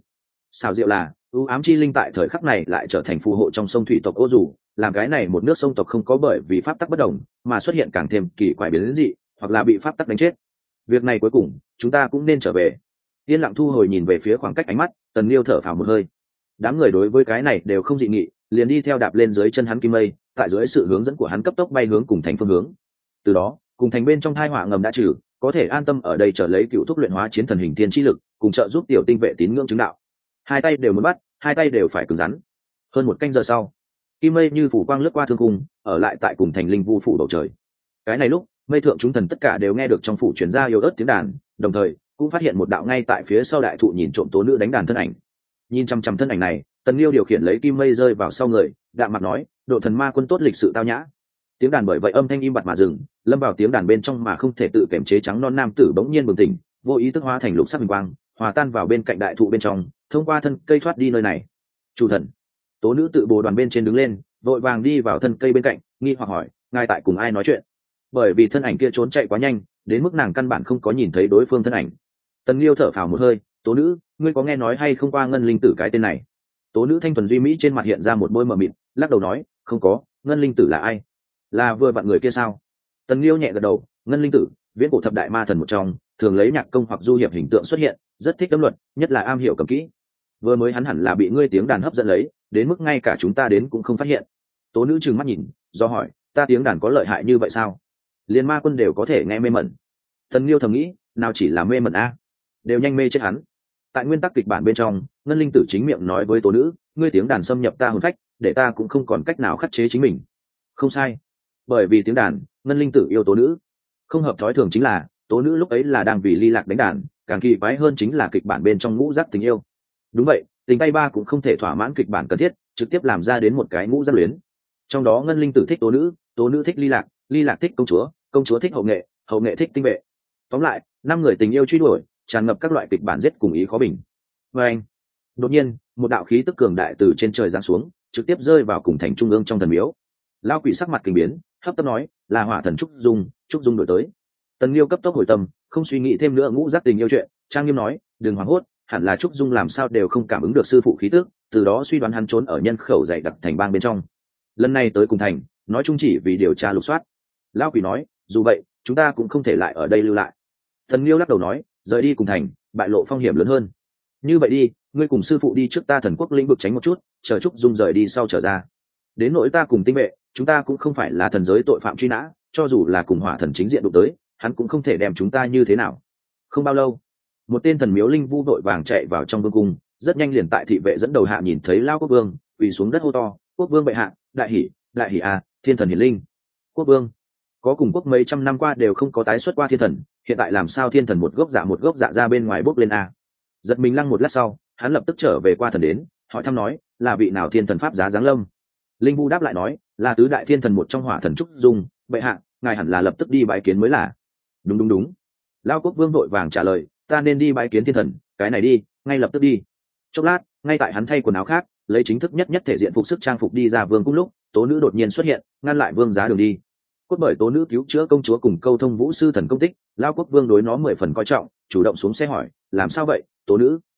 Xào diệu là ưu ám chi linh tại thời khắc này lại trở thành phù hộ trong sông thủy tộc ô dù, làm cái này một nước sông tộc không có bởi vì pháp tắc bất đồng mà xuất hiện càng thêm kỳ quái biến dị, hoặc là bị pháp tắc đánh chết. Việc này cuối cùng chúng ta cũng nên trở về. Yên lặng thu hồi nhìn về phía khoảng cách ánh mắt, Tần Liêu thở phào một hơi. Đám người đối với cái này đều không dị nghị, liền đi theo đạp lên dưới chân hắn kim mây, tại dưới sự hướng dẫn của hắn cấp tốc bay hướng cùng thành phương hướng. Từ đó, cùng thành bên trong thai họa ngầm đã trừ, có thể an tâm ở đây trở lấy cựu thúc luyện hóa chiến thần hình thiên chi lực, cùng trợ giúp tiểu tinh vệ tín ngưỡng chứng đạo. Hai tay đều muốn bắt, hai tay đều phải cứng rắn. Hơn một canh giờ sau, kim mây như phủ quang lướt qua thương cung, ở lại tại cùng thành linh vu phủ bầu trời. Cái này lúc, mây thượng chúng thần tất cả đều nghe được trong phủ truyền ra yếu ớt tiếng đàn, đồng thời cũng phát hiện một đạo ngay tại phía sau đại thụ nhìn trộm tố nữ đánh đàn thân ảnh. Nhìn chăm chăm thân ảnh này, Tần Liêu điều khiển lấy kim mây rơi vào sau người, đạm mặt nói, độ thần ma quân tốt lịch sự tao nhã. Tiếng đàn bởi vậy âm thanh im bặt mà dừng, lâm vào tiếng đàn bên trong mà không thể tự kiềm chế, trắng non nam tử bỗng nhiên bừng tỉnh, vô ý thức hóa thành lục sắc bình quang, hòa tan vào bên cạnh đại thụ bên trong, thông qua thân cây thoát đi nơi này. Chủ thần. Tố nữ tự bồ đoàn bên trên đứng lên, vội vàng đi vào thân cây bên cạnh, nghi hoặc hỏi, ngài tại cùng ai nói chuyện? Bởi vì thân ảnh kia trốn chạy quá nhanh, đến mức nàng căn bản không có nhìn thấy đối phương thân ảnh. Tần Liêu thở phào một hơi, tố nữ, ngươi có nghe nói hay không qua ngân linh tử cái tên này? Tố nữ thanh thuần duy mỹ trên mặt hiện ra một bôi mờ mịt, lắc đầu nói, không có. Ngân linh tử là ai? Là vừa vặn người kia sao? Tần Liêu nhẹ gật đầu, ngân linh tử, viễn cổ thập đại ma thần một trong, thường lấy nhạc công hoặc du hiệp hình tượng xuất hiện, rất thích đấm luật, nhất là am hiểu cầm kỹ. Vừa mới hắn hẳn là bị ngươi tiếng đàn hấp dẫn lấy, đến mức ngay cả chúng ta đến cũng không phát hiện. Tố nữ trừng mắt nhìn, do hỏi, ta tiếng đàn có lợi hại như vậy sao? Liên ma quân đều có thể nghe mê mẩn. Tần Liêu thầm nghĩ, nào chỉ là mê mẩn a, đều nhanh mê chết hắn. Tại nguyên tắc kịch bản bên trong, ngân linh tử chính miệng nói với tố nữ, ngươi tiếng đàn xâm nhập ta hồn phách, để ta cũng không còn cách nào khắc chế chính mình. Không sai, bởi vì tiếng đàn, ngân linh tử yêu tố nữ. Không hợp thói thường chính là tố nữ lúc ấy là đang vì ly lạc đánh đàn, càng kỳ quái hơn chính là kịch bản bên trong ngũ giác tình yêu. Đúng vậy, tình tay ba cũng không thể thỏa mãn kịch bản cần thiết, trực tiếp làm ra đến một cái ngũ giác luyến. Trong đó ngân linh tử thích tố nữ thích ly lạc thích công chúa thích hậu nghệ thích tinh vệ. Tóm lại, 5 người tình yêu truy đuổi, tràn ngập các loại kịch bản giết cùng ý khó bình. Và anh, đột nhiên, một đạo khí tức cường đại từ trên trời giáng xuống, trực tiếp rơi vào cùng thành trung ương trong thần miếu. Lao quỷ sắc mặt kinh biến, hấp tấp nói, là hỏa thần trúc dung đổi tới. Tần Liêu cấp tốc hồi tâm, không suy nghĩ thêm nữa ngũ giác tình yêu chuyện, trang nghiêm nói, đừng hoảng hốt, hẳn là trúc dung làm sao đều không cảm ứng được sư phụ khí tức, từ đó suy đoán hắn trốn ở nhân khẩu dày đặc thành bang bên trong. Lần này tới cùng thành, nói chung chỉ vì điều tra lục soát. Lao quỷ nói, dù vậy, chúng ta cũng không thể lại ở đây lưu lại. Tần Liêu lắc đầu nói, rời đi cùng thành, bại lộ phong hiểm lớn hơn. Như vậy đi, ngươi cùng sư phụ đi trước ta thần quốc lĩnh vực tránh một chút, chờ trúc dung rời đi sau trở ra. Đến nỗi ta cùng tinh vệ, chúng ta cũng không phải là thần giới tội phạm truy nã, cho dù là cùng hỏa thần chính diện đụng tới, hắn cũng không thể đem chúng ta như thế nào. Không bao lâu, một tên thần miếu linh vu vội vàng chạy vào trong vương cung, rất nhanh liền tại thị vệ dẫn đầu hạ nhìn thấy Lao quốc vương quỳ xuống đất hô to, quốc vương bệ hạ, đại hỷ a, thiên thần hiển linh. Quốc vương có cùng quốc mấy trăm năm qua đều không có tái xuất qua thiên thần, hiện tại làm sao thiên thần một gốc dạ ra bên ngoài bốc lên a? Giật mình lăng một lát sau, hắn lập tức trở về qua thần đến, hỏi thăm nói, là vị nào thiên thần pháp giá giáng lâm? Linh vu đáp lại nói, là tứ đại thiên thần một trong hỏa thần trúc dung, bệ hạ, ngài hẳn là lập tức đi bái kiến mới là. Đúng. Lao quốc vương vội vàng trả lời, ta nên đi bái kiến thiên thần, cái này đi, ngay lập tức đi. Chốc lát, ngay tại hắn thay quần áo khác, lấy chính thức nhất thể diện phục sức trang phục đi ra vương cung lúc, tố nữ đột nhiên xuất hiện, ngăn lại vương giá đường đi. Cốt bởi tố nữ cứu chữa công chúa cùng câu thông vũ sư thần công tích, Lao quốc vương đối nó 10 phần coi trọng, chủ động xuống xe hỏi, làm sao vậy, tố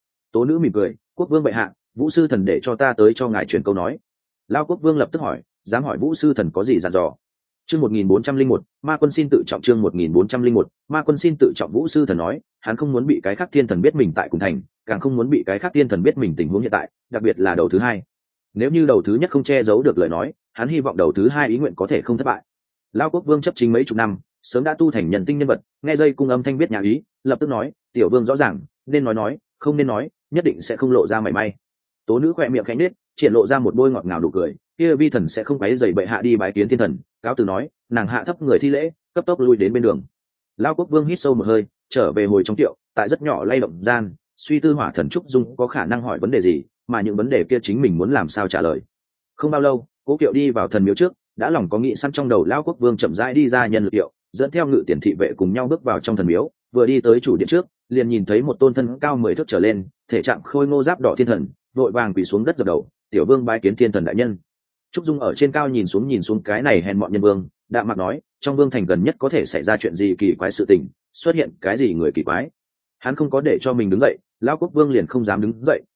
nữ mỉm cười, quốc vương bệ hạ, vũ sư thần để cho ta tới cho ngài truyền câu nói. Lao quốc vương lập tức hỏi, dám hỏi vũ sư thần có gì dặn dò? Chương 1401, ma quân xin tự trọng. Chương 1401, ma quân xin tự trọng. Vũ sư thần nói, hắn không muốn bị cái khác thiên thần biết mình tại cùng thành, càng không muốn bị cái khác thiên thần biết mình tình huống hiện tại, đặc biệt là đầu thứ hai. Nếu như đầu thứ nhất không che giấu được lời nói, hắn hy vọng đầu thứ hai ý nguyện có thể không thất bại. Lao quốc vương chấp chính mấy chục năm, sớm đã tu thành nhân tinh nhân vật, nghe dây cung âm thanh biết nhà ý, lập tức nói, tiểu vương rõ ràng, nên nói, không nên nói, nhất định sẽ không lộ ra mảy may. Tố nữ khỏe miệng khẽ nhếch, triển lộ ra một đôi ngọt ngào nụ cười, kia vi thần sẽ không quấy rầy bệ hạ đi bái kiến thiên thần. Cáo từ nói, nàng hạ thấp người thi lễ, cấp tốc lui đến bên đường. Lao quốc vương hít sâu một hơi, trở về hồi trong tiệu, tại rất nhỏ lay động gian, suy tư hỏa thần trúc dung có khả năng hỏi vấn đề gì, mà những vấn đề kia chính mình muốn làm sao trả lời. Không bao lâu, cố kiệu đi vào thần miếu trước, đã lòng có nghĩ sẵn trong đầu. Lao quốc vương chậm rãi đi ra nhân lực kiệu, dẫn theo ngự tiền thị vệ cùng nhau bước vào trong thần miếu. Vừa đi tới chủ điện trước, liền nhìn thấy một tôn thân cao 10 thước trở lên, thể trạng khôi ngô giáp đỏ thiên thần, vội vàng quỳ xuống đất dập đầu, tiểu vương bái kiến thiên thần đại nhân. Trúc Dung ở trên cao nhìn xuống cái này hèn mọn nhân vương, đạm mặt nói, trong vương thành gần nhất có thể xảy ra chuyện gì kỳ quái sự tình, xuất hiện cái gì người kỳ quái. Hắn không có để cho mình đứng dậy, lão quốc vương liền không dám đứng dậy,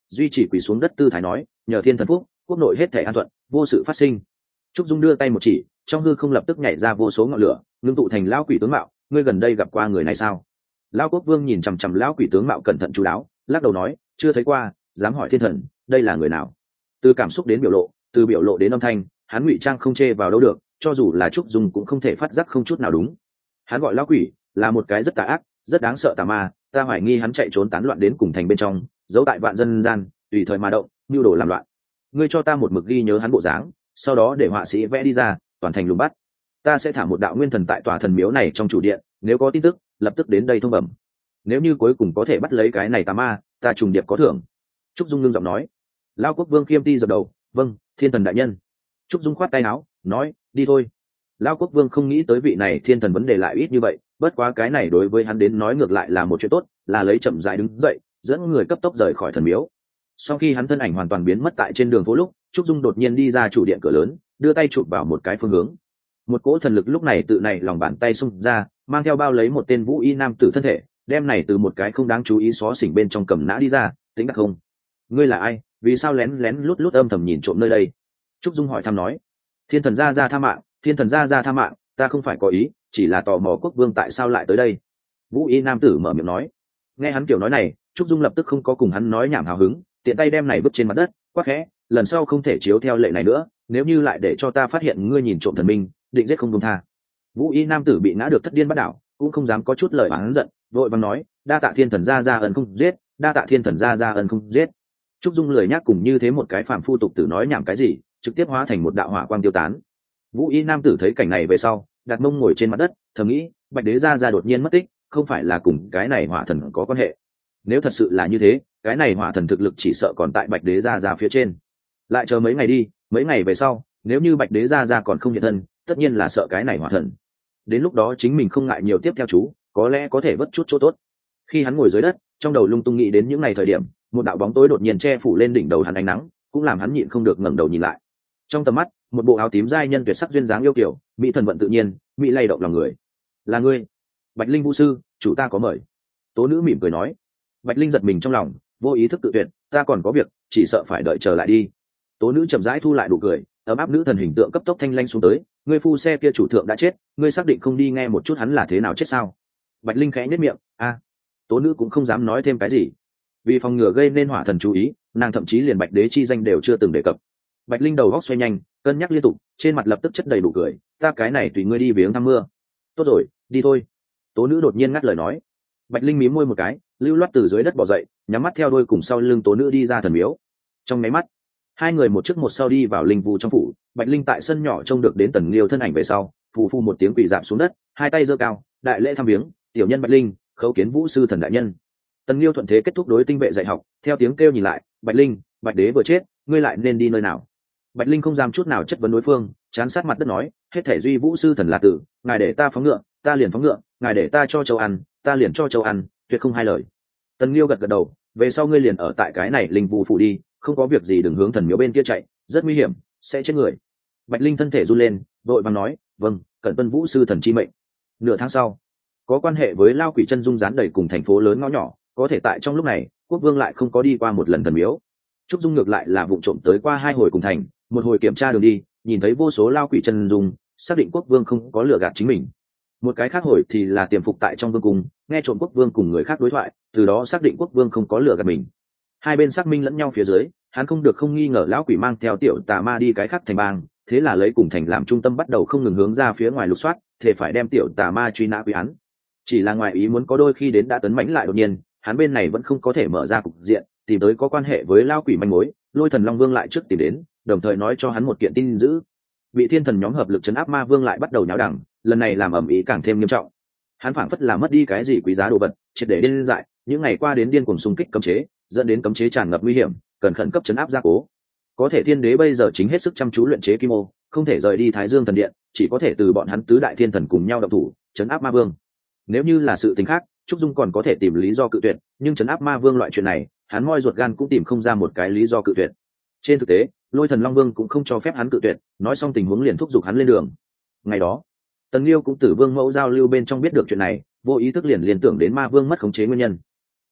duy trì quỳ xuống đất tư thái nói, nhờ thiên thần phúc, quốc nội hết thể an thuận, vô sự phát sinh. Trúc Dung đưa tay một chỉ, trong hư không lập tức nhảy ra vô số ngọn lửa, ngưng tụ thành lão quỷ tướng mạo. Ngươi gần đây gặp qua người này sao? Lão quốc vương nhìn chằm chằm lão quỷ tướng mạo cẩn thận chú đáo, lắc đầu nói, chưa thấy qua, dám hỏi thiên thần, đây là người nào? Từ cảm xúc đến biểu lộ, từ biểu lộ đến âm thanh, hắn ngụy trang không chê vào đâu được, cho dù là Trúc Dung cũng không thể phát giác không chút nào đúng. Hắn gọi lão quỷ, là một cái rất tà ác, rất đáng sợ tà ma, ta hoài nghi hắn chạy trốn tán loạn đến cùng thành bên trong, giấu tại vạn dân gian, tùy thời mà động, nhu đồ làm loạn. Ngươi cho ta một mực ghi nhớ hắn bộ dáng, sau đó để họa sĩ vẽ đi ra, toàn thành lùng bắt. Ta sẽ thả một đạo nguyên thần tại tòa thần miếu này trong chủ điện, nếu có tin tức, lập tức đến đây thông bẩm. Nếu như cuối cùng có thể bắt lấy cái này tà ma, ta trùng điệp có thưởng. Trúc Dung ngưng giọng nói. Lão quốc vương khiêm ti dập đầu, vâng, thiên thần đại nhân. Trúc Dung khoát tay áo, nói, đi thôi. Lão quốc vương không nghĩ tới vị này thiên thần vấn đề lại ít như vậy, bất quá cái này đối với hắn đến nói ngược lại là một chuyện tốt, là lấy chậm rãi đứng dậy, dẫn người cấp tốc rời khỏi thần miếu. Sau khi hắn thân ảnh hoàn toàn biến mất tại trên đường phố lúc, Trúc Dung đột nhiên đi ra chủ điện cửa lớn, đưa tay chụp vào một cái phương hướng. Một cỗ thần lực lúc này tự này lòng bàn tay xung ra, mang theo bao lấy một tên vũ y nam tử thân thể, đem này từ một cái không đáng chú ý xó xỉnh bên trong cầm nã đi ra, tính đặc không? Ngươi là ai? Vì sao lén lén lút lút âm thầm nhìn trộm nơi đây? Trúc Dung hỏi thăm nói. Thiên thần gia gia tha mạng, thiên thần gia gia tha mạng, ta không phải có ý, chỉ là tò mò quốc vương tại sao lại tới đây. Vũ y nam tử mở miệng nói. Nghe hắn kiểu nói này, Trúc Dung lập tức không có cùng hắn nói nhảm hào hứng, tiện tay đem này vứt trên mặt đất, quát khẽ, lần sau không thể chiếu theo lệ này nữa, nếu như lại để cho ta phát hiện ngươi nhìn trộm thần minh, định giết không buông tha. Vũ y nam tử bị ngã được thất điên bắt đảo, cũng không dám có chút lời oán giận, vội vàng nói, đa tạ thiên thần gia gia ân không giết, đa tạ thiên thần gia gia ân không giết. Trúc Dung lười nhắc cùng như thế một cái phàm phu tục tử nói nhảm cái gì, trực tiếp hóa thành một đạo hỏa quang tiêu tán. Vũ y nam tử thấy cảnh này về sau, đặt mông ngồi trên mặt đất, thầm nghĩ, bạch đế gia gia đột nhiên mất tích, không phải là cùng cái này hỏa thần có quan hệ. Nếu thật sự là như thế, cái này hỏa thần thực lực chỉ sợ còn tại bạch đế gia gia phía trên. Lại chờ mấy ngày đi, mấy ngày về sau, nếu như bạch đế gia gia còn không hiện thân, tất nhiên là sợ cái này hỏa thần. Đến lúc đó chính mình không ngại nhiều tiếp theo chú, có lẽ có thể vớt chút chỗ tốt. Khi hắn ngồi dưới đất, trong đầu lung tung nghĩ đến những ngày thời điểm, một đạo bóng tối đột nhiên che phủ lên đỉnh đầu hắn ánh nắng, cũng làm hắn nhịn không được ngẩng đầu nhìn lại. Trong tầm mắt, một bộ áo tím giai nhân tuyệt sắc duyên dáng yêu kiều, mỹ thần vận tự nhiên, mỹ lay động lòng người. Là ngươi, Bạch Linh vũ sư, chủ ta có mời. Tố nữ mỉm cười nói. Bạch Linh giật mình trong lòng, vô ý thức tự tuyệt, ta còn có việc, chỉ sợ phải đợi chờ lại đi. Tố nữ chậm rãi thu lại nụ cười, ấm áp nữ thần hình tượng cấp tốc thanh lanh xuống tới, ngươi phu xe kia chủ thượng đã chết, ngươi xác định không đi nghe một chút hắn là thế nào chết sao? Bạch Linh khẽ nhếch miệng, a. Tố nữ cũng không dám nói thêm cái gì, vì phòng ngừa gây nên hỏa thần chú ý, nàng thậm chí liền bạch đế chi danh đều chưa từng đề cập. Bạch Linh đầu góc xoay nhanh, cân nhắc liên tục, trên mặt lập tức chất đầy đủ cười, ta cái này tùy ngươi đi viếng thăm mưa. Tốt rồi, đi thôi. Tố nữ đột nhiên ngắt lời nói. Bạch Linh mím môi một cái, lưu loát từ dưới đất bò dậy, nhắm mắt theo đuôi cùng sau lưng tố nữ đi ra thần miếu. Trong máy mắt, hai người một trước một sau đi vào linh vụ trong phủ. Bạch Linh tại sân nhỏ trông được đến Tần Liêu thân ảnh về sau, phù phù một tiếng quỳ rạp xuống đất, hai tay giơ cao, đại lễ thăm viếng, tiểu nhân Bạch Linh, khấu kiến vũ sư thần đại nhân. Tần Liêu thuận thế kết thúc đối tinh vệ dạy học, theo tiếng kêu nhìn lại, Bạch Linh, bạch đế vừa chết, ngươi lại nên đi nơi nào? Bạch Linh không dám chút nào chất vấn đối phương, chán sát mặt đất nói, hết thể duy vũ sư thần là tử, ngài để ta phóng ngựa, ta liền phóng ngựa, ngài để ta cho châu ăn, ta liền cho châu ăn, tuyệt không hai lời. Tần Liêu gật gật đầu, về sau ngươi liền ở tại cái này linh vụ phủ đi, không có việc gì đừng hướng thần miếu bên kia chạy, rất nguy hiểm, sẽ chết người. Bạch Linh thân thể run lên, vội vàng nói, vâng, cẩn tuân vũ sư thần chi mệnh. Nửa tháng sau, có quan hệ với Lao Quỷ Chân Dung dán đầy cùng thành phố lớn ngõ nhỏ, có thể tại trong lúc này, quốc vương lại không có đi qua một lần thần miếu. Trúc Dung ngược lại là vụng trộm tới qua hai hồi cùng thành, một hồi kiểm tra đường đi, nhìn thấy vô số Lao Quỷ Chân Dung, xác định quốc vương không có lừa gạt chính mình. Một cái khác hồi thì là tiềm phục tại trong vương cung, nghe trộm quốc vương cùng người khác đối thoại, từ đó xác định quốc vương không có lừa gạt mình. Hai bên xác minh lẫn nhau phía dưới, hắn không được không nghi ngờ lão quỷ mang theo tiểu tà ma đi cái khác thành bang, thế là lấy cùng thành làm trung tâm bắt đầu không ngừng hướng ra phía ngoài lục soát, thể phải đem tiểu tà ma truy nã quy án. Chỉ là ngoài ý muốn có đôi khi đến đã tấn mãnh lại đột nhiên, hắn bên này vẫn không có thể mở ra cục diện, tìm tới có quan hệ với lão quỷ manh mối, Lôi Thần Long Vương lại trước tìm đến, đồng thời nói cho hắn một kiện tin dữ. Bị thiên thần nhóm hợp lực trấn áp ma vương lại bắt đầu nháo đẳng, lần này làm ầm ĩ càng thêm nghiêm trọng. Hắn phảng phất là mất đi cái gì quý giá đồ vật, triệt để điên dại, những ngày qua đến điên cuồng xung kích cấm chế, dẫn đến cấm chế tràn ngập nguy hiểm, cần khẩn cấp trấn áp gia cố. Có thể thiên đế bây giờ chính hết sức chăm chú luyện chế kim ô, không thể rời đi Thái Dương thần điện, chỉ có thể từ bọn hắn tứ đại thiên thần cùng nhau động thủ, trấn áp ma vương. Nếu như là sự tình khác, Trúc Dung còn có thể tìm lý do cự tuyệt, nhưng trấn áp ma vương loại chuyện này, hắn moi ruột gan cũng tìm không ra một cái lý do cự tuyệt. Trên thực tế, Lôi Thần Long Vương cũng không cho phép hắn cự tuyệt, nói xong tình huống liền thúc giục hắn lên đường. Ngày đó, Tần Liêu cũng Tử Vương Mẫu giao lưu bên trong biết được chuyện này, vô ý thức liền liên tưởng đến ma vương mất khống chế nguyên nhân.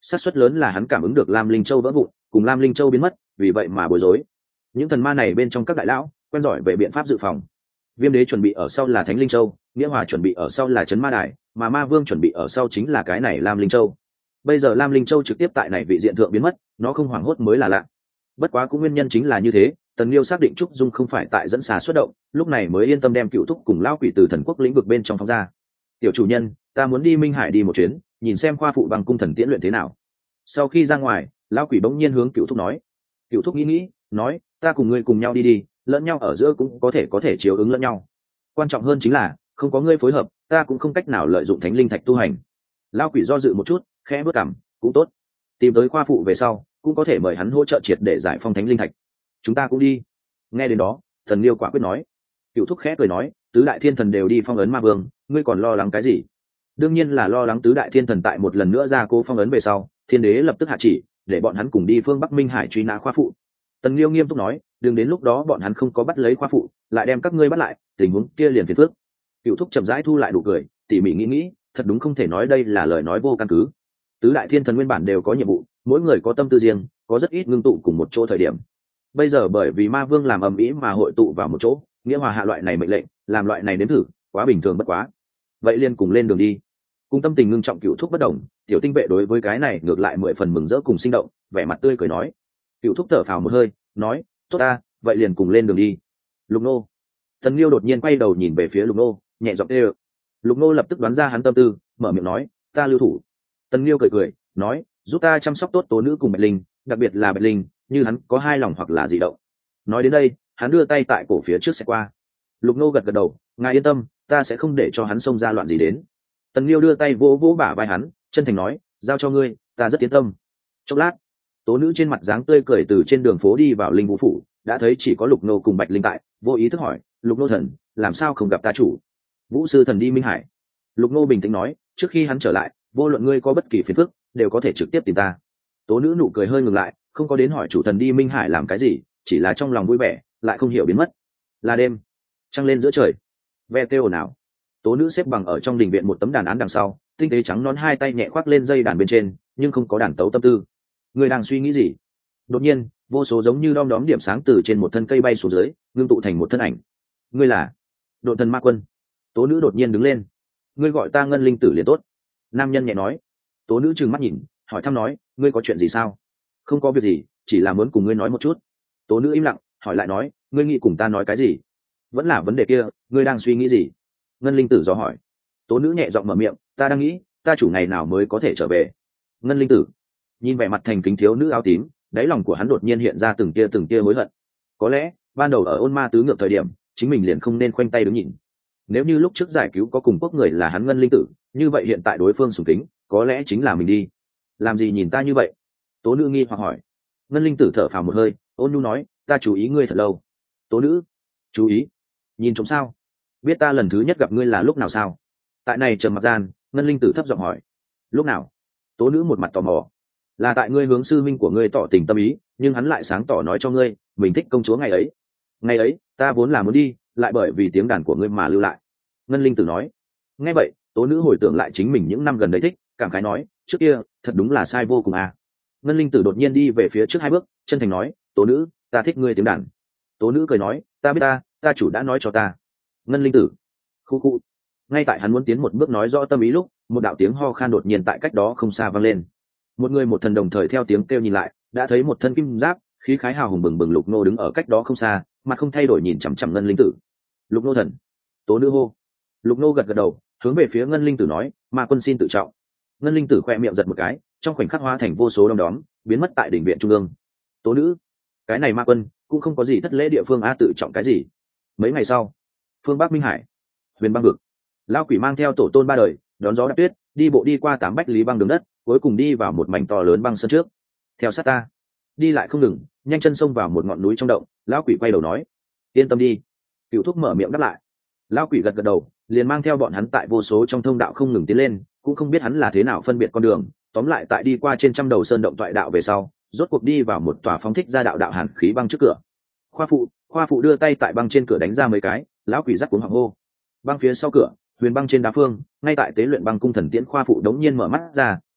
xác suất lớn là hắn cảm ứng được lam linh châu vỡ vụn cùng lam linh châu biến mất, vì vậy mà bối rối. Những thần ma này bên trong các đại lão quen giỏi về biện pháp dự phòng. Viêm đế chuẩn bị ở sau là thánh linh châu, nghĩa hòa chuẩn bị ở sau là trấn ma đài, mà ma vương chuẩn bị ở sau chính là cái này lam linh châu. Bây giờ lam linh châu trực tiếp tại này vị diện thượng biến mất, nó không hoảng hốt mới là lạ. Bất quá cũng nguyên nhân chính là như thế, Tần Liêu xác định Trúc Dung không phải tại dẫn xà xuất động, lúc này mới yên tâm đem Cựu Thúc cùng lão quỷ từ thần quốc lĩnh vực bên trong phóng ra. Tiểu chủ nhân, ta muốn đi Minh Hải đi một chuyến, nhìn xem khoa phụ bằng cung thần tiễn luyện thế nào. Sau khi ra ngoài, lão quỷ bỗng nhiên hướng Cựu Thúc nói. Cựu Thúc nghĩ, nói, ta cùng ngươi cùng nhau đi, lẫn nhau ở giữa cũng có thể chiếu ứng lẫn nhau. Quan trọng hơn chính là, không có ngươi phối hợp, ta cũng không cách nào lợi dụng thánh linh thạch tu hành. Lão quỷ do dự một chút, khẽ bước cằm, cũng tốt. Tìm tới khoa phụ về sau, cũng có thể mời hắn hỗ trợ triệt để giải phong thánh linh thạch. Chúng ta cũng đi. Nghe đến đó, Thần Liêu quả quyết nói. Cựu Thúc khẽ cười nói, tứ đại thiên thần đều đi phong ấn ma vương, ngươi còn lo lắng cái gì? Đương nhiên là lo lắng tứ đại thiên thần tại một lần nữa ra cố phong ấn về sau, thiên đế lập tức hạ chỉ để bọn hắn cùng đi phương Bắc Minh Hải truy nã khoa phụ. Tần Liêu nghiêm túc nói, đừng đến lúc đó bọn hắn không có bắt lấy khoa phụ, lại đem các ngươi bắt lại, tình huống kia liền phiền phức. Cựu Thúc chậm rãi thu lại nụ cười, tỉ mỉ nghĩ, thật đúng không thể nói đây là lời nói vô căn cứ. Tứ đại thiên thần nguyên bản đều có nhiệm vụ, mỗi người có tâm tư riêng, có rất ít ngưng tụ cùng một chỗ thời điểm. Bây giờ bởi vì ma vương làm ầm ĩ mà hội tụ vào một chỗ, nghĩa hòa hạ loại này mệnh lệnh, làm loại này nếm thử, quá bình thường bất quá. Vậy liền cùng lên đường đi. Cùng tâm tình ngưng trọng Cựu Thúc bất động, tiểu tinh vệ đối với cái này ngược lại 10 phần mừng rỡ cùng sinh động, vẻ mặt tươi cười nói. Cựu Thúc thở phào một hơi, nói, tốt ta, vậy liền cùng lên đường đi. Lục Nô. Tần Liêu đột nhiên quay đầu nhìn về phía Lục Nô, nhẹ giọng kêu. Lục Nô lập tức đoán ra hắn tâm tư, mở miệng nói, ta lưu thủ. Tần Liêu cười, nói, giúp ta chăm sóc tốt tố nữ cùng Bạch Linh, đặc biệt là Bạch Linh, như hắn có hai lòng hoặc là dị động. Nói đến đây, hắn đưa tay tại cổ phía trước sẽ qua. Lục Nô gật đầu, ngài yên tâm, ta sẽ không để cho hắn xông ra loạn gì đến. Tần Liêu đưa tay vỗ vỗ bả vai hắn, chân thành nói, giao cho ngươi, ta rất yên tâm. Chốc lát, tố nữ trên mặt dáng tươi cười từ trên đường phố đi vào Linh Vũ phủ, đã thấy chỉ có Lục Nô cùng Bạch Linh tại, vô ý thức hỏi, Lục Nô thần, làm sao không gặp ta chủ? Vũ sư thần đi Minh Hải. Lục Nô bình tĩnh nói, trước khi hắn trở lại, vô luận ngươi có bất kỳ phiền phức, đều có thể trực tiếp tìm ta. Tố nữ nụ cười hơi ngừng lại, không có đến hỏi chủ thần đi Minh Hải làm cái gì, chỉ là trong lòng vui vẻ, lại không hiểu biến mất. Là đêm, trăng lên giữa trời, ve kêu ồn ào. Tố nữ xếp bằng ở trong đình viện một tấm đàn án đằng sau, tinh tế trắng nón hai tay nhẹ khoác lên dây đàn bên trên, nhưng không có đàn tấu tâm tư. Người đang suy nghĩ gì? Đột nhiên, vô số giống như đom đóm điểm sáng từ trên một thân cây bay xuống dưới, ngưng tụ thành một thân ảnh. Ngươi là Độ Thần Ma Quân. Tố nữ đột nhiên đứng lên. Ngươi gọi ta Ngân Linh Tử liền tốt. Nam nhân nhẹ nói. Tố nữ trừng mắt nhìn, hỏi thăm nói, ngươi có chuyện gì sao? Không có việc gì, chỉ là muốn cùng ngươi nói một chút. Tố nữ im lặng, hỏi lại nói, ngươi nghĩ cùng ta nói cái gì? Vẫn là vấn đề kia, ngươi đang suy nghĩ gì? Ngân Linh Tử dò hỏi. Tố nữ nhẹ giọng mở miệng, ta đang nghĩ, ta chủ ngày nào mới có thể trở về. Ngân Linh Tử nhìn vẻ mặt thành kính thiếu nữ áo tím, đáy lòng của hắn đột nhiên hiện ra từng tia hối hận. Có lẽ ban đầu ở ôn ma tứ ngược thời điểm, chính mình liền không nên khoanh tay đứng nhìn. Nếu như lúc trước giải cứu có cùng quốc người là hắn Ngân Linh Tử, như vậy hiện tại đối phương sùng kính, có lẽ chính là mình đi. Làm gì nhìn ta như vậy? Tố nữ nghi hoặc hỏi. Ngân Linh Tử thở phào một hơi, ôn nhu nói, ta chú ý ngươi thật lâu. Tố nữ, chú ý? Nhìn trộm sao? Biết ta lần thứ nhất gặp ngươi là lúc nào sao? Tại này trầm mặc gian, Ngân Linh Tử thấp giọng hỏi. Lúc nào? Tố nữ một mặt tò mò. Là tại ngươi hướng sư minh của ngươi tỏ tình tâm ý, nhưng hắn lại sáng tỏ nói cho ngươi mình thích công chúa ngày ấy. Ngày ấy ta vốn là muốn đi, lại bởi vì tiếng đàn của ngươi mà lưu lại. Ngân Linh Tử nói. Nghe vậy, tố nữ hồi tưởng lại chính mình những năm gần đấy thích, cảm khái nói, trước kia thật đúng là sai vô cùng à. Ngân Linh Tử đột nhiên đi về phía trước 2 bước, chân thành nói, tố nữ, ta thích ngươi tiếng đàn. Tố nữ cười nói, ta biết ta chủ đã nói cho ta. Ngân Linh Tử khu khu. Ngay tại hắn muốn tiến một bước nói rõ tâm ý lúc, một đạo tiếng ho khan đột nhiên tại cách đó không xa vang lên. Một người một thần đồng thời theo tiếng kêu nhìn lại, đã thấy một thân kim giáp, khí khái hào hùng bừng bừng Lục Nô đứng ở cách đó không xa, mặt không thay đổi nhìn chằm chằm Ngân Linh Tử. Lục Nô thần. Tố nữ hô. Lục Nô gật gật đầu, hướng về phía Ngân Linh Tử nói, Ma Quân xin tự trọng. Ngân Linh Tử khoe miệng giật một cái, trong khoảnh khắc hóa thành vô số đom đóm, biến mất tại đỉnh viện trung ương. Tố nữ, cái này Ma Quân cũng không có gì thất lễ địa phương a, tự trọng cái gì? Mấy ngày sau, phương Bắc Minh Hải, Huyền Băng vực, lão quỷ mang theo tổ tôn 3 đời, đón gió đạp tuyết, đi bộ đi qua 8 bách lý băng đường đất, cuối cùng đi vào một mảnh to lớn băng sơn trước. Theo sát ta, đi lại không ngừng, nhanh chân xông vào một ngọn núi trong động. Lão quỷ quay đầu nói, yên tâm đi. Cựu Thúc mở miệng đáp lại. Lão quỷ gật gật đầu, liền mang theo bọn hắn tại vô số trong thông đạo không ngừng tiến lên, cũng không biết hắn là thế nào phân biệt con đường. Tóm lại tại đi qua trên trăm đầu sơn động toại đạo về sau, rốt cuộc đi vào một tòa phóng thích ra đạo hàn khí băng trước cửa. Khoa phụ đưa tay tại băng trên cửa đánh ra mấy cái. Lão quỷ rắc cuống họng hô. Băng phía sau cửa, Huyền Băng trên đá phương, ngay tại tế luyện băng cung thần tiễn khoa phụ đống nhiên mở mắt ra,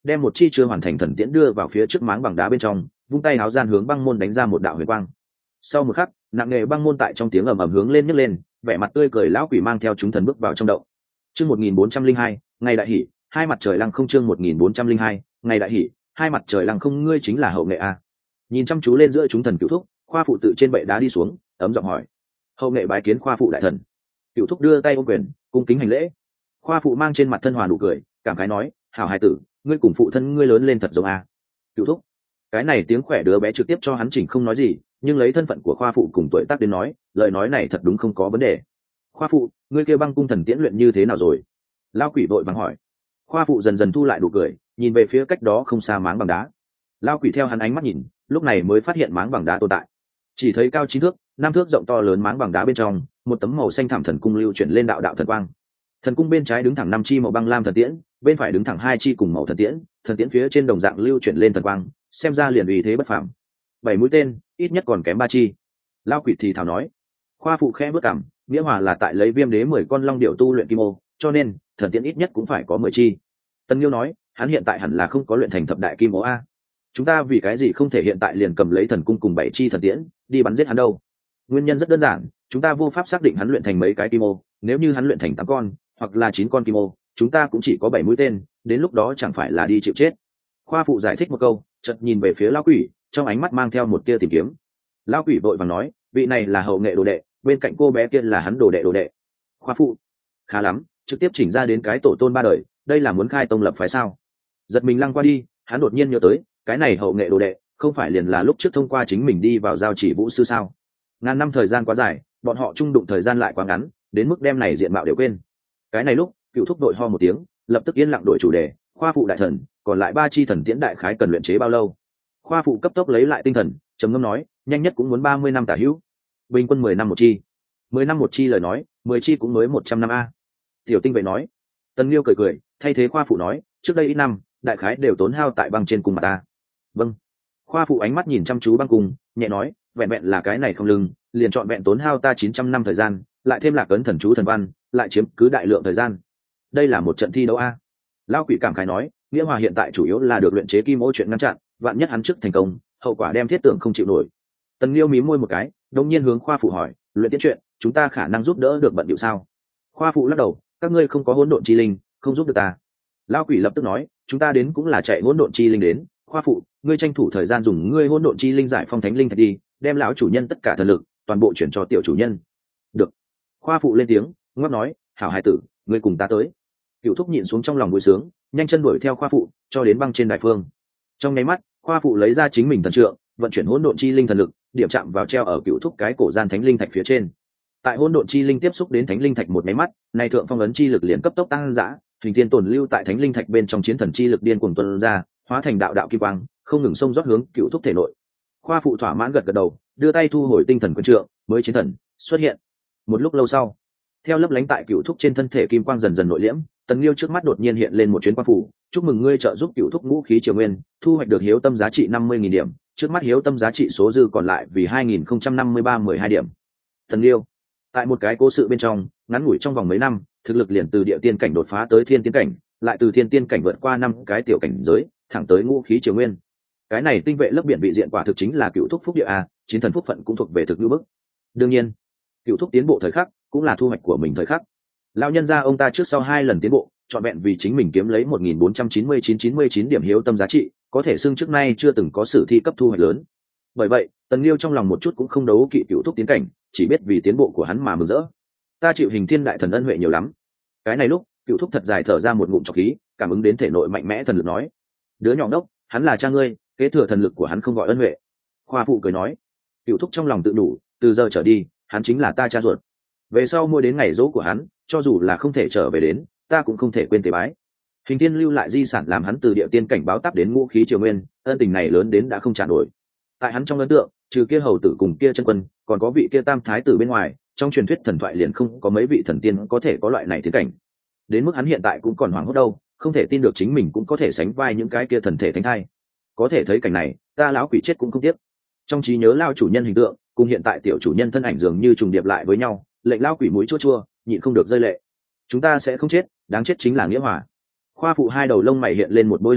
đem một chi chưa hoàn thành thần tiễn đưa vào phía trước máng bằng đá bên trong, vung tay áo gian hướng băng môn đánh ra một đạo huyền quang. Sau một khắc, nặng nề băng môn tại trong tiếng ầm ầm hướng lên nhấc lên, vẻ mặt tươi cười lão quỷ mang theo chúng thần bước vào trong động. Chương 1402, ngày đại hỷ, hai mặt trời lăng không. Chương 1402, ngày đại hỷ, hai mặt trời lăng không. Ngươi chính là hậu nghệ a? Nhìn chăm chú lên giữa chúng thần Cửu Thúc, Khoa phụ tự trên bệ đá đi xuống, ấm giọng hỏi. Hậu nghệ bái kiến Khoa phụ đại thần. Cửu Thúc đưa tay ôm quyền, cung kính hành lễ. Khoa phụ mang trên mặt thân hòa nụ cười, cảm khái nói, hảo hài tử, ngươi cùng phụ thân ngươi lớn lên thật giống a. Cửu Thúc, cái này tiếng khỏe đứa bé trực tiếp cho hắn chỉnh không nói gì, nhưng lấy thân phận của Khoa phụ cùng tuổi tác đến nói, lời nói này thật đúng không có vấn đề. Khoa phụ, ngươi kêu băng cung thần tiễn luyện như thế nào rồi? Lao quỷ vội vàng hỏi. Khoa phụ dần dần thu lại nụ cười, nhìn về phía cách đó không xa máng bằng đá. Lao quỷ theo hắn ánh mắt nhìn, lúc này mới phát hiện máng bằng đá tồn tại. Chỉ thấy cao 9 thước, 5 thước rộng to lớn máng bằng đá bên trong, một tấm màu xanh thảm thần cung lưu chuyển lên đạo đạo thần quang. Thần cung bên trái đứng thẳng 5 chi màu băng lam thần tiễn, bên phải đứng thẳng 2 chi cùng màu thần tiễn phía trên đồng dạng lưu chuyển lên thần quang, xem ra liền uy thế bất phàm. 7 mũi tên, ít nhất còn kém 3 chi. Lao quỷ thì thào nói. Khoa phụ khẽ bước cằm, nghĩa hòa là tại lấy Viêm Đế 10 con long điểu tu luyện kim ô, cho nên thần tiễn ít nhất cũng phải có 10 chi. Tân Nghiêu nói, hắn hiện tại hẳn là không có luyện thành thập đại kim ô a. Chúng ta vì cái gì không thể hiện tại liền cầm lấy thần cung cùng 7 chi thần tiễn đi bắn giết hắn đâu? Nguyên nhân rất đơn giản, chúng ta vô pháp xác định hắn luyện thành mấy cái kim ô, nếu như hắn luyện thành 8 con hoặc là 9 con kim ô, chúng ta cũng chỉ có 7 mũi tên, đến lúc đó chẳng phải là đi chịu chết. Khoa phụ giải thích một câu, chợt nhìn về phía lão quỷ, trong ánh mắt mang theo một tia tìm kiếm. Lão quỷ vội vàng nói, vị này là hậu nghệ đồ đệ, bên cạnh cô bé kia là hắn đồ đệ. Khoa phụ, khá lắm, trực tiếp chỉnh ra đến cái tổ tôn 3 đời, đây là muốn khai tông lập phái sao? Giật mình lăng qua đi, hắn đột nhiên nhớ tới, cái này hậu nghệ đồ đệ không phải liền là lúc trước thông qua chính mình đi vào giao chỉ vũ sư sao? Ngàn năm thời gian quá dài, bọn họ chung đụng thời gian lại quá ngắn, đến mức đem này diện mạo đều quên. Cái này lúc, Cựu Thúc đội ho một tiếng, lập tức yên lặng đổi chủ đề. Khoa phụ đại thần, còn lại 3 chi thần tiễn đại khái cần luyện chế bao lâu? Khoa phụ cấp tốc lấy lại tinh thần, trầm ngâm nói, nhanh nhất cũng muốn 30 năm tả hữu, bình quân 10 năm một chi. 10 năm một chi lời nói, 10 chi cũng mới 100 năm a. Tiểu Tinh vệ nói. Tần Liêu cười, thay thế Khoa phụ nói, trước đây ít năm, đại khái đều tốn hao tại băng trên cung mà ta. Vâng. Khoa phụ ánh mắt nhìn chăm chú băng cung, nhẹ nói, vẹn vẹn là cái này không lưng, liền chọn vẹn tốn hao ta 900 năm thời gian, lại thêm lạc ấn thần chú thần văn, lại chiếm cứ đại lượng thời gian. Đây là một trận thi đấu a. Lão quỷ cảm khái nói, nghĩa hòa hiện tại chủ yếu là được luyện chế kim ô chuyện ngăn chặn, vạn nhất hắn trước thành công, hậu quả đem thiết tưởng không chịu nổi. Tần Liêu mím môi một cái, đống nhiên hướng Khoa phụ hỏi, luyện tiễn chuyện, chúng ta khả năng giúp đỡ được bận điệu sao? Khoa phụ lắc đầu, các ngươi không có hỗn độn chi linh, không giúp được ta. Lão quỷ lập tức nói, chúng ta đến cũng là chạy hỗn độn chi linh đến. Khoa phụ, ngươi tranh thủ thời gian dùng ngươi hỗn độn chi linh giải phong thánh linh thạch đi, đem lão chủ nhân tất cả thần lực toàn bộ chuyển cho tiểu chủ nhân. Được. Khoa phụ lên tiếng, ngáp nói, hảo hài tử, ngươi cùng ta tới. Cựu Thúc nhịn xuống trong lòng vui sướng, nhanh chân đuổi theo Khoa phụ cho đến băng trên đại phương. Trong nháy mắt, Khoa phụ lấy ra chính mình thần trượng, vận chuyển hỗn độn chi linh thần lực, điểm chạm vào treo ở Cựu Thúc cái cổ gian thánh linh thạch phía trên. Tại hỗn độn chi linh tiếp xúc đến thánh linh thạch một nháy mắt, này thượng phong ấn chi lực liền cấp tốc tăng dã, hình thiên tồn lưu tại thánh linh thạch bên trong chiến thần chi lực điên cuồng tuôn ra, hóa thành đạo đạo kim quang, không ngừng xông rót hướng Cựu Thúc thể nội. Khoa phụ thỏa mãn gật gật đầu, đưa tay thu hồi tinh thần quân trượng, mới chiến thần xuất hiện. Một lúc lâu sau, theo lấp lánh tại Cựu Thúc trên thân thể kim quang dần dần nội liễm, Tần Liêu trước mắt đột nhiên hiện lên một chuyến quang phủ, chúc mừng ngươi trợ giúp Cựu Thúc ngũ khí triều nguyên, thu hoạch được hiếu tâm giá trị 50.000 điểm, trước mắt hiếu tâm giá trị số dư còn lại vì 2053-12 điểm. Tần Liêu, tại một cái cố sự bên trong, ngắn ngủi trong vòng mấy năm, thực lực liền từ địa tiên cảnh đột phá tới thiên tiên cảnh, lại từ thiên tiên cảnh vượt qua 5 cái tiểu cảnh giới, thẳng tới ngũ khí triều nguyên. Cái này tinh vệ lớp biển vị diện quả thực chính là Cựu Thúc phúc địa a, chiến thần phúc phận cũng thuộc về thực lưu bức. Đương nhiên, Cựu Thúc tiến bộ thời khắc cũng là thu hoạch của mình thời khắc. Lão nhân gia ông ta trước sau 2 lần tiến bộ, chọn vẹn vì chính mình kiếm lấy 1499 điểm hiếu tâm giá trị, có thể xưng trước nay chưa từng có sử thi cấp thu hoạch lớn. Bởi vậy, Tần Liêu trong lòng một chút cũng không đấu kỵ Cựu Thúc tiến cảnh, chỉ biết vì tiến bộ của hắn mà mừng rỡ. Ta chịu hình thiên đại thần ân huệ nhiều lắm. Cái này lúc, Cựu Thúc thật dài thở ra một ngụm trọc khí, cảm ứng đến thể nội mạnh mẽ thần lực nói, đứa nhỏ đốc, hắn là cha ngươi, kế thừa thần lực của hắn không gọi ân huệ. Khoa phụ cười nói, Cựu Thúc trong lòng tự đủ, từ giờ trở đi, hắn chính là ta cha ruột. Về sau mua đến ngày dỗ của hắn, cho dù là không thể trở về đến, ta cũng không thể quên tế bái. Hình thiên lưu lại di sản làm hắn từ địa tiên cảnh báo táp đến ngũ khí triều nguyên, ân tình này lớn đến đã không trả nổi. Tại hắn trong ấn tượng, trừ kia hầu tử cùng kia chân quân, còn có vị kia tam thái tử bên ngoài, trong truyền thuyết thần thoại liền không có mấy vị thần tiên có thể có loại này tiến cảnh. Đến mức hắn hiện tại cũng còn hoảng hốt đâu, không thể tin được chính mình cũng có thể sánh vai những cái kia thần thể thánh thai. Có thể thấy cảnh này, ta lão quỷ chết cũng không tiếc. Trong trí nhớ lao chủ nhân hình tượng cùng hiện tại tiểu chủ nhân thân ảnh dường như trùng điệp lại với nhau, lệnh lao quỷ mũi chua chua, nhịn không được rơi lệ. Chúng ta sẽ không chết, đáng chết chính là nghĩa hòa. Khoa phụ 2 đầu lông mày hiện lên một bôi hàn ý,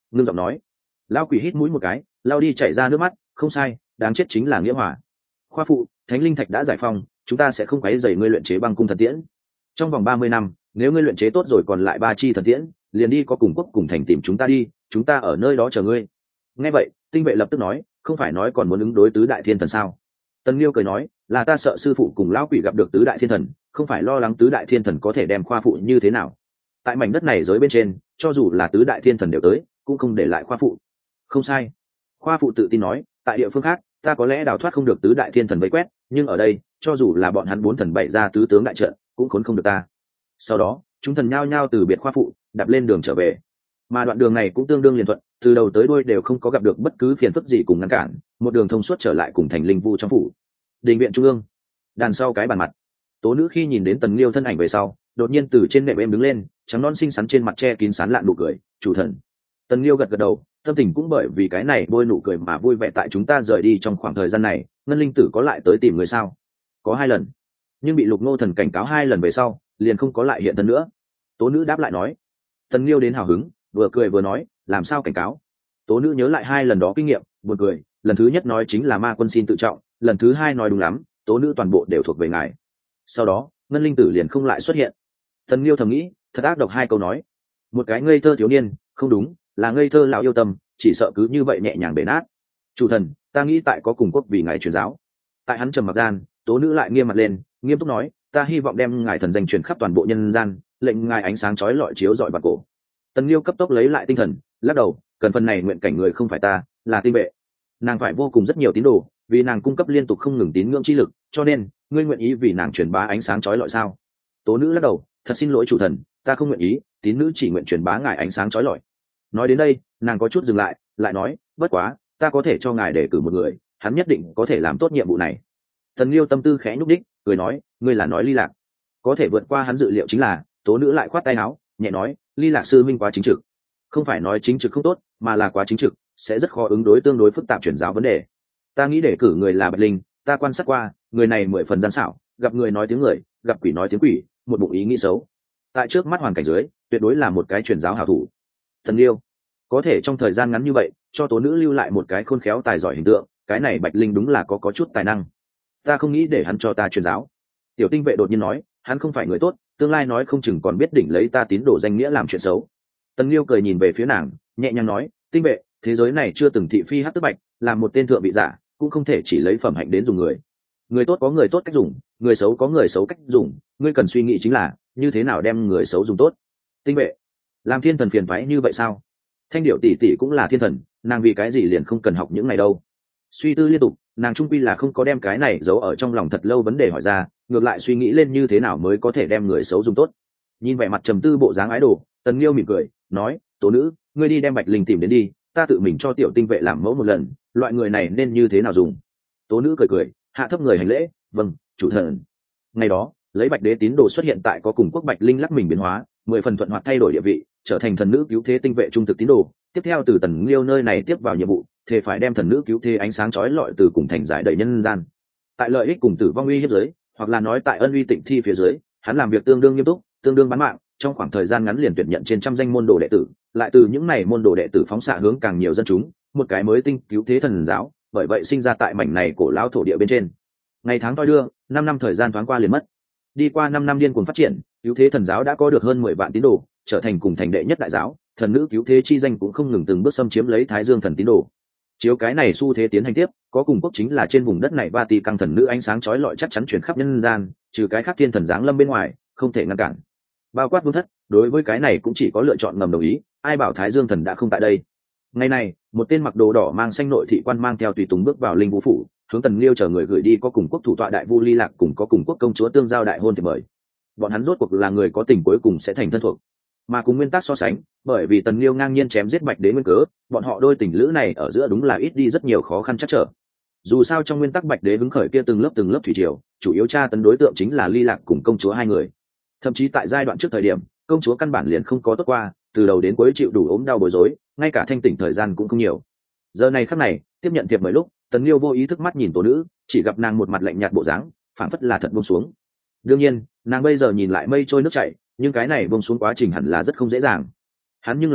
ngưng giọng nói. Lão quỷ hít mũi một cái, lao đi chảy ra nước mắt. Không sai, đáng chết chính là Nghĩa Hòa. Khoa phụ, thánh linh thạch đã giải phong, chúng ta sẽ không quấy rầy ngươi luyện chế băng cung thần tiễn. Trong vòng 30 năm, nếu ngươi luyện chế tốt rồi còn lại 3 chi thần tiễn, liền đi có cùng quốc cùng thành tìm chúng ta đi, chúng ta ở nơi đó chờ ngươi. Nghe vậy, tinh vệ lập tức nói, không phải nói còn muốn ứng đối tứ đại thiên thần sao? Tần Liêu cười nói, là ta sợ sư phụ cùng lão quỷ gặp được tứ đại thiên thần, không phải lo lắng tứ đại thiên thần có thể đem khoa phụ như thế nào. Tại mảnh đất này giới bên trên, cho dù là tứ đại thiên thần đều tới, cũng không để lại khoa phụ. Không sai. Khoa phụ tự tin nói, tại địa phương khác, ta có lẽ đào thoát không được tứ đại thiên thần vây quét, nhưng ở đây, cho dù là bọn hắn 4 thần bày ra tứ tướng đại trận, cũng khốn không được ta. Sau đó, chúng thần nhao nhao từ biệt khoa phụ, đạp lên đường trở về. Mà đoạn đường này cũng tương đương liền thuận, từ đầu tới đuôi đều không có gặp được bất cứ phiền phức gì cùng ngăn cản, một đường thông suốt trở lại cùng thành linh vu trong phủ. Đình viện trung ương, đàn sau cái bàn mặt. Tố nữ khi nhìn đến Tần Liêu thân ảnh về sau, đột nhiên từ trên nệm em đứng lên, trắng non xinh xắn trên mặt che kín sán lạn nụ cười, "Chủ thần." Tần Liêu gật gật đầu, tâm tình cũng bởi vì cái này bôi nụ cười mà vui vẻ. Tại chúng ta rời đi trong khoảng thời gian này, ngân linh tử có lại tới tìm người sao? Có 2 lần, nhưng bị Lục Ngô thần cảnh cáo 2 lần về sau, liền không có lại hiện thân nữa. Tố nữ đáp lại nói. Tần Liêu đến hào hứng, vừa cười vừa nói, làm sao cảnh cáo? Tố nữ nhớ lại 2 lần đó kinh nghiệm, buồn cười. Lần thứ nhất nói chính là ma quân xin tự trọng, lần thứ 2 nói đúng lắm, tố nữ toàn bộ đều thuộc về ngài. Sau đó, ngân linh tử liền không lại xuất hiện. Tần Liêu thầm nghĩ, thật ác độc 2 câu nói. Một cái ngây thơ thiếu niên, không đúng, là ngây thơ lão yêu tâm, chỉ sợ cứ như vậy nhẹ nhàng bể nát. Chủ thần, ta nghĩ tại có cùng quốc vì ngài truyền giáo. Tại hắn trầm mặc gian, tố nữ lại nghiêm mặt lên, nghiêm túc nói, ta hy vọng đem ngài thần danh truyền khắp toàn bộ nhân gian, lệnh ngài ánh sáng chói lọi chiếu rọi vào cổ. Tần Liêu cấp tốc lấy lại tinh thần, lắc đầu, cần phần này nguyện cảnh người không phải ta, là tinh vệ. Nàng phải vô cùng rất nhiều tín đồ, vì nàng cung cấp liên tục không ngừng tín ngưỡng chi lực, cho nên ngươi nguyện ý vì nàng truyền bá ánh sáng chói lọi sao? Tố nữ lắc đầu, thật xin lỗi chủ thần, ta không nguyện ý, tín nữ chỉ nguyện truyền bá ngài ánh sáng chói lọi. Nói đến đây, nàng có chút dừng lại, lại nói, bất quá, ta có thể cho ngài đề cử một người, hắn nhất định có thể làm tốt nhiệm vụ này. Tần Liêu tâm tư khẽ nhúc đích, cười nói, ngươi là nói Ly Lạc? Có thể vượt qua hắn dự liệu chính là, tố nữ lại khoát tay áo, nhẹ nói, Ly Lạc sư minh quá chính trực. Không phải nói chính trực không tốt, mà là quá chính trực, sẽ rất khó ứng đối tương đối phức tạp chuyển giáo vấn đề. Ta nghĩ đề cử người là Bạch Linh, ta quan sát qua, người này 10 phần gian xảo, gặp người nói tiếng người, gặp quỷ nói tiếng quỷ, một bụng ý nghĩ xấu. Tại trước mắt hoàn cảnh dưới, tuyệt đối là một cái truyền giáo hảo thủ. Thần Liêu, có thể trong thời gian ngắn như vậy, cho tố nữ lưu lại một cái khôn khéo tài giỏi hình tượng, cái này Bạch Linh đúng là có chút tài năng. Ta không nghĩ để hắn cho ta truyền giáo. Tiểu tinh vệ đột nhiên nói, hắn không phải người tốt, tương lai nói không chừng còn biết đỉnh lấy ta tín đồ danh nghĩa làm chuyện xấu. Tần Liêu cười nhìn về phía nàng, nhẹ nhàng nói, tinh vệ, thế giới này chưa từng thị phi hắc tức bạch, làm một tên thượng vị giả, cũng không thể chỉ lấy phẩm hạnh đến dùng người. Người tốt có người tốt cách dùng, người xấu có người xấu cách dùng, ngươi cần suy nghĩ chính là như thế nào đem người xấu dùng tốt. Tinh vệ, làm thiên thần phiền toái như vậy sao? Thanh điệu tỷ tỷ cũng là thiên thần, nàng vì cái gì liền không cần học những này đâu? Suy tư liên tục, nàng trung quy là không có đem cái này giấu ở trong lòng thật lâu vấn đề hỏi ra, ngược lại suy nghĩ lên như thế nào mới có thể đem người xấu dùng tốt. Nhìn vẻ mặt trầm tư bộ dáng ái đồ, Tần Liêu mỉm cười nói, tố nữ, ngươi đi đem Bạch Linh tìm đến đi, ta tự mình cho tiểu tinh vệ làm mẫu một lần, loại người này nên như thế nào dùng. Tố nữ cười cười, hạ thấp người hành lễ, vâng, chủ thần. Ngày đó, lấy Bạch đế tín đồ xuất hiện tại có cùng quốc Bạch Linh lắc mình biến hóa, 10 phần thuận hoạt thay đổi địa vị, trở thành thần nữ cứu thế tinh vệ trung thực tín đồ. Tiếp theo từ Tần Liêu nơi này tiếp vào nhiệm vụ, thì phải đem thần nữ cứu thế ánh sáng chói lọi từ cùng thành giải đầy nhân gian. Tại lợi ích cùng tử vong uy hiếp dưới, hoặc là nói tại ân uy tịnh thi phía dưới, hắn làm việc tương đương nghiêm túc, tương đương bán mạng, trong khoảng thời gian ngắn liền tuyển nhận trên trăm danh môn đồ đệ tử, lại từ những này môn đồ đệ tử phóng xạ hướng càng nhiều dân chúng, một cái mới tinh cứu thế thần giáo, bởi vậy sinh ra tại mảnh này cổ lão thổ địa bên trên. Ngày tháng thoi đưa, 5 năm thời gian thoáng qua liền mất. Đi qua 5 năm điên cuồng phát triển, cứu thế thần giáo đã có được hơn 10 vạn tín đồ, trở thành cùng thành đệ nhất đại giáo, thần nữ cứu thế chi danh cũng không ngừng từng bước xâm chiếm lấy Thái Dương thần tín đồ. Chiếu cái này xu thế tiến hành tiếp, có cùng quốc chính là trên vùng đất này Vati căng thần nữ ánh sáng chói lọi chắc chắn truyền khắp nhân gian, trừ cái khác thiên thần giáng lâm bên ngoài, không thể ngăn cản. Bao quát vương thất, đối với cái này cũng chỉ có lựa chọn ngầm đồng ý, ai bảo Thái Dương thần đã không tại đây. Ngày này, một tên mặc đồ đỏ mang xanh nội thị quan mang theo tùy tùng bước vào linh vũ phủ, hướng Tần Liêu chờ người gửi đi có cùng quốc thủ tọa đại vu Ly Lạc cùng có cùng quốc công chúa tương giao đại hôn thì mời. Bọn hắn rốt cuộc là người có tình cuối cùng sẽ thành thân thuộc, mà cùng nguyên tắc so sánh, bởi vì Tần Liêu ngang nhiên chém giết Bạch đế nguyên cớ, bọn họ đôi tình lữ này ở giữa đúng là ít đi rất nhiều khó khăn chắc trở. Dù sao trong nguyên tắc Bạch đế hứng khởi kia từng lớp thủy triều, chủ yếu tra tấn đối tượng chính là Ly Lạc cùng công chúa hai người. Thậm chí tại giai đoạn trước thời điểm, công chúa căn bản liền không có tốt qua, từ đầu đến cuối chịu đủ ốm đau bối rối, ngay cả thanh tỉnh thời gian cũng không nhiều. Giờ này khắc này, tiếp nhận thiệp mời lúc, Tần Liêu vô ý thức mắt nhìn tổ nữ, chỉ gặp nàng một mặt lạnh nhạt bộ dáng, phảng phất là thật buông xuống. Đương nhiên, nàng bây giờ nhìn lại mây trôi nước chảy, nhưng cái này buông xuống quá trình hẳn là rất không dễ dàng. Hắn nhưng là biết,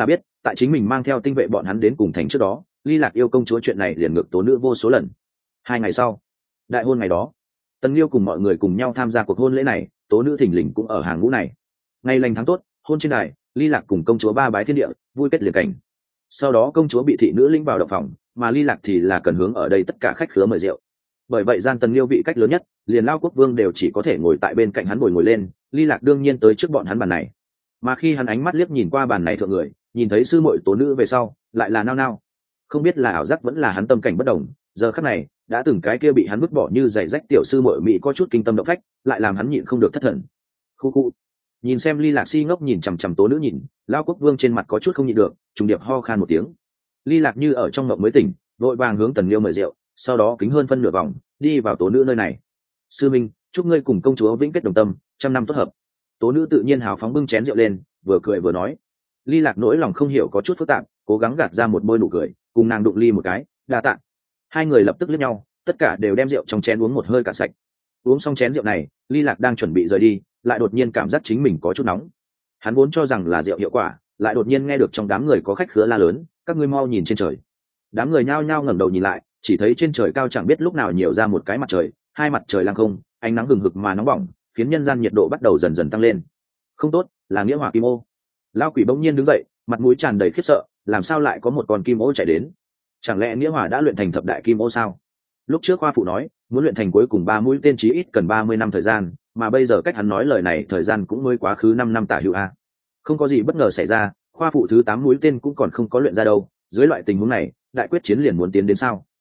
tại chính mình mang theo tinh vệ bọn hắn đến cùng thành trước đó, Ly Lạc yêu công chúa chuyện này liền ngược tố nữ vô số lần. 2 ngày sau, đại hôn ngày đó, Tần Liêu cùng mọi người cùng nhau tham gia cuộc hôn lễ này, tố nữ thình lình cũng ở hàng ngũ này. Ngày lành tháng tốt, hôn trên đài, Ly Lạc cùng công chúa ba bái thiên địa, vui kết liền cảnh. Sau đó công chúa bị thị nữ lĩnh vào động phòng, mà Ly Lạc thì là cần hướng ở đây tất cả khách khứa mời rượu. Bởi vậy gian Tần Liêu vị cách lớn nhất, liền Lao Quốc Vương đều chỉ có thể ngồi tại bên cạnh hắn ngồi lên, Ly Lạc đương nhiên tới trước bọn hắn bàn này. Mà khi hắn ánh mắt liếc nhìn qua bàn này thượng người, nhìn thấy sư muội tố nữ về sau, lại là nao nao. Không biết là ảo giác vẫn là hắn tâm cảnh bất đồng, giờ khắc này, đã từng cái kia bị hắn vứt bỏ như giày rách tiểu sư muội mỹ có chút kinh tâm động phách, lại làm hắn nhịn không được thất thần. Khu khu. Nhìn xem Ly Lạc si ngốc nhìn chằm chằm tố nữ nhìn, Lao Quốc Vương trên mặt có chút không nhịn được, trùng điệp ho khan một tiếng. Ly Lạc như ở trong mộng mới tỉnh, vội vàng hướng Tần Liêu mời rượu, sau đó kính hơn phân nửa vòng, đi vào tố nữ nơi này. Sư minh, chúc ngươi cùng công chúa vĩnh kết đồng tâm, 100 năm tốt hợp. Tố nữ tự nhiên hào phóng bưng chén rượu lên, vừa cười vừa nói. Ly Lạc nỗi lòng không hiểu có chút phức tạp, cố gắng gạt ra một bôi nụ cười, cùng nàng đụng ly một cái, đa tạ. Hai người lập tức liếc nhau, tất cả đều đem rượu trong chén uống một hơi cạn sạch. Uống xong chén rượu này, Ly Lạc đang chuẩn bị rời đi, lại đột nhiên cảm giác chính mình có chút nóng. Hắn vốn cho rằng là rượu hiệu quả, lại đột nhiên nghe được trong đám người có khách khứa la lớn, các ngươi mau nhìn trên trời. Đám người nhao nhao ngẩng đầu nhìn lại, chỉ thấy trên trời cao chẳng biết lúc nào nhiều ra một cái mặt trời, hai mặt trời lăng không, ánh nắng hừng hực mà nóng bỏng, khiến nhân gian nhiệt độ bắt đầu dần dần tăng lên. Không tốt, là nghĩa hỏa kim ô. Lao quỷ bỗng nhiên đứng dậy, mặt mũi tràn đầy khiếp sợ, làm sao lại có một con kim ô chạy đến? Chẳng lẽ nghĩa hỏa đã luyện thành thập đại kim ô sao? Lúc trước khoa phụ nói, muốn luyện thành cuối cùng 3 mũi tên chí ít cần 30 năm thời gian, mà bây giờ cách hắn nói lời này thời gian cũng mới quá khứ 5 năm tả hữu a. Không có gì bất ngờ xảy ra, khoa phụ thứ 8 mũi tên cũng còn không có luyện ra đâu, dưới loại tình huống này, đại quyết chiến liền muốn tiến đến sao?